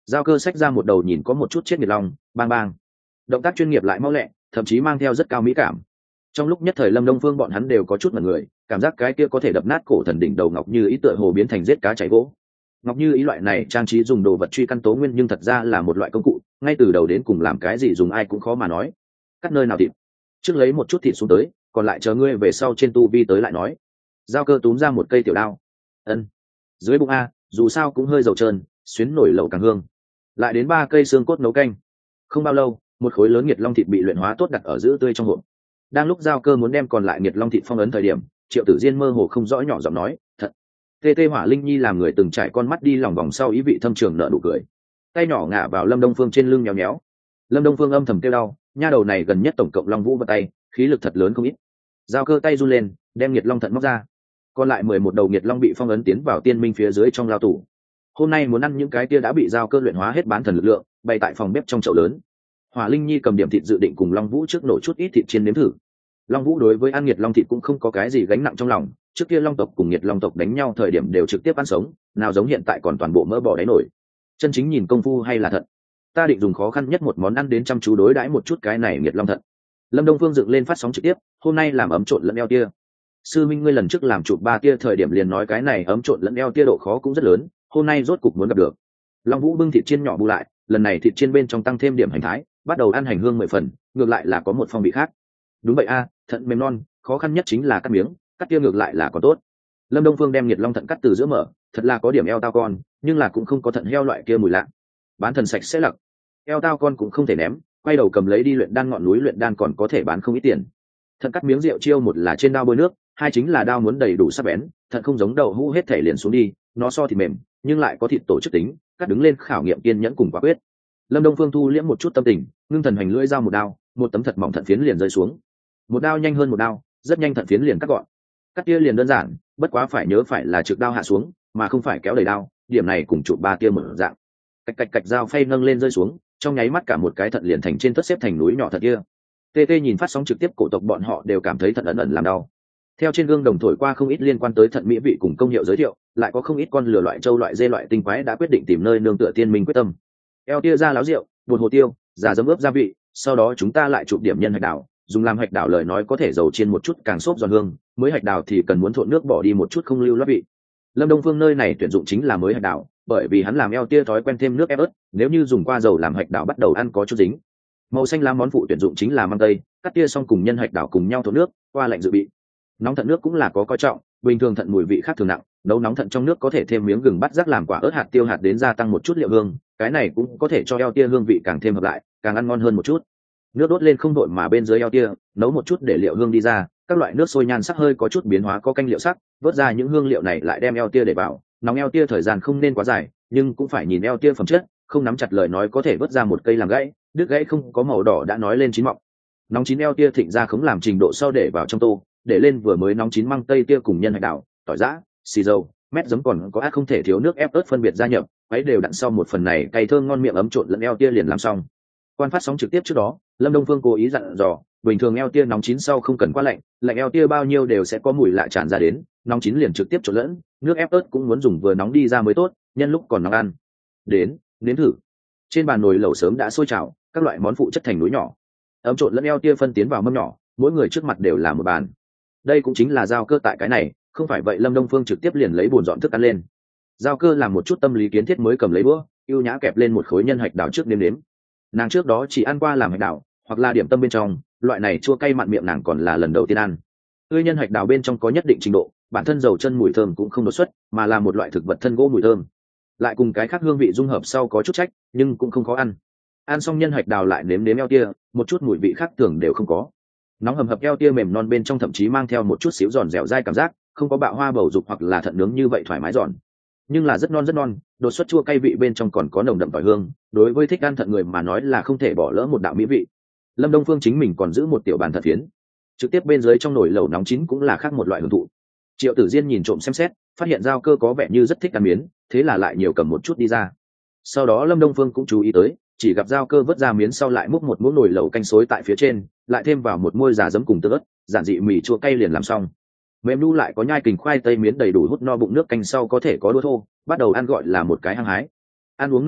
Giao Cơ xách ra một đầu nhìn có một chút chết nghiệt long, bang bang, động tác chuyên nghiệp lại mau lẹ, thậm chí mang theo rất cao mỹ cảm. Trong lúc nhất thời Lâm Đông Phương bọn hắn đều có chút mật người, cảm giác cái kia có thể đập nát cổ thần đỉnh đầu ngọc như ý tựa hồ biến thành giết cá chảy gỗ. Ngọc như ý loại này trang trí dùng đồ vật truy căn tố nguyên, nhưng thật ra là một loại công cụ, ngay từ đầu đến cùng làm cái gì dùng ai cũng khó mà nói. Cắt nơi nào thịt, trước lấy một chút thịt xuống tới, còn lại chờ ngươi về sau trên tu vi tới lại nói. Giao Cơ túm ra một cây tiểu đao. Ân, dưới bụng a, dù sao cũng hơi dầu trơn, xuyến nổi lẩu càng hương. Lại đến ba cây xương cốt nấu canh. Không bao lâu, một khối lớn nghiệt long thịt bị luyện hóa tốt đặt ở giữ tươi trong hộp. Đang lúc Giao Cơ muốn đem còn lại nghiệt long thịt phong ấn thời điểm, Triệu Tử Diên mơ hồ không rõ nhỏ giọng nói, thật. Tê Tê Hỏa Linh Nhi làm người từng trải con mắt đi lòng vòng sau ý vị thâm trường nợ nụ cười, tay nhỏ ngả vào Lâm Đông Phương trên lưng nhéo nhéo. Lâm Đông Phương âm thầm kêu đau, nha đầu này gần nhất tổng cộng long vũ vào tay, khí lực thật lớn không ít. Giao Cơ tay run lên, đem nghiệt long thận móc ra, còn lại mười một đầu nghiệt long bị phong ấn tiến vào tiên minh phía dưới trong lao tủ. Hôm nay muốn ăn những cái kia đã bị Giao Cơ luyện hóa hết bán thần lực lượng, bày tại phòng bếp trong chậu lớn. Hỏa Linh Nhi cầm điểm thịt dự định cùng Long Vũ trước nổ chút ít thịt chiên nếm thử. Long Vũ đối với ăn nghiệt long thịt cũng không có cái gì gánh nặng trong lòng, trước kia long tộc cùng nghiệt long tộc đánh nhau thời điểm đều trực tiếp ăn sống, nào giống hiện tại còn toàn bộ mỡ bò đáy nổi. Chân chính nhìn công phu hay là thật. Ta định dùng khó khăn nhất một món ăn đến chăm chú đối đãi một chút cái này nghiệt long thận. Lâm Đông Phương dựng lên phát sóng trực tiếp, hôm nay làm ấm trộn lẫn eo tia. Sư Minh ngươi lần trước làm chụp ba tia thời điểm liền nói cái này ấm trộn lẫn eo tia độ khó cũng rất lớn, hôm nay rốt cục muốn gặp được. Long Vũ bưng thịt chiên nhỏ bù lại, lần này thịt chiên bên trong tăng thêm điểm hành thái, bắt đầu ăn hành hương mười phần, ngược lại là có một phong vị khác. Đúng vậy a, thận mềm non, khó khăn nhất chính là cắt miếng, cắt kia ngược lại là còn tốt. Lâm Đông Phương đem nghiệt long thận cắt từ giữa mở, thật là có điểm eo tao con, nhưng là cũng không có thận heo loại kia mùi lạ. Bán thần sạch sẽ lặc, eo tao con cũng không thể ném, quay đầu cầm lấy đi luyện đan, ngọn núi luyện đan còn có thể bán không ít tiền. Thận cắt miếng rượu chiêu, một là trên đao bôi nước, hai chính là đao muốn đầy đủ sắc bén, thận không giống đậu hũ hết thể liền xuống đi, nó so thịt mềm, nhưng lại có thịt tổ chức tính, cắt đứng lên khảo nghiệm kiên nhẫn cùng quả quyết. Lâm Đông Phương thu liễm một chút tâm tình, ngưng thần hành lưỡi dao một đao, một tấm thật mỏng thận phiến liền rơi xuống. Một đao nhanh hơn một đao, rất nhanh thận phiến liền cắt gọn. Cắt kia liền đơn giản, bất quá phải nhớ phải là trực đao hạ xuống, mà không phải kéo đầy đao, điểm này cùng chụp ba tia mở dạng. Cạch cạch cạch dao phay nâng lên rơi xuống, trong nháy mắt cả một cái thận liền thành trên tất xếp thành núi nhỏ thật kia. Tê Tê nhìn phát sóng trực tiếp, cổ tộc bọn họ đều cảm thấy thận ẩn ẩn làm đau. Theo trên gương đồng thổi qua không ít liên quan tới thận mỹ vị cùng công hiệu giới thiệu, lại có không ít con lừa loại châu loại dê loại tinh quái đã quyết định tìm nơi nương tựa tiên minh quyết tâm. Eo tia ra láo rượu, bột hồ tiêu, giả giấm ướp gia vị, sau đó chúng ta lại chụp điểm nhân hạch đào, dùng làm hạch đào lời nói có thể dầu chiên một chút càng xốp giòn hương, mới hạch đào thì cần muốn trộn nước bỏ đi một chút không lưu loát vị. Lâm Đông Phương nơi này tuyển dụng chính là mới hạch đào, bởi vì hắn làm eo tia thói quen thêm nước ép ớt, nếu như dùng qua dầu làm hạch đào bắt đầu ăn có chút dính. Màu xanh lá món phụ tuyển dụng chính là măng tây, cắt tia xong cùng nhân hạch đào cùng nhau trộn nước, qua lạnh dự bị. Nóng thận nước cũng là có coi trọng, bình thường thận mùi vị khác thường nặng, nấu nóng thận trong nước có thể thêm miếng gừng bắt rắc làm quả ớt hạt tiêu hạt đến gia tăng một chút liệu hương, cái này cũng có thể cho eo tia hương vị càng thêm hợp lại, càng ăn ngon hơn một chút. Nước đốt lên không đội mà bên dưới eo tia, nấu một chút để liệu hương đi ra, các loại nước sôi nhan sắc hơi có chút biến hóa có canh liệu sắc, vớt ra những hương liệu này lại đem eo tia để vào, nóng eo tia thời gian không nên quá dài, nhưng cũng phải nhìn eo tia phẩm chất, không nắm chặt lời nói có thể vớt ra một cây làm gãy, đứt gãy không có màu đỏ đã nói lên chín mọng. Nóng chín eo tia thịnh ra không làm trình độ sau để vào trong tô, để lên vừa mới nóng chín măng tây tia cùng nhân hạch đào, tỏi giã, xì dầu, mét giấm còn có ác không thể thiếu nước ép ớt phân biệt gia nhập, ấy đều đặn sau một phần này cay thơm ngon miệng ấm trộn lẫn eo tia liền làm xong. Quan phát sóng trực tiếp trước đó, Lâm Đông Phương cố ý dặn dò, bình thường eo tia nóng chín sau không cần quá lạnh, lạnh eo tia bao nhiêu đều sẽ có mùi lạ tràn ra đến, nóng chín liền trực tiếp trộn lẫn, nước ép ớt cũng muốn dùng vừa nóng đi ra mới tốt, nhân lúc còn nóng ăn. Đến, nếm thử. Trên bàn nồi lẩu sớm đã sôi trào, các loại món phụ chất thành núi nhỏ. Ấm trộn lẫn eo tia phân tiến vào mâm nhỏ, mỗi người trước mặt đều là một bàn. Đây cũng chính là Giao Cơ tại cái này, không phải vậy Lâm Đông Phương trực tiếp liền lấy bồn dọn thức ăn lên. Giao Cơ làm một chút tâm lý kiến thiết mới cầm lấy bữa, ưu nhã kẹp lên một khối nhân hạch đào trước nếm nếm. Nàng trước đó chỉ ăn qua làm hạch đào, hoặc là điểm tâm bên trong, loại này chua cay mặn miệng nàng còn là lần đầu tiên ăn. Tươi nhân hạch đào bên trong có nhất định trình độ, bản thân dầu chân mùi thơm cũng không đột xuất, mà là một loại thực vật thân gỗ mùi thơm. Lại cùng cái khác hương vị dung hợp sau có chút trách, nhưng cũng không khó ăn. Ăn xong nhân hạch đào lại nếm nếm eo tia, một chút mùi vị khác thường đều không có. Nóng hầm hập eo tia mềm non bên trong thậm chí mang theo một chút xíu giòn dẻo dai cảm giác, không có bạo hoa bầu dục hoặc là thận nướng như vậy thoải mái giòn, nhưng là rất non rất non, đột xuất chua cay vị bên trong còn có nồng đậm tỏi hương, đối với thích ăn thận người mà nói là không thể bỏ lỡ một đạo mỹ vị. Lâm Đông Phương chính mình còn giữ một tiểu bàn thận phiến, trực tiếp bên dưới trong nồi lẩu nóng chín cũng là khác một loại hưởng thụ. Triệu Tử Diên nhìn trộm xem xét, phát hiện Giao Cơ có vẻ như rất thích ăn miến, thế là lại nhiều cầm một chút đi ra. Sau đó Lâm Đông Phương cũng chú ý tới, chỉ gặp Giao Cơ vớt ra miến sau lại múc một muỗng nồi lẩu canh xối tại phía trên, lại thêm vào một muôi già giấm cùng tương ớt, giản dị mì chua cay liền làm xong. Mềm nu lại có nhai kình khoai tây miến đầy đủ hút no bụng nước canh sau có thể có đũa thô, bắt đầu ăn gọi là một cái hăng hái. Ăn uống no đủ,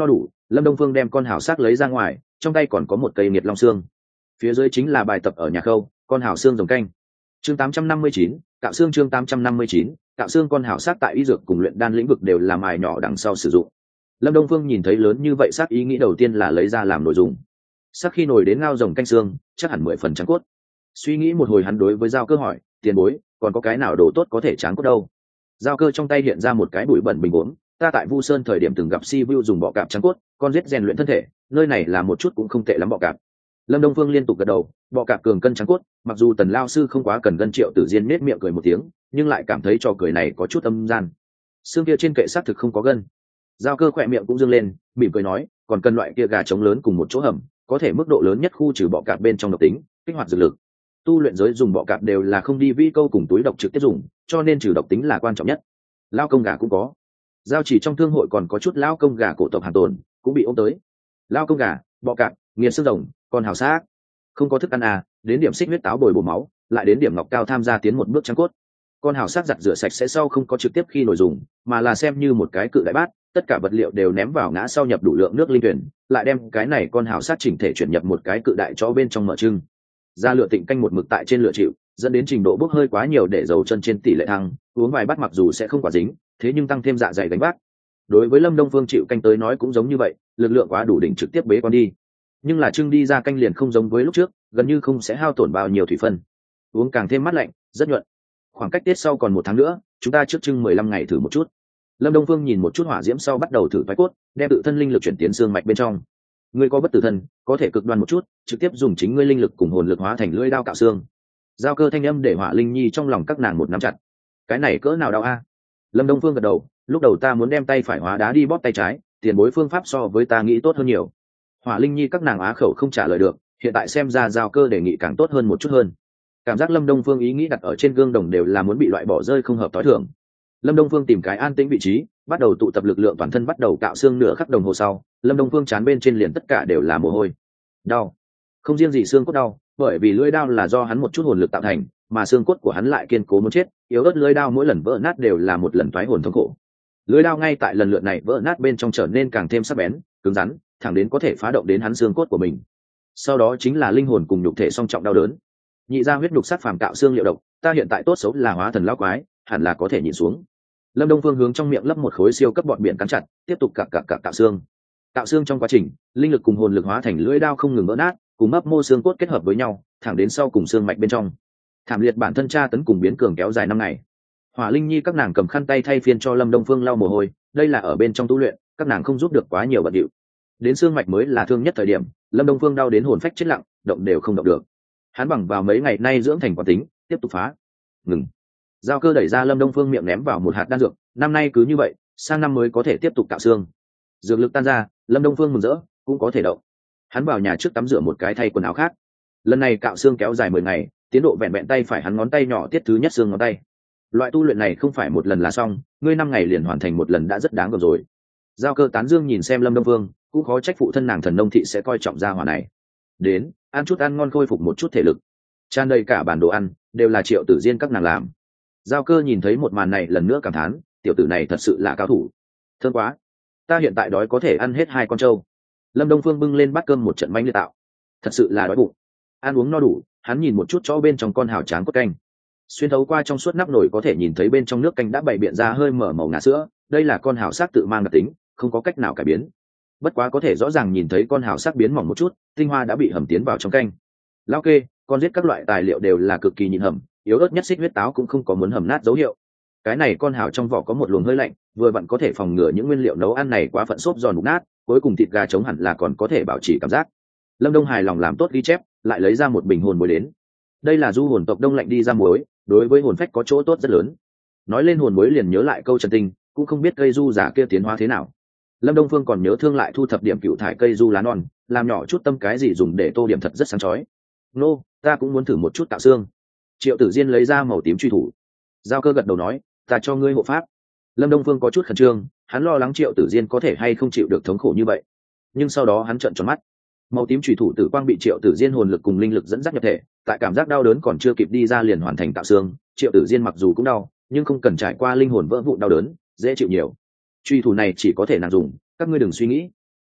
Lâm Đông Phương đem con hào xác lấy ra ngoài, trong tay còn có một cây nghiệt long xương, phía dưới chính là bài tập ở nhà khâu con hào xương rồng canh. Chương tám trăm năm mươi chín, cạo xương. Chương tám trăm năm mươi chín, cạo xương. Con hào xác tại y dược cùng luyện đan lĩnh vực đều là mài nhỏ đằng sau sử dụng. Lâm Đông Phương nhìn thấy lớn như vậy xác, ý nghĩ đầu tiên là lấy ra làm đồ dùng. Sắc khi nồi đến ngao rồng canh xương chắc hẳn mười phần trắng cốt. Suy nghĩ một hồi hắn đối với Giao Cơ hỏi, tiền bối còn có cái nào đồ tốt có thể tráng cốt đâu? Giao Cơ trong tay hiện ra một cái bụi bẩn bình uống, ta tại Vu Sơn thời điểm từng gặp Si Vu dùng bọ cạp trắng cốt con giết rèn luyện thân thể, nơi này là một chút cũng không tệ lắm bọ cạp. Lâm Đông Phương liên tục gật đầu, bọ cạp cường cân trắng cốt, mặc dù Tần lao sư không quá cần gân. Triệu Tử Diên nết miệng cười một tiếng, nhưng lại cảm thấy trò cười này có chút âm gian. Xương kia trên kệ xác thực không có gân. Giao Cơ khỏe miệng cũng dương lên, mỉm cười nói, còn cần loại kia gà trống lớn cùng một chỗ hầm, có thể mức độ lớn nhất khu trừ bọ cạp bên trong độc tính, kích hoạt dược lực. Tu luyện giới dùng bọ cạp đều là không đi vi câu cùng túi độc trực tiếp dùng, cho nên trừ độc tính là quan trọng nhất. Lao công gà cũng có. Giao chỉ trong thương hội còn có chút lao công gà cổ tộc Hàn Tồn cũng bị ôm tới. Lao công gà, bọ cạp, nghiền xương rồng, còn hào xác. Không có thức ăn à, đến điểm xích huyết táo bồi bổ máu, lại đến điểm ngọc cao tham gia tiến một bước trắng cốt. Con hào xác giặt rửa sạch sẽ sau không có trực tiếp khi nổi dùng, mà là xem như một cái cự đại bát, tất cả vật liệu đều ném vào ngã sau nhập đủ lượng nước linh tuyển, lại đem cái này con hào xác chỉnh thể chuyển nhập một cái cự đại cho bên trong mở trưng. Ra lửa tịnh canh một mực tại trên lửa chịu, dẫn đến trình độ bốc hơi quá nhiều để dầu chân trên tỷ lệ thăng, uống vài bát mặc dù sẽ không quá dính, thế nhưng tăng thêm dạ dày gánh vác. Đối với Lâm Đông Phương chịu canh tới nói cũng giống như vậy, lực lượng quá đủ đỉnh trực tiếp bế con đi. Nhưng là trưng đi ra canh liền không giống với lúc trước, gần như không sẽ hao tổn bao nhiêu thủy phân, uống càng thêm mát lạnh, rất nhuận. Khoảng cách tiết sau còn một tháng nữa, chúng ta trước trưng mười lăm ngày thử một chút. Lâm Đông Phương nhìn một chút hỏa diễm sau bắt đầu thử thoái cốt, đem tự thân linh lực chuyển tiến xương mạch bên trong. Ngươi có bất tử thân, có thể cực đoan một chút, trực tiếp dùng chính ngươi linh lực cùng hồn lực hóa thành lưỡi đao cạo xương. Giao Cơ thanh âm để Hỏa Linh Nhi trong lòng các nàng một nắm chặt. Cái này cỡ nào đau a? Lâm Đông Phương gật đầu, lúc đầu ta muốn đem tay phải hóa đá đi bóp tay trái, tiền bối phương pháp so với ta nghĩ tốt hơn nhiều. Hỏa Linh Nhi các nàng á khẩu không trả lời được, hiện tại xem ra Giao Cơ đề nghị càng tốt hơn một chút hơn. Cảm giác Lâm Đông Phương ý nghĩ đặt ở trên gương đồng đều là muốn bị loại bỏ rơi không hợp tối thường. Lâm Đông Phương tìm cái an tĩnh vị trí, bắt đầu tụ tập lực lượng toàn thân, bắt đầu cạo xương. Nửa khắc đồng hồ sau, Lâm Đông Phương chán bên trên liền tất cả đều là mồ hôi. Đau. Không riêng gì xương cốt đau, bởi vì lưỡi đao là do hắn một chút hồn lực tạo thành, mà xương cốt của hắn lại kiên cố muốn chết, yếu ớt lưỡi đao mỗi lần vỡ nát đều là một lần thoái hồn thống khổ. Lưỡi đao ngay tại lần lượt này vỡ nát bên trong trở nên càng thêm sắc bén, cứng rắn, thẳng đến có thể phá động đến hắn xương cốt của mình. Sau đó chính là linh hồn cùng nhục thể song trọng đau đớn. Nhị ra huyết nhục sát phàm cạo xương liệu độc, ta hiện tại tốt xấu là hóa thần lão quái, hẳn là có thể nhịn xuống. Lâm Đông Phương hướng trong miệng lấp một khối siêu cấp bọt biển cắn chặt, tiếp tục cạo cạo cạo cạo xương. Cạo xương trong quá trình, linh lực cùng hồn lực hóa thành lưỡi đao không ngừng vỡ nát, cùng mấp mô xương cốt kết hợp với nhau, thẳng đến sau cùng xương mạch bên trong. Thảm liệt bản thân tra tấn cùng biến cường kéo dài năm ngày. Hỏa Linh Nhi các nàng cầm khăn tay thay phiên cho Lâm Đông Phương lau mồ hôi, đây là ở bên trong tu luyện, các nàng không giúp được quá nhiều bận điệu. Đến xương mạch mới là thương nhất thời điểm, Lâm Đông Phương đau đến hồn phách chết lặng, động đều không động được. Hắn bằng vào mấy ngày nay dưỡng thành quán tính, tiếp tục phá. Ngừng. Giao Cơ đẩy ra Lâm Đông Phương miệng ném vào một hạt đan dược, năm nay cứ như vậy, sang năm mới có thể tiếp tục cạo xương. Dược lực tan ra, Lâm Đông Phương mừng rỡ, cũng có thể động. Hắn vào nhà trước tắm rửa một cái thay quần áo khác. Lần này cạo xương kéo dài mười ngày, tiến độ vẹn vẹn tay phải hắn ngón tay nhỏ tiết thứ nhất xương ngón tay. Loại tu luyện này không phải một lần là xong, ngươi năm ngày liền hoàn thành một lần đã rất đáng gờm rồi. Giao Cơ tán dương nhìn xem Lâm Đông Phương, cũng khó trách phụ thân nàng Thần Nông thị sẽ coi trọng gia hỏa này. Đến, ăn chút ăn ngon khôi phục một chút thể lực. Tràn đầy cả bản đồ ăn, đều là Triệu Tử Diên các nàng làm. Giao Cơ nhìn thấy một màn này lần nữa cảm thán, tiểu tử này thật sự là cao thủ. Thơm quá, ta hiện tại đói có thể ăn hết hai con trâu. Lâm Đông Phương bưng lên bát cơm một trận manh liệt tạo, thật sự là đói bụng. Ăn uống no đủ, hắn nhìn một chút chỗ bên trong con hào tráng cốt canh. Xuyên thấu qua trong suốt nắp nồi có thể nhìn thấy bên trong nước canh đã bày biện ra hơi mở màu ngà sữa, đây là con hào xác tự mang đặc tính, không có cách nào cải biến. Bất quá có thể rõ ràng nhìn thấy con hào xác biến mỏng một chút, tinh hoa đã bị hầm tiến vào trong canh. Lao kê, con giết các loại tài liệu đều là cực kỳ nhịn hầm, yếu ớt nhất xích huyết táo cũng không có muốn hầm nát dấu hiệu. Cái này con hào trong vỏ có một luồng hơi lạnh, vừa vặn có thể phòng ngừa những nguyên liệu nấu ăn này quá phận xốp giòn mục nát, cuối cùng thịt gà chống hẳn là còn có thể bảo trì cảm giác. Lâm Đông hài lòng làm tốt ghi chép, lại lấy ra một bình hồn muối đến. Đây là du hồn tộc đông lạnh đi ra muối, đối với hồn phách có chỗ tốt rất lớn. Nói lên hồn muối liền nhớ lại câu Trần Tinh, cũng không biết cây du giả kia tiến hóa thế nào. Lâm Đông Phương còn nhớ thương lại thu thập điểm cựu thải cây du lá non, làm nhỏ chút tâm cái gì dùng để tô điểm thật rất sáng chói. Nô, ta cũng muốn thử một chút tạo xương. Triệu Tử Diên lấy ra màu tím truy thủ. Giao Cơ gật đầu nói, ta cho ngươi hộ pháp. Lâm Đông Phương có chút khẩn trương, hắn lo lắng Triệu Tử Diên có thể hay không chịu được thống khổ như vậy. Nhưng sau đó hắn trợn tròn mắt. Màu tím truy thủ tử quang bị Triệu Tử Diên hồn lực cùng linh lực dẫn dắt nhập thể, tại cảm giác đau đớn còn chưa kịp đi ra liền hoàn thành tạo xương. Triệu Tử Diên mặc dù cũng đau, nhưng không cần trải qua linh hồn vỡ vụn đau đớn, dễ chịu nhiều. Truy thủ này chỉ có thể nàng dùng, các ngươi đừng suy nghĩ.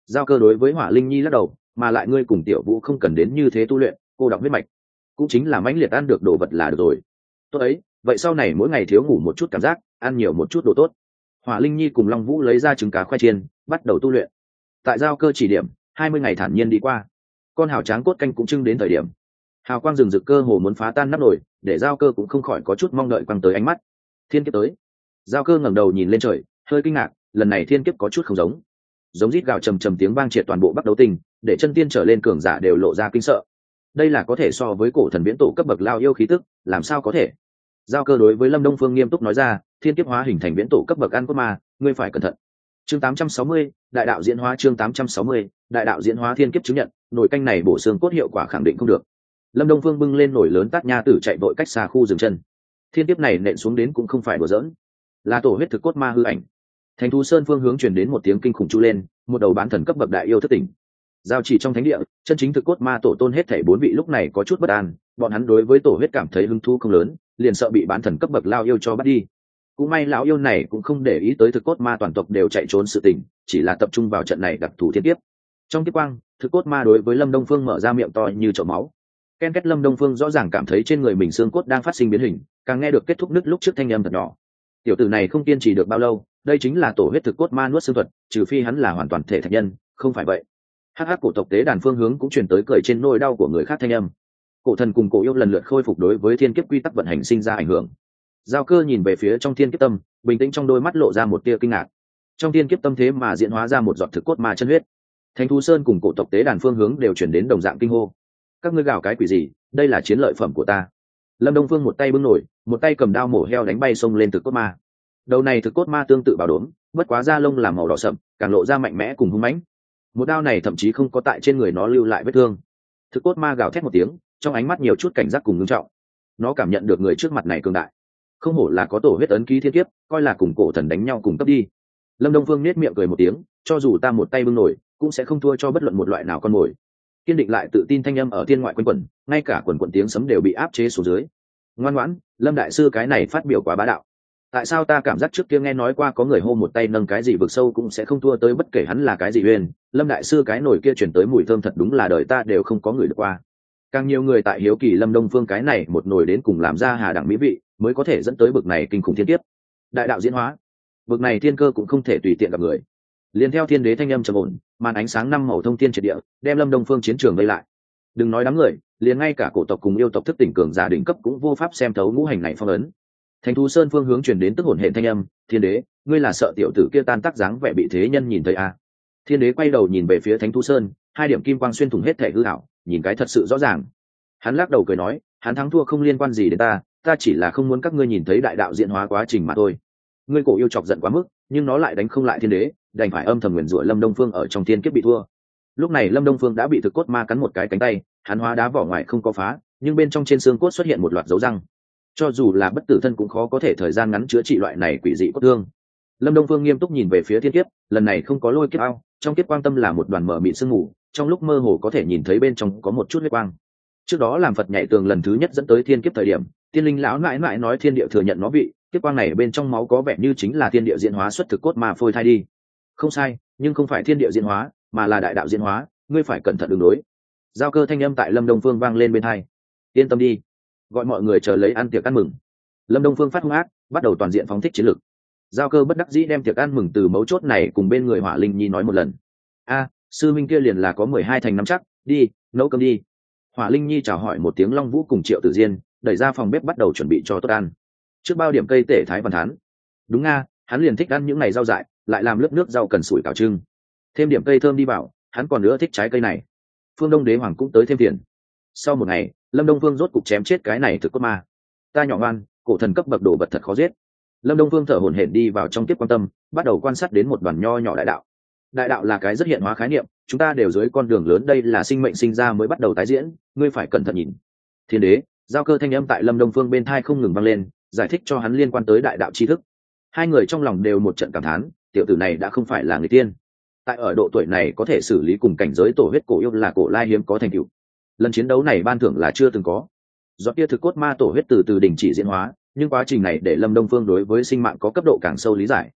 Giao Cơ đối với Hỏa Linh Nhi lắc đầu, mà lại ngươi cùng Tiểu Vũ không cần đến như thế tu luyện, cô đọc huyết mạch cũng chính là mãnh liệt ăn được đồ vật là được rồi. Tốt ấy, vậy sau này mỗi ngày thiếu ngủ một chút cảm giác, ăn nhiều một chút đồ tốt. Hỏa Linh Nhi cùng Long Vũ lấy ra trứng cá khoai chiên, bắt đầu tu luyện. Tại Giao Cơ chỉ điểm, hai mươi ngày thản nhiên đi qua. Con hào tráng cốt canh cũng trưng đến thời điểm. Hào quang rừng rực cơ hồ muốn phá tan nắp nồi, để Giao Cơ cũng không khỏi có chút mong đợi quăng tới ánh mắt. Thiên kiếp tới. Giao Cơ ngẩng đầu nhìn lên trời, hơi kinh ngạc, lần này thiên kiếp có chút không giống. Giống rít gào trầm trầm tiếng vang triệt toàn bộ Bắc Đấu Tinh, để chân tiên trở lên cường giả đều lộ ra kinh sợ. Đây là có thể so với cổ thần viễn tổ cấp bậc lao yêu khí tức, làm sao có thể? Giao Cơ đối với Lâm Đông Phương nghiêm túc nói ra, thiên kiếp hóa hình thành viễn tổ cấp bậc ăn cốt ma, ngươi phải cẩn thận. Chương tám trăm sáu mươi, đại đạo diễn hóa chương tám trăm sáu mươi, đại đạo diễn hóa thiên kiếp chứng nhận, nồi canh này bổ xương cốt hiệu quả khẳng định không được. Lâm Đông Phương bưng lên nồi lớn tát nha tử chạy vội cách xa khu dừng chân. Thiên kiếp này nện xuống đến cũng không phải đùa giỡn, là tổ huyết thực cốt ma hư ảnh. Thành Thú Sơn phương hướng truyền đến một tiếng kinh khủng chu lên, một đầu bán thần cấp bậc đại yêu thất tỉnh. Giao chỉ trong thánh địa, chân chính thực cốt ma tổ tôn hết thảy bốn vị lúc này có chút bất an, bọn hắn đối với tổ huyết cảm thấy hứng thú không lớn, liền sợ bị bán thần cấp bậc lao yêu cho bắt đi. Cũng may lão yêu này cũng không để ý tới thực cốt ma toàn tộc đều chạy trốn sự tình, chỉ là tập trung vào trận này đặc thù thiên kiếp. Trong kiếp quang, thực cốt ma đối với Lâm Đông Phương mở ra miệng to như chậu máu. Ken két Lâm Đông Phương rõ ràng cảm thấy trên người mình xương cốt đang phát sinh biến hình, càng nghe được kết thúc nứt lúc trước thanh âm thật nhỏ. Tiểu tử này không kiên trì được bao lâu, đây chính là tổ huyết thực cốt ma nuốt xương thuật, trừ phi hắn là hoàn toàn thể thạch nhân, không phải vậy. Hắc hắc cổ tộc tế đàn phương hướng cũng truyền tới cười trên nỗi đau của người khác thanh âm. Cổ thần cùng cổ yêu lần lượt khôi phục đối với thiên kiếp quy tắc vận hành sinh ra ảnh hưởng. Giao Cơ nhìn về phía trong thiên kiếp tâm, bình tĩnh trong đôi mắt lộ ra một tia kinh ngạc. Trong thiên kiếp tâm thế mà diễn hóa ra một giọt thực cốt ma chân huyết. Thánh Thú Sơn cùng cổ tộc tế đàn phương hướng đều chuyển đến đồng dạng kinh hô. Các ngươi gào cái quỷ gì, đây là chiến lợi phẩm của ta. Lâm Đông Phương một tay bưng nổi, một tay cầm đao mổ heo đánh bay xông lên thực cốt ma. Đầu này thực cốt ma tương tự bảo đốm, bất quá da lông làm màu đỏ sậm, càng lộ ra mạnh mẽ cùng hung mãnh. Một đao này thậm chí không có tại trên người nó lưu lại vết thương. Thực cốt ma gào thét một tiếng, trong ánh mắt nhiều chút cảnh giác cùng ngưng trọng. Nó cảm nhận được người trước mặt này cường đại, không hổ là có tổ huyết ấn ký thiên kiếp, coi là cùng cổ thần đánh nhau cùng cấp đi. Lâm Đông Phương nết miệng cười một tiếng, cho dù ta một tay bưng nổi, cũng sẽ không thua cho bất luận một loại nào con mồi. Kiên định lại tự tin thanh âm ở thiên ngoại quanh quẩn, ngay cả quần quần tiếng sấm đều bị áp chế xuống dưới. Ngoan ngoãn, Lâm đại sư cái này phát biểu quá bá đạo. Tại sao ta cảm giác trước kia nghe nói qua có người hô một tay nâng cái gì vực sâu cũng sẽ không thua tới bất kể hắn là cái gì uyên, Lâm đại sư cái nồi kia chuyển tới mùi thơm thật đúng là đời ta đều không có người được qua. Càng nhiều người tại hiếu kỳ Lâm Đông Phương cái này một nồi đến cùng làm ra hà đẳng mỹ vị, mới có thể dẫn tới bực này kinh khủng thiên kiếp. Đại đạo diễn hóa, bực này thiên cơ cũng không thể tùy tiện gặp người. Liên theo thiên đế thanh âm trầm ổn, màn ánh sáng năm màu thông thiên triệt địa, đem Lâm Đông Phương chiến trường vây lại. Đừng nói đám người, liền ngay cả cổ tộc cùng yêu tộc thức tỉnh cường giả đỉnh cấp cũng vô pháp xem thấu ngũ hành này phong ấn. Thành Thú Sơn phương hướng truyền đến tức hồn hệ thanh âm, thiên đế, ngươi là sợ tiểu tử kia tan tác dáng vẻ bị thế nhân nhìn thấy à? Thiên đế quay đầu nhìn về phía Thánh Thú Sơn, hai điểm kim quang xuyên thủng hết thể hư ảo, nhìn cái thật sự rõ ràng. Hắn lắc đầu cười nói, hắn thắng thua không liên quan gì đến ta, ta chỉ là không muốn các ngươi nhìn thấy đại đạo diễn hóa quá trình mà thôi. Ngươi cổ yêu chọc giận quá mức, nhưng nó lại đánh không lại thiên đế, đành phải âm thầm nguyền rủa Lâm Đông Phương ở trong thiên kiếp bị thua. Lúc này Lâm Đông Phương đã bị thực cốt ma cắn một cái cánh tay, hắn hóa đá vỏ ngoài không có phá, nhưng bên trong trên xương cốt xuất hiện một loạt dấu răng. Cho dù là bất tử thân cũng khó có thể thời gian ngắn chữa trị loại này quỷ dị cốt thương. Lâm Đông Phương nghiêm túc nhìn về phía thiên kiếp, lần này không có lôi kiếp ao, trong kiếp quang tâm là một đoàn mở mịn sương mù, trong lúc mơ hồ có thể nhìn thấy bên trong có một chút huyết quang. Trước đó làm Phật nhảy tường lần thứ nhất dẫn tới thiên kiếp thời điểm, tiên linh lão mãi mãi nói thiên địa thừa nhận nó vị, kiếp quang này bên trong máu có vẻ như chính là thiên địa diễn hóa xuất thực cốt ma phôi thai đi. Không sai, nhưng không phải thiên địa diễn hóa, mà là đại đạo diễn hóa, ngươi phải cẩn thận ứng đối. Giao Cơ thanh âm tại Lâm Đông Phương vang lên bên tai. Yên tâm đi, gọi mọi người chờ lấy ăn tiệc ăn mừng. Lâm Đông Phương phát hung ác, bắt đầu toàn diện phóng thích chiến lược. Giao Cơ bất đắc dĩ đem tiệc ăn mừng từ mấu chốt này cùng bên người Hỏa Linh Nhi nói một lần. A, sư minh kia liền là có mười hai thành nắm chắc, đi, nấu cơm đi. Hỏa Linh Nhi chào hỏi một tiếng Long Vũ cùng Triệu Tử Diên, đẩy ra phòng bếp bắt đầu chuẩn bị cho tốt ăn. Trước bao điểm cây tể thái văn thán. Đúng nga, hắn liền thích ăn những ngày rau dại, lại làm lớp nước rau cần sủi cảo trưng. Thêm điểm cây thơm đi vào, hắn còn nữa thích trái cây này. Phương Đông Đế Hoàng cũng tới thêm tiền. Sau một ngày, Lâm Đông Phương rốt cục chém chết cái này thực cốt ma. Ta nhỏ ngoan, cổ thần cấp bậc đồ vật thật khó giết. Lâm Đông Phương thở hổn hển đi vào trong tiếp quan tâm, bắt đầu quan sát đến một đoàn nho nhỏ đại đạo. Đại đạo là cái rất hiện hóa khái niệm, chúng ta đều dưới con đường lớn, đây là sinh mệnh sinh ra mới bắt đầu tái diễn, ngươi phải cẩn thận nhìn. Thiên đế, Giao Cơ thanh âm tại Lâm Đông Phương bên tai không ngừng vang lên, giải thích cho hắn liên quan tới đại đạo tri thức. Hai người trong lòng đều một trận cảm thán, tiểu tử này đã không phải là người tiên. Tại ở độ tuổi này có thể xử lý cùng cảnh giới tổ huyết cổ yêu là cổ lai hiếm có thành tựu. Lần chiến đấu này ban thưởng là chưa từng có. Do kia thực cốt ma tổ huyết từ từ đình chỉ diễn hóa, nhưng quá trình này để Lâm Đông Phương đối với sinh mạng có cấp độ càng sâu lý giải.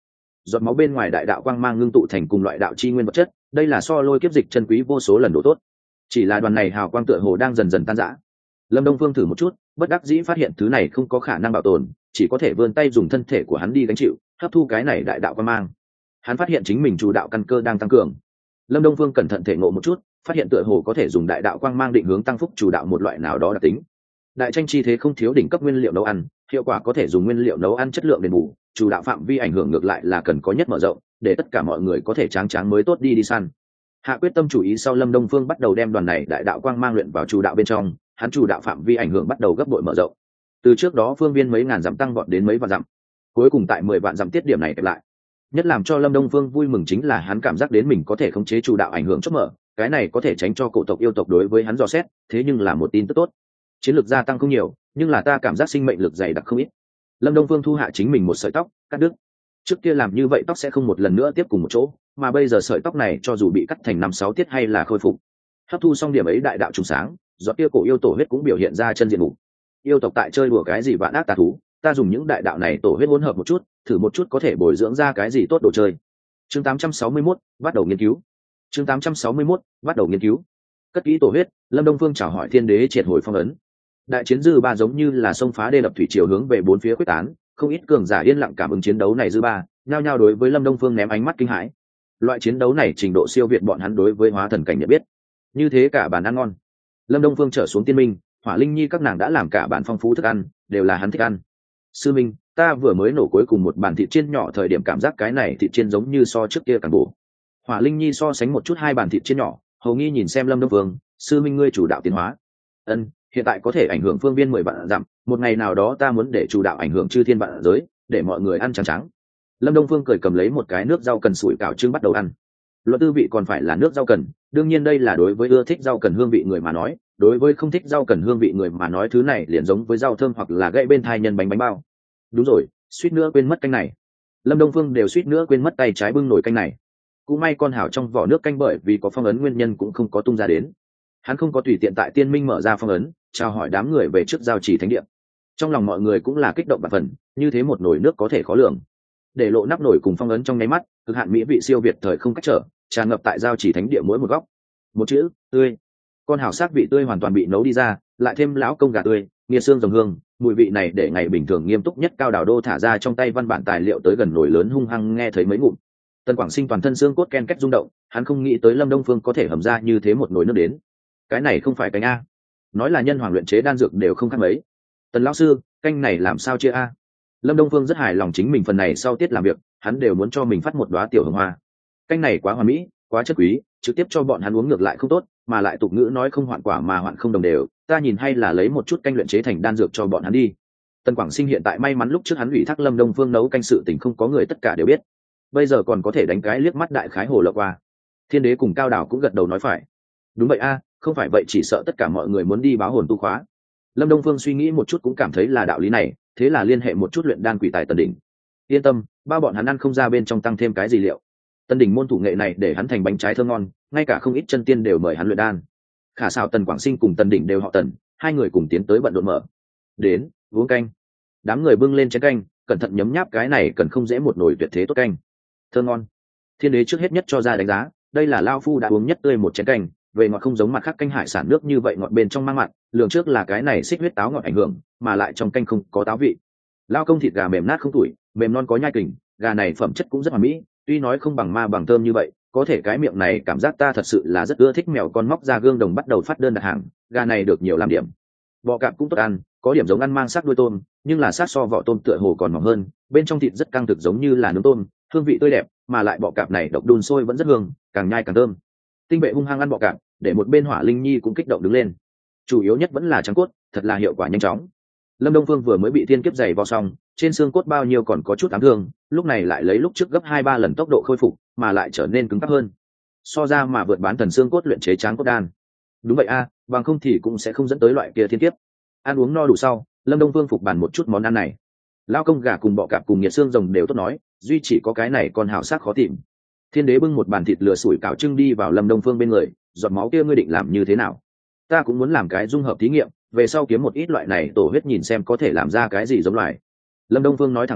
giọt máu bên ngoài đại đạo quang mang ngưng tụ thành cùng loại đạo chi nguyên vật chất, đây là so lôi kiếp dịch chân quý vô số lần độ tốt. Chỉ là đoàn này hào quang tựa hồ đang dần dần tan rã. Lâm Đông Phương thử một chút, bất đắc dĩ phát hiện thứ này không có khả năng bảo tồn, chỉ có thể vươn tay dùng thân thể của hắn đi gánh chịu, hấp thu cái này đại đạo quang mang. Hắn phát hiện chính mình chủ đạo căn cơ đang tăng cường. Lâm Đông Phương cẩn thận thể ngộ một chút, phát hiện tựa hồ có thể dùng đại đạo quang mang định hướng tăng phúc chủ đạo một loại nào đó đặc tính. Đại tranh chi thế không thiếu đỉnh cấp nguyên liệu nấu ăn, hiệu quả có thể dùng nguyên liệu nấu ăn chất lượng đền bù, chủ đạo phạm vi ảnh hưởng ngược lại là cần có nhất mở rộng, để tất cả mọi người có thể tráng tráng mới tốt đi đi săn. Hạ quyết tâm chủ ý sau, Lâm Đông Phương bắt đầu đem đoàn này đại đạo quang mang luyện vào chủ đạo bên trong, hắn chủ đạo phạm vi ảnh hưởng bắt đầu gấp bội mở rộng. Từ trước đó phương viên mấy ngàn dặm tăng vọt đến mấy vạn dặm, cuối cùng tại mười vạn dặm tiết điểm này kẹp lại. Nhất làm cho Lâm Đông Phương vui mừng chính là hắn cảm giác đến mình có thể khống chế chủ đạo ảnh hưởng chốt mở, cái này có thể tránh cho cổ tộc yêu tộc đối với hắn dò xét, thế nhưng là một tin tức tốt. Chiến lược gia tăng không nhiều, nhưng là ta cảm giác sinh mệnh lực dày đặc không ít. Lâm Đông Phương thu hạ chính mình một sợi tóc, cắt đứt. Trước kia làm như vậy tóc sẽ không một lần nữa tiếp cùng một chỗ, mà bây giờ sợi tóc này cho dù bị cắt thành năm sáu tiết hay là khôi phục, hấp thu xong điểm ấy đại đạo trùng sáng, giọt kia cổ yêu tổ huyết cũng biểu hiện ra chân diện mục. Yêu tộc tại chơi đùa cái gì vạn ác tà thú, ta dùng những đại đạo này tổ huyết hỗn hợp một chút, thử một chút có thể bồi dưỡng ra cái gì tốt đồ chơi. Chương tám trăm sáu mươi mốt, bắt đầu nghiên cứu. Chương tám trăm sáu mươi mốt, bắt đầu nghiên cứu. Cất kỹ tổ huyết, Lâm Đông Phương chào hỏi Thiên Đế triệt hồi phong ấn. Đại chiến dư ba giống như là sông phá đê đập thủy triều hướng về bốn phía quyết tán, không ít cường giả yên lặng cảm ứng chiến đấu này dư ba, nhao nhao đối với Lâm Đông Phương ném ánh mắt kinh hãi. Loại chiến đấu này trình độ siêu việt bọn hắn đối với hóa thần cảnh nhận biết. Như thế cả bàn ăn ngon. Lâm Đông Phương trở xuống tiên minh, Hỏa Linh Nhi các nàng đã làm cả bàn phong phú thức ăn, đều là hắn thích ăn. Sư minh, ta vừa mới nổ cuối cùng một bàn thịt chiên nhỏ, thời điểm cảm giác cái này thịt chiên giống như so trước kia càng bổ. Hỏa Linh Nhi so sánh một chút hai bàn thịt chiên nhỏ, hầu nghi nhìn xem Lâm Đông Phương, sư minh ngươi chủ đạo tiến hóa. Ân, hiện tại có thể ảnh hưởng phương viên mười vạn dặm, một ngày nào đó ta muốn để chủ đạo ảnh hưởng chư thiên vạn giới, để mọi người ăn trắng trắng. Lâm Đông Phương cười cầm lấy một cái nước rau cần sủi cảo trưng bắt đầu ăn. Luận tư vị còn phải là nước rau cần, đương nhiên đây là đối với ưa thích rau cần hương vị người mà nói, đối với không thích rau cần hương vị người mà nói thứ này liền giống với rau thơm hoặc là gãy bên thai nhân bánh bánh bao. Đúng rồi, suýt nữa quên mất canh này. Lâm Đông Phương đều suýt nữa quên mất tay trái bưng nồi canh này. Cũng may con hảo trong vỏ nước canh bởi vì có phong ấn nguyên nhân cũng không có tung ra đến. Hắn không có tùy tiện tại tiên minh mở ra phong ấn, chào hỏi đám người về trước giao trì thánh địa. Trong lòng mọi người cũng là kích động bạt phần, như thế một nồi nước có thể khó lường. Để lộ nắp nồi cùng phong ấn trong nháy mắt, cực hạn mỹ vị siêu việt thời không cách trở, tràn ngập tại giao chỉ thánh địa mỗi một góc. Một chữ tươi. Con hảo sát vị tươi hoàn toàn bị nấu đi ra, lại thêm lão công gà tươi, nghiệt xương rồng hương, mùi vị này để ngày bình thường nghiêm túc nhất Cao Đào Đô thả ra trong tay văn bản tài liệu tới gần nồi lớn hung hăng nghe thấy mấy ngụm. Tần Quảng Sinh toàn thân xương cốt ken két rung động, hắn không nghĩ tới Lâm Đông Phương có thể hầm ra như thế một nồi nước đến. Cái này không phải canh a? Nói là nhân hoàng luyện chế đan dược đều không khác mấy. Tần lão sư, canh này làm sao chia a? Lâm Đông Phương rất hài lòng chính mình phần này sau tiết làm việc, hắn đều muốn cho mình phát một đóa tiểu hồng hoa. Canh này quá hoàn mỹ, quá chất quý, trực tiếp cho bọn hắn uống ngược lại không tốt, mà lại tục ngữ nói không hoạn quả mà hoạn không đồng đều, ta nhìn hay là lấy một chút canh luyện chế thành đan dược cho bọn hắn đi. Tần Quảng Sinh hiện tại may mắn lúc trước hắn ủy thác Lâm Đông Phương nấu canh sự tình không có người tất cả đều biết, bây giờ còn có thể đánh cái liếc mắt đại khái hồ lộng qua. Thiên Đế cùng Cao Đào cũng gật đầu nói phải. Đúng vậy a, không phải vậy chỉ sợ tất cả mọi người muốn đi báo hồn tu khóa. Lâm Đông Phương suy nghĩ một chút cũng cảm thấy là đạo lý này, thế là liên hệ một chút luyện đan quỷ tài Tần Đỉnh. Yên tâm, ba bọn hắn ăn không ra bên trong tăng thêm cái gì liệu. Tần Đỉnh môn thủ nghệ này để hắn thành bánh trái thơm ngon, ngay cả không ít chân tiên đều mời hắn luyện đan. Khả sao Tần Quảng Sinh cùng Tần Đỉnh đều họ Tần, hai người cùng tiến tới bận rộn mở. Đến, uống canh. Đám người bưng lên chén canh, cẩn thận nhấm nháp cái này cần không dễ một nồi tuyệt thế tốt canh. Thơm ngon. Thiên Đế trước hết nhất cho ra đánh giá, đây là lao phu đã uống nhất tươi một chén canh, về ngọt không giống mặt khác canh hải sản nước như vậy ngọt bên trong mang mặn, lường trước là cái này xích huyết táo ngọt ảnh hưởng, mà lại trong canh không có táo vị. Lao công thịt gà mềm nát không tủi, mềm non có nhai kình, gà này phẩm chất cũng rất hoàn mỹ, tuy nói không bằng ma bằng thơm như vậy, có thể cái miệng này cảm giác ta thật sự là rất ưa thích. Mèo con móc ra gương đồng bắt đầu phát đơn đặt hàng, gà này được nhiều làm điểm. Bò cạp cũng tốt ăn, có điểm giống ăn mang sắc đuôi tôm, nhưng là sát so vỏ tôm tựa hồ còn mỏng hơn, bên trong thịt rất căng thực giống như là nướng tôm, hương vị tươi đẹp, mà lại bọ cạp này độc đun sôi vẫn rất hương, càng nhai càng thơm. Tinh vệ hung hăng ăn bọ cạp, để một bên Hỏa Linh Nhi cũng kích động đứng lên. Chủ yếu nhất vẫn là trắng cốt, thật là hiệu quả nhanh chóng. Lâm Đông Phương vừa mới bị thiên kiếp giày vò xong, trên xương cốt bao nhiêu còn có chút ám thương, lúc này lại lấy lúc trước gấp hai ba lần tốc độ khôi phục, mà lại trở nên cứng cáp hơn. So ra mà vượt bán thần xương cốt luyện chế tráng cốt đan. Đúng vậy a, bằng không thì cũng sẽ không dẫn tới loại kia thiên kiếp. Ăn uống no đủ sau, Lâm Đông Phương phục bàn một chút món ăn này. Lao công gà cùng bọ cạp cùng nhiệt xương rồng đều tốt nói, duy chỉ có cái này còn hảo sắc khó tìm. Thiên Đế bưng một bàn thịt lửa sủi cảo trưng đi vào Lâm Đông Phương bên người, giọt máu kia ngươi định làm như thế nào? Ta cũng muốn làm cái dung hợp thí nghiệm, về sau kiếm một ít loại này tổ huyết nhìn xem có thể làm ra cái gì giống loài. Lâm Đông Phương nói thẳng đạo,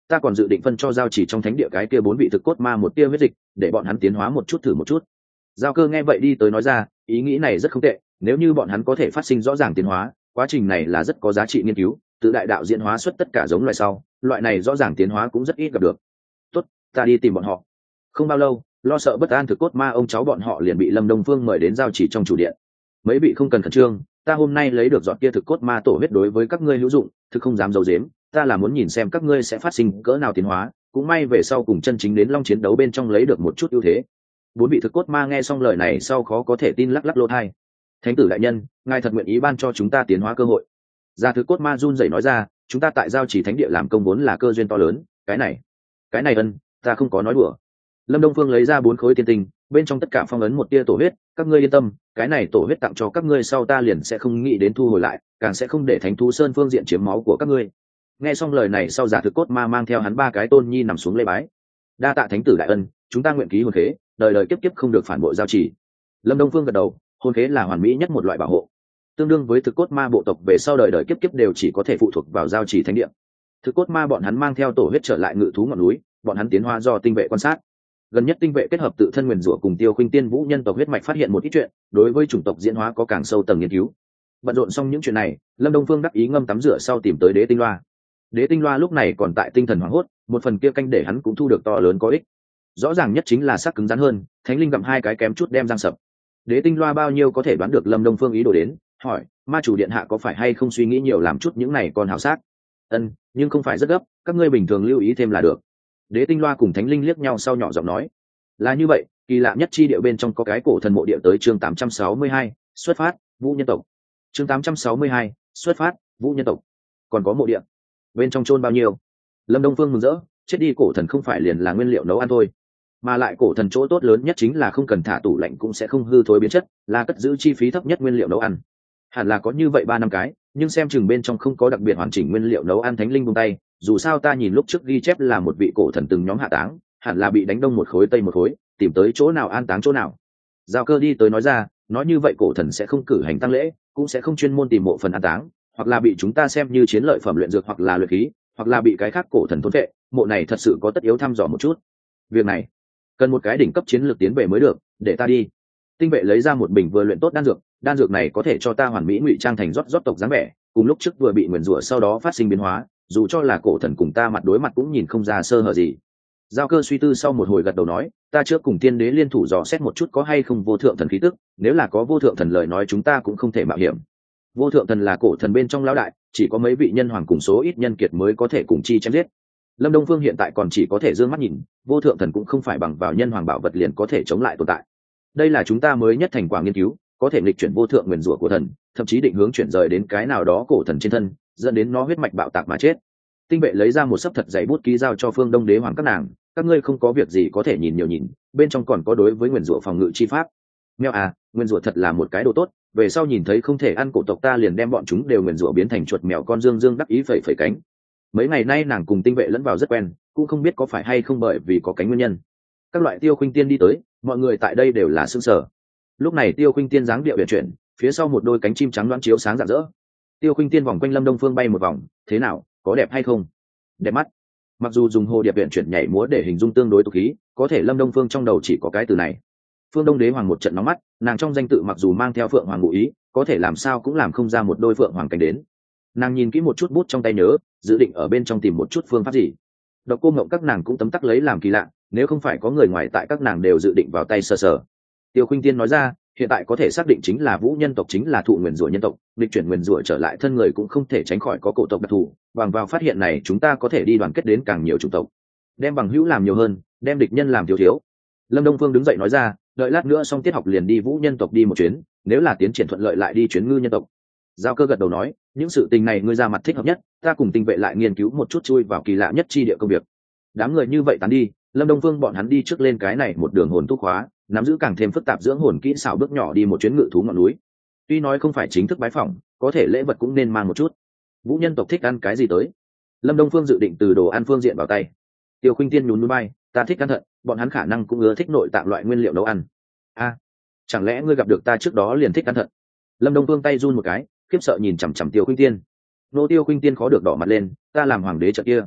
ta còn dự định phân cho giao chỉ trong thánh địa cái kia bốn vị thực cốt ma một tia huyết dịch để bọn hắn tiến hóa một chút thử một chút. Giao Cơ nghe vậy đi tới nói ra, ý nghĩ này rất không tệ, nếu như bọn hắn có thể phát sinh rõ ràng tiến hóa, quá trình này là rất có giá trị nghiên cứu, tự đại đạo diễn hóa xuất tất cả giống loài sau, loại này rõ ràng tiến hóa cũng rất ít gặp được. Tốt, ta đi tìm bọn họ. Không bao lâu, lo sợ bất an thực cốt ma ông cháu bọn họ liền bị Lâm Đông Phương mời đến giao chỉ trong chủ điện. Mấy vị không cần khẩn trương, ta hôm nay lấy được giọt kia thực cốt ma tổ huyết đối với các ngươi hữu dụng, thực không dám giấu giếm, ta là muốn nhìn xem các ngươi sẽ phát sinh cỡ nào tiến hóa, cũng may về sau cùng chân chính đến long chiến đấu bên trong lấy được một chút ưu thế. Bốn vị thực cốt ma nghe xong lời này sau khó có thể tin, lắc lắc lỗ tai. Thánh tử đại nhân, ngài thật nguyện ý ban cho chúng ta tiến hóa cơ hội. Gia thực cốt ma run rẩy nói ra, chúng ta tại giao chỉ thánh địa làm công vốn là cơ duyên to lớn, cái này, cái này ân, ta không có nói đùa. Lâm Đông Phương lấy ra bốn khối tiên tinh, bên trong tất cả phong ấn một tia tổ huyết, các ngươi yên tâm, cái này tổ huyết tặng cho các ngươi sau ta liền sẽ không nghĩ đến thu hồi lại, càng sẽ không để Thánh thú sơn phương diện chiếm máu của các ngươi. Nghe xong lời này sau, giả thực cốt ma mang theo hắn ba cái tôn nhi nằm xuống lễ bái. Đa tạ thánh tử đại ân, chúng ta nguyện ký hồn khế, đời đời kiếp kiếp không được phản bội giao chỉ. Lâm Đông Phương gật đầu, hồn khế là hoàn mỹ nhất một loại bảo hộ, tương đương với thực cốt ma bộ tộc về sau đời đời kiếp kiếp đều chỉ có thể phụ thuộc vào giao chỉ thánh địa. Thực cốt ma bọn hắn mang theo tổ huyết trở lại ngự thú ngọn núi, bọn hắn tiến hóa do tinh vệ quan sát. Gần nhất tinh vệ kết hợp tự thân nguyền rủa cùng Tiêu Khuynh Tiên vũ nhân tộc huyết mạch phát hiện một ít chuyện, đối với chủng tộc diễn hóa có càng sâu tầng nghiên cứu. Bận rộn xong những chuyện này, Lâm Đông Phương đắc ý ngâm tắm rửa sau tìm tới Đế Tinh Loa. Đế Tinh Loa lúc này còn tại tinh thần hoảng hốt, một phần kia canh để hắn cũng thu được to lớn có ích. Rõ ràng nhất chính là sắc cứng rắn hơn, thánh linh gặm hai cái kém chút đem răng sập. Đế Tinh Loa bao nhiêu có thể đoán được Lâm Đông Phương ý đồ đến, hỏi, ma chủ điện hạ có phải hay không suy nghĩ nhiều làm chút những này còn hảo sát? Ân, nhưng không phải rất gấp, các ngươi bình thường lưu ý thêm là được. Đế Tinh Loa cùng thánh linh liếc nhau sau nhỏ giọng nói, là như vậy, kỳ lạ nhất chi địa bên trong có cái cổ thần mộ địa tới chương tám trăm sáu mươi hai, xuất phát, Vũ nhân tộc. Chương tám trăm sáu mươi hai, xuất phát, Vũ nhân tộc. Còn có mộ địa, bên trong chôn bao nhiêu? Lâm Đông Phương mừng rỡ, chết đi cổ thần không phải liền là nguyên liệu nấu ăn thôi, mà lại cổ thần chỗ tốt lớn nhất chính là không cần thả tủ lạnh cũng sẽ không hư thối biến chất, là cất giữ chi phí thấp nhất nguyên liệu nấu ăn. Hẳn là có như vậy ba năm cái, nhưng xem chừng bên trong không có đặc biệt hoàn chỉnh nguyên liệu nấu ăn. Thánh linh buông tay, dù sao ta nhìn lúc trước ghi chép là một vị cổ thần từng nhóm hạ táng, hẳn là bị đánh đông một khối tây một khối, tìm tới chỗ nào an táng chỗ nào. Giao Cơ đi tới nói ra, nói như vậy cổ thần sẽ không cử hành tang lễ, cũng sẽ không chuyên môn tìm mộ phần an táng, hoặc là bị chúng ta xem như chiến lợi phẩm luyện dược hoặc là luyện khí, hoặc là bị cái khác cổ thần thôn vệ. Mộ này thật sự có tất yếu thăm dò một chút. Việc này cần một cái đỉnh cấp chiến lược tiến về mới được, để ta đi. Tinh vệ lấy ra một bình vừa luyện tốt đan dược, đan dược này có thể cho ta hoàn mỹ ngụy trang thành rót rót tộc dáng vẻ, cùng lúc trước vừa bị nguyền rủa sau đó phát sinh biến hóa, dù cho là cổ thần cùng ta mặt đối mặt cũng nhìn không ra sơ hở gì. Giao Cơ suy tư sau một hồi gật đầu nói, ta trước cùng tiên đế liên thủ dò xét một chút có hay không vô thượng thần khí tức, nếu là có vô thượng thần lời nói chúng ta cũng không thể mạo hiểm. Vô thượng thần là cổ thần bên trong lão đại, chỉ có mấy vị nhân hoàng cùng số ít nhân kiệt mới có thể cùng chi chém giết. Lâm Đông Phương hiện tại còn chỉ có thể dương mắt nhìn, vô thượng thần cũng không phải bằng vào nhân hoàng bảo vật liền có thể chống lại tồn tại. Đây là chúng ta mới nhất thành quả nghiên cứu, có thể nghịch chuyển vô thượng nguyền rủa của thần, thậm chí định hướng chuyển rời đến cái nào đó cổ thần trên thân, dẫn đến nó huyết mạch bạo tạc mà chết. Tinh vệ lấy ra một sấp thật dày bút ký giao cho Phương Đông đế hoàng các nàng, các ngươi không có việc gì có thể nhìn nhiều nhìn, bên trong còn có đối với nguyền rủa phòng ngự chi pháp. Mèo à, nguyền rủa thật là một cái đồ tốt, về sau nhìn thấy không thể ăn cổ tộc ta liền đem bọn chúng đều nguyền rủa biến thành chuột mèo con dương dương đắc ý phẩy phẩy cánh. Mấy ngày nay nàng cùng Tinh vệ lẫn vào rất quen, cũng không biết có phải hay không bởi vì có cánh nguyên nhân. Các loại Tiêu Khuynh Tiên đi tới, mọi người tại đây đều là sững sờ. Lúc này Tiêu Khuynh Tiên dáng điệu uyển chuyển, phía sau một đôi cánh chim trắng loáng chiếu sáng rạng rỡ. Tiêu Khuynh Tiên vòng quanh Lâm Đông Phương bay một vòng, thế nào, có đẹp hay không? Đẹp mắt. Mặc dù dùng hồ điệp uyển chuyển nhảy múa để hình dung tương đối tục khí, có thể Lâm Đông Phương trong đầu chỉ có cái từ này. Phương Đông đế hoàng một trận nóng mắt, nàng trong danh tự mặc dù mang theo phượng hoàng ngụ ý, có thể làm sao cũng làm không ra một đôi phượng hoàng cánh đến. Nàng nhìn kỹ một chút bút trong tay nhớ, dự định ở bên trong tìm một chút phương pháp gì. Độc Cô Ngộng các nàng cũng tấm tắc lấy làm kỳ lạ, nếu không phải có người ngoài tại các nàng đều dự định vào tay sờ sờ. Tiêu Khuynh Tiên nói ra, hiện tại có thể xác định chính là Vũ nhân tộc chính là thụ nguyền rủa nhân tộc, lịch chuyển nguyền rủa trở lại thân người cũng không thể tránh khỏi có cổ tộc đặc thù, bằng vào phát hiện này chúng ta có thể đi đoàn kết đến càng nhiều chủng tộc, đem bằng hữu làm nhiều hơn, đem địch nhân làm thiếu thiếu. Lâm Đông Phương đứng dậy nói ra, đợi lát nữa xong tiết học liền đi Vũ nhân tộc đi một chuyến, nếu là tiến triển thuận lợi lại đi chuyến Ngư nhân tộc. Giao Cơ gật đầu nói, những sự tình này ngươi ra mặt thích hợp nhất, ta cùng Tinh vệ lại nghiên cứu một chút chui vào kỳ lạ nhất chi địa công việc. Đám người như vậy tán đi, Lâm Đông Phương bọn hắn đi trước lên cái này một đường hồn thúc hóa, nắm giữ càng thêm phức tạp dưỡng hồn kỹ xảo bước nhỏ đi một chuyến ngự thú ngọn núi. Tuy nói không phải chính thức bái phỏng, có thể lễ vật cũng nên mang một chút. Vũ nhân tộc thích ăn cái gì tới? Lâm Đông Phương dự định từ đồ ăn phương diện vào tay. Tiêu Khuynh Tiên nhún nhún vai, ta thích ăn thận, bọn hắn khả năng cũng ưa thích nội tạng loại nguyên liệu nấu ăn. A, chẳng lẽ ngươi gặp được ta trước đó liền thích ăn thận? Lâm Đông Phương tay run một cái, khiếp sợ nhìn chằm chằm Tiêu Khuynh Tiên. Nô Tiêu Khuynh Tiên khó được đỏ mặt lên, ta làm hoàng đế trận kia,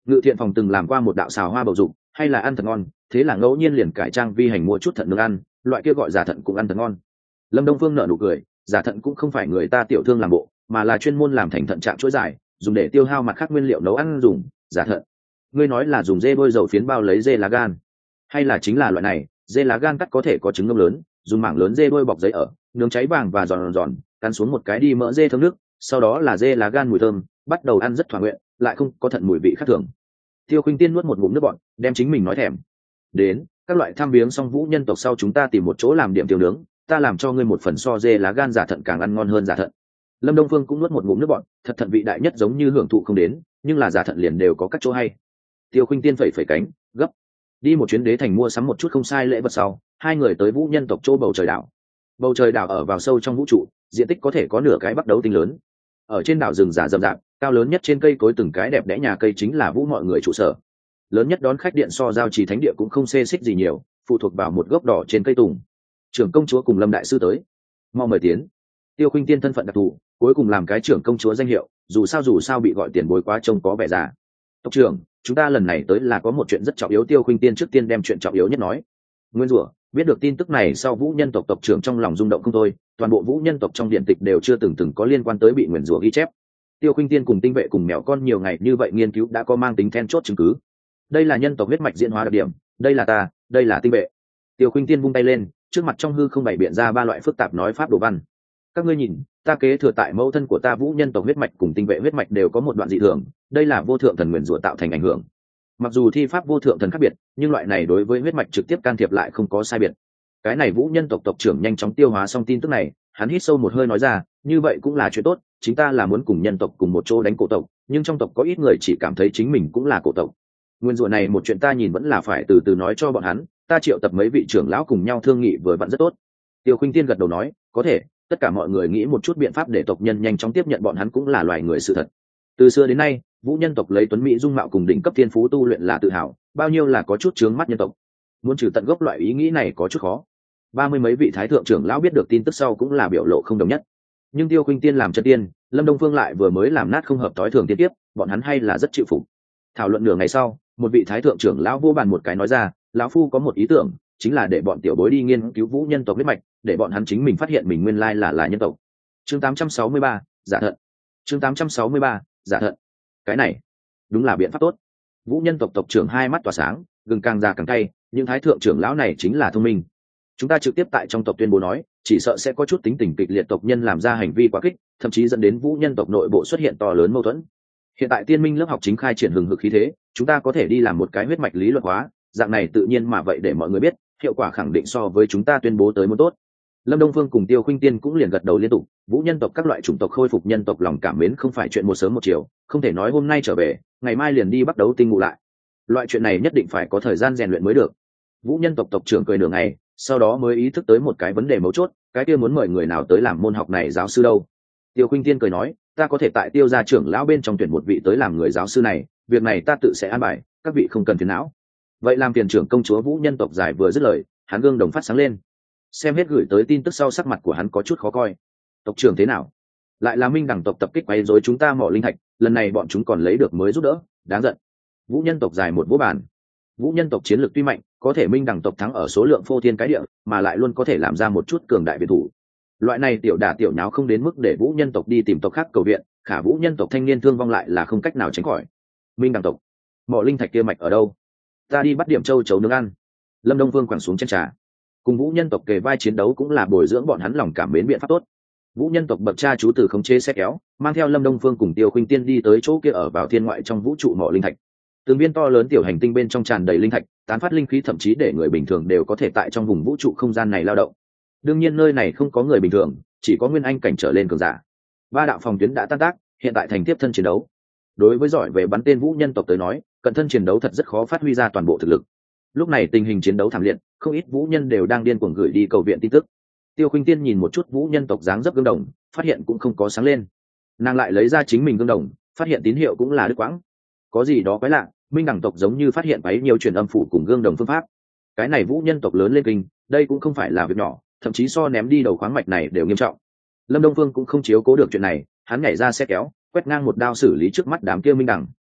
Ngự thiện phòng từng làm qua một đạo xào hoa bầu dục, hay là ăn thật ngon, thế là ngẫu nhiên liền cải trang vi hành mua chút thận nướng ăn, loại kia gọi giả thận cũng ăn thật ngon. Lâm Đông Phương nở nụ cười, giả thận cũng không phải người ta tiểu thương làm bộ, mà là chuyên môn làm thành thận trạng chuỗi dài, dùng để tiêu hao mặt khác nguyên liệu nấu ăn dùng. Giả thận, ngươi nói là dùng dê bôi dầu phiến bao lấy dê lá gan, hay là chính là loại này dê lá gan cắt có thể có trứng ngông lớn, dùng mảng lớn dê bôi bọc giấy ở, nướng cháy vàng và giòn giòn, cắn xuống một cái đi mỡ dê thơm nước, sau đó là dê lá gan mùi thơm, bắt đầu ăn rất thỏa nguyện, lại không có thận mùi vị khác thường. Tiêu Khuynh Tiên nuốt một ngụm nước bọt, đem chính mình nói thèm. Đến, các loại tham viếng xong vũ nhân tộc sau chúng ta tìm một chỗ làm điểm tiêu nướng, ta làm cho ngươi một phần so dê lá gan giả thận càng ăn ngon hơn giả thận. Lâm Đông Phương cũng nuốt một ngụm nước bọt, thật thận vị đại nhất giống như hưởng thụ không đến, nhưng là giả thận liền đều có các chỗ hay. Tiêu Khuynh Tiên phẩy phẩy cánh, gấp. Đi một chuyến đế thành mua sắm một chút không sai lễ vật sau, hai người tới vũ nhân tộc chỗ bầu trời đảo. Bầu trời đảo ở vào sâu trong vũ trụ, diện tích có thể có nửa cái bắc đấu tinh lớn. Ở trên đảo rừng già rậm rạp, cao lớn nhất trên cây cối từng cái đẹp đẽ nhà cây chính là vũ mọi người trụ sở. Lớn nhất đón khách điện so giao trì thánh địa cũng không xê xích gì nhiều, phụ thuộc vào một gốc đỏ trên cây tùng. Trưởng công chúa cùng Lâm đại sư tới, mau mời tiến. Tiêu Khuynh Tiên thân phận đặc thù, cuối cùng làm cái trưởng công chúa danh hiệu, dù sao dù sao bị gọi tiền bối quá trông có vẻ già. Tộc trưởng, chúng ta lần này tới là có một chuyện rất trọng yếu. Tiêu Khuynh Tiên trước tiên đem chuyện trọng yếu nhất nói. Nguyên rủa biết được tin tức này sau, vũ nhân tộc tộc trưởng trong lòng rung động không thôi, toàn bộ vũ nhân tộc trong điện tịch đều chưa từng từng có liên quan tới bị nguyền rủa ghi chép. Tiêu Khuynh Tiên cùng tinh vệ cùng mèo con nhiều ngày như vậy nghiên cứu đã có mang tính then chốt chứng cứ. Đây là nhân tộc huyết mạch diễn hóa đặc điểm, đây là ta, đây là tinh vệ. Tiêu Khuynh Tiên vung tay lên, trước mặt trong hư không bày biện ra ba loại phức tạp nói pháp đồ văn. Các ngươi nhìn, ta kế thừa tại mẫu thân của ta vũ nhân tộc huyết mạch cùng tinh vệ huyết mạch đều có một đoạn dị thường, đây là vô thượng thần nguyền rủa tạo thành ảnh hưởng. Mặc dù thi pháp vô thượng thần khác biệt, nhưng loại này đối với huyết mạch trực tiếp can thiệp lại không có sai biệt. Cái này vũ nhân tộc tộc trưởng nhanh chóng tiêu hóa xong tin tức này, hắn hít sâu một hơi nói ra, như vậy cũng là chuyện tốt, chính ta là muốn cùng nhân tộc cùng một chỗ đánh cổ tộc, nhưng trong tộc có ít người chỉ cảm thấy chính mình cũng là cổ tộc. Nguyên rủa này một chuyện ta nhìn vẫn là phải từ từ nói cho bọn hắn, ta triệu tập mấy vị trưởng lão cùng nhau thương nghị vừa vặn rất tốt. Tiêu Khuynh Tiên gật đầu nói, có thể, tất cả mọi người nghĩ một chút biện pháp để tộc nhân nhanh chóng tiếp nhận bọn hắn cũng là loài người sự thật. Từ xưa đến nay, vũ nhân tộc lấy tuấn mỹ dung mạo cùng đỉnh cấp thiên phú tu luyện là tự hào, bao nhiêu là có chút chướng mắt nhân tộc. Muốn trừ tận gốc loại ý nghĩ này có chút khó. Ba mươi mấy vị thái thượng trưởng lão biết được tin tức sau cũng là biểu lộ không đồng nhất. Nhưng Tiêu Khuynh Tiên làm chân tiên, Lâm Đông Phương lại vừa mới làm nát không hợp tối thường tiên tiếp, bọn hắn hay là rất chịu phục. Thảo luận nửa ngày sau, một vị thái thượng trưởng lão vô bàn một cái nói ra, lão phu có một ý tưởng, chính là để bọn tiểu bối đi nghiên cứu vũ nhân tộc huyết mạch, để bọn hắn chính mình phát hiện mình nguyên lai là là nhân tộc. Chương tám trăm sáu mươi ba, giả thận. Chương tám trăm sáu mươi ba, giả thận. Cái này, đúng là biện pháp tốt. Vũ nhân tộc tộc trưởng hai mắt tỏa sáng, gừng càng già càng cay, những thái thượng trưởng lão này chính là thông minh. Chúng ta trực tiếp tại trong tộc tuyên bố nói, chỉ sợ sẽ có chút tính tình kịch liệt tộc nhân làm ra hành vi quá kích, thậm chí dẫn đến vũ nhân tộc nội bộ xuất hiện to lớn mâu thuẫn. Hiện tại tiên minh lớp học chính khai triển hừng hực khí thế, chúng ta có thể đi làm một cái huyết mạch lý luận hóa, dạng này tự nhiên mà vậy để mọi người biết, hiệu quả khẳng định so với chúng ta tuyên bố tới muốn tốt. Lâm Đông Phương cùng Tiêu Khuynh Tiên cũng liền gật đầu liên tục, vũ nhân tộc các loại chủng tộc khôi phục nhân tộc lòng cảm mến không phải chuyện một sớm một chiều, không thể nói hôm nay trở về, ngày mai liền đi bắt đấu tinh ngủ lại. Loại chuyện này nhất định phải có thời gian rèn luyện mới được. Vũ nhân tộc tộc trưởng cười nửa ngày, sau đó mới ý thức tới một cái vấn đề mấu chốt, cái kia muốn mời người nào tới làm môn học này giáo sư đâu. Tiêu Khuynh Tiên cười nói, ta có thể tại Tiêu gia trưởng lão bên trong tuyển một vị tới làm người giáo sư này, việc này ta tự sẽ an bài, các vị không cần phiền não. Vậy làm tiền trưởng công chúa vũ nhân tộc giải vừa dứt lời, hắn gương đồng phát sáng lên. Xem hết gửi tới tin tức sau, sắc mặt của hắn có chút khó coi. Tộc trưởng thế nào? Lại là Minh đẳng tộc tập kích quấy rối chúng ta mỏ linh thạch, lần này bọn chúng còn lấy được mới giúp đỡ, đáng giận. Vũ nhân tộc dài một vỗ bàn. Vũ nhân tộc chiến lược tuy mạnh, có thể Minh đẳng tộc thắng ở số lượng phô thiên cái địa, mà lại luôn có thể làm ra một chút cường đại viện thủ. Loại này tiểu đả tiểu nháo không đến mức để vũ nhân tộc đi tìm tộc khác cầu viện, khả vũ nhân tộc thanh niên thương vong lại là không cách nào tránh khỏi. Minh đẳng tộc, mỏ linh thạch kia mạch ở đâu? Ta đi bắt điểm châu chấu nướng ăn. Lâm Đông Vương quẳng xuống chén trà. Cùng vũ nhân tộc kề vai chiến đấu cũng là bồi dưỡng bọn hắn lòng cảm mến biện pháp tốt. Vũ nhân tộc bậc cha chú từ khống chế xe kéo, mang theo Lâm Đông Phương cùng Tiêu Khuynh Tiên đi tới chỗ kia ở vào thiên ngoại trong vũ trụ mỏ linh thạch. Từng viên to lớn tiểu hành tinh bên trong tràn đầy linh thạch, tán phát linh khí, thậm chí để người bình thường đều có thể tại trong vùng vũ trụ không gian này lao động. Đương nhiên nơi này không có người bình thường, chỉ có nguyên anh cảnh trở lên cường giả. Ba đạo phòng tuyến đã tan tác, hiện tại thành tiếp thân chiến đấu. Đối với giỏi về bắn tên vũ nhân tộc tới nói, cận thân chiến đấu thật rất khó phát huy ra toàn bộ thực lực. Lúc này tình hình chiến đấu thảm liệt, không ít vũ nhân đều đang điên cuồng gửi đi cầu viện tin tức. Tiêu Khuynh Tiên nhìn một chút vũ nhân tộc dáng dấp gương đồng, phát hiện cũng không có sáng lên. Nàng lại lấy ra chính mình gương đồng, phát hiện tín hiệu cũng là đứt quãng. Có gì đó quái lạ, Minh đẳng tộc giống như phát hiện bấy nhiều truyền âm phủ cùng gương đồng phương pháp. Cái này vũ nhân tộc lớn lên kinh, đây cũng không phải là việc nhỏ, thậm chí so ném đi đầu khoáng mạch này đều nghiêm trọng. Lâm Đông Phương cũng không chiếu cố được chuyện này, hắn nhảy ra xe kéo, quét ngang một đao xử lý trước mắt đám kia Minh đẳng.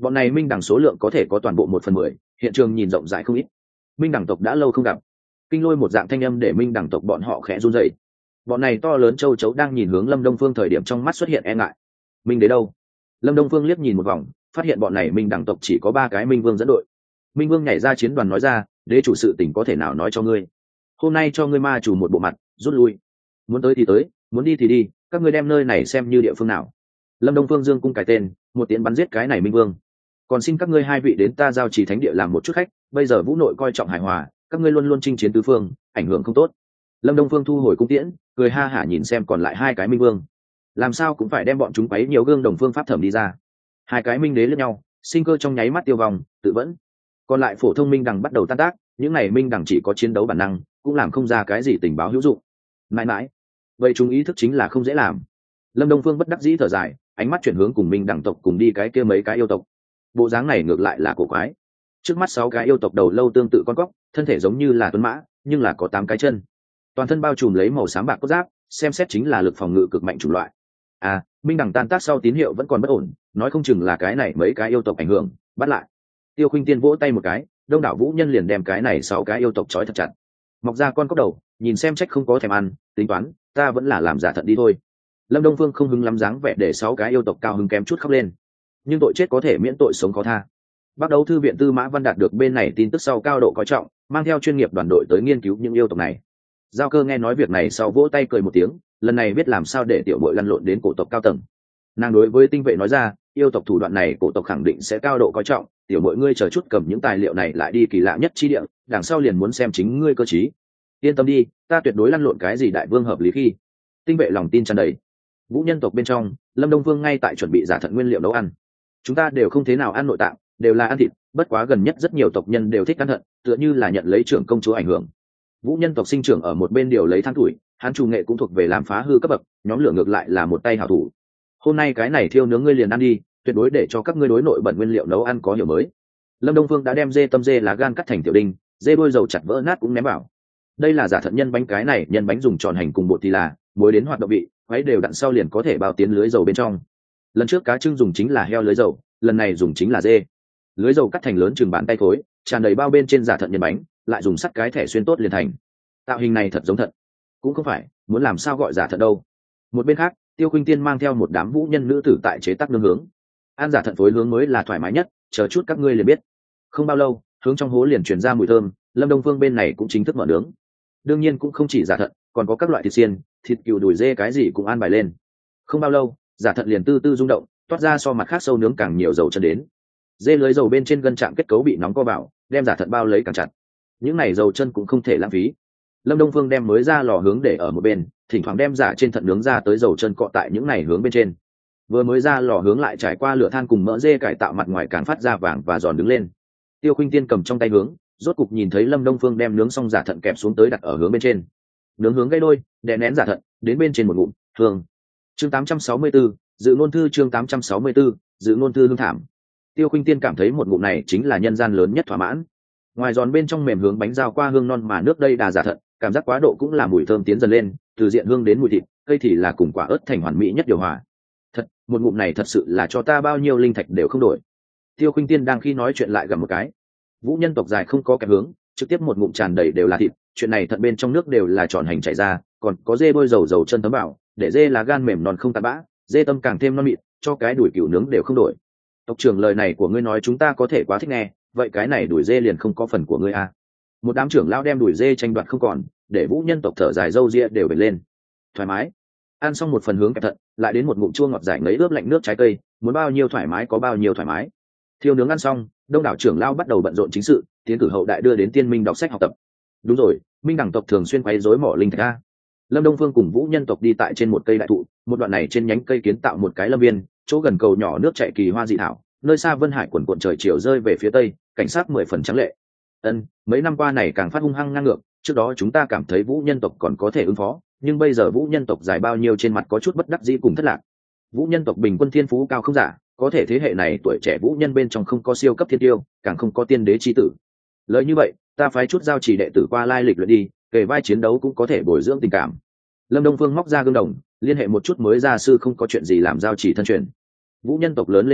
bọn này minh đẳng số lượng có thể có toàn bộ một phần mười, hiện trường nhìn rộng rãi không ít. Minh đẳng tộc đã lâu không gặp, kinh lôi một dạng thanh âm để minh đẳng tộc bọn họ khẽ run rẩy. Bọn này to lớn châu chấu đang nhìn hướng Lâm Đông Phương thời điểm trong mắt xuất hiện e ngại. Minh đế đâu? Lâm Đông Phương liếc nhìn một vòng, phát hiện bọn này minh đẳng tộc chỉ có ba cái minh vương dẫn đội. Minh vương nhảy ra chiến đoàn nói ra, đế chủ sự tình có thể nào nói cho ngươi, hôm nay cho ngươi ma chủ một bộ mặt, rút lui, muốn tới thì tới, muốn đi thì đi, các ngươi đem nơi này xem như địa phương nào. Lâm Đông Phương dương cung cái tên, một tiếng bắn giết cái này minh vương. Còn xin các ngươi hai vị đến ta giao trì thánh địa làm một chút khách, bây giờ vũ nội coi trọng hài hòa, các ngươi luôn luôn chinh chiến tứ phương, ảnh hưởng không tốt. Lâm Đông Phương thu hồi cung tiễn, cười ha hả nhìn xem còn lại hai cái minh vương, làm sao cũng phải đem bọn chúng quấy nhiều gương đồng phương pháp thẩm đi ra. Hai cái minh đế lẫn nhau, sinh cơ trong nháy mắt tiêu vong, tự vẫn. Còn lại phổ thông minh đằng bắt đầu tan tác, những này minh đằng chỉ có chiến đấu bản năng, cũng làm không ra cái gì tình báo hữu dụng. Mãi mãi, vậy chúng ý thức chính là không dễ làm. Lâm Đông Phương bất đắc dĩ thở dài, ánh mắt chuyển hướng cùng minh đằng tộc cùng đi cái kia mấy cái yêu tộc. Bộ dáng này ngược lại là cổ quái. Trước mắt sáu cái yêu tộc đầu lâu tương tự con cóc, thân thể giống như là tuấn mã, nhưng là có tám cái chân, toàn thân bao trùm lấy màu xám bạc cốt giáp, xem xét chính là lực phòng ngự cực mạnh chủng loại. À, minh đằng tan tác sau tín hiệu vẫn còn bất ổn, nói không chừng là cái này mấy cái yêu tộc ảnh hưởng, bắt lại. Tiêu Khuynh Tiên vỗ tay một cái, đông đảo vũ nhân liền đem cái này sáu cái yêu tộc trói thật chặt. Mọc ra con cóc đầu, nhìn xem trách không có thèm ăn, tính toán, ta vẫn là làm giả thận đi thôi. Lâm Đông Phương không hứng lắm dáng vẻ để sáu cái yêu tộc cao hứng kém chút khóc lên, nhưng tội chết có thể miễn tội sống khó tha. Bắt đầu thư viện Tư Mã Văn đạt được bên này tin tức sau cao độ coi trọng, mang theo chuyên nghiệp đoàn đội tới nghiên cứu những yêu tộc này. Giao Cơ nghe nói việc này sau vỗ tay cười một tiếng, lần này biết làm sao để tiểu muội lăn lộn đến cổ tộc cao tầng. Nàng đối với tinh vệ nói ra, yêu tộc thủ đoạn này cổ tộc khẳng định sẽ cao độ coi trọng, tiểu muội ngươi chờ chút cầm những tài liệu này lại đi kỳ lạ nhất chi địa, đằng sau liền muốn xem chính ngươi cơ trí. Yên tâm đi, ta tuyệt đối lăn lộn cái gì đại vương hợp lý khi. Tinh vệ lòng tin tràn đầy. Vũ nhân tộc bên trong, Lâm Đông Vương ngay tại chuẩn bị giả thận nguyên liệu nấu ăn. Chúng ta đều không thế nào ăn nội tạng, đều là ăn thịt, bất quá gần nhất rất nhiều tộc nhân đều thích ăn thận, tựa như là nhận lấy trưởng công chúa ảnh hưởng. Vũ nhân tộc sinh trưởng ở một bên điều lấy than tuổi, hắn chủ nghệ cũng thuộc về làm phá hư cấp bậc, nhóm lửa ngược lại là một tay hảo thủ. Hôm nay cái này thiêu nướng ngươi liền ăn đi, tuyệt đối để cho các ngươi đối nội bẩn nguyên liệu nấu ăn có hiểu mới. Lâm Đông Phương đã đem dê tâm dê lá gan cắt thành tiểu đinh, dê đôi dầu chặt vỡ nát cũng ném vào. Đây là giả thận nhân bánh, cái này nhân bánh dùng tròn hành cùng bột thì là muối đến hoạt động vị, quấy đều đặn sau liền có thể bao tiến lưới dầu bên trong. Lần trước cá trưng dùng chính là heo lưới dầu, lần này dùng chính là dê. Lưới dầu cắt thành lớn chừng bàn tay khối, tràn đầy bao bên trên giả thận nhân bánh, lại dùng sắt cái thẻ xuyên tốt liền thành. Tạo hình này thật giống thận, cũng không phải, muốn làm sao gọi giả thận đâu. Một bên khác, Tiêu Khuynh Tiên mang theo một đám vũ nhân nữ tử tại chế tác nướng hướng. Ăn giả thận phối hướng mới là thoải mái nhất, chờ chút các ngươi liền biết. Không bao lâu, hướng trong hố liền truyền ra mùi thơm, Lâm Đông Phương bên này cũng chính thức mở nướng. Đương nhiên cũng không chỉ giả thận, còn có các loại thịt xiên, thịt cừu, đùi dê cái gì cũng an bài lên. Không bao lâu, giả thận liền tư tư rung động, toát ra so mặt khác sâu nướng càng nhiều dầu chân đến. Dê lưới dầu bên trên gân chạm kết cấu bị nóng co vào, đem giả thận bao lấy càng chặt. Những này dầu chân cũng không thể lãng phí. Lâm Đông Phương đem mới ra lò hướng để ở một bên, thỉnh thoảng đem giả trên thận nướng ra tới dầu chân cọ tại những này hướng bên trên. Vừa mới ra lò hướng lại trải qua lửa than cùng mỡ dê cải tạo mặt ngoài càng phát ra vàng và giòn đứng lên. Tiêu Khuynh Tiên cầm trong tay hướng, rốt cục nhìn thấy Lâm Đông Phương đem nướng xong giả thận kẹp xuống tới đặt ở hướng bên trên. Nướng hướng gây đôi, đè nén giả thận, đến bên trên một ngụm, hương. Chương tám trăm sáu mươi tư, dự ngôn thư chương tám trăm sáu mươi tư, dự ngôn thư hương thảm. Tiêu Khuynh Tiên cảm thấy một ngụm này chính là nhân gian lớn nhất thỏa mãn. Ngoài giòn bên trong mềm hướng bánh giao qua hương non mà nước đây đà giả thận, cảm giác quá độ cũng là mùi thơm tiến dần lên, từ diện hương đến mùi thịt, cây thì là cùng quả ớt thành hoàn mỹ nhất điều hòa. Thật, một ngụm này thật sự là cho ta bao nhiêu linh thạch đều không đổi. Tiêu Khuynh Tiên đang khi nói chuyện lại gặp một cái. Vũ nhân tộc dài không có kẹp hướng, trực tiếp một ngụm tràn đầy đều là thịt, chuyện này thận bên trong nước đều là tròn hành chảy ra, còn có dê bôi dầu dầu chân tấm bảo, để dê lá gan mềm non không tạt bã, dê tâm càng thêm non mịn, cho cái đùi cừu nướng đều không đổi. Tộc trưởng lời này của ngươi nói chúng ta có thể quá thích nghe, vậy cái này đùi dê liền không có phần của ngươi à? Một đám trưởng lão đem đùi dê tranh đoạt không còn, để vũ nhân tộc thở dài râu ria đều bật lên. Thoải mái. Ăn xong một phần hướng kẹp thận, lại đến một ngụm chua ngọt giải ngấy ướp lạnh nước trái cây, muốn bao nhiêu thoải mái có bao nhiêu thoải mái. Thiêu nướng ăn xong, đông đảo trưởng lão bắt đầu bận rộn chính sự, tiến cử hậu đại đưa đến tiên minh đọc sách học tập. Đúng rồi, minh đẳng tộc thường xuyên quấy rối mỏ linh thạch a. Lâm Đông Phương cùng vũ nhân tộc đi tại trên một cây đại thụ, một đoạn này trên nhánh cây kiến tạo một cái lâm viên, chỗ gần cầu nhỏ nước chảy kỳ hoa dị thảo, nơi xa vân hải quần quận trời chiều rơi về phía tây, cảnh sát mười phần trắng lệ. Ân, mấy năm qua này càng phát hung hăng ngang ngược, trước đó chúng ta cảm thấy vũ nhân tộc còn có thể ứng phó, nhưng bây giờ vũ nhân tộc dài bao nhiêu trên mặt có chút bất đắc dĩ cùng thất lạc. Vũ nhân tộc bình quân thiên phú cao không giả, có thể thế hệ này tuổi trẻ vũ nhân bên trong không có siêu cấp thiên tiêu, càng không có tiên đế chi tử. Lời như vậy, ta phái chút giao chỉ đệ tử qua lai lịch luyện đi, kể vai chiến đấu cũng có thể bồi dưỡng tình cảm. Lâm Đông Phương móc ra gương đồng, liên hệ một chút mới gia sư không có chuyện gì làm giao chỉ thân truyền. Vũ nhân tộc lớn lên vui,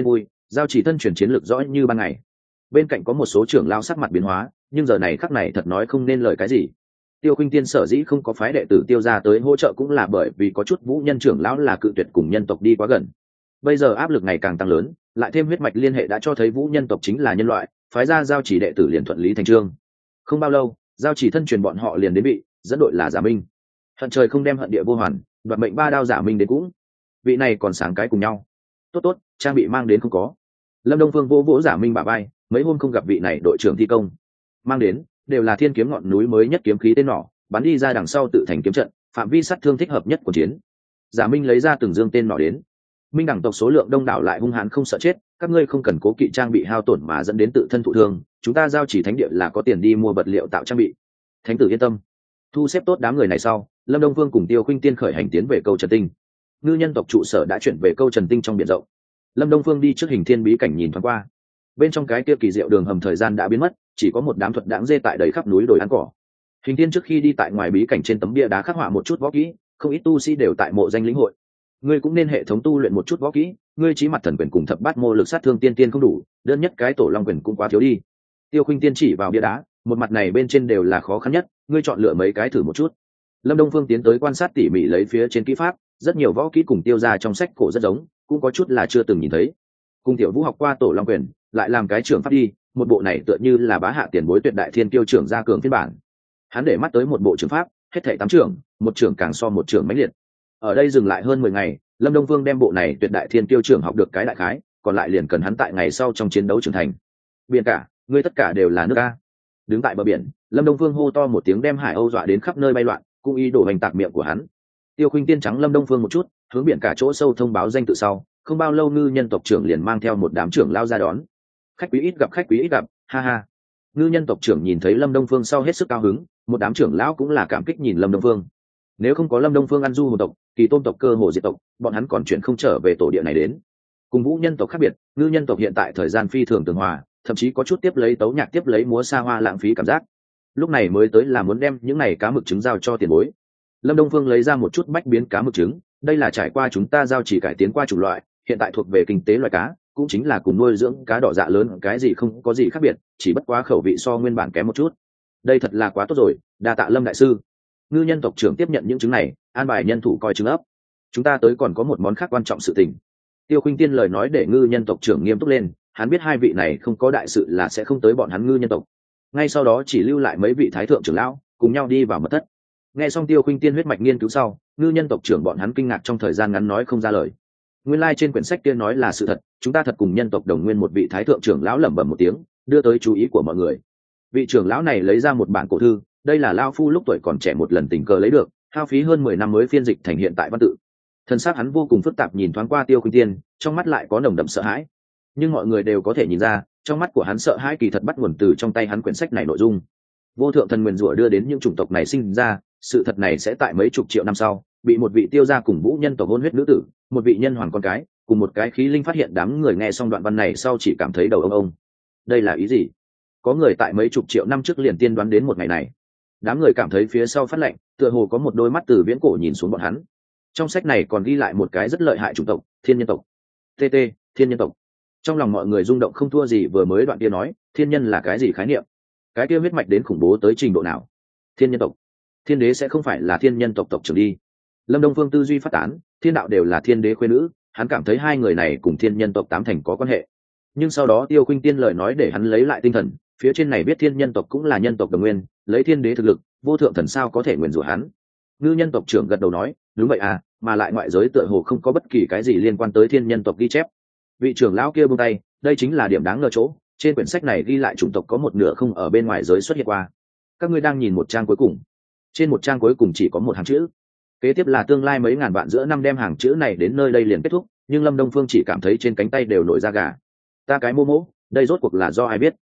giao chỉ thân truyền chiến lược rõ như ban ngày. Bên cạnh có một số trưởng lao sắc mặt biến hóa, nhưng giờ này khắc này thật nói không nên lời cái gì. Tiêu Khuynh Tiên sở dĩ không có phái đệ tử Tiêu gia tới hỗ trợ cũng là bởi vì có chút vũ nhân trưởng lão là cự tuyệt cùng nhân tộc đi quá gần. Bây giờ áp lực ngày càng tăng lớn, lại thêm huyết mạch liên hệ đã cho thấy vũ nhân tộc chính là nhân loại, phái ra giao chỉ đệ tử liền thuận lý thành chương. Không bao lâu, giao chỉ thân truyền bọn họ liền đến bị dẫn đội là Giả Minh. Hận trời không đem hận địa vô hoàn, đoạt mệnh ba đao Giả Minh đến cũng. Vị này còn sáng cái cùng nhau. Tốt tốt, trang bị mang đến không có. Lâm Đông Phương vỗ vỗ Giả Minh bả vai, mấy hôm không gặp vị này đội trưởng thi công, mang đến đều là thiên kiếm ngọn núi mới nhất kiếm khí tên nỏ, bắn đi ra đằng sau tự thành kiếm trận, phạm vi sát thương thích hợp nhất của chiến. Giả Minh lấy ra từng dương tên nỏ đến. Minh đẳng tộc số lượng đông đảo lại hung hãn không sợ chết, các ngươi không cần cố kỵ trang bị hao tổn mà dẫn đến tự thân thụ thương, chúng ta giao chỉ thánh địa là có tiền đi mua vật liệu tạo trang bị. Thánh tử yên tâm. Thu xếp tốt đám người này sau, Lâm Đông Vương cùng Tiêu Khuynh Tiên khởi hành tiến về câu Trần Tinh. Ngư nhân tộc trụ sở đã chuyển về câu Trần Tinh trong biển rộng. Lâm Đông Phương đi trước hình thiên bí cảnh nhìn thoáng qua. Bên trong cái kia kỳ diệu đường hầm thời gian đã biến mất, chỉ có một đám thuật đãng dê tại đầy khắp núi đồi ăn cỏ. Hình thiên trước khi đi tại ngoài bí cảnh trên tấm bia đá khắc họa một chút võ kỹ, không ít tu sĩ đều tại mộ danh lĩnh hội. Ngươi cũng nên hệ thống tu luyện một chút võ kỹ, ngươi chí mặt thần quyền cùng thập bát mô lực sát thương tiên tiên không đủ, đơn nhất cái tổ long quyền cũng quá thiếu đi. Tiêu Khuynh Tiên chỉ vào bia đá, một mặt này bên trên đều là khó khăn nhất, ngươi chọn lựa mấy cái thử một chút. Lâm Đông Phương tiến tới quan sát tỉ mỉ lấy phía trên kỹ pháp, rất nhiều võ kỹ cùng tiêu ra trong sách cổ rất giống, cũng có chút là chưa từng nhìn thấy. Cùng Tiểu Vũ học qua tổ long quyền, lại làm cái trưởng pháp đi, một bộ này tựa như là bá hạ tiền bối tuyệt đại thiên tiêu trưởng gia cường phiên bản. Hắn để mắt tới một bộ trưởng pháp, hết thảy tám trưởng, một trưởng càng so một trưởng mãnh liệt. Ở đây dừng lại hơn mười ngày, Lâm Đông Phương đem bộ này tuyệt đại thiên tiêu trưởng học được cái đại khái, còn lại liền cần hắn tại ngày sau trong chiến đấu trưởng thành. Biển cả, ngươi tất cả đều là nước a. Đứng tại bờ biển, Lâm Đông Phương hô to một tiếng đem Hải Âu dọa đến khắp nơi bay loạn, cũng ý đổ hành tạc miệng của hắn. Tiêu Khuynh Tiên trắng Lâm Đông Phương một chút, hướng biển cả chỗ sâu thông báo danh tự sau, không bao lâu ngư nhân tộc trưởng liền mang theo một đám trưởng lao ra đón. Khách quý ít gặp khách quý ít gặp, ha ha. Ngư nhân tộc trưởng nhìn thấy Lâm Đông Phương sau hết sức cao hứng, một đám trưởng lão cũng là cảm kích nhìn Lâm Đông Phương. Nếu không có Lâm Đông Phương ăn du hồn tộc, kỳ tôn tộc cơ hồ diệt tộc, bọn hắn còn chuyển không trở về tổ địa này đến. Cùng vũ nhân tộc khác biệt, ngư nhân tộc hiện tại thời gian phi thường tường hòa, thậm chí có chút tiếp lấy tấu nhạc tiếp lấy múa xa hoa lãng phí cảm giác. Lúc này mới tới là muốn đem những này cá mực trứng giao cho tiền bối. Lâm Đông Phương lấy ra một chút bách biến cá mực trứng, đây là trải qua chúng ta giao chỉ cải tiến qua chủng loại, hiện tại thuộc về kinh tế loài cá, cũng chính là cùng nuôi dưỡng cá đỏ dạ lớn cái gì không có gì khác biệt, chỉ bất quá khẩu vị so nguyên bản kém một chút. Đây thật là quá tốt rồi, đa tạ Lâm đại sư. Ngư nhân tộc trưởng tiếp nhận những trứng này, an bài nhân thủ coi trứng ấp. Chúng ta tới còn có một món khác quan trọng sự tình. Tiêu Khuynh Tiên lời nói để ngư nhân tộc trưởng nghiêm túc lên, hắn biết hai vị này không có đại sự là sẽ không tới bọn hắn ngư nhân tộc. Ngay sau đó chỉ lưu lại mấy vị thái thượng trưởng lão, cùng nhau đi vào mật thất. Nghe xong Tiêu Khuynh Tiên huyết mạch nghiên cứu sau, ngư nhân tộc trưởng bọn hắn kinh ngạc trong thời gian ngắn nói không ra lời. Nguyên lai like trên quyển sách kia nói là sự thật, chúng ta thật cùng nhân tộc đồng nguyên một vị thái thượng trưởng lão lẩm bẩm một tiếng, đưa tới chú ý của mọi người. Vị trưởng lão này lấy ra một bản cổ thư, đây là lão phu lúc tuổi còn trẻ một lần tình cờ lấy được, hao phí hơn mười năm mới phiên dịch thành hiện tại văn tự. Thân xác hắn vô cùng phức tạp nhìn thoáng qua Tiêu Khuynh Tiên, trong mắt lại có nồng đậm sợ hãi. Nhưng mọi người đều có thể nhìn ra, trong mắt của hắn sợ hãi kỳ thật bắt nguồn từ trong tay hắn quyển sách này nội dung. Vô thượng thần nguyền rủa đưa đến những chủng tộc này sinh ra, sự thật này sẽ tại mấy chục triệu năm sau bị một vị tiêu gia cùng vũ nhân tộc hôn huyết nữ tử, một vị nhân hoàng con cái, cùng một cái khí linh phát hiện. Đám người nghe xong đoạn văn này sau chỉ cảm thấy đầu ông ông. Đây là ý gì? Có người tại mấy chục triệu năm trước liền tiên đoán đến một ngày này. Đám người cảm thấy phía sau phát lạnh, tựa hồ có một đôi mắt từ viễn cổ nhìn xuống bọn hắn. Trong sách này còn ghi lại một cái rất lợi hại chủng tộc, thiên nhân tộc. tê tê, thiên nhân tộc. Trong lòng mọi người rung động không thua gì vừa mới đoạn kia nói, thiên nhân là cái gì khái niệm? Cái kia huyết mạch đến khủng bố tới trình độ nào? Thiên nhân tộc, thiên đế sẽ không phải là thiên nhân tộc tộc trưởng đi. Lâm Đông Phương tư duy phát tán, thiên đạo đều là thiên đế khuê nữ, hắn cảm thấy hai người này cùng thiên nhân tộc tám thành có quan hệ. Nhưng sau đó Tiêu Khuynh Tiên lời nói để hắn lấy lại tinh thần, phía trên này biết thiên nhân tộc cũng là nhân tộc đồng nguyên, lấy thiên đế thực lực, vô thượng thần sao có thể nguyền rủa hắn. Ngư nhân tộc trưởng gật đầu nói, đúng vậy à, mà lại ngoại giới tựa hồ không có bất kỳ cái gì liên quan tới thiên nhân tộc ghi chép. Vị trưởng lão kia buông tay, đây chính là điểm đáng ngờ chỗ, trên quyển sách này ghi lại chủng tộc có một nửa không ở bên ngoài giới xuất hiện qua. Các ngươi đang nhìn một trang cuối cùng, trên một trang cuối cùng chỉ có một hàng chữ, kế tiếp là tương lai mấy ngàn vạn giữa năm đem hàng chữ này đến nơi đây liền kết thúc. Nhưng Lâm Đông Phương chỉ cảm thấy trên cánh tay đều nổi da gà. Ta cái mô mỗ, đây rốt cuộc là do ai biết?